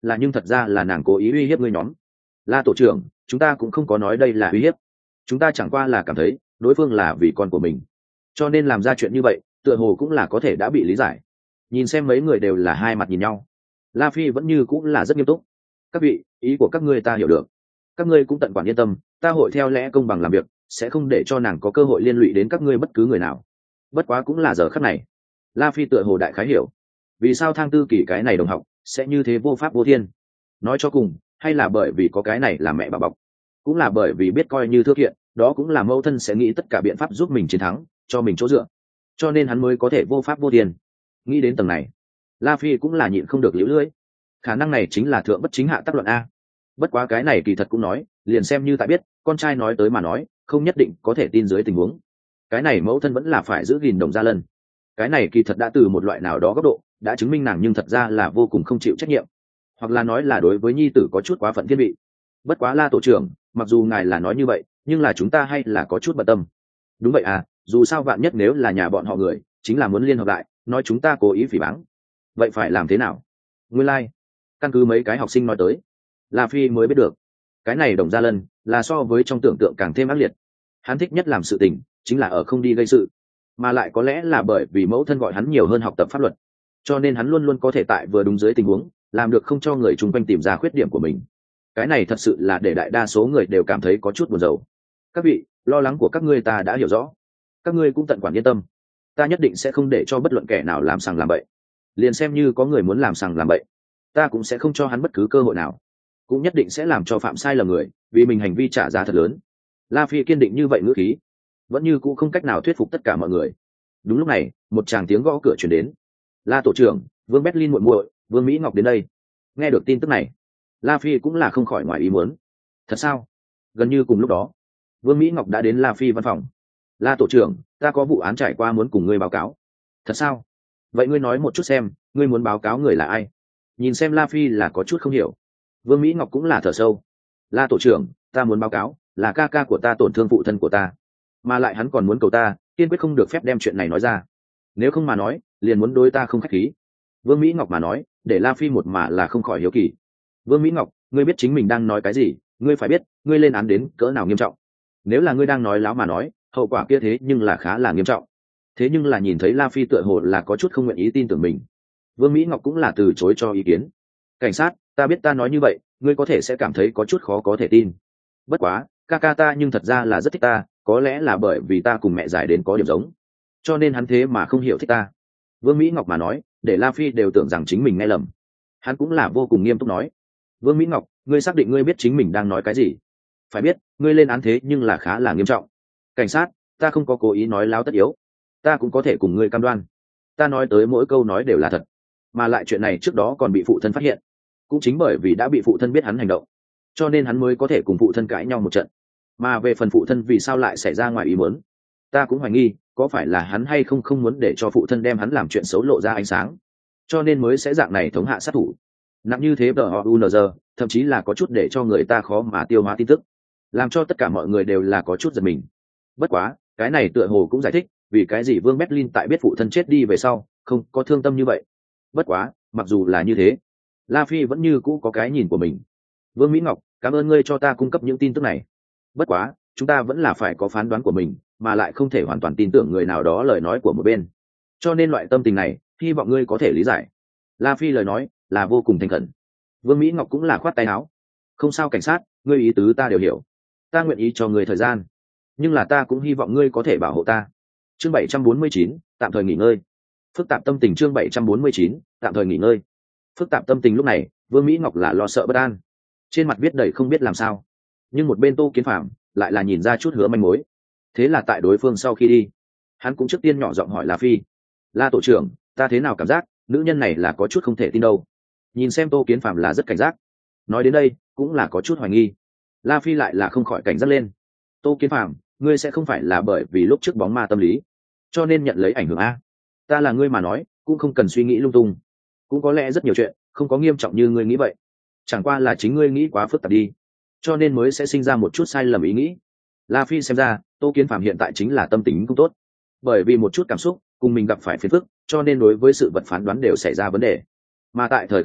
là nhưng thật ra là nàng cố ý uy hiếp ngươi nhóm. La tổ trưởng, chúng ta cũng không có nói đây là uy hiếp, chúng ta chẳng qua là cảm thấy đối phương là vì con của mình, cho nên làm ra chuyện như vậy, tựa hồ cũng là có thể đã bị lý giải. Nhìn xem mấy người đều là hai mặt nhìn nhau, La Phi vẫn như cũng là rất nghiêm túc. Các vị, ý của các ngươi ta hiểu được, các ngươi cũng tận quản yên tâm, ta hội theo lẽ công bằng làm việc, sẽ không để cho nàng có cơ hội liên lụy đến các ngươi bất cứ người nào. Bất quá cũng là giờ khắc này, La Phi tựa hồ đại khái hiểu vì sao Thang Tư Kỳ cái này đồng học sẽ như thế vô pháp vô thiên. Nói cho cùng, hay là bởi vì có cái này là mẹ bà bọc, cũng là bởi vì biết coi như thưa kiện, đó cũng là mẫu thân sẽ nghĩ tất cả biện pháp giúp mình chiến thắng, cho mình chỗ dựa, cho nên hắn mới có thể vô pháp vô thiên. Nghĩ đến tầng này, La Phi cũng là nhịn không được liễu lưỡi. Khả năng này chính là thượng bất chính hạ tác luận a. Bất quá cái này kỳ thật cũng nói, liền xem như tại biết, con trai nói tới mà nói, không nhất định có thể tin dưới tình huống. Cái này mẫu thân vẫn là phải giữ gìn Đồng Gia Lân. Cái này kỳ thật đã từ một loại nào đó góc độ, đã chứng minh nàng nhưng thật ra là vô cùng không chịu trách nhiệm, hoặc là nói là đối với nhi tử có chút quá phận thiên vị. Bất quá La tổ trưởng, mặc dù ngài là nói như vậy, nhưng là chúng ta hay là có chút bận tâm. Đúng vậy à, dù sao vạn nhất nếu là nhà bọn họ người, chính là muốn liên hợp lại, nói chúng ta cố ý phỉ báng. Vậy phải làm thế nào? Nguyên lai, căn cứ mấy cái học sinh nói tới, La Phi mới biết được, cái này Đồng Gia Lân là so với trong tưởng tượng càng thêm ác liệt. Hắn thích nhất làm sự tình chính là ở không đi gây sự, mà lại có lẽ là bởi vì mẫu thân gọi hắn nhiều hơn học tập pháp luật, cho nên hắn luôn luôn có thể tại vừa đúng dưới tình huống làm được không cho người chung quanh tìm ra khuyết điểm của mình. Cái này thật sự là để đại đa số người đều cảm thấy có chút buồn rầu. Các vị, lo lắng của các ngươi ta đã hiểu rõ, các ngươi cũng tận quản yên tâm, ta nhất định sẽ không để cho bất luận kẻ nào làm sằng làm bậy. Liền xem như có người muốn làm sằng làm bậy, ta cũng sẽ không cho hắn bất cứ cơ hội nào, cũng nhất định sẽ làm cho phạm sai lầm người vì mình hành vi trả giá thật lớn. La Phi kiên định như vậy ngữ khí, vẫn như cũ không cách nào thuyết phục tất cả mọi người. Đúng lúc này, một tràng tiếng gõ cửa chuyển đến. La tổ trưởng, Vương Berlin muội muội, Vương Mỹ Ngọc đến đây. Nghe được tin tức này, La Phi cũng là không khỏi ngoài ý muốn. Thật sao? Gần như cùng lúc đó, Vương Mỹ Ngọc đã đến La Phi văn phòng. La tổ trưởng, ta có vụ án trải qua muốn cùng ngươi báo cáo. Thật sao? Vậy ngươi nói một chút xem, ngươi muốn báo cáo người là ai? Nhìn xem La Phi là có chút không hiểu. Vương Mỹ Ngọc cũng là thở sâu. La tổ trưởng, ta muốn báo cáo là ca ca của ta tổn thương phụ thân của ta, mà lại hắn còn muốn cầu ta kiên quyết không được phép đem chuyện này nói ra, nếu không mà nói liền muốn đối ta không khách khí. Vương Mỹ Ngọc mà nói để La Phi một mà là không khỏi hiếu kỳ. Vương Mỹ Ngọc, ngươi biết chính mình đang nói cái gì, ngươi phải biết ngươi lên án đến cỡ nào nghiêm trọng. Nếu là ngươi đang nói láo mà nói, hậu quả kia thế nhưng là khá là nghiêm trọng. Thế nhưng là nhìn thấy La Phi tựa hồ là có chút không nguyện ý tin tưởng mình, Vương Mỹ Ngọc cũng là từ chối cho ý kiến. Cảnh sát, ta biết ta nói như vậy ngươi có thể sẽ cảm thấy có chút khó có thể tin, bất quá ca ca ta nhưng thật ra là rất thích ta, có lẽ là bởi vì ta cùng mẹ giải đến có điểm giống, cho nên hắn thế mà không hiểu thích ta. Vương Mỹ Ngọc mà nói để La Phi đều tưởng rằng chính mình nghe lầm. Hắn cũng là vô cùng nghiêm túc nói, Vương Mỹ Ngọc, ngươi xác định ngươi biết chính mình đang nói cái gì? Phải biết ngươi lên án thế nhưng là khá là nghiêm trọng. Cảnh sát, ta không có cố ý nói láo tất yếu, ta cũng có thể cùng ngươi cam đoan, ta nói tới mỗi câu nói đều là thật, mà lại chuyện này trước đó còn bị phụ thân phát hiện, cũng chính bởi vì đã bị phụ thân biết hắn hành động, cho nên hắn mới có thể cùng phụ thân cãi nhau một trận. Mà về phần phụ thân vì sao lại xảy ra ngoài ý muốn, ta cũng hoài nghi có phải là hắn hay không không muốn để cho phụ thân đem hắn làm chuyện xấu lộ ra ánh sáng, cho nên mới sẽ dạng này thống hạ sát thủ nặng như thế. DOUNZ thậm chí là có chút để cho người ta khó mà tiêu hóa tin tức, làm cho tất cả mọi người đều là có chút giật mình. Bất quá cái này tựa hồ cũng giải thích vì cái gì Vương Berlin tại biết phụ thân chết đi về sau không có thương tâm như vậy. Bất quá mặc dù là như thế, La Phi vẫn như cũ có cái nhìn của mình. Vương Mỹ Ngọc, cảm ơn ngươi cho ta cung cấp những tin tức này. Bất quá chúng ta vẫn là phải có phán đoán của mình, mà lại không thể hoàn toàn tin tưởng người nào đó lời nói của một bên, cho nên loại tâm tình này hy vọng ngươi có thể lý giải. La Phi lời nói là vô cùng thành khẩn. Vương Mỹ Ngọc cũng là khoát tay áo, không sao cảnh sát, ngươi ý tứ ta đều hiểu, ta nguyện ý cho ngươi thời gian, nhưng là ta cũng hy vọng ngươi có thể bảo hộ ta. Chương 749, tạm thời nghỉ ngơi. Phức tạp tâm tình. Chương 749, tạm thời nghỉ ngơi. Phức tạp tâm tình lúc này Vương Mỹ Ngọc là lo sợ bất an, trên mặt viết đầy không biết làm sao, nhưng một bên Tô Kiến Phạm lại là nhìn ra chút hứa manh mối. Thế là tại đối phương sau khi đi, hắn cũng trước tiên nhỏ giọng hỏi La Phi, La tổ trưởng, ta thế nào cảm giác nữ nhân này là có chút không thể tin đâu. Nhìn xem Tô Kiến Phạm là rất cảnh giác, nói đến đây cũng là có chút hoài nghi. La Phi lại là không khỏi cảnh giác lên. Tô Kiến Phạm, ngươi sẽ không phải là bởi vì lúc trước bóng ma tâm lý cho nên nhận lấy ảnh hưởng a? Ta là ngươi mà nói cũng không cần suy nghĩ lung tung, cũng có lẽ rất nhiều chuyện không có nghiêm trọng như ngươi nghĩ vậy, chẳng qua là chính ngươi nghĩ quá phức tạp đi, cho nên mới sẽ sinh ra một chút sai lầm ý nghĩ. La Phi xem ra Tô Kiến Phạm hiện tại chính là tâm tính không tốt, bởi vì một chút cảm xúc cùng mình gặp phải phiền phức, cho nên đối với sự vật phán đoán đều xảy ra vấn đề. Mà tại thời khắc này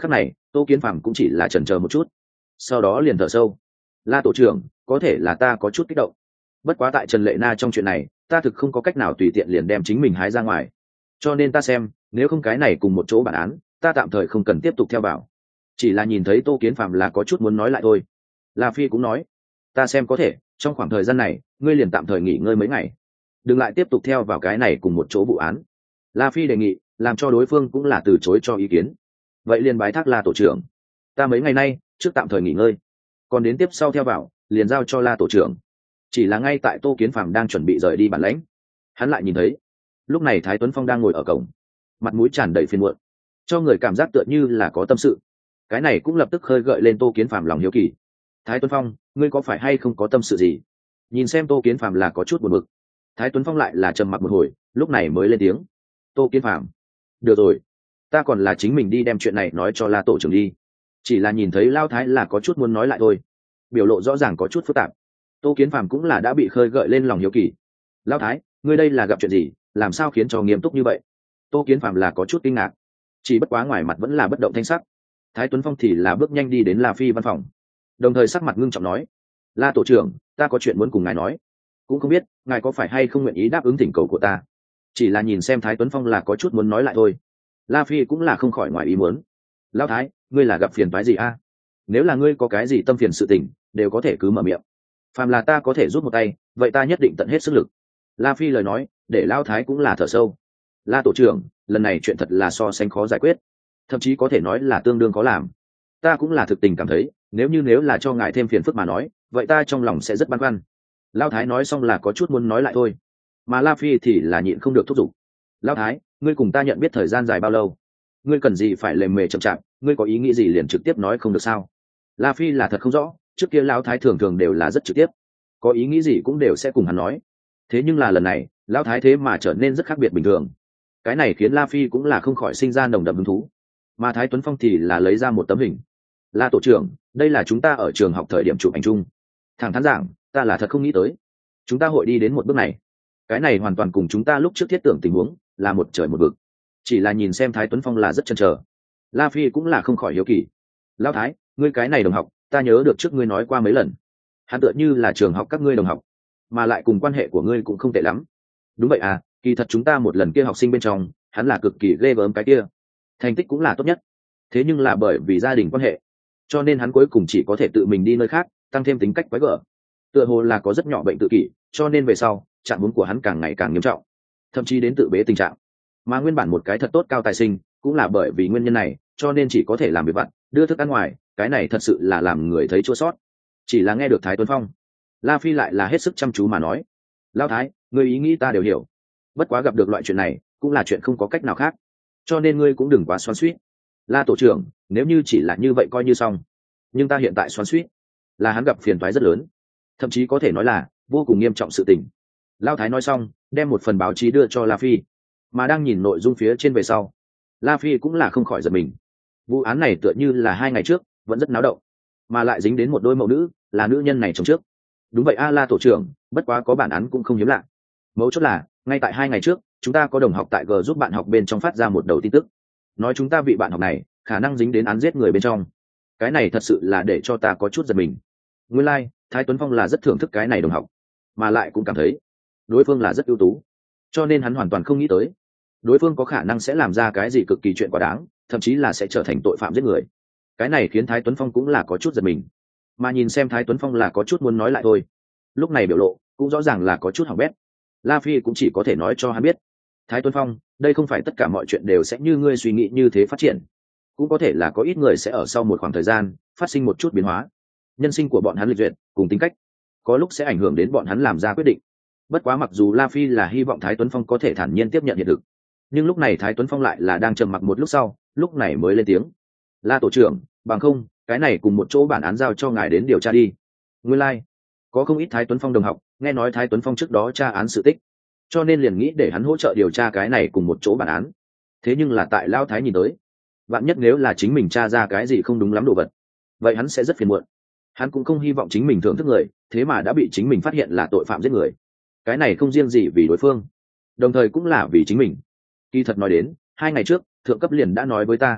Tô Kiến Phàm cũng chỉ là chần chờ một chút, sau đó liền thở sâu. La tổ trưởng, có thể là ta có chút kích động, bất quá tại Trần Lệ Na trong chuyện này ta thực không có cách nào tùy tiện liền đem chính mình hái ra ngoài, cho nên ta xem nếu không cái này cùng một chỗ bản án ta tạm thời không cần tiếp tục theo vào. Chỉ là nhìn thấy Tô Kiến Phàm là có chút muốn nói lại thôi. La Phi cũng nói, ta xem có thể trong khoảng thời gian này ngươi liền tạm thời nghỉ ngơi mấy ngày, đừng lại tiếp tục theo vào cái này cùng một chỗ vụ án. La Phi đề nghị, làm cho đối phương cũng là từ chối cho ý kiến. Vậy liền bái thác La tổ trưởng, ta mấy ngày nay trước tạm thời nghỉ ngơi, còn đến tiếp sau theo vào liền giao cho La tổ trưởng. Chỉ là ngay tại Tô Kiến Phàm đang chuẩn bị rời đi bản lãnh, hắn lại nhìn thấy lúc này Thái Tuấn Phong đang ngồi ở cổng, mặt mũi tràn đầy phiền muộn, cho người cảm giác tựa như là có tâm sự. Cái này cũng lập tức khơi gợi lên Tô Kiến Phàm lòng hiếu kỳ. Thái Tuấn Phong, ngươi có phải hay không có tâm sự gì? Nhìn xem Tô Kiến Phàm là có chút buồn bực, Thái Tuấn Phong lại là trầm mặc một hồi, lúc này mới lên tiếng. Tô Kiến Phàm, được rồi, ta còn là chính mình đi đem chuyện này nói cho La tổ trưởng đi. Chỉ là nhìn thấy Lao Thái là có chút muốn nói lại thôi, biểu lộ rõ ràng có chút phức tạp. Tô Kiến Phàm cũng là đã bị khơi gợi lên lòng hiếu kỳ. Lao Thái, ngươi đây là gặp chuyện gì, làm sao khiến cho nghiêm túc như vậy? Tô Kiến Phàm là có chút kinh ngạc, chỉ bất quá ngoài mặt vẫn là bất động thanh sắc. Thái Tuấn Phong thì là bước nhanh đi đến La Phi văn phòng, đồng thời sắc mặt ngưng trọng nói, La tổ trưởng, ta có chuyện muốn cùng ngài nói, cũng không biết ngài có phải hay không nguyện ý đáp ứng thỉnh cầu của ta. Chỉ là nhìn xem Thái Tuấn Phong là có chút muốn nói lại thôi. La Phi cũng là không khỏi ngoài ý muốn. Lão Thái, ngươi là gặp phiền toái gì a? Nếu là ngươi có cái gì tâm phiền sự tình đều có thể cứ mở miệng, phàm là ta có thể giúp một tay vậy ta nhất định tận hết sức lực. La Phi lời nói để Lão Thái cũng là thở sâu. La tổ trưởng, lần này chuyện thật là so sánh khó giải quyết, thậm chí có thể nói là tương đương khó làm. Ta cũng là thực tình cảm thấy nếu là cho ngài thêm phiền phức mà nói vậy ta trong lòng sẽ rất băn khoăn. Lão Thái nói xong là có chút muốn nói lại thôi, mà La Phi thì là nhịn không được thúc giục. Lão Thái, ngươi cùng ta nhận biết thời gian dài bao lâu, ngươi cần gì phải lề mề chậm chạp, ngươi có ý nghĩ gì liền trực tiếp nói không được sao? La Phi là thật không rõ, trước kia Lão Thái thường thường đều là rất trực tiếp, có ý nghĩ gì cũng đều sẽ cùng hắn nói. Thế nhưng là lần này Lão Thái thế mà trở nên rất khác biệt bình thường, cái này khiến La Phi cũng là không khỏi sinh ra nồng đậm hứng thú. Mà Thái Tuấn Phong thì là lấy ra một tấm hình. La tổ trưởng, đây là chúng ta ở trường học thời điểm chụp ảnh chung. Thẳng thắn giảng, ta là thật không nghĩ tới chúng ta hội đi đến một bước này. Cái này hoàn toàn cùng chúng ta lúc trước thiết tưởng tình huống là một trời một vực. Chỉ là nhìn xem Thái Tuấn Phong là rất chần chờ, La Phi cũng là không khỏi hiếu kỳ. Lão Thái, ngươi cái này đồng học ta nhớ được trước ngươi nói qua mấy lần, hắn tựa như là trường học các ngươi đồng học, mà lại cùng quan hệ của ngươi cũng không tệ lắm. Đúng vậy à, kỳ thật chúng ta một lần kia học sinh bên trong hắn là cực kỳ ghê gớm cái kia, thành tích cũng là tốt nhất. Thế nhưng là bởi vì gia đình quan hệ cho nên hắn cuối cùng chỉ có thể tự mình đi nơi khác, tăng thêm tính cách quái gở, tựa hồ là có rất nhỏ bệnh tự kỷ, cho nên về sau trạng huống của hắn càng ngày càng nghiêm trọng, thậm chí đến tự bế tình trạng. Mà nguyên bản một cái thật tốt cao tài sinh cũng là bởi vì nguyên nhân này cho nên chỉ có thể làm việc vặt, đưa thức ăn ngoài, cái này thật sự là làm người thấy chua sót. Chỉ là nghe được Thái Tuấn Phong, La Phi lại là hết sức chăm chú mà nói. Lão Thái, ngươi ý nghĩ ta đều hiểu, bất quá gặp được loại chuyện này cũng là chuyện không có cách nào khác, cho nên ngươi cũng đừng quá xoắn xuýt. La tổ trưởng, nếu như chỉ là như vậy coi như xong, nhưng ta hiện tại xoắn xuýt là hắn gặp phiền toái rất lớn, thậm chí có thể nói là vô cùng nghiêm trọng sự tình. Lão Thái nói xong đem một phần báo chí đưa cho La Phi, mà đang nhìn nội dung phía trên về sau, La Phi cũng là không khỏi giật mình. Vụ án này tựa như là 2 ngày trước vẫn rất náo động, mà lại dính đến một đôi mẫu nữ, là nữ nhân này chồng trước. Đúng vậy a La tổ trưởng, bất quá có bản án cũng không hiếm lạ. Mấu chốt là ngay tại 2 ngày trước chúng ta có đồng học tại G giúp bạn học bên trong phát ra một đầu tin tức, nói chúng ta vị bạn học này khả năng dính đến án giết người bên trong. Cái này thật sự là để cho ta có chút giật mình. Nguyên lai Thái Tuấn Phong là rất thưởng thức cái này đồng học, mà lại cũng cảm thấy đối phương là rất ưu tú, cho nên hắn hoàn toàn không nghĩ tới đối phương có khả năng sẽ làm ra cái gì cực kỳ chuyện quá đáng, thậm chí là sẽ trở thành tội phạm giết người. Cái này khiến Thái Tuấn Phong cũng là có chút giật mình, mà nhìn xem Thái Tuấn Phong là có chút muốn nói lại thôi, lúc này biểu lộ cũng rõ ràng là có chút hỏng bét. La Phi cũng chỉ có thể nói cho hắn biết, Thái Tuấn Phong, đây không phải tất cả mọi chuyện đều sẽ như ngươi suy nghĩ như thế phát triển, cũng có thể là có ít người sẽ ở sau một khoảng thời gian phát sinh một chút biến hóa, nhân sinh của bọn hắn lịch duyệt cùng tính cách có lúc sẽ ảnh hưởng đến bọn hắn làm ra quyết định. Bất quá mặc dù La Phi là hy vọng Thái Tuấn Phong có thể thản nhiên tiếp nhận hiện thực, nhưng lúc này Thái Tuấn Phong lại là đang trầm mặc một lúc sau, lúc này mới lên tiếng. La tổ trưởng, bằng không cái này cùng một chỗ bản án giao cho ngài đến điều tra đi. Nguyên lai có không ít Thái Tuấn Phong đồng học nghe nói Thái Tuấn Phong trước đó tra án sự tích, cho nên liền nghĩ để hắn hỗ trợ điều tra cái này cùng một chỗ bản án. Thế nhưng là tại Lao Thái nhìn tới, vạn nhất nếu là chính mình tra ra cái gì không đúng lắm đồ vật, vậy hắn sẽ rất phiền muộn. Hắn cũng không hy vọng chính mình thưởng thức người thế mà đã bị chính mình phát hiện là tội phạm giết người. Cái này không riêng gì vì đối phương, đồng thời cũng là vì chính mình. Kỳ thật nói đến 2 ngày trước thượng cấp liền đã nói với ta,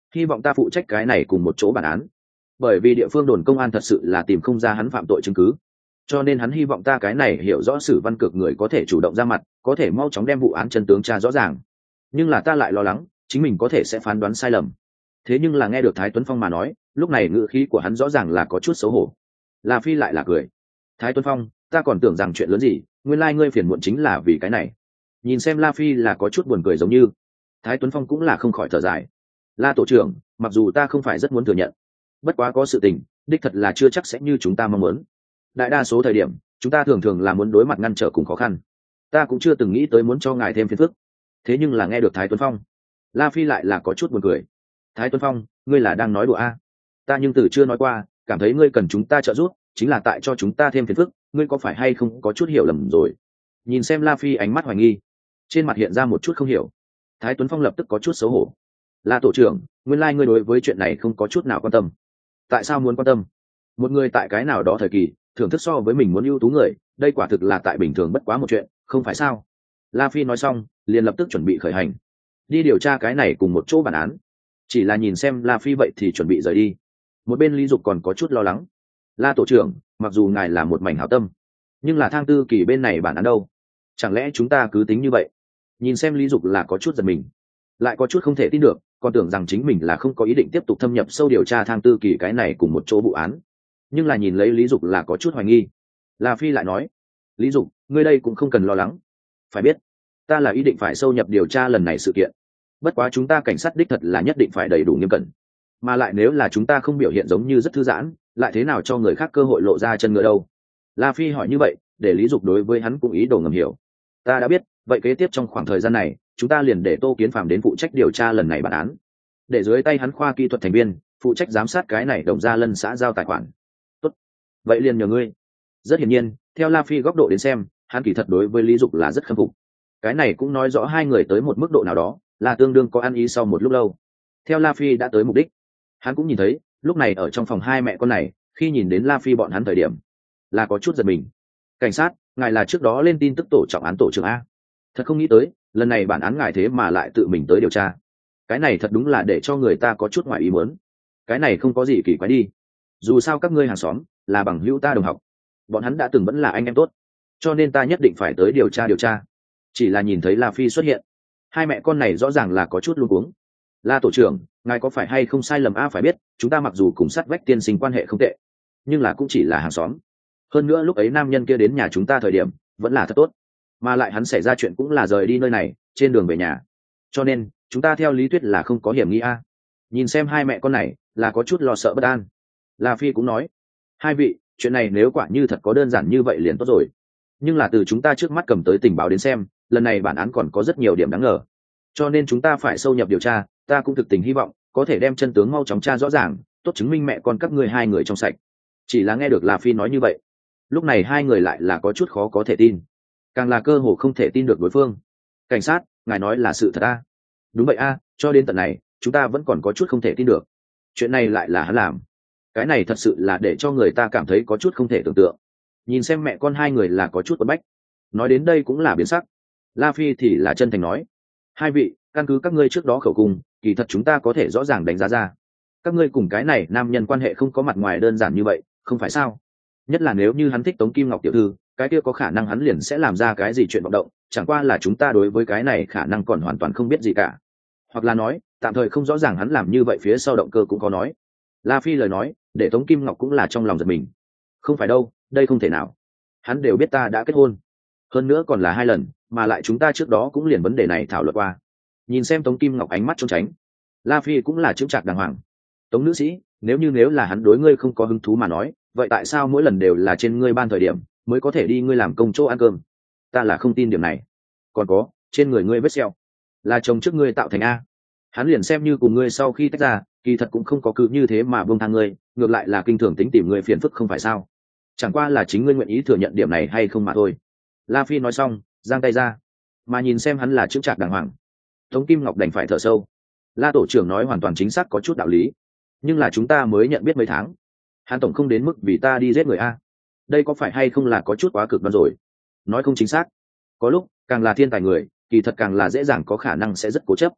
hy vọng ta phụ trách cái này cùng một chỗ bản án, bởi vì địa phương đồn công an thật sự là tìm không ra hắn phạm tội chứng cứ, cho nên hắn hy vọng ta cái này hiểu rõ sử văn cực người có thể chủ động ra mặt, có thể mau chóng đem vụ án chân tướng tra rõ ràng. Nhưng là ta lại lo lắng chính mình có thể sẽ phán đoán sai lầm. Thế nhưng là nghe được Thái Tuấn Phong mà nói, lúc này ngữ khí của hắn rõ ràng là có chút xấu hổ. La Phi lại là cười. Thái Tuấn Phong, ta còn tưởng rằng chuyện lớn gì, nguyên lai ngươi phiền muộn chính là vì cái này. Nhìn xem La Phi là có chút buồn cười giống như. Thái Tuấn Phong cũng là không khỏi thở dài. La tổ trưởng, mặc dù ta không phải rất muốn thừa nhận, bất quá có sự tình đích thật là chưa chắc sẽ như chúng ta mong muốn. Đại đa số thời điểm chúng ta thường thường là muốn đối mặt ngăn trở cùng khó khăn, ta cũng chưa từng nghĩ tới muốn cho ngài thêm phiền phức. Thế nhưng là nghe được Thái Tuấn Phong, La Phi lại là có chút buồn cười. Thái Tuấn Phong, ngươi là đang nói đùa a? Ta nhưng từ chưa nói qua cảm thấy ngươi cần chúng ta trợ giúp chính là tại cho chúng ta thêm phiền phức, ngươi có phải hay không có chút hiểu lầm rồi? Nhìn xem La Phi ánh mắt hoài nghi, trên mặt hiện ra một chút không hiểu. Thái Tuấn Phong lập tức có chút xấu hổ. La tổ trưởng, nguyên lai ngươi đối với chuyện này không có chút nào quan tâm. Tại sao muốn quan tâm? Một người tại cái nào đó thời kỳ thưởng thức so với mình muốn ưu tú người, đây quả thực là tại bình thường bất quá một chuyện, không phải sao? La Phi nói xong liền lập tức chuẩn bị khởi hành đi điều tra cái này cùng một chỗ bản án. Chỉ là nhìn xem La Phi vậy thì chuẩn bị rời đi, một bên Lý Dục còn có chút lo lắng. La tổ trưởng, mặc dù ngài là một mảnh hảo tâm, nhưng là Thang Tư Kỳ bên này bản án đâu? Chẳng lẽ chúng ta cứ tính như vậy? Nhìn xem Lý Dục là có chút giật mình, lại có chút không thể tin được, còn tưởng rằng chính mình là không có ý định tiếp tục thâm nhập sâu điều tra Thang Tư Kỳ cái này cùng một chỗ vụ án. Nhưng là nhìn lấy Lý Dục là có chút hoài nghi. La Phi lại nói, Lý Dục, ngươi đây cũng không cần lo lắng. Phải biết, ta là ý định phải sâu nhập điều tra lần này sự kiện. Bất quá chúng ta cảnh sát đích thật là nhất định phải đầy đủ nghiêm cẩn. Mà lại nếu là chúng ta không biểu hiện giống như rất thư giãn, lại thế nào cho người khác cơ hội lộ ra chân ngựa đâu? La Phi hỏi như vậy, để Lý Dục đối với hắn cũng ý đồ ngầm hiểu. Ta đã biết, vậy kế tiếp trong khoảng thời gian này, chúng ta liền để Tô Kiến Phàm đến phụ trách điều tra lần này bản án. Để dưới tay hắn khoa kỹ thuật thành viên, phụ trách giám sát cái này Đồng Gia Lân xã giao tài khoản. Tốt, vậy liền nhờ ngươi. Rất hiển nhiên, theo La Phi góc độ đến xem, hắn kỳ thật đối với Lý Dục là rất khâm phục. Cái này cũng nói rõ hai người tới một mức độ nào đó, là tương đương có ăn ý sau một lúc lâu. Theo La Phi đã tới mục đích, hắn cũng nhìn thấy, lúc này ở trong phòng hai mẹ con này, khi nhìn đến La Phi bọn hắn thời điểm, là có chút giật mình. Cảnh sát, ngài là trước đó lên tin tức tổ trọng án tổ trưởng a? Thật không nghĩ tới, lần này bản án ngài thế mà lại tự mình tới điều tra. Cái này thật đúng là để cho người ta có chút ngoài ý muốn. Cái này không có gì kỳ quái đi. Dù sao các ngươi hàng xóm, là bằng hữu ta đồng học. Bọn hắn đã từng vẫn là anh em tốt. Cho nên ta nhất định phải tới điều tra. Chỉ là nhìn thấy La Phi xuất hiện, hai mẹ con này rõ ràng là có chút luống cuống. La tổ trưởng, ngài có phải hay không sai lầm a? Phải biết, chúng ta mặc dù cùng sát vách tiên sinh quan hệ không tệ, nhưng là cũng chỉ là hàng xóm. Hơn nữa lúc ấy nam nhân kia đến nhà chúng ta thời điểm, vẫn là thật tốt. Mà lại hắn xảy ra chuyện cũng là rời đi nơi này, trên đường về nhà. Cho nên, chúng ta theo lý thuyết là không có hiểm nghi a. Nhìn xem hai mẹ con này, là có chút lo sợ bất an. La Phi cũng nói, hai vị, chuyện này nếu quả như thật có đơn giản như vậy liền tốt rồi. Nhưng là từ chúng ta trước mắt cầm tới tình báo đến xem, lần này bản án còn có rất nhiều điểm đáng ngờ. Cho nên chúng ta phải sâu nhập điều tra, ta cũng thực tình hy vọng có thể đem chân tướng mau chóng tra rõ ràng, tốt chứng minh mẹ con các ngươi hai người trong sạch. Chỉ là nghe được La Phi nói như vậy, lúc này hai người lại là có chút khó có thể tin, càng là cơ hồ không thể tin được đối phương. Cảnh sát, ngài nói là sự thật a? Đúng vậy a, cho đến tận này chúng ta vẫn còn có chút không thể tin được. Chuyện này lại là hắn làm. Cái này thật sự là để cho người ta cảm thấy có chút không thể tưởng tượng. Nhìn xem mẹ con hai người là có chút quấn bách. Nói đến đây cũng là biến sắc. La Phi thì là chân thành nói, hai vị, căn cứ các ngươi trước đó khẩu cung, kỳ thật chúng ta có thể rõ ràng đánh giá ra, các ngươi cùng cái này nam nhân quan hệ không có mặt ngoài đơn giản như vậy, không phải sao? Nhất là nếu như hắn thích Tống Kim Ngọc tiểu thư, cái kia có khả năng hắn liền sẽ làm ra cái gì chuyện vọng động, chẳng qua là chúng ta đối với cái này khả năng còn hoàn toàn không biết gì cả. Hoặc là nói, tạm thời không rõ ràng hắn làm như vậy phía sau động cơ cũng có nói. La Phi lời nói, để Tống Kim Ngọc cũng là trong lòng giật mình. Không phải đâu, đây không thể nào. Hắn đều biết ta đã kết hôn. Hơn nữa còn là 2 lần, mà lại chúng ta trước đó cũng liền vấn đề này thảo luận qua. Nhìn xem Tống Kim Ngọc ánh mắt trốn tránh, La Phi cũng là chững chạc đàng hoàng. Tống nữ sĩ, nếu là hắn đối ngươi không có hứng thú mà nói, vậy tại sao mỗi lần đều là trên ngươi ban thời điểm mới có thể đi ngươi làm công chỗ ăn cơm? Ta là không tin điểm này. Còn có, trên người ngươi vết sẹo, là chồng trước ngươi tạo thành a? Hắn liền xem như cùng ngươi sau khi tách ra, kỳ thật cũng không có cứ như thế mà buông thang ngươi, ngược lại là kinh thường tính tìm ngươi phiền phức không phải sao? Chẳng qua là chính ngươi nguyện ý thừa nhận điểm này hay không mà thôi. La Phi nói xong, giang tay ra, mà nhìn xem hắn là chững chạc đàng hoàng. Tống Kim Ngọc đành phải thở sâu. La tổ trưởng nói hoàn toàn chính xác, có chút đạo lý, nhưng là chúng ta mới nhận biết mấy tháng, hắn tổng không đến mức vì ta đi giết người a. Đây có phải hay không là có chút quá cực đoan rồi? Nói không chính xác, có lúc càng là thiên tài người, kỳ thật càng là dễ dàng có khả năng sẽ rất cố chấp.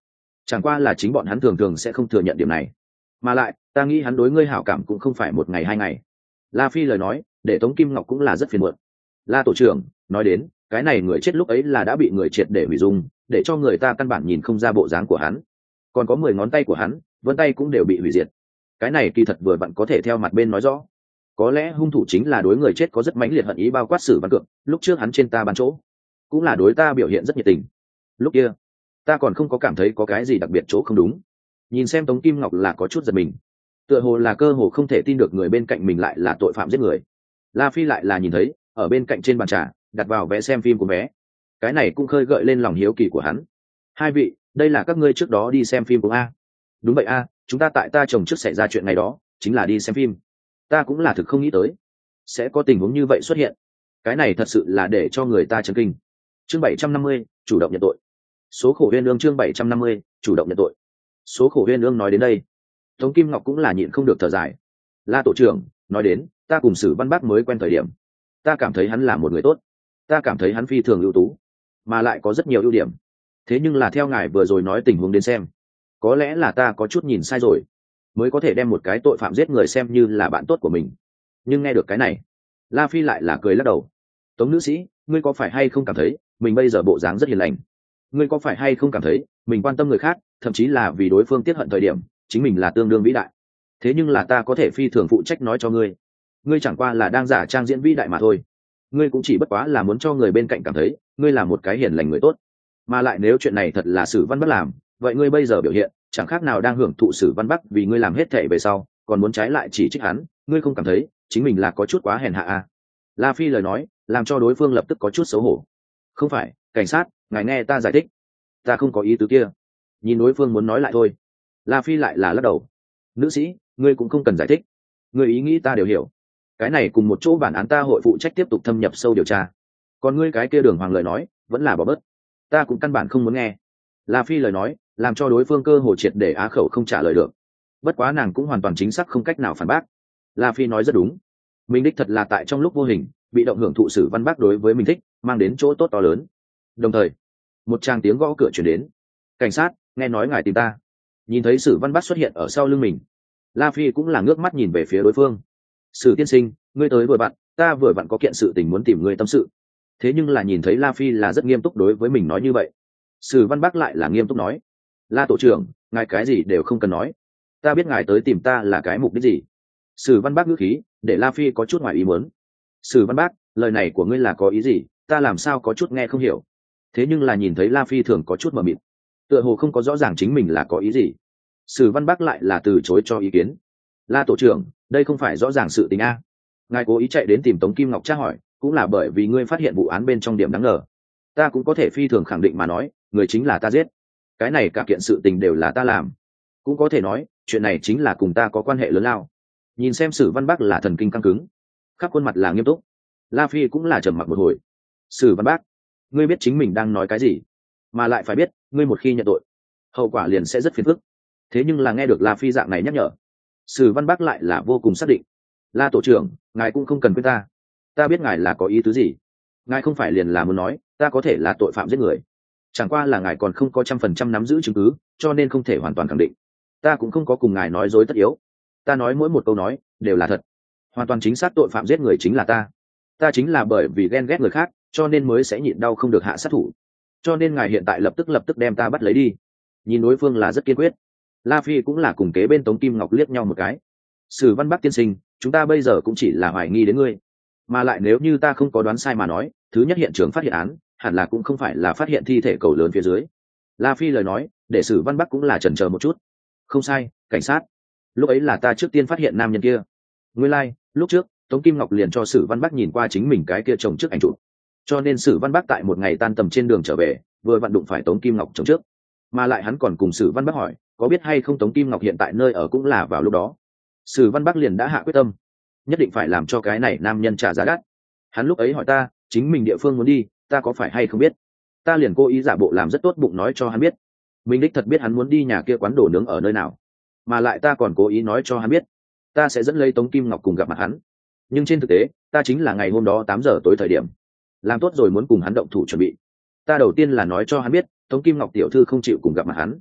chẳng qua là chính bọn hắn thường thường sẽ không thừa nhận điểm này. Mà lại ta nghĩ hắn đối ngươi hảo cảm cũng không phải 1 ngày 2 ngày. La Phi lời nói để Tống Kim Ngọc cũng là rất phiền muộn. La tổ trưởng nói đến cái này người chết lúc ấy là đã bị người triệt để hủy dung, để cho người ta căn bản nhìn không ra bộ dáng của hắn, còn có 10 ngón tay của hắn vân tay cũng đều bị hủy diệt. Cái này kỳ thật vừa vặn có thể theo mặt bên nói rõ, có lẽ hung thủ chính là đối người chết có rất mãnh liệt hận ý, bao quát Sử Văn Cượng lúc trước hắn trên ta bàn chỗ cũng là đối ta biểu hiện rất nhiệt tình. Lúc kia ta còn không có cảm thấy có cái gì đặc biệt chỗ không đúng. Nhìn xem Tống Kim Ngọc là có chút giật mình, tựa hồ là cơ hồ không thể tin được người bên cạnh mình lại là tội phạm giết người. La Phi lại là nhìn thấy ở bên cạnh trên bàn trà đặt vào vé xem phim của vé, cái này cũng khơi gợi lên lòng hiếu kỳ của hắn. Hai vị, đây là các ngươi trước đó đi xem phim của A? Đúng vậy A, chúng ta tại ta chồng trước xảy ra chuyện ngày đó chính là đi xem phim. Ta cũng là thực không nghĩ tới sẽ có tình huống như vậy xuất hiện, cái này thật sự là để cho người ta chấn kinh. Chương 750, chủ động nhận tội. Số khổ huyên ương. Chương 750, chủ động nhận tội. Số khổ huyên ương. Nói đến đây Tống Kim Ngọc cũng là nhịn không được thở dài. La tổ trưởng nói đến ta cùng Sử Văn Bác mới quen thời điểm, ta cảm thấy hắn là một người tốt, ta cảm thấy hắn phi thường ưu tú, mà lại có rất nhiều ưu điểm. Thế nhưng là theo ngài vừa rồi nói tình huống đến xem, có lẽ là ta có chút nhìn sai rồi, mới có thể đem một cái tội phạm giết người xem như là bạn tốt của mình. Nhưng nghe được cái này, La Phi lại là cười lắc đầu. Tống nữ sĩ, ngươi có phải hay không cảm thấy mình bây giờ bộ dáng rất hiền lành? Ngươi có phải hay không cảm thấy mình quan tâm người khác, thậm chí là vì đối phương tiếc hận thời điểm chính mình là tương đương vĩ đại? Thế nhưng là ta có thể phi thường phụ trách nói cho ngươi, ngươi chẳng qua là đang giả trang diễn vĩ đại mà thôi. Ngươi cũng chỉ bất quá là muốn cho người bên cạnh cảm thấy ngươi là một cái hiền lành người tốt. Mà lại nếu chuyện này thật là Sử Văn Bắc làm, vậy ngươi bây giờ biểu hiện chẳng khác nào đang hưởng thụ Sử Văn Bắc vì ngươi làm hết thảy về sau còn muốn trái lại chỉ trích hắn. Ngươi không cảm thấy chính mình là có chút quá hèn hạ à? La Phi lời nói làm cho đối phương lập tức có chút xấu hổ. Không phải, cảnh sát, ngài nghe ta giải thích, ta không có ý tứ kia. Nhìn đối phương muốn nói lại thôi, La Phi lại là lắc đầu. Nữ sĩ, ngươi cũng không cần giải thích, ngươi ý nghĩ ta đều hiểu. Cái này cùng một chỗ bản án ta hội phụ trách tiếp tục thâm nhập sâu điều tra, còn ngươi cái kia Đường Hoàng lời nói vẫn là bỏ bớt, ta cũng căn bản không muốn nghe. La Phi lời nói làm cho đối phương cơ hồ triệt để á khẩu không trả lời được. Bất quá nàng cũng hoàn toàn chính xác không cách nào phản bác. La Phi nói rất đúng, mình đích thật là tại trong lúc vô hình bị động hưởng thụ Sử Văn Bác đối với mình thích mang đến chỗ tốt to lớn. Đồng thời một tràng tiếng gõ cửa chuyển đến. Cảnh sát, nghe nói ngài tìm ta. Nhìn thấy Sử Văn Bác xuất hiện ở sau lưng mình, La Phi cũng là ngước mắt nhìn về phía đối phương. Sử tiên sinh, ngươi tới vừa vặn, ta vừa vặn có kiện sự tình muốn tìm ngươi tâm sự. Thế nhưng là nhìn thấy La Phi là rất nghiêm túc đối với mình nói như vậy, Sử Văn Bác lại là nghiêm túc nói. La tổ trưởng, ngài cái gì đều không cần nói, ta biết ngài tới tìm ta là cái mục đích gì. Sử Văn Bác ngữ khí để La Phi có chút ngoài ý muốn. Sử Văn Bác, lời này của ngươi là có ý gì, ta làm sao có chút nghe không hiểu. Thế nhưng là nhìn thấy La Phi thường có chút mờ mịt, tựa hồ không có rõ ràng chính mình là có ý gì. Sử Văn Bác lại là từ chối cho ý kiến. La tổ trưởng, đây không phải rõ ràng sự tình a. Ngài cố ý chạy đến tìm Tống Kim Ngọc tra hỏi cũng là bởi vì ngươi phát hiện vụ án bên trong điểm đáng ngờ. Ta cũng có thể phi thường khẳng định mà nói, người chính là ta giết. Cái này cả kiện sự tình đều là ta làm. Cũng có thể nói chuyện này chính là cùng ta có quan hệ lớn lao. Nhìn xem Sử Văn Bác là thần kinh căng cứng, khắp khuôn mặt là nghiêm túc. La Phi cũng là trầm mặc một hồi. Sử Văn Bác, ngươi biết chính mình đang nói cái gì, mà lại phải biết ngươi một khi nhận tội hậu quả liền sẽ rất phiền phức. Thế nhưng là nghe được La Phi dạng này nhắc nhở, Sử Văn Bác lại là vô cùng xác định. La tổ trưởng, ngài cũng không cần quên ta, ta biết ngài là có ý tứ gì. Ngài không phải liền là muốn nói ta có thể là tội phạm giết người, chẳng qua là ngài còn không có 100% nắm giữ chứng cứ, cho nên không thể hoàn toàn khẳng định. Ta cũng không có cùng ngài nói dối tất yếu, ta nói mỗi một câu nói đều là thật. Hoàn toàn chính xác tội phạm giết người chính là ta. Ta chính là bởi vì ghen ghét người khác cho nên mới sẽ nhịn đau không được hạ sát thủ, cho nên ngài hiện tại lập tức đem ta bắt lấy đi. Nhìn đối phương là rất kiên quyết, La Phi cũng là cùng kế bên Tống Kim Ngọc liếc nhau một cái. Sử Văn Bác tiên sinh, chúng ta bây giờ cũng chỉ là hoài nghi đến ngươi, mà lại nếu như ta không có đoán sai mà nói, thứ nhất hiện trường phát hiện án hẳn là cũng không phải là phát hiện thi thể cầu lớn phía dưới. La Phi lời nói để Sử Văn Bác cũng là chần chờ một chút. Không sai, cảnh sát, lúc ấy là ta trước tiên phát hiện nam nhân kia. Nguyên lai, lúc trước Tống Kim Ngọc liền cho Sử Văn Bác nhìn qua chính mình cái kia chồng trước ảnh chụp, cho nên Sử Văn Bác tại một ngày tan tầm trên đường trở về vừa vặn đụng phải Tống Kim Ngọc chồng trước, mà lại hắn còn cùng Sử Văn Bác hỏi có biết hay không Tống Kim Ngọc hiện tại nơi ở cũng là vào lúc đó. Sử Văn Bác liền đã hạ quyết tâm nhất định phải làm cho cái này nam nhân trả giá đắt. Hắn lúc ấy hỏi ta chính mình địa phương muốn đi ta có phải hay không biết, ta liền cố ý giả bộ làm rất tốt bụng nói cho hắn biết mình đích thật biết hắn muốn đi nhà kia quán đồ nướng ở nơi nào, mà lại ta còn cố ý nói cho hắn biết ta sẽ dẫn lấy Tống Kim Ngọc cùng gặp mặt hắn. Nhưng trên thực tế ta chính là ngày hôm đó 8 giờ tối thời điểm làm tốt rồi muốn cùng hắn động thủ chuẩn bị. Ta đầu tiên là nói cho hắn biết Tống Kim Ngọc tiểu thư không chịu cùng gặp mặt hắn,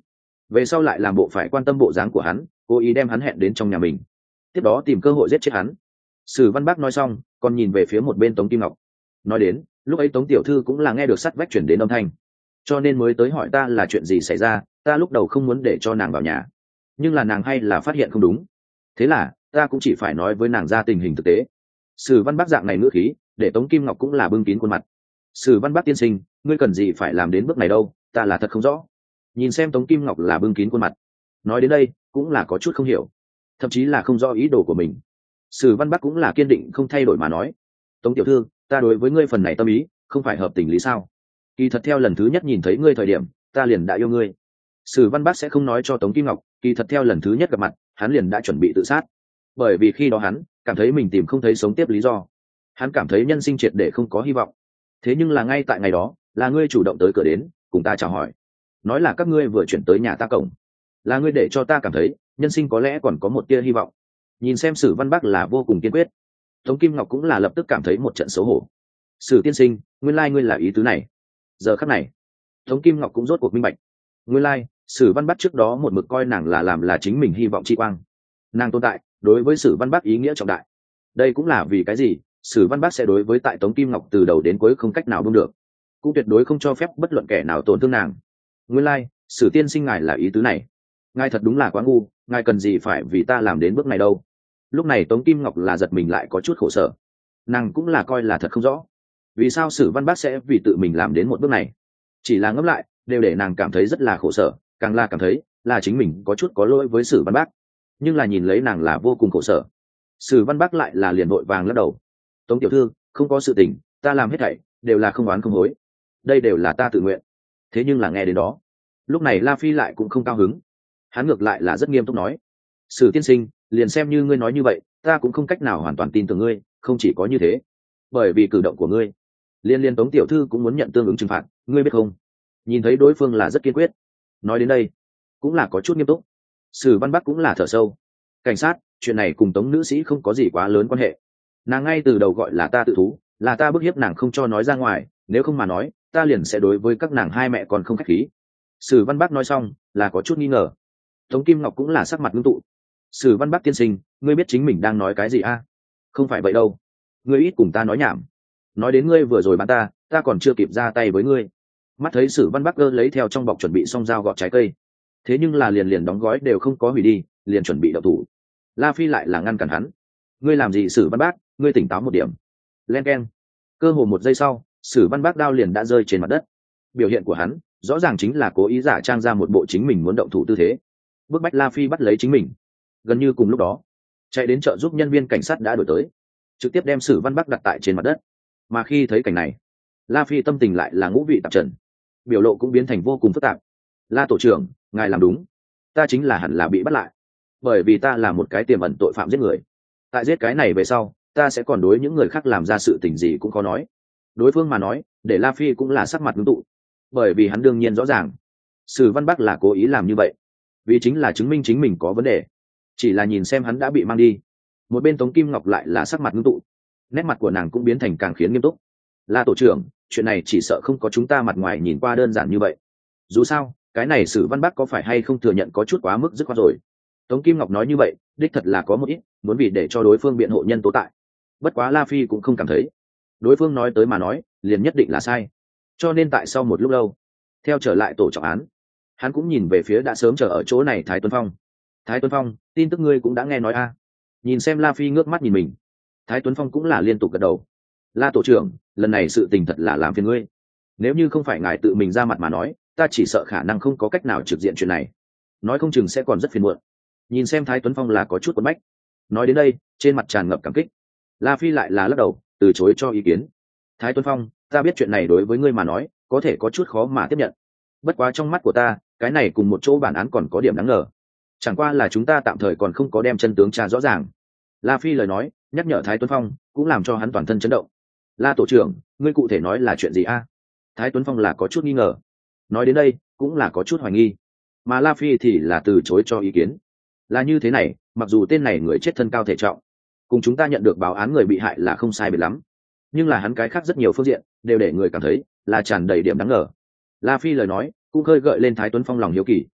về sau lại làm bộ phải quan tâm bộ dáng của hắn, cố ý đem hắn hẹn đến trong nhà mình, tiếp đó tìm cơ hội giết chết hắn. Sử Văn Bác nói xong còn nhìn về phía một bên Tống Kim Ngọc, nói đến lúc ấy Tống tiểu thư cũng là nghe được sắt vách chuyển đến âm thanh, cho nên mới tới hỏi ta là chuyện gì xảy ra. Ta lúc đầu không muốn để cho nàng vào nhà, nhưng là nàng hay là phát hiện không đúng, thế là ta cũng chỉ phải nói với nàng ra tình hình thực tế. Sử Văn Bác dạng này ngữ khí để Tống Kim Ngọc cũng là bưng kín khuôn mặt. Sử Văn Bác tiên sinh, ngươi cần gì phải làm đến bước này đâu, ta là thật không rõ. Nhìn xem Tống Kim Ngọc là bưng kín khuôn mặt, nói đến đây cũng là có chút không hiểu, thậm chí là không rõ ý đồ của mình. Sử Văn Bác cũng là kiên định không thay đổi mà nói, Tống tiểu thư, ta đối với ngươi phần này tâm ý không phải hợp tình lý sao? Kỳ thật theo lần thứ nhất nhìn thấy ngươi thời điểm, ta liền đã yêu ngươi. Sử Văn Bác sẽ không nói cho Tống Kim Ngọc, kỳ thật theo lần thứ nhất gặp mặt, hắn liền đã chuẩn bị tự sát, bởi vì khi đó hắn cảm thấy mình tìm không thấy sống tiếp lý do, hắn cảm thấy nhân sinh triệt để không có hy vọng. Thế nhưng là ngay tại ngày đó, là ngươi chủ động tới cửa đến cùng ta chào hỏi, nói là các ngươi vừa chuyển tới nhà ta cổng, là ngươi để cho ta cảm thấy nhân sinh có lẽ còn có một tia hy vọng. Nhìn xem Sử Văn Bác là vô cùng kiên quyết, Tống Kim Ngọc cũng là lập tức cảm thấy một trận xấu hổ. Sử tiên sinh, nguyên lai ngươi là ý tứ này. Giờ khắc này Tống Kim Ngọc cũng rốt cuộc minh bạch, nguyên lai Sử Văn Bác trước đó một mực coi nàng là làm là chính mình hy vọng chi quang, nàng tồn tại đối với Sử Văn Bác ý nghĩa trọng đại. Đây cũng là vì cái gì Sử Văn Bác sẽ đối với tại Tống Kim Ngọc từ đầu đến cuối không cách nào buông được, cũng tuyệt đối không cho phép bất luận kẻ nào tổn thương nàng. Nguyên lai Sử tiên sinh ngài là ý tứ này, ngài thật đúng là quá ngu, ngài cần gì phải vì ta làm đến bước này đâu. Lúc này Tống Kim Ngọc là giật mình lại có chút khổ sở, nàng cũng là coi là thật không rõ vì sao Sử Văn Bác sẽ vì tự mình làm đến một bước này. Chỉ là ngẫm lại đều để nàng cảm thấy rất là khổ sở, càng là cảm thấy là chính mình có chút có lỗi với Sử Văn Bác. Nhưng là nhìn lấy nàng là vô cùng khổ sở, Sử Văn Bác lại là liền vội vàng lắc đầu, Tống tiểu thư, không có sự tình, ta làm hết thảy đều là không oán không hối, đây đều là ta tự nguyện. Thế nhưng là nghe đến đó, lúc này La Phi lại cũng không cao hứng, hắn ngược lại là rất nghiêm túc nói, Sử tiên sinh, liền xem như ngươi nói như vậy, ta cũng không cách nào hoàn toàn tin tưởng ngươi. Không chỉ có như thế, bởi vì cử động của ngươi, liên Tống tiểu thư cũng muốn nhận tương ứng trừng phạt, ngươi biết không? Nhìn thấy đối phương là rất kiên quyết, nói đến đây cũng là có chút nghiêm túc. Sử Văn Bác cũng là thở sâu, cảnh sát, chuyện này cùng Tống nữ sĩ không có gì quá lớn quan hệ, nàng ngay từ đầu gọi là ta tự thú, là ta bức hiếp nàng không cho nói ra ngoài, nếu không mà nói ta liền sẽ đối với các nàng hai mẹ còn không khách khí. Sử Văn Bác nói xong là có chút nghi ngờ. Tống Kim Ngọc cũng là sắc mặt ngưng tụ, Sử Văn Bác tiên sinh, ngươi biết chính mình đang nói cái gì a? Không phải vậy đâu, ngươi ít cùng ta nói nhảm, nói đến ngươi vừa rồi bán ta còn chưa kịp ra tay với ngươi. Mắt thấy Sử Văn Bác cơ lấy theo trong bọc chuẩn bị xong dao gọt trái cây, thế nhưng là liền đóng gói đều không có hủy đi, liền chuẩn bị đậu thủ. La Phi lại là ngăn cản hắn, ngươi làm gì Sử Văn Bác, ngươi tỉnh táo một điểm. Len keng, cơ hồ một giây sau, Sử Văn Bác đao liền đã rơi trên mặt đất. Biểu hiện của hắn rõ ràng chính là cố ý giả trang ra một bộ chính mình muốn động thủ tư thế, bức bách La Phi bắt lấy chính mình. Gần như cùng lúc đó, chạy đến trợ giúp nhân viên cảnh sát đã đổi tới, trực tiếp đem Sử Văn Bác đặt tại trên mặt đất. Mà khi thấy cảnh này, La Phi tâm tình lại là ngũ vị tạp trần, biểu lộ cũng biến thành vô cùng phức tạp. La tổ trưởng, ngài làm đúng, ta chính là hẳn là bị bắt lại, bởi vì ta là một cái tiềm ẩn tội phạm giết người. Tại giết cái này về sau, ta sẽ còn đối những người khác làm ra sự tình gì cũng khó nói. Đối phương mà nói để La Phi cũng là sắc mặt ngưng tụ, bởi vì hắn đương nhiên rõ ràng Sử Văn Bác là cố ý làm như vậy, vì chính là chứng minh chính mình có vấn đề. Chỉ là nhìn xem hắn đã bị mang đi, một bên Tống Kim Ngọc lại là sắc mặt ngưng tụ, nét mặt của nàng cũng biến thành càng khiến nghiêm túc. La tổ trưởng, chuyện này chỉ sợ không có chúng ta mặt ngoài nhìn qua đơn giản như vậy. Dù sao cái này Sử Văn Bác có phải hay không thừa nhận có chút quá mức dứt khoát rồi. Tống Kim Ngọc nói như vậy đích thật là có một ít muốn vì để cho đối phương biện hộ nhân tố tại, bất quá La Phi cũng không cảm thấy đối phương nói tới mà nói liền nhất định là sai. Cho nên tại sau một lúc lâu, theo trở lại tổ trọng án, hắn cũng nhìn về phía đã sớm chờ ở chỗ này Thái Tuấn Phong. Thái Tuấn Phong, tin tức ngươi cũng đã nghe nói a? Nhìn xem La Phi ngước mắt nhìn mình, Thái Tuấn Phong cũng là liên tục gật đầu. La tổ trưởng, lần này sự tình thật là làm phiền ngươi, nếu như không phải ngài tự mình ra mặt mà nói, ta chỉ sợ khả năng không có cách nào trực diện chuyện này, nói không chừng sẽ còn rất phiền muộn. Nhìn xem Thái Tuấn Phong là có chút quấn bách, nói đến đây trên mặt tràn ngập cảm kích. La Phi lại là lắc đầu từ chối cho ý kiến. Thái Tuấn Phong, ta biết chuyện này đối với ngươi mà nói có thể có chút khó mà tiếp nhận, bất quá trong mắt của ta cái này cùng một chỗ bản án còn có điểm đáng ngờ, chẳng qua là chúng ta tạm thời còn không có đem chân tướng tra rõ ràng. La Phi lời nói nhắc nhở Thái Tuấn Phong cũng làm cho hắn toàn thân chấn động. La tổ trưởng, ngươi cụ thể nói là chuyện gì a? Thái Tuấn Phong là có chút nghi ngờ, nói đến đây cũng là có chút hoài nghi, mà La Phi thì là từ chối cho ý kiến. Là như thế này, mặc dù tên này người chết thân cao thể trọng cùng chúng ta nhận được báo án người bị hại là không sai biệt lắm, nhưng là hắn cái khác rất nhiều phương diện đều để người cảm thấy là tràn đầy điểm đáng ngờ. La Phi lời nói cũng khơi gợi lên Thái Tuấn Phong lòng hiếu kỳ.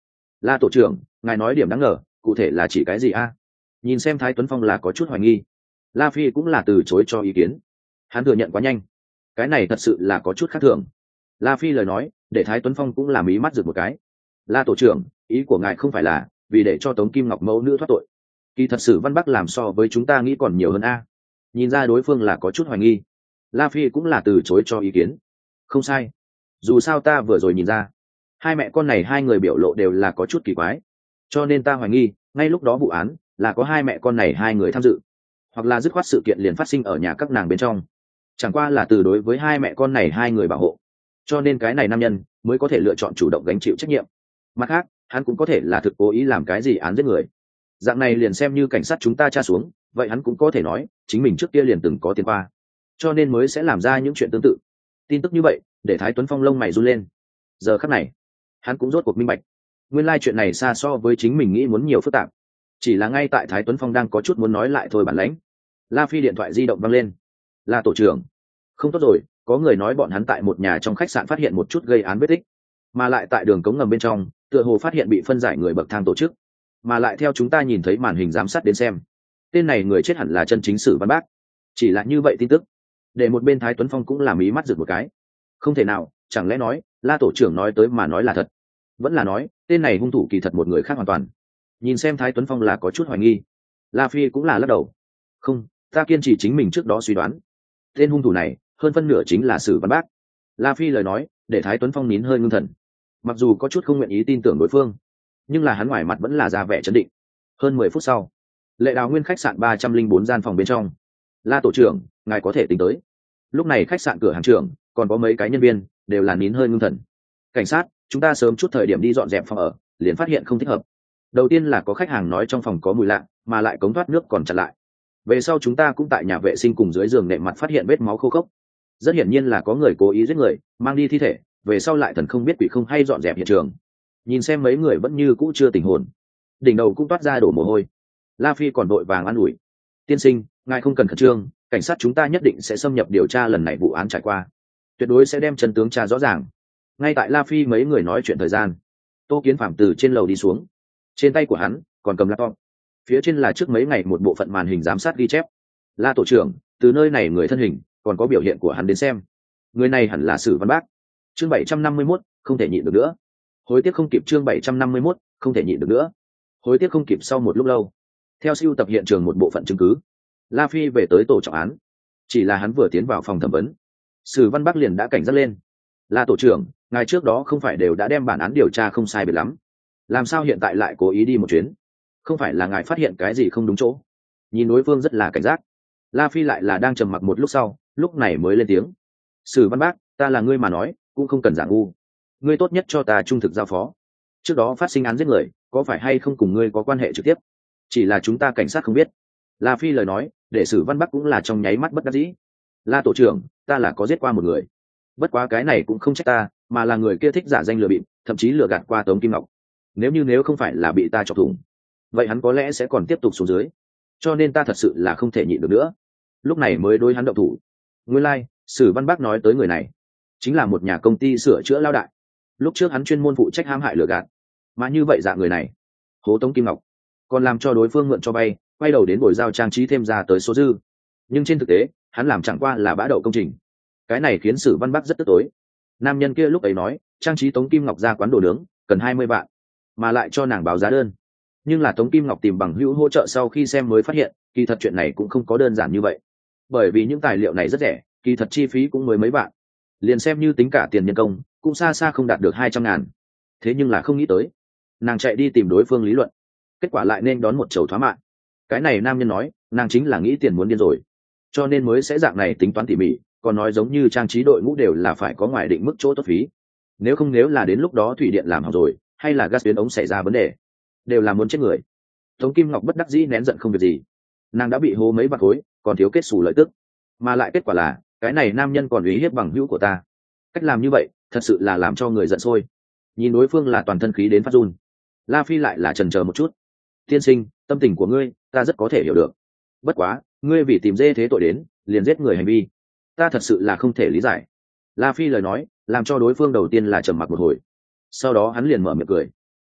La tổ trưởng, ngài nói điểm đáng ngờ cụ thể là chỉ cái gì a? Nhìn xem Thái Tuấn Phong là có chút hoài nghi. La Phi cũng là từ chối cho ý kiến. Hắn thừa nhận quá nhanh, cái này thật sự là có chút khác thường. La Phi lời nói để Thái Tuấn Phong cũng làm ý mắt rực một cái. La tổ trưởng, ý của ngài không phải là vì để cho Tống Kim Ngọc mẫu nữ thoát tội? Kỳ thật Sử Văn Bắc làm so với chúng ta nghĩ còn nhiều hơn a. Nhìn ra đối phương là có chút hoài nghi, La Phi cũng là từ chối cho ý kiến. Không sai, dù sao ta vừa rồi nhìn ra hai mẹ con này hai người biểu lộ đều là có chút kỳ quái, cho nên ta hoài nghi ngay lúc đó vụ án là có hai mẹ con này hai người tham dự, hoặc là dứt khoát sự kiện liền phát sinh ở nhà các nàng bên trong, chẳng qua là từ đối với hai mẹ con này hai người bảo hộ, cho nên cái này nam nhân mới có thể lựa chọn chủ động gánh chịu trách nhiệm. Mặt khác hắn cũng có thể là thực cố ý làm cái gì án giết người, dạng này liền xem như cảnh sát chúng ta tra xuống, vậy hắn cũng có thể nói chính mình trước kia liền từng có tiền qua, cho nên mới sẽ làm ra những chuyện tương tự. Tin tức như vậy để Thái Tuấn Phong lông mày run lên. Giờ khắc này hắn cũng rốt cuộc minh bạch, nguyên lai chuyện này xa so với chính mình nghĩ muốn nhiều phức tạp. Chỉ là ngay tại Thái Tuấn Phong đang có chút muốn nói lại thôi bản lãnh, La Phi điện thoại di động văng lên. Là tổ trưởng, không tốt rồi, có người nói bọn hắn tại một nhà trong khách sạn phát hiện một chút gây án vết tích, mà lại tại đường cống ngầm bên trong tựa hồ phát hiện bị phân giải người bậc thang tổ chức, mà lại theo chúng ta nhìn thấy màn hình giám sát đến xem, tên này người chết hẳn là chân chính Sử Văn Bác. Chỉ là như vậy tin tức để một bên Thái Tuấn Phong cũng làm ý mắt rực một cái. Không thể nào, chẳng lẽ nói La tổ trưởng nói tới mà nói là thật, vẫn là nói tên này hung thủ kỳ thật một người khác hoàn toàn? Nhìn xem Thái Tuấn Phong là có chút hoài nghi, La Phi cũng là lắc đầu. Không, ta kiên trì chính mình trước đó suy đoán, tên hung thủ này hơn phân nửa chính là Sử Văn Bác. La Phi lời nói để Thái Tuấn Phong nín hơi ngưng thần, mặc dù có chút không nguyện ý tin tưởng đối phương, nhưng là hắn ngoài mặt vẫn là ra vẻ trấn định. Hơn 10 phút sau, Lệ Đào Nguyên khách sạn 304 gian phòng bên trong. La tổ trưởng, ngài có thể tính tới. Lúc này khách sạn cửa hàng trưởng còn có mấy cái nhân viên đều là nín hơi ngưng thần. Cảnh sát, chúng ta sớm chút thời điểm đi dọn dẹp phòng ở, liền phát hiện không thích hợp. Đầu tiên là có khách hàng nói trong phòng có mùi lạ, mà lại cống thoát nước còn chặn lại. Về sau chúng ta cũng tại nhà vệ sinh cùng dưới giường nệm mặt phát hiện vết máu khô khốc. Rất hiển nhiên là có người cố ý giết người, mang đi thi thể, về sau lại thần không biết quỷ không hay dọn dẹp hiện trường. Nhìn xem mấy người vẫn như cũ chưa tỉnh hồn, đỉnh đầu cũng toát ra đổ mồ hôi. La Phi còn đội vàng an ủi. Tiên sinh, ngài không cần khẩn trương, cảnh sát chúng ta nhất định sẽ xâm nhập điều tra lần này vụ án trải qua, tuyệt đối sẽ đem chân tướng tra rõ ràng. Ngay tại La Phi mấy người nói chuyện thời gian, Tô Kiến Phạm từ trên lầu đi xuống, trên tay của hắn còn cầm laptop, phía trên là trước mấy ngày một bộ phận màn hình giám sát ghi chép. La tổ trưởng, từ nơi này người thân hình còn có biểu hiện của hắn đến xem, người này hẳn là Sử Văn Bác. Chương 751, không thể nhịn được nữa. Hối tiếc không kịp. Chương 751, không thể nhịn được nữa. Hối tiếc không kịp. Sau một lúc lâu, theo sưu tập hiện trường một bộ phận chứng cứ, La Phi về tới tổ trọng án. Chỉ là hắn vừa tiến vào phòng thẩm vấn, Sử Văn Bác liền đã cảnh giác lên. La tổ trưởng, ngài trước đó không phải đều đã đem bản án điều tra không sai biệt lắm, làm sao hiện tại lại cố ý đi một chuyến? Không phải là ngài phát hiện cái gì không đúng chỗ? Nhìn đối phương rất là cảnh giác, La Phi lại là đang trầm mặc một lúc sau, lúc này mới lên tiếng. Sử Văn Bác, ta là ngươi mà nói, cũng không cần giả ngu. Ngươi tốt nhất cho ta trung thực giao phó. Trước đó phát sinh án giết người, có phải hay không cùng ngươi có quan hệ trực tiếp? Chỉ là chúng ta cảnh sát không biết. La Phi lời nói để Sử Văn Bắc cũng là trong nháy mắt bất đắc dĩ. La tổ trưởng, ta là có giết qua một người, bất quá cái này cũng không trách ta, mà là người kia thích giả danh lừa bịp, thậm chí lừa gạt qua Tống Kim Ngọc. Nếu không phải là bị ta chọc thủng, vậy hắn có lẽ sẽ còn tiếp tục xuống dưới, cho nên ta thật sự là không thể nhịn được nữa, lúc này mới đối hắn động thủ. Nguyên lai, Sử Văn Bắc nói tới người này chính là một nhà công ty sửa chữa lao đại, lúc trước hắn chuyên môn phụ trách hãm hại lừa gạt, mà như vậy dạng người này hố Tống Kim Ngọc, còn làm cho đối phương mượn cho vay, quay đầu đến bồi giao trang trí thêm ra tới số dư, nhưng trên thực tế hắn làm chẳng qua là bã đậu công trình. Cái này khiến Sử Văn Bắc rất tức tối. Nam nhân kia lúc ấy nói trang trí Tống Kim Ngọc ra quán đồ nướng cần 20 vạn, mà lại cho nàng báo giá đơn, nhưng là Tống Kim Ngọc tìm bằng hữu hỗ trợ sau khi xem mới phát hiện kỳ thật chuyện này cũng không có đơn giản như vậy, bởi vì những tài liệu này rất rẻ, kỳ thật chi phí cũng mới mấy vạn, liền xem như tính cả tiền nhân công cũng xa xa không đạt được 200.000. Thế nhưng là không nghĩ tới, nàng chạy đi tìm đối phương lý luận, kết quả lại nên đón một chầu thoá mạng. Cái này nam nhân nói nàng chính là nghĩ tiền muốn điên rồi, cho nên mới sẽ dạng này tính toán tỉ mỉ, còn nói giống như trang trí đội ngũ đều là phải có ngoài định mức chỗ tốt phí, nếu là đến lúc đó thủy điện làm hỏng rồi hay là gas tuyến ống xảy ra vấn đề, đều là muốn chết người. Tống Kim Ngọc bất đắc dĩ nén giận không việc gì, nàng đã bị hố mấy bạc khối còn thiếu kết xù lợi tức, mà lại kết quả là cái này nam nhân còn uy hiếp bằng hữu của ta. Cách làm như vậy thật sự là làm cho người giận sôi. Nhìn đối phương là toàn thân khí đến phát run, La Phi lại là chần chờ một chút. Tiên sinh, tâm tình của ngươi ta rất có thể hiểu được, bất quá ngươi vì tìm dê thế tội đến liền giết người hành vi, ta thật sự là không thể lý giải. La Phi lời nói làm cho đối phương đầu tiên là trầm mặc một hồi, sau đó hắn liền mở miệng cười.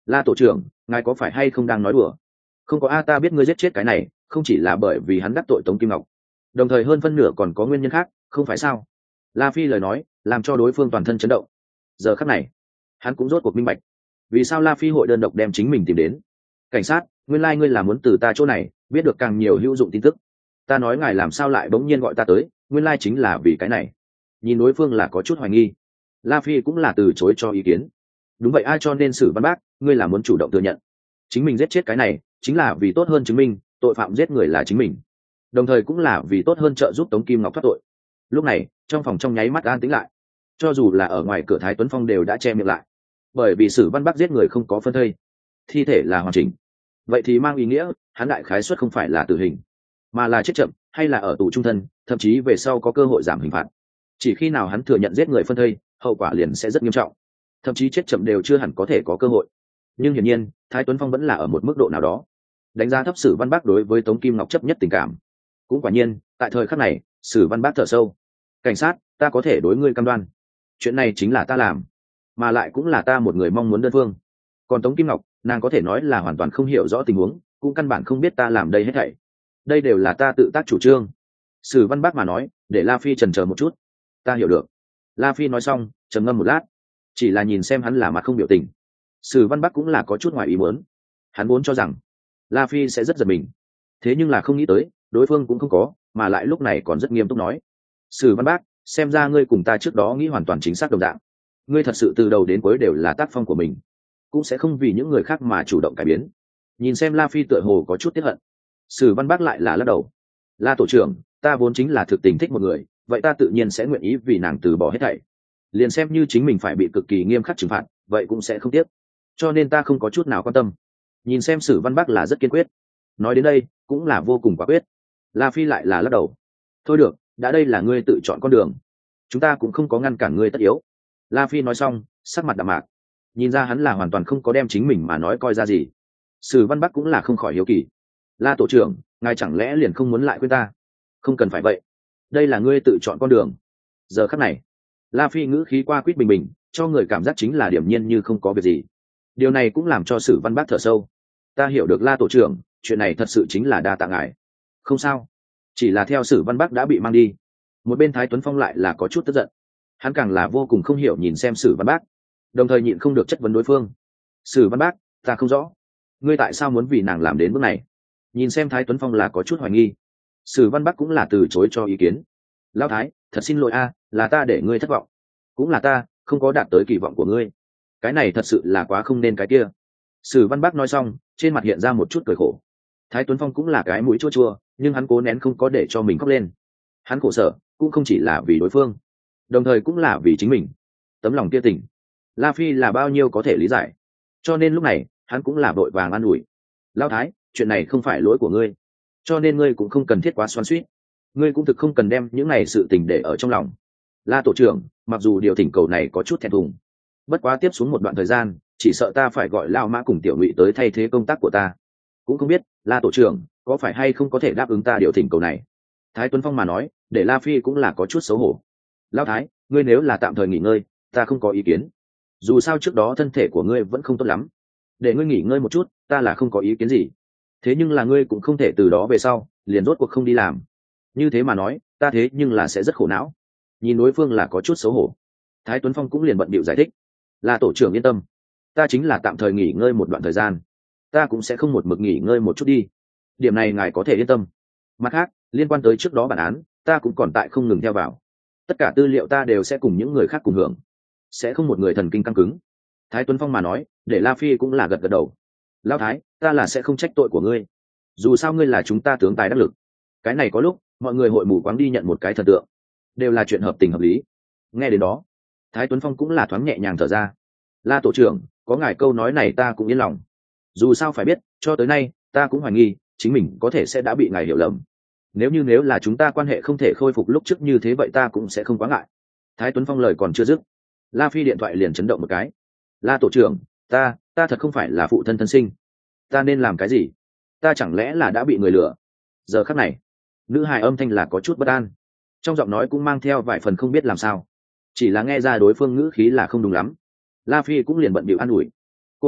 La tổ trưởng, ngài có phải hay không đang nói đùa? Không có, ta biết ngươi giết chết cái này không chỉ là bởi vì hắn đắc tội Tống Kim Ngọc, đồng thời hơn phân nửa còn có nguyên nhân khác, không phải sao? La Phi lời nói làm cho đối phương toàn thân chấn động. Giờ khắc này hắn cũng rốt cuộc minh bạch vì sao La Phi hội đơn độc đem chính mình tìm đến. Cảnh sát, nguyên lai ngươi là muốn từ ta chỗ này biết được càng nhiều hữu dụng tin tức. Ta nói ngài làm sao lại bỗng nhiên gọi ta tới, nguyên lai chính là vì cái này. Nhìn đối phương là có chút hoài nghi, La Phi cũng là từ chối cho ý kiến. Đúng vậy, ai cho nên Sử Văn Bác, ngươi là muốn chủ động thừa nhận chính mình giết chết cái này chính là vì tốt hơn chứng minh tội phạm giết người là chính mình, đồng thời cũng là vì tốt hơn trợ giúp Tống Kim Ngọc thoát tội. Lúc này trong phòng trong nháy mắt an tĩnh lại, cho dù là ở ngoài cửa Thái Tuấn Phong đều đã che miệng lại, bởi vì Sử Văn Bác giết người không có phân thây, thi thể là hoàn chỉnh. Vậy thì mang ý nghĩa hắn đại khái suất không phải là tử hình, mà là chết chậm hay là ở tù trung thân, thậm chí về sau có cơ hội giảm hình phạt. Chỉ khi nào hắn thừa nhận giết người phân thây, hậu quả liền sẽ rất nghiêm trọng, thậm chí chết chậm đều chưa hẳn có thể có cơ hội. Nhưng hiển nhiên Thái Tuấn Phong vẫn là ở một mức độ nào đó đánh giá thấp Sử Văn Bác đối với Tống Kim Ngọc chấp nhất tình cảm. Cũng quả nhiên tại thời khắc này Sử Văn Bác thở sâu. Cảnh sát, ta có thể đối ngươi cam đoan chuyện này chính là ta làm, mà lại cũng là ta một người mong muốn đơn phương. Còn Tống Kim Ngọc, nàng có thể nói là hoàn toàn không hiểu rõ tình huống, cũng căn bản không biết ta làm đây hết thảy, đây đều là ta tự tác chủ trương. Sử Văn Bác mà nói để La Phi chần chờ một chút. Ta hiểu được. La Phi nói xong trầm ngâm một lát, chỉ là nhìn xem hắn là mặt không biểu tình. Sử Văn Bác cũng là có chút ngoài ý muốn, hắn vốn cho rằng La Phi sẽ rất giật mình, thế nhưng là không nghĩ tới đối phương cũng không có, mà lại lúc này còn rất nghiêm túc nói: Sử Văn Bác, xem ra ngươi cùng ta trước đó nghĩ hoàn toàn chính xác đồng dạng, ngươi thật sự từ đầu đến cuối đều là tác phong của mình, cũng sẽ không vì những người khác mà chủ động cải biến. Nhìn xem La Phi tựa hồ có chút tiếc hận, Sử Văn Bác lại là lắc đầu. La tổ trưởng, ta vốn chính là thực tình thích một người, vậy ta tự nhiên sẽ nguyện ý vì nàng từ bỏ hết thảy, liền xem như chính mình phải bị cực kỳ nghiêm khắc trừng phạt, vậy cũng sẽ không tiếc, cho nên ta không có chút nào quan tâm. Nhìn xem Sử Văn Bác là rất kiên quyết, nói đến đây cũng là vô cùng quả quyết. La Phi lại là lắc đầu. Thôi được, đã đây là ngươi tự chọn con đường, chúng ta cũng không có ngăn cản ngươi tất yếu. La Phi nói xong sắc mặt đạm mạc, nhìn ra hắn là hoàn toàn không có đem chính mình mà nói coi ra gì. Sử Văn Bác cũng là không khỏi hiếu kỳ. La tổ trưởng, ngài chẳng lẽ liền không muốn lại khuyên ta? Không cần phải vậy, đây là ngươi tự chọn con đường. Giờ khắc này La Phi ngữ khí qua quýt bình bình, cho người cảm giác chính là điềm nhiên như không có việc gì. Điều này cũng làm cho Sử Văn Bác thở sâu. Ta hiểu được La tổ trưởng, chuyện này thật sự chính là đa tạ ngài. Không sao, chỉ là theo Sử Văn Bác đã bị mang đi. Một bên Thái Tuấn Phong lại là có chút tức giận, hắn càng là vô cùng không hiểu nhìn xem Sử Văn Bác, đồng thời nhịn không được chất vấn đối phương. Sử Văn Bác, ta không rõ ngươi tại sao muốn vì nàng làm đến bước này. Nhìn xem Thái Tuấn Phong là có chút hoài nghi, Sử Văn Bác cũng là từ chối cho ý kiến. Lão Thái, thật xin lỗi a, là ta để ngươi thất vọng, cũng là ta không có đạt tới kỳ vọng của ngươi, cái này thật sự là quá không nên cái kia. Sử Văn Bác nói xong trên mặt hiện ra một chút cười khổ. Thái Tuấn Phong cũng là cái mũi chua chua, nhưng hắn cố nén không có để cho mình khóc lên. Hắn khổ sở cũng không chỉ là vì đối phương, đồng thời cũng là vì chính mình. Tấm lòng kia tình, La Phi là bao nhiêu có thể lý giải, cho nên lúc này hắn cũng là vội vàng an ủi. Lão Thái, chuyện này không phải lỗi của ngươi, cho nên ngươi cũng không cần thiết quá xoắn xuýt, ngươi cũng thực không cần đem những này sự tình để ở trong lòng. La tổ trưởng, mặc dù điều thỉnh cầu này có chút thẹn thùng, bất quá tiếp xuống một đoạn thời gian chỉ sợ ta phải gọi Lao Mã cùng Tiểu Ngụy tới thay thế công tác của ta, cũng không biết La tổ trưởng có phải hay không có thể đáp ứng ta điều thỉnh cầu này. Thái Tuấn Phong mà nói để La Phi cũng là có chút xấu hổ. Lão Thái, ngươi nếu là tạm thời nghỉ ngơi ta không có ý kiến, dù sao trước đó thân thể của ngươi vẫn không tốt lắm, để ngươi nghỉ ngơi một chút ta là không có ý kiến gì. Thế nhưng là ngươi cũng không thể từ đó về sau liền rốt cuộc không đi làm, như thế mà nói ta thế nhưng là sẽ rất khổ não. Nhìn đối phương là có chút xấu hổ, Thái Tuấn Phong cũng liền bận bịu giải thích. Là tổ trưởng yên tâm, ta chính là tạm thời nghỉ ngơi một đoạn thời gian, ta cũng sẽ không một mực nghỉ ngơi một chút đi, điểm này ngài có thể yên tâm. Mặt khác liên quan tới trước đó bản án ta cũng còn tại không ngừng theo vào, tất cả tư liệu ta đều sẽ cùng những người khác cùng hưởng, sẽ không một người thần kinh căng cứng. Thái Tuấn Phong mà nói để La Phi cũng là gật gật đầu. Lão Thái, ta là sẽ không trách tội của ngươi, dù sao ngươi là chúng ta tướng tài đắc lực, cái này có lúc mọi người hội mù quáng đi nhận một cái thần tượng đều là chuyện hợp tình hợp lý. Nghe đến đó Thái Tuấn Phong cũng là thoáng nhẹ nhàng thở ra. La tổ trưởng, có ngài câu nói này ta cũng yên lòng, dù sao phải biết cho tới nay ta cũng hoài nghi chính mình có thể sẽ đã bị ngài hiểu lầm, nếu là chúng ta quan hệ không thể khôi phục lúc trước như thế vậy ta cũng sẽ không quá ngại. Thái Tuấn Phong lời còn chưa dứt, La Phi điện thoại liền chấn động một cái. La tổ trưởng, ta thật không phải là phụ thân thân sinh, ta nên làm cái gì? Ta chẳng lẽ là đã bị người lừa? Giờ khắc này nữ hài âm thanh là có chút bất an, trong giọng nói cũng mang theo vài phần không biết làm sao, chỉ là nghe ra đối phương ngữ khí là không đúng lắm. La Phi cũng liền bận bịu an ủi. Cô đương,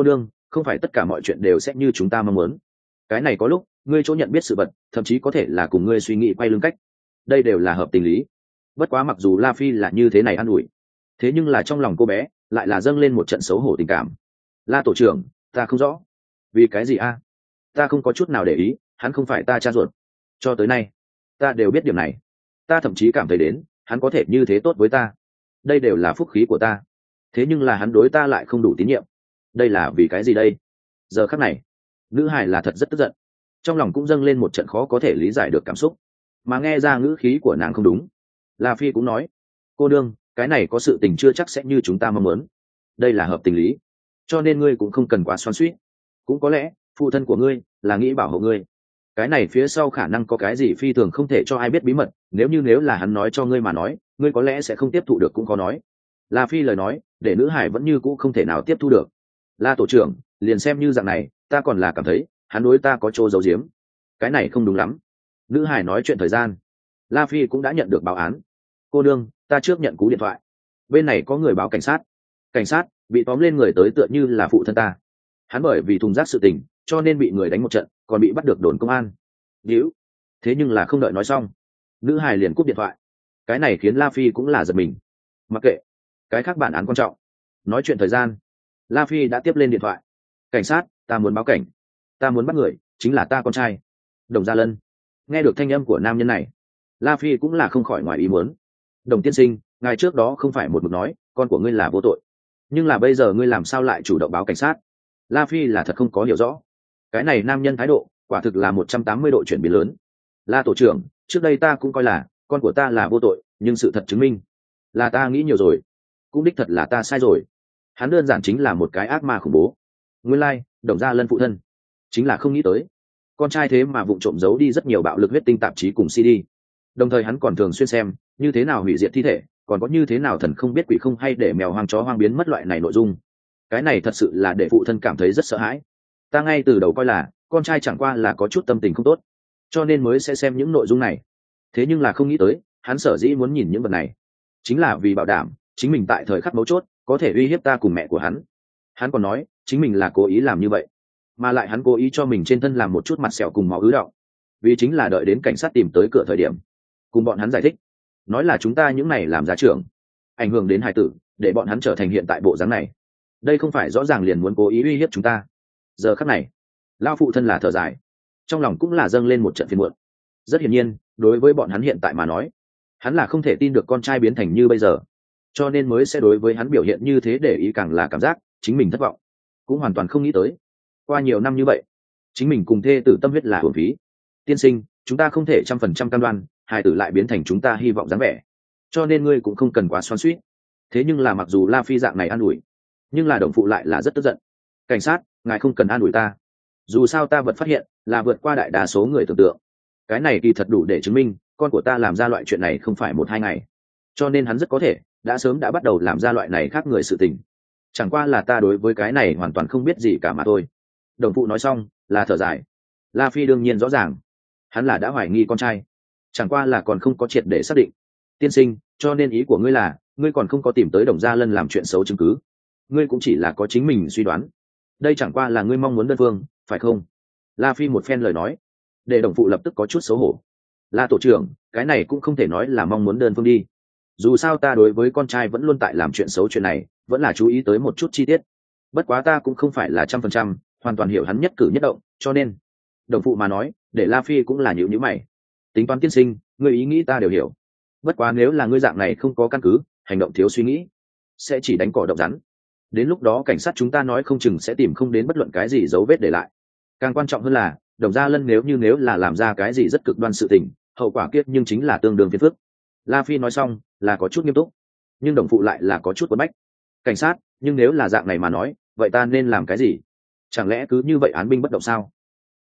không phải tất cả mọi chuyện đều sẽ như chúng ta mong muốn. Cái này có lúc ngươi chỗ nhận biết sự vật thậm chí có thể là cùng ngươi suy nghĩ quay lưng cách, đây đều là hợp tình lý. Bất quá mặc dù La Phi là như thế này an ủi, thế nhưng là trong lòng cô bé lại là dâng lên một trận xấu hổ tình cảm. La tổ trưởng, ta không rõ vì cái gì a? Ta không có chút nào để ý, hắn không phải ta cha ruột, cho tới nay ta đều biết điểm này. Ta thậm chí cảm thấy đến hắn có thể như thế tốt với ta, đây đều là phúc khí của ta. Thế nhưng là hắn đối ta lại không đủ tín nhiệm, đây là vì cái gì đây? Giờ khắc này nữ hải là thật rất tức giận, trong lòng cũng dâng lên một trận khó có thể lý giải được cảm xúc. Mà nghe ra ngữ khí của nàng không đúng, La Phi cũng nói, cô đương, cái này có sự tình chưa chắc sẽ như chúng ta mong muốn, đây là hợp tình lý, cho nên ngươi cũng không cần quá xoắn xuýt. Cũng có lẽ phụ thân của ngươi là nghĩ bảo hộ ngươi, cái này phía sau khả năng có cái gì phi thường không thể cho ai biết bí mật, nếu là hắn nói cho ngươi mà nói, ngươi có lẽ sẽ không tiếp thụ được cũng có nói. La Phi lời nói để nữ hải vẫn như cũ không thể nào tiếp thu được. La tổ trưởng, liền xem như dạng này, ta còn là cảm thấy hắn đối ta có chỗ giấu giếm, cái này không đúng lắm. Nữ hải nói chuyện thời gian, La Phi cũng đã nhận được báo án. Cô đương, ta trước nhận cú điện thoại, bên này có người báo cảnh sát. Cảnh sát bị tóm lên người tới tựa như là phụ thân ta, hắn bởi vì thùng rác sự tình cho nên bị người đánh một trận, còn bị bắt được đồn công an. Điếu, thế nhưng là không đợi nói xong, nữ hài liền cúp điện thoại. Cái này khiến La Phi cũng là giật mình. Mặc kệ cái khác bản án quan trọng, nói chuyện thời gian, La Phi đã tiếp lên điện thoại. Cảnh sát, ta muốn báo cảnh, ta muốn bắt người, chính là ta con trai Đồng Gia Lân. Nghe được thanh âm của nam nhân này, La Phi cũng là không khỏi ngoài ý muốn. Đồng tiên sinh, ngài trước đó không phải một mực nói con của ngươi là vô tội, nhưng là bây giờ ngươi làm sao lại chủ động báo cảnh sát? La Phi là thật không có hiểu rõ. Cái này nam nhân thái độ quả thực là 180 độ chuyển biến lớn. La tổ trưởng, trước đây ta cũng coi là con của ta là vô tội, nhưng sự thật chứng minh là ta nghĩ nhiều rồi, cũng đích thật là ta sai rồi. Hắn đơn giản chính là một cái ác ma khủng bố. Nguyên lai, Đồng Gia Lân phụ thân chính là không nghĩ tới con trai thế mà vụng trộm giấu đi rất nhiều bạo lực huyết tinh tạp chí cùng CD. Đồng thời hắn còn thường xuyên xem như thế nào hủy diệt thi thể, còn có như thế nào thần không biết quỷ không hay để mèo hoang chó hoang biến mất loại này nội dung. Cái này thật sự là để phụ thân cảm thấy rất sợ hãi. Ta ngay từ đầu coi là con trai chẳng qua là có chút tâm tình không tốt, cho nên mới sẽ xem những nội dung này. Thế nhưng là không nghĩ tới hắn sở dĩ muốn nhìn những vật này chính là vì bảo đảm chính mình tại thời khắc mấu chốt có thể uy hiếp ta cùng mẹ của hắn. Hắn còn nói chính mình là cố ý làm như vậy, mà lại hắn cố ý cho mình trên thân làm một chút mặt sẹo cùng máu ứ đọng, vì chính là đợi đến cảnh sát tìm tới cửa thời điểm cùng bọn hắn giải thích, nói là chúng ta những này làm giá trưởng ảnh hưởng đến hài tử, để bọn hắn trở thành hiện tại bộ dáng này. Đây không phải rõ ràng liền muốn cố ý uy hiếp chúng ta? Giờ khắc này lao phụ thân là thở dài, trong lòng cũng là dâng lên một trận phiền muộn. Rất hiển nhiên đối với bọn hắn hiện tại mà nói, hắn là không thể tin được con trai biến thành như bây giờ, cho nên mới sẽ đối với hắn biểu hiện như thế, để ý càng là cảm giác chính mình thất vọng. Cũng hoàn toàn không nghĩ tới qua nhiều năm như vậy chính mình cùng thê tử tâm huyết là hưởng phí. Tiên sinh, chúng ta không thể 100% cam đoan hài tử lại biến thành chúng ta hy vọng dáng vẻ, cho nên ngươi cũng không cần quá xoắn xuýt. Thế nhưng là mặc dù La Phi dạng này an ủi, nhưng là đồng phụ lại là rất tức giận. Cảnh sát, ngài không cần an ủi ta, dù sao ta vật phát hiện là vượt qua đại đa số người tưởng tượng. Cái này kỳ thật đủ để chứng minh con của ta làm ra loại chuyện này không phải 1-2 ngày, cho nên hắn rất có thể đã sớm đã bắt đầu làm ra loại này khác người sự tình. Chẳng qua là ta đối với cái này hoàn toàn không biết gì cả mà thôi. Đồng phụ nói xong là thở dài. La Phi đương nhiên rõ ràng hắn là đã hoài nghi con trai, chẳng qua là còn không có triệt để xác định. Tiên sinh, cho nên ý của ngươi là ngươi còn không có tìm tới Đồng Gia Lân làm chuyện xấu chứng cứ, ngươi cũng chỉ là có chính mình suy đoán, đây chẳng qua là ngươi mong muốn đơn phương, phải không? La Phi một phen lời nói để đồng phụ lập tức có chút xấu hổ. La tổ trưởng, cái này cũng không thể nói là mong muốn đơn phương đi, dù sao ta đối với con trai vẫn luôn tại làm chuyện xấu, chuyện này vẫn là chú ý tới một chút chi tiết. Bất quá ta cũng không phải là 100% hoàn toàn hiểu hắn nhất cử nhất động, cho nên đồng phụ mà nói để La Phi cũng là nhíu nhíu mày. Tính toán tiên sinh, ngươi ý nghĩ ta đều hiểu, bất quá nếu là ngươi dạng này không có căn cứ, hành động thiếu suy nghĩ, sẽ chỉ đánh cỏ động rắn. Đến lúc đó cảnh sát chúng ta nói không chừng sẽ tìm không đến bất luận cái gì dấu vết để lại. Càng quan trọng hơn là Đồng Gia Lân nếu là làm ra cái gì rất cực đoan sự tình, hậu quả kiếp nhưng chính là tương đương phiền phức. La Phi nói xong là có chút nghiêm túc, nhưng đồng phụ lại là có chút quấn bách. Cảnh sát, nhưng nếu là dạng này mà nói, vậy ta nên làm cái gì? Chẳng lẽ cứ như vậy án binh bất động sao?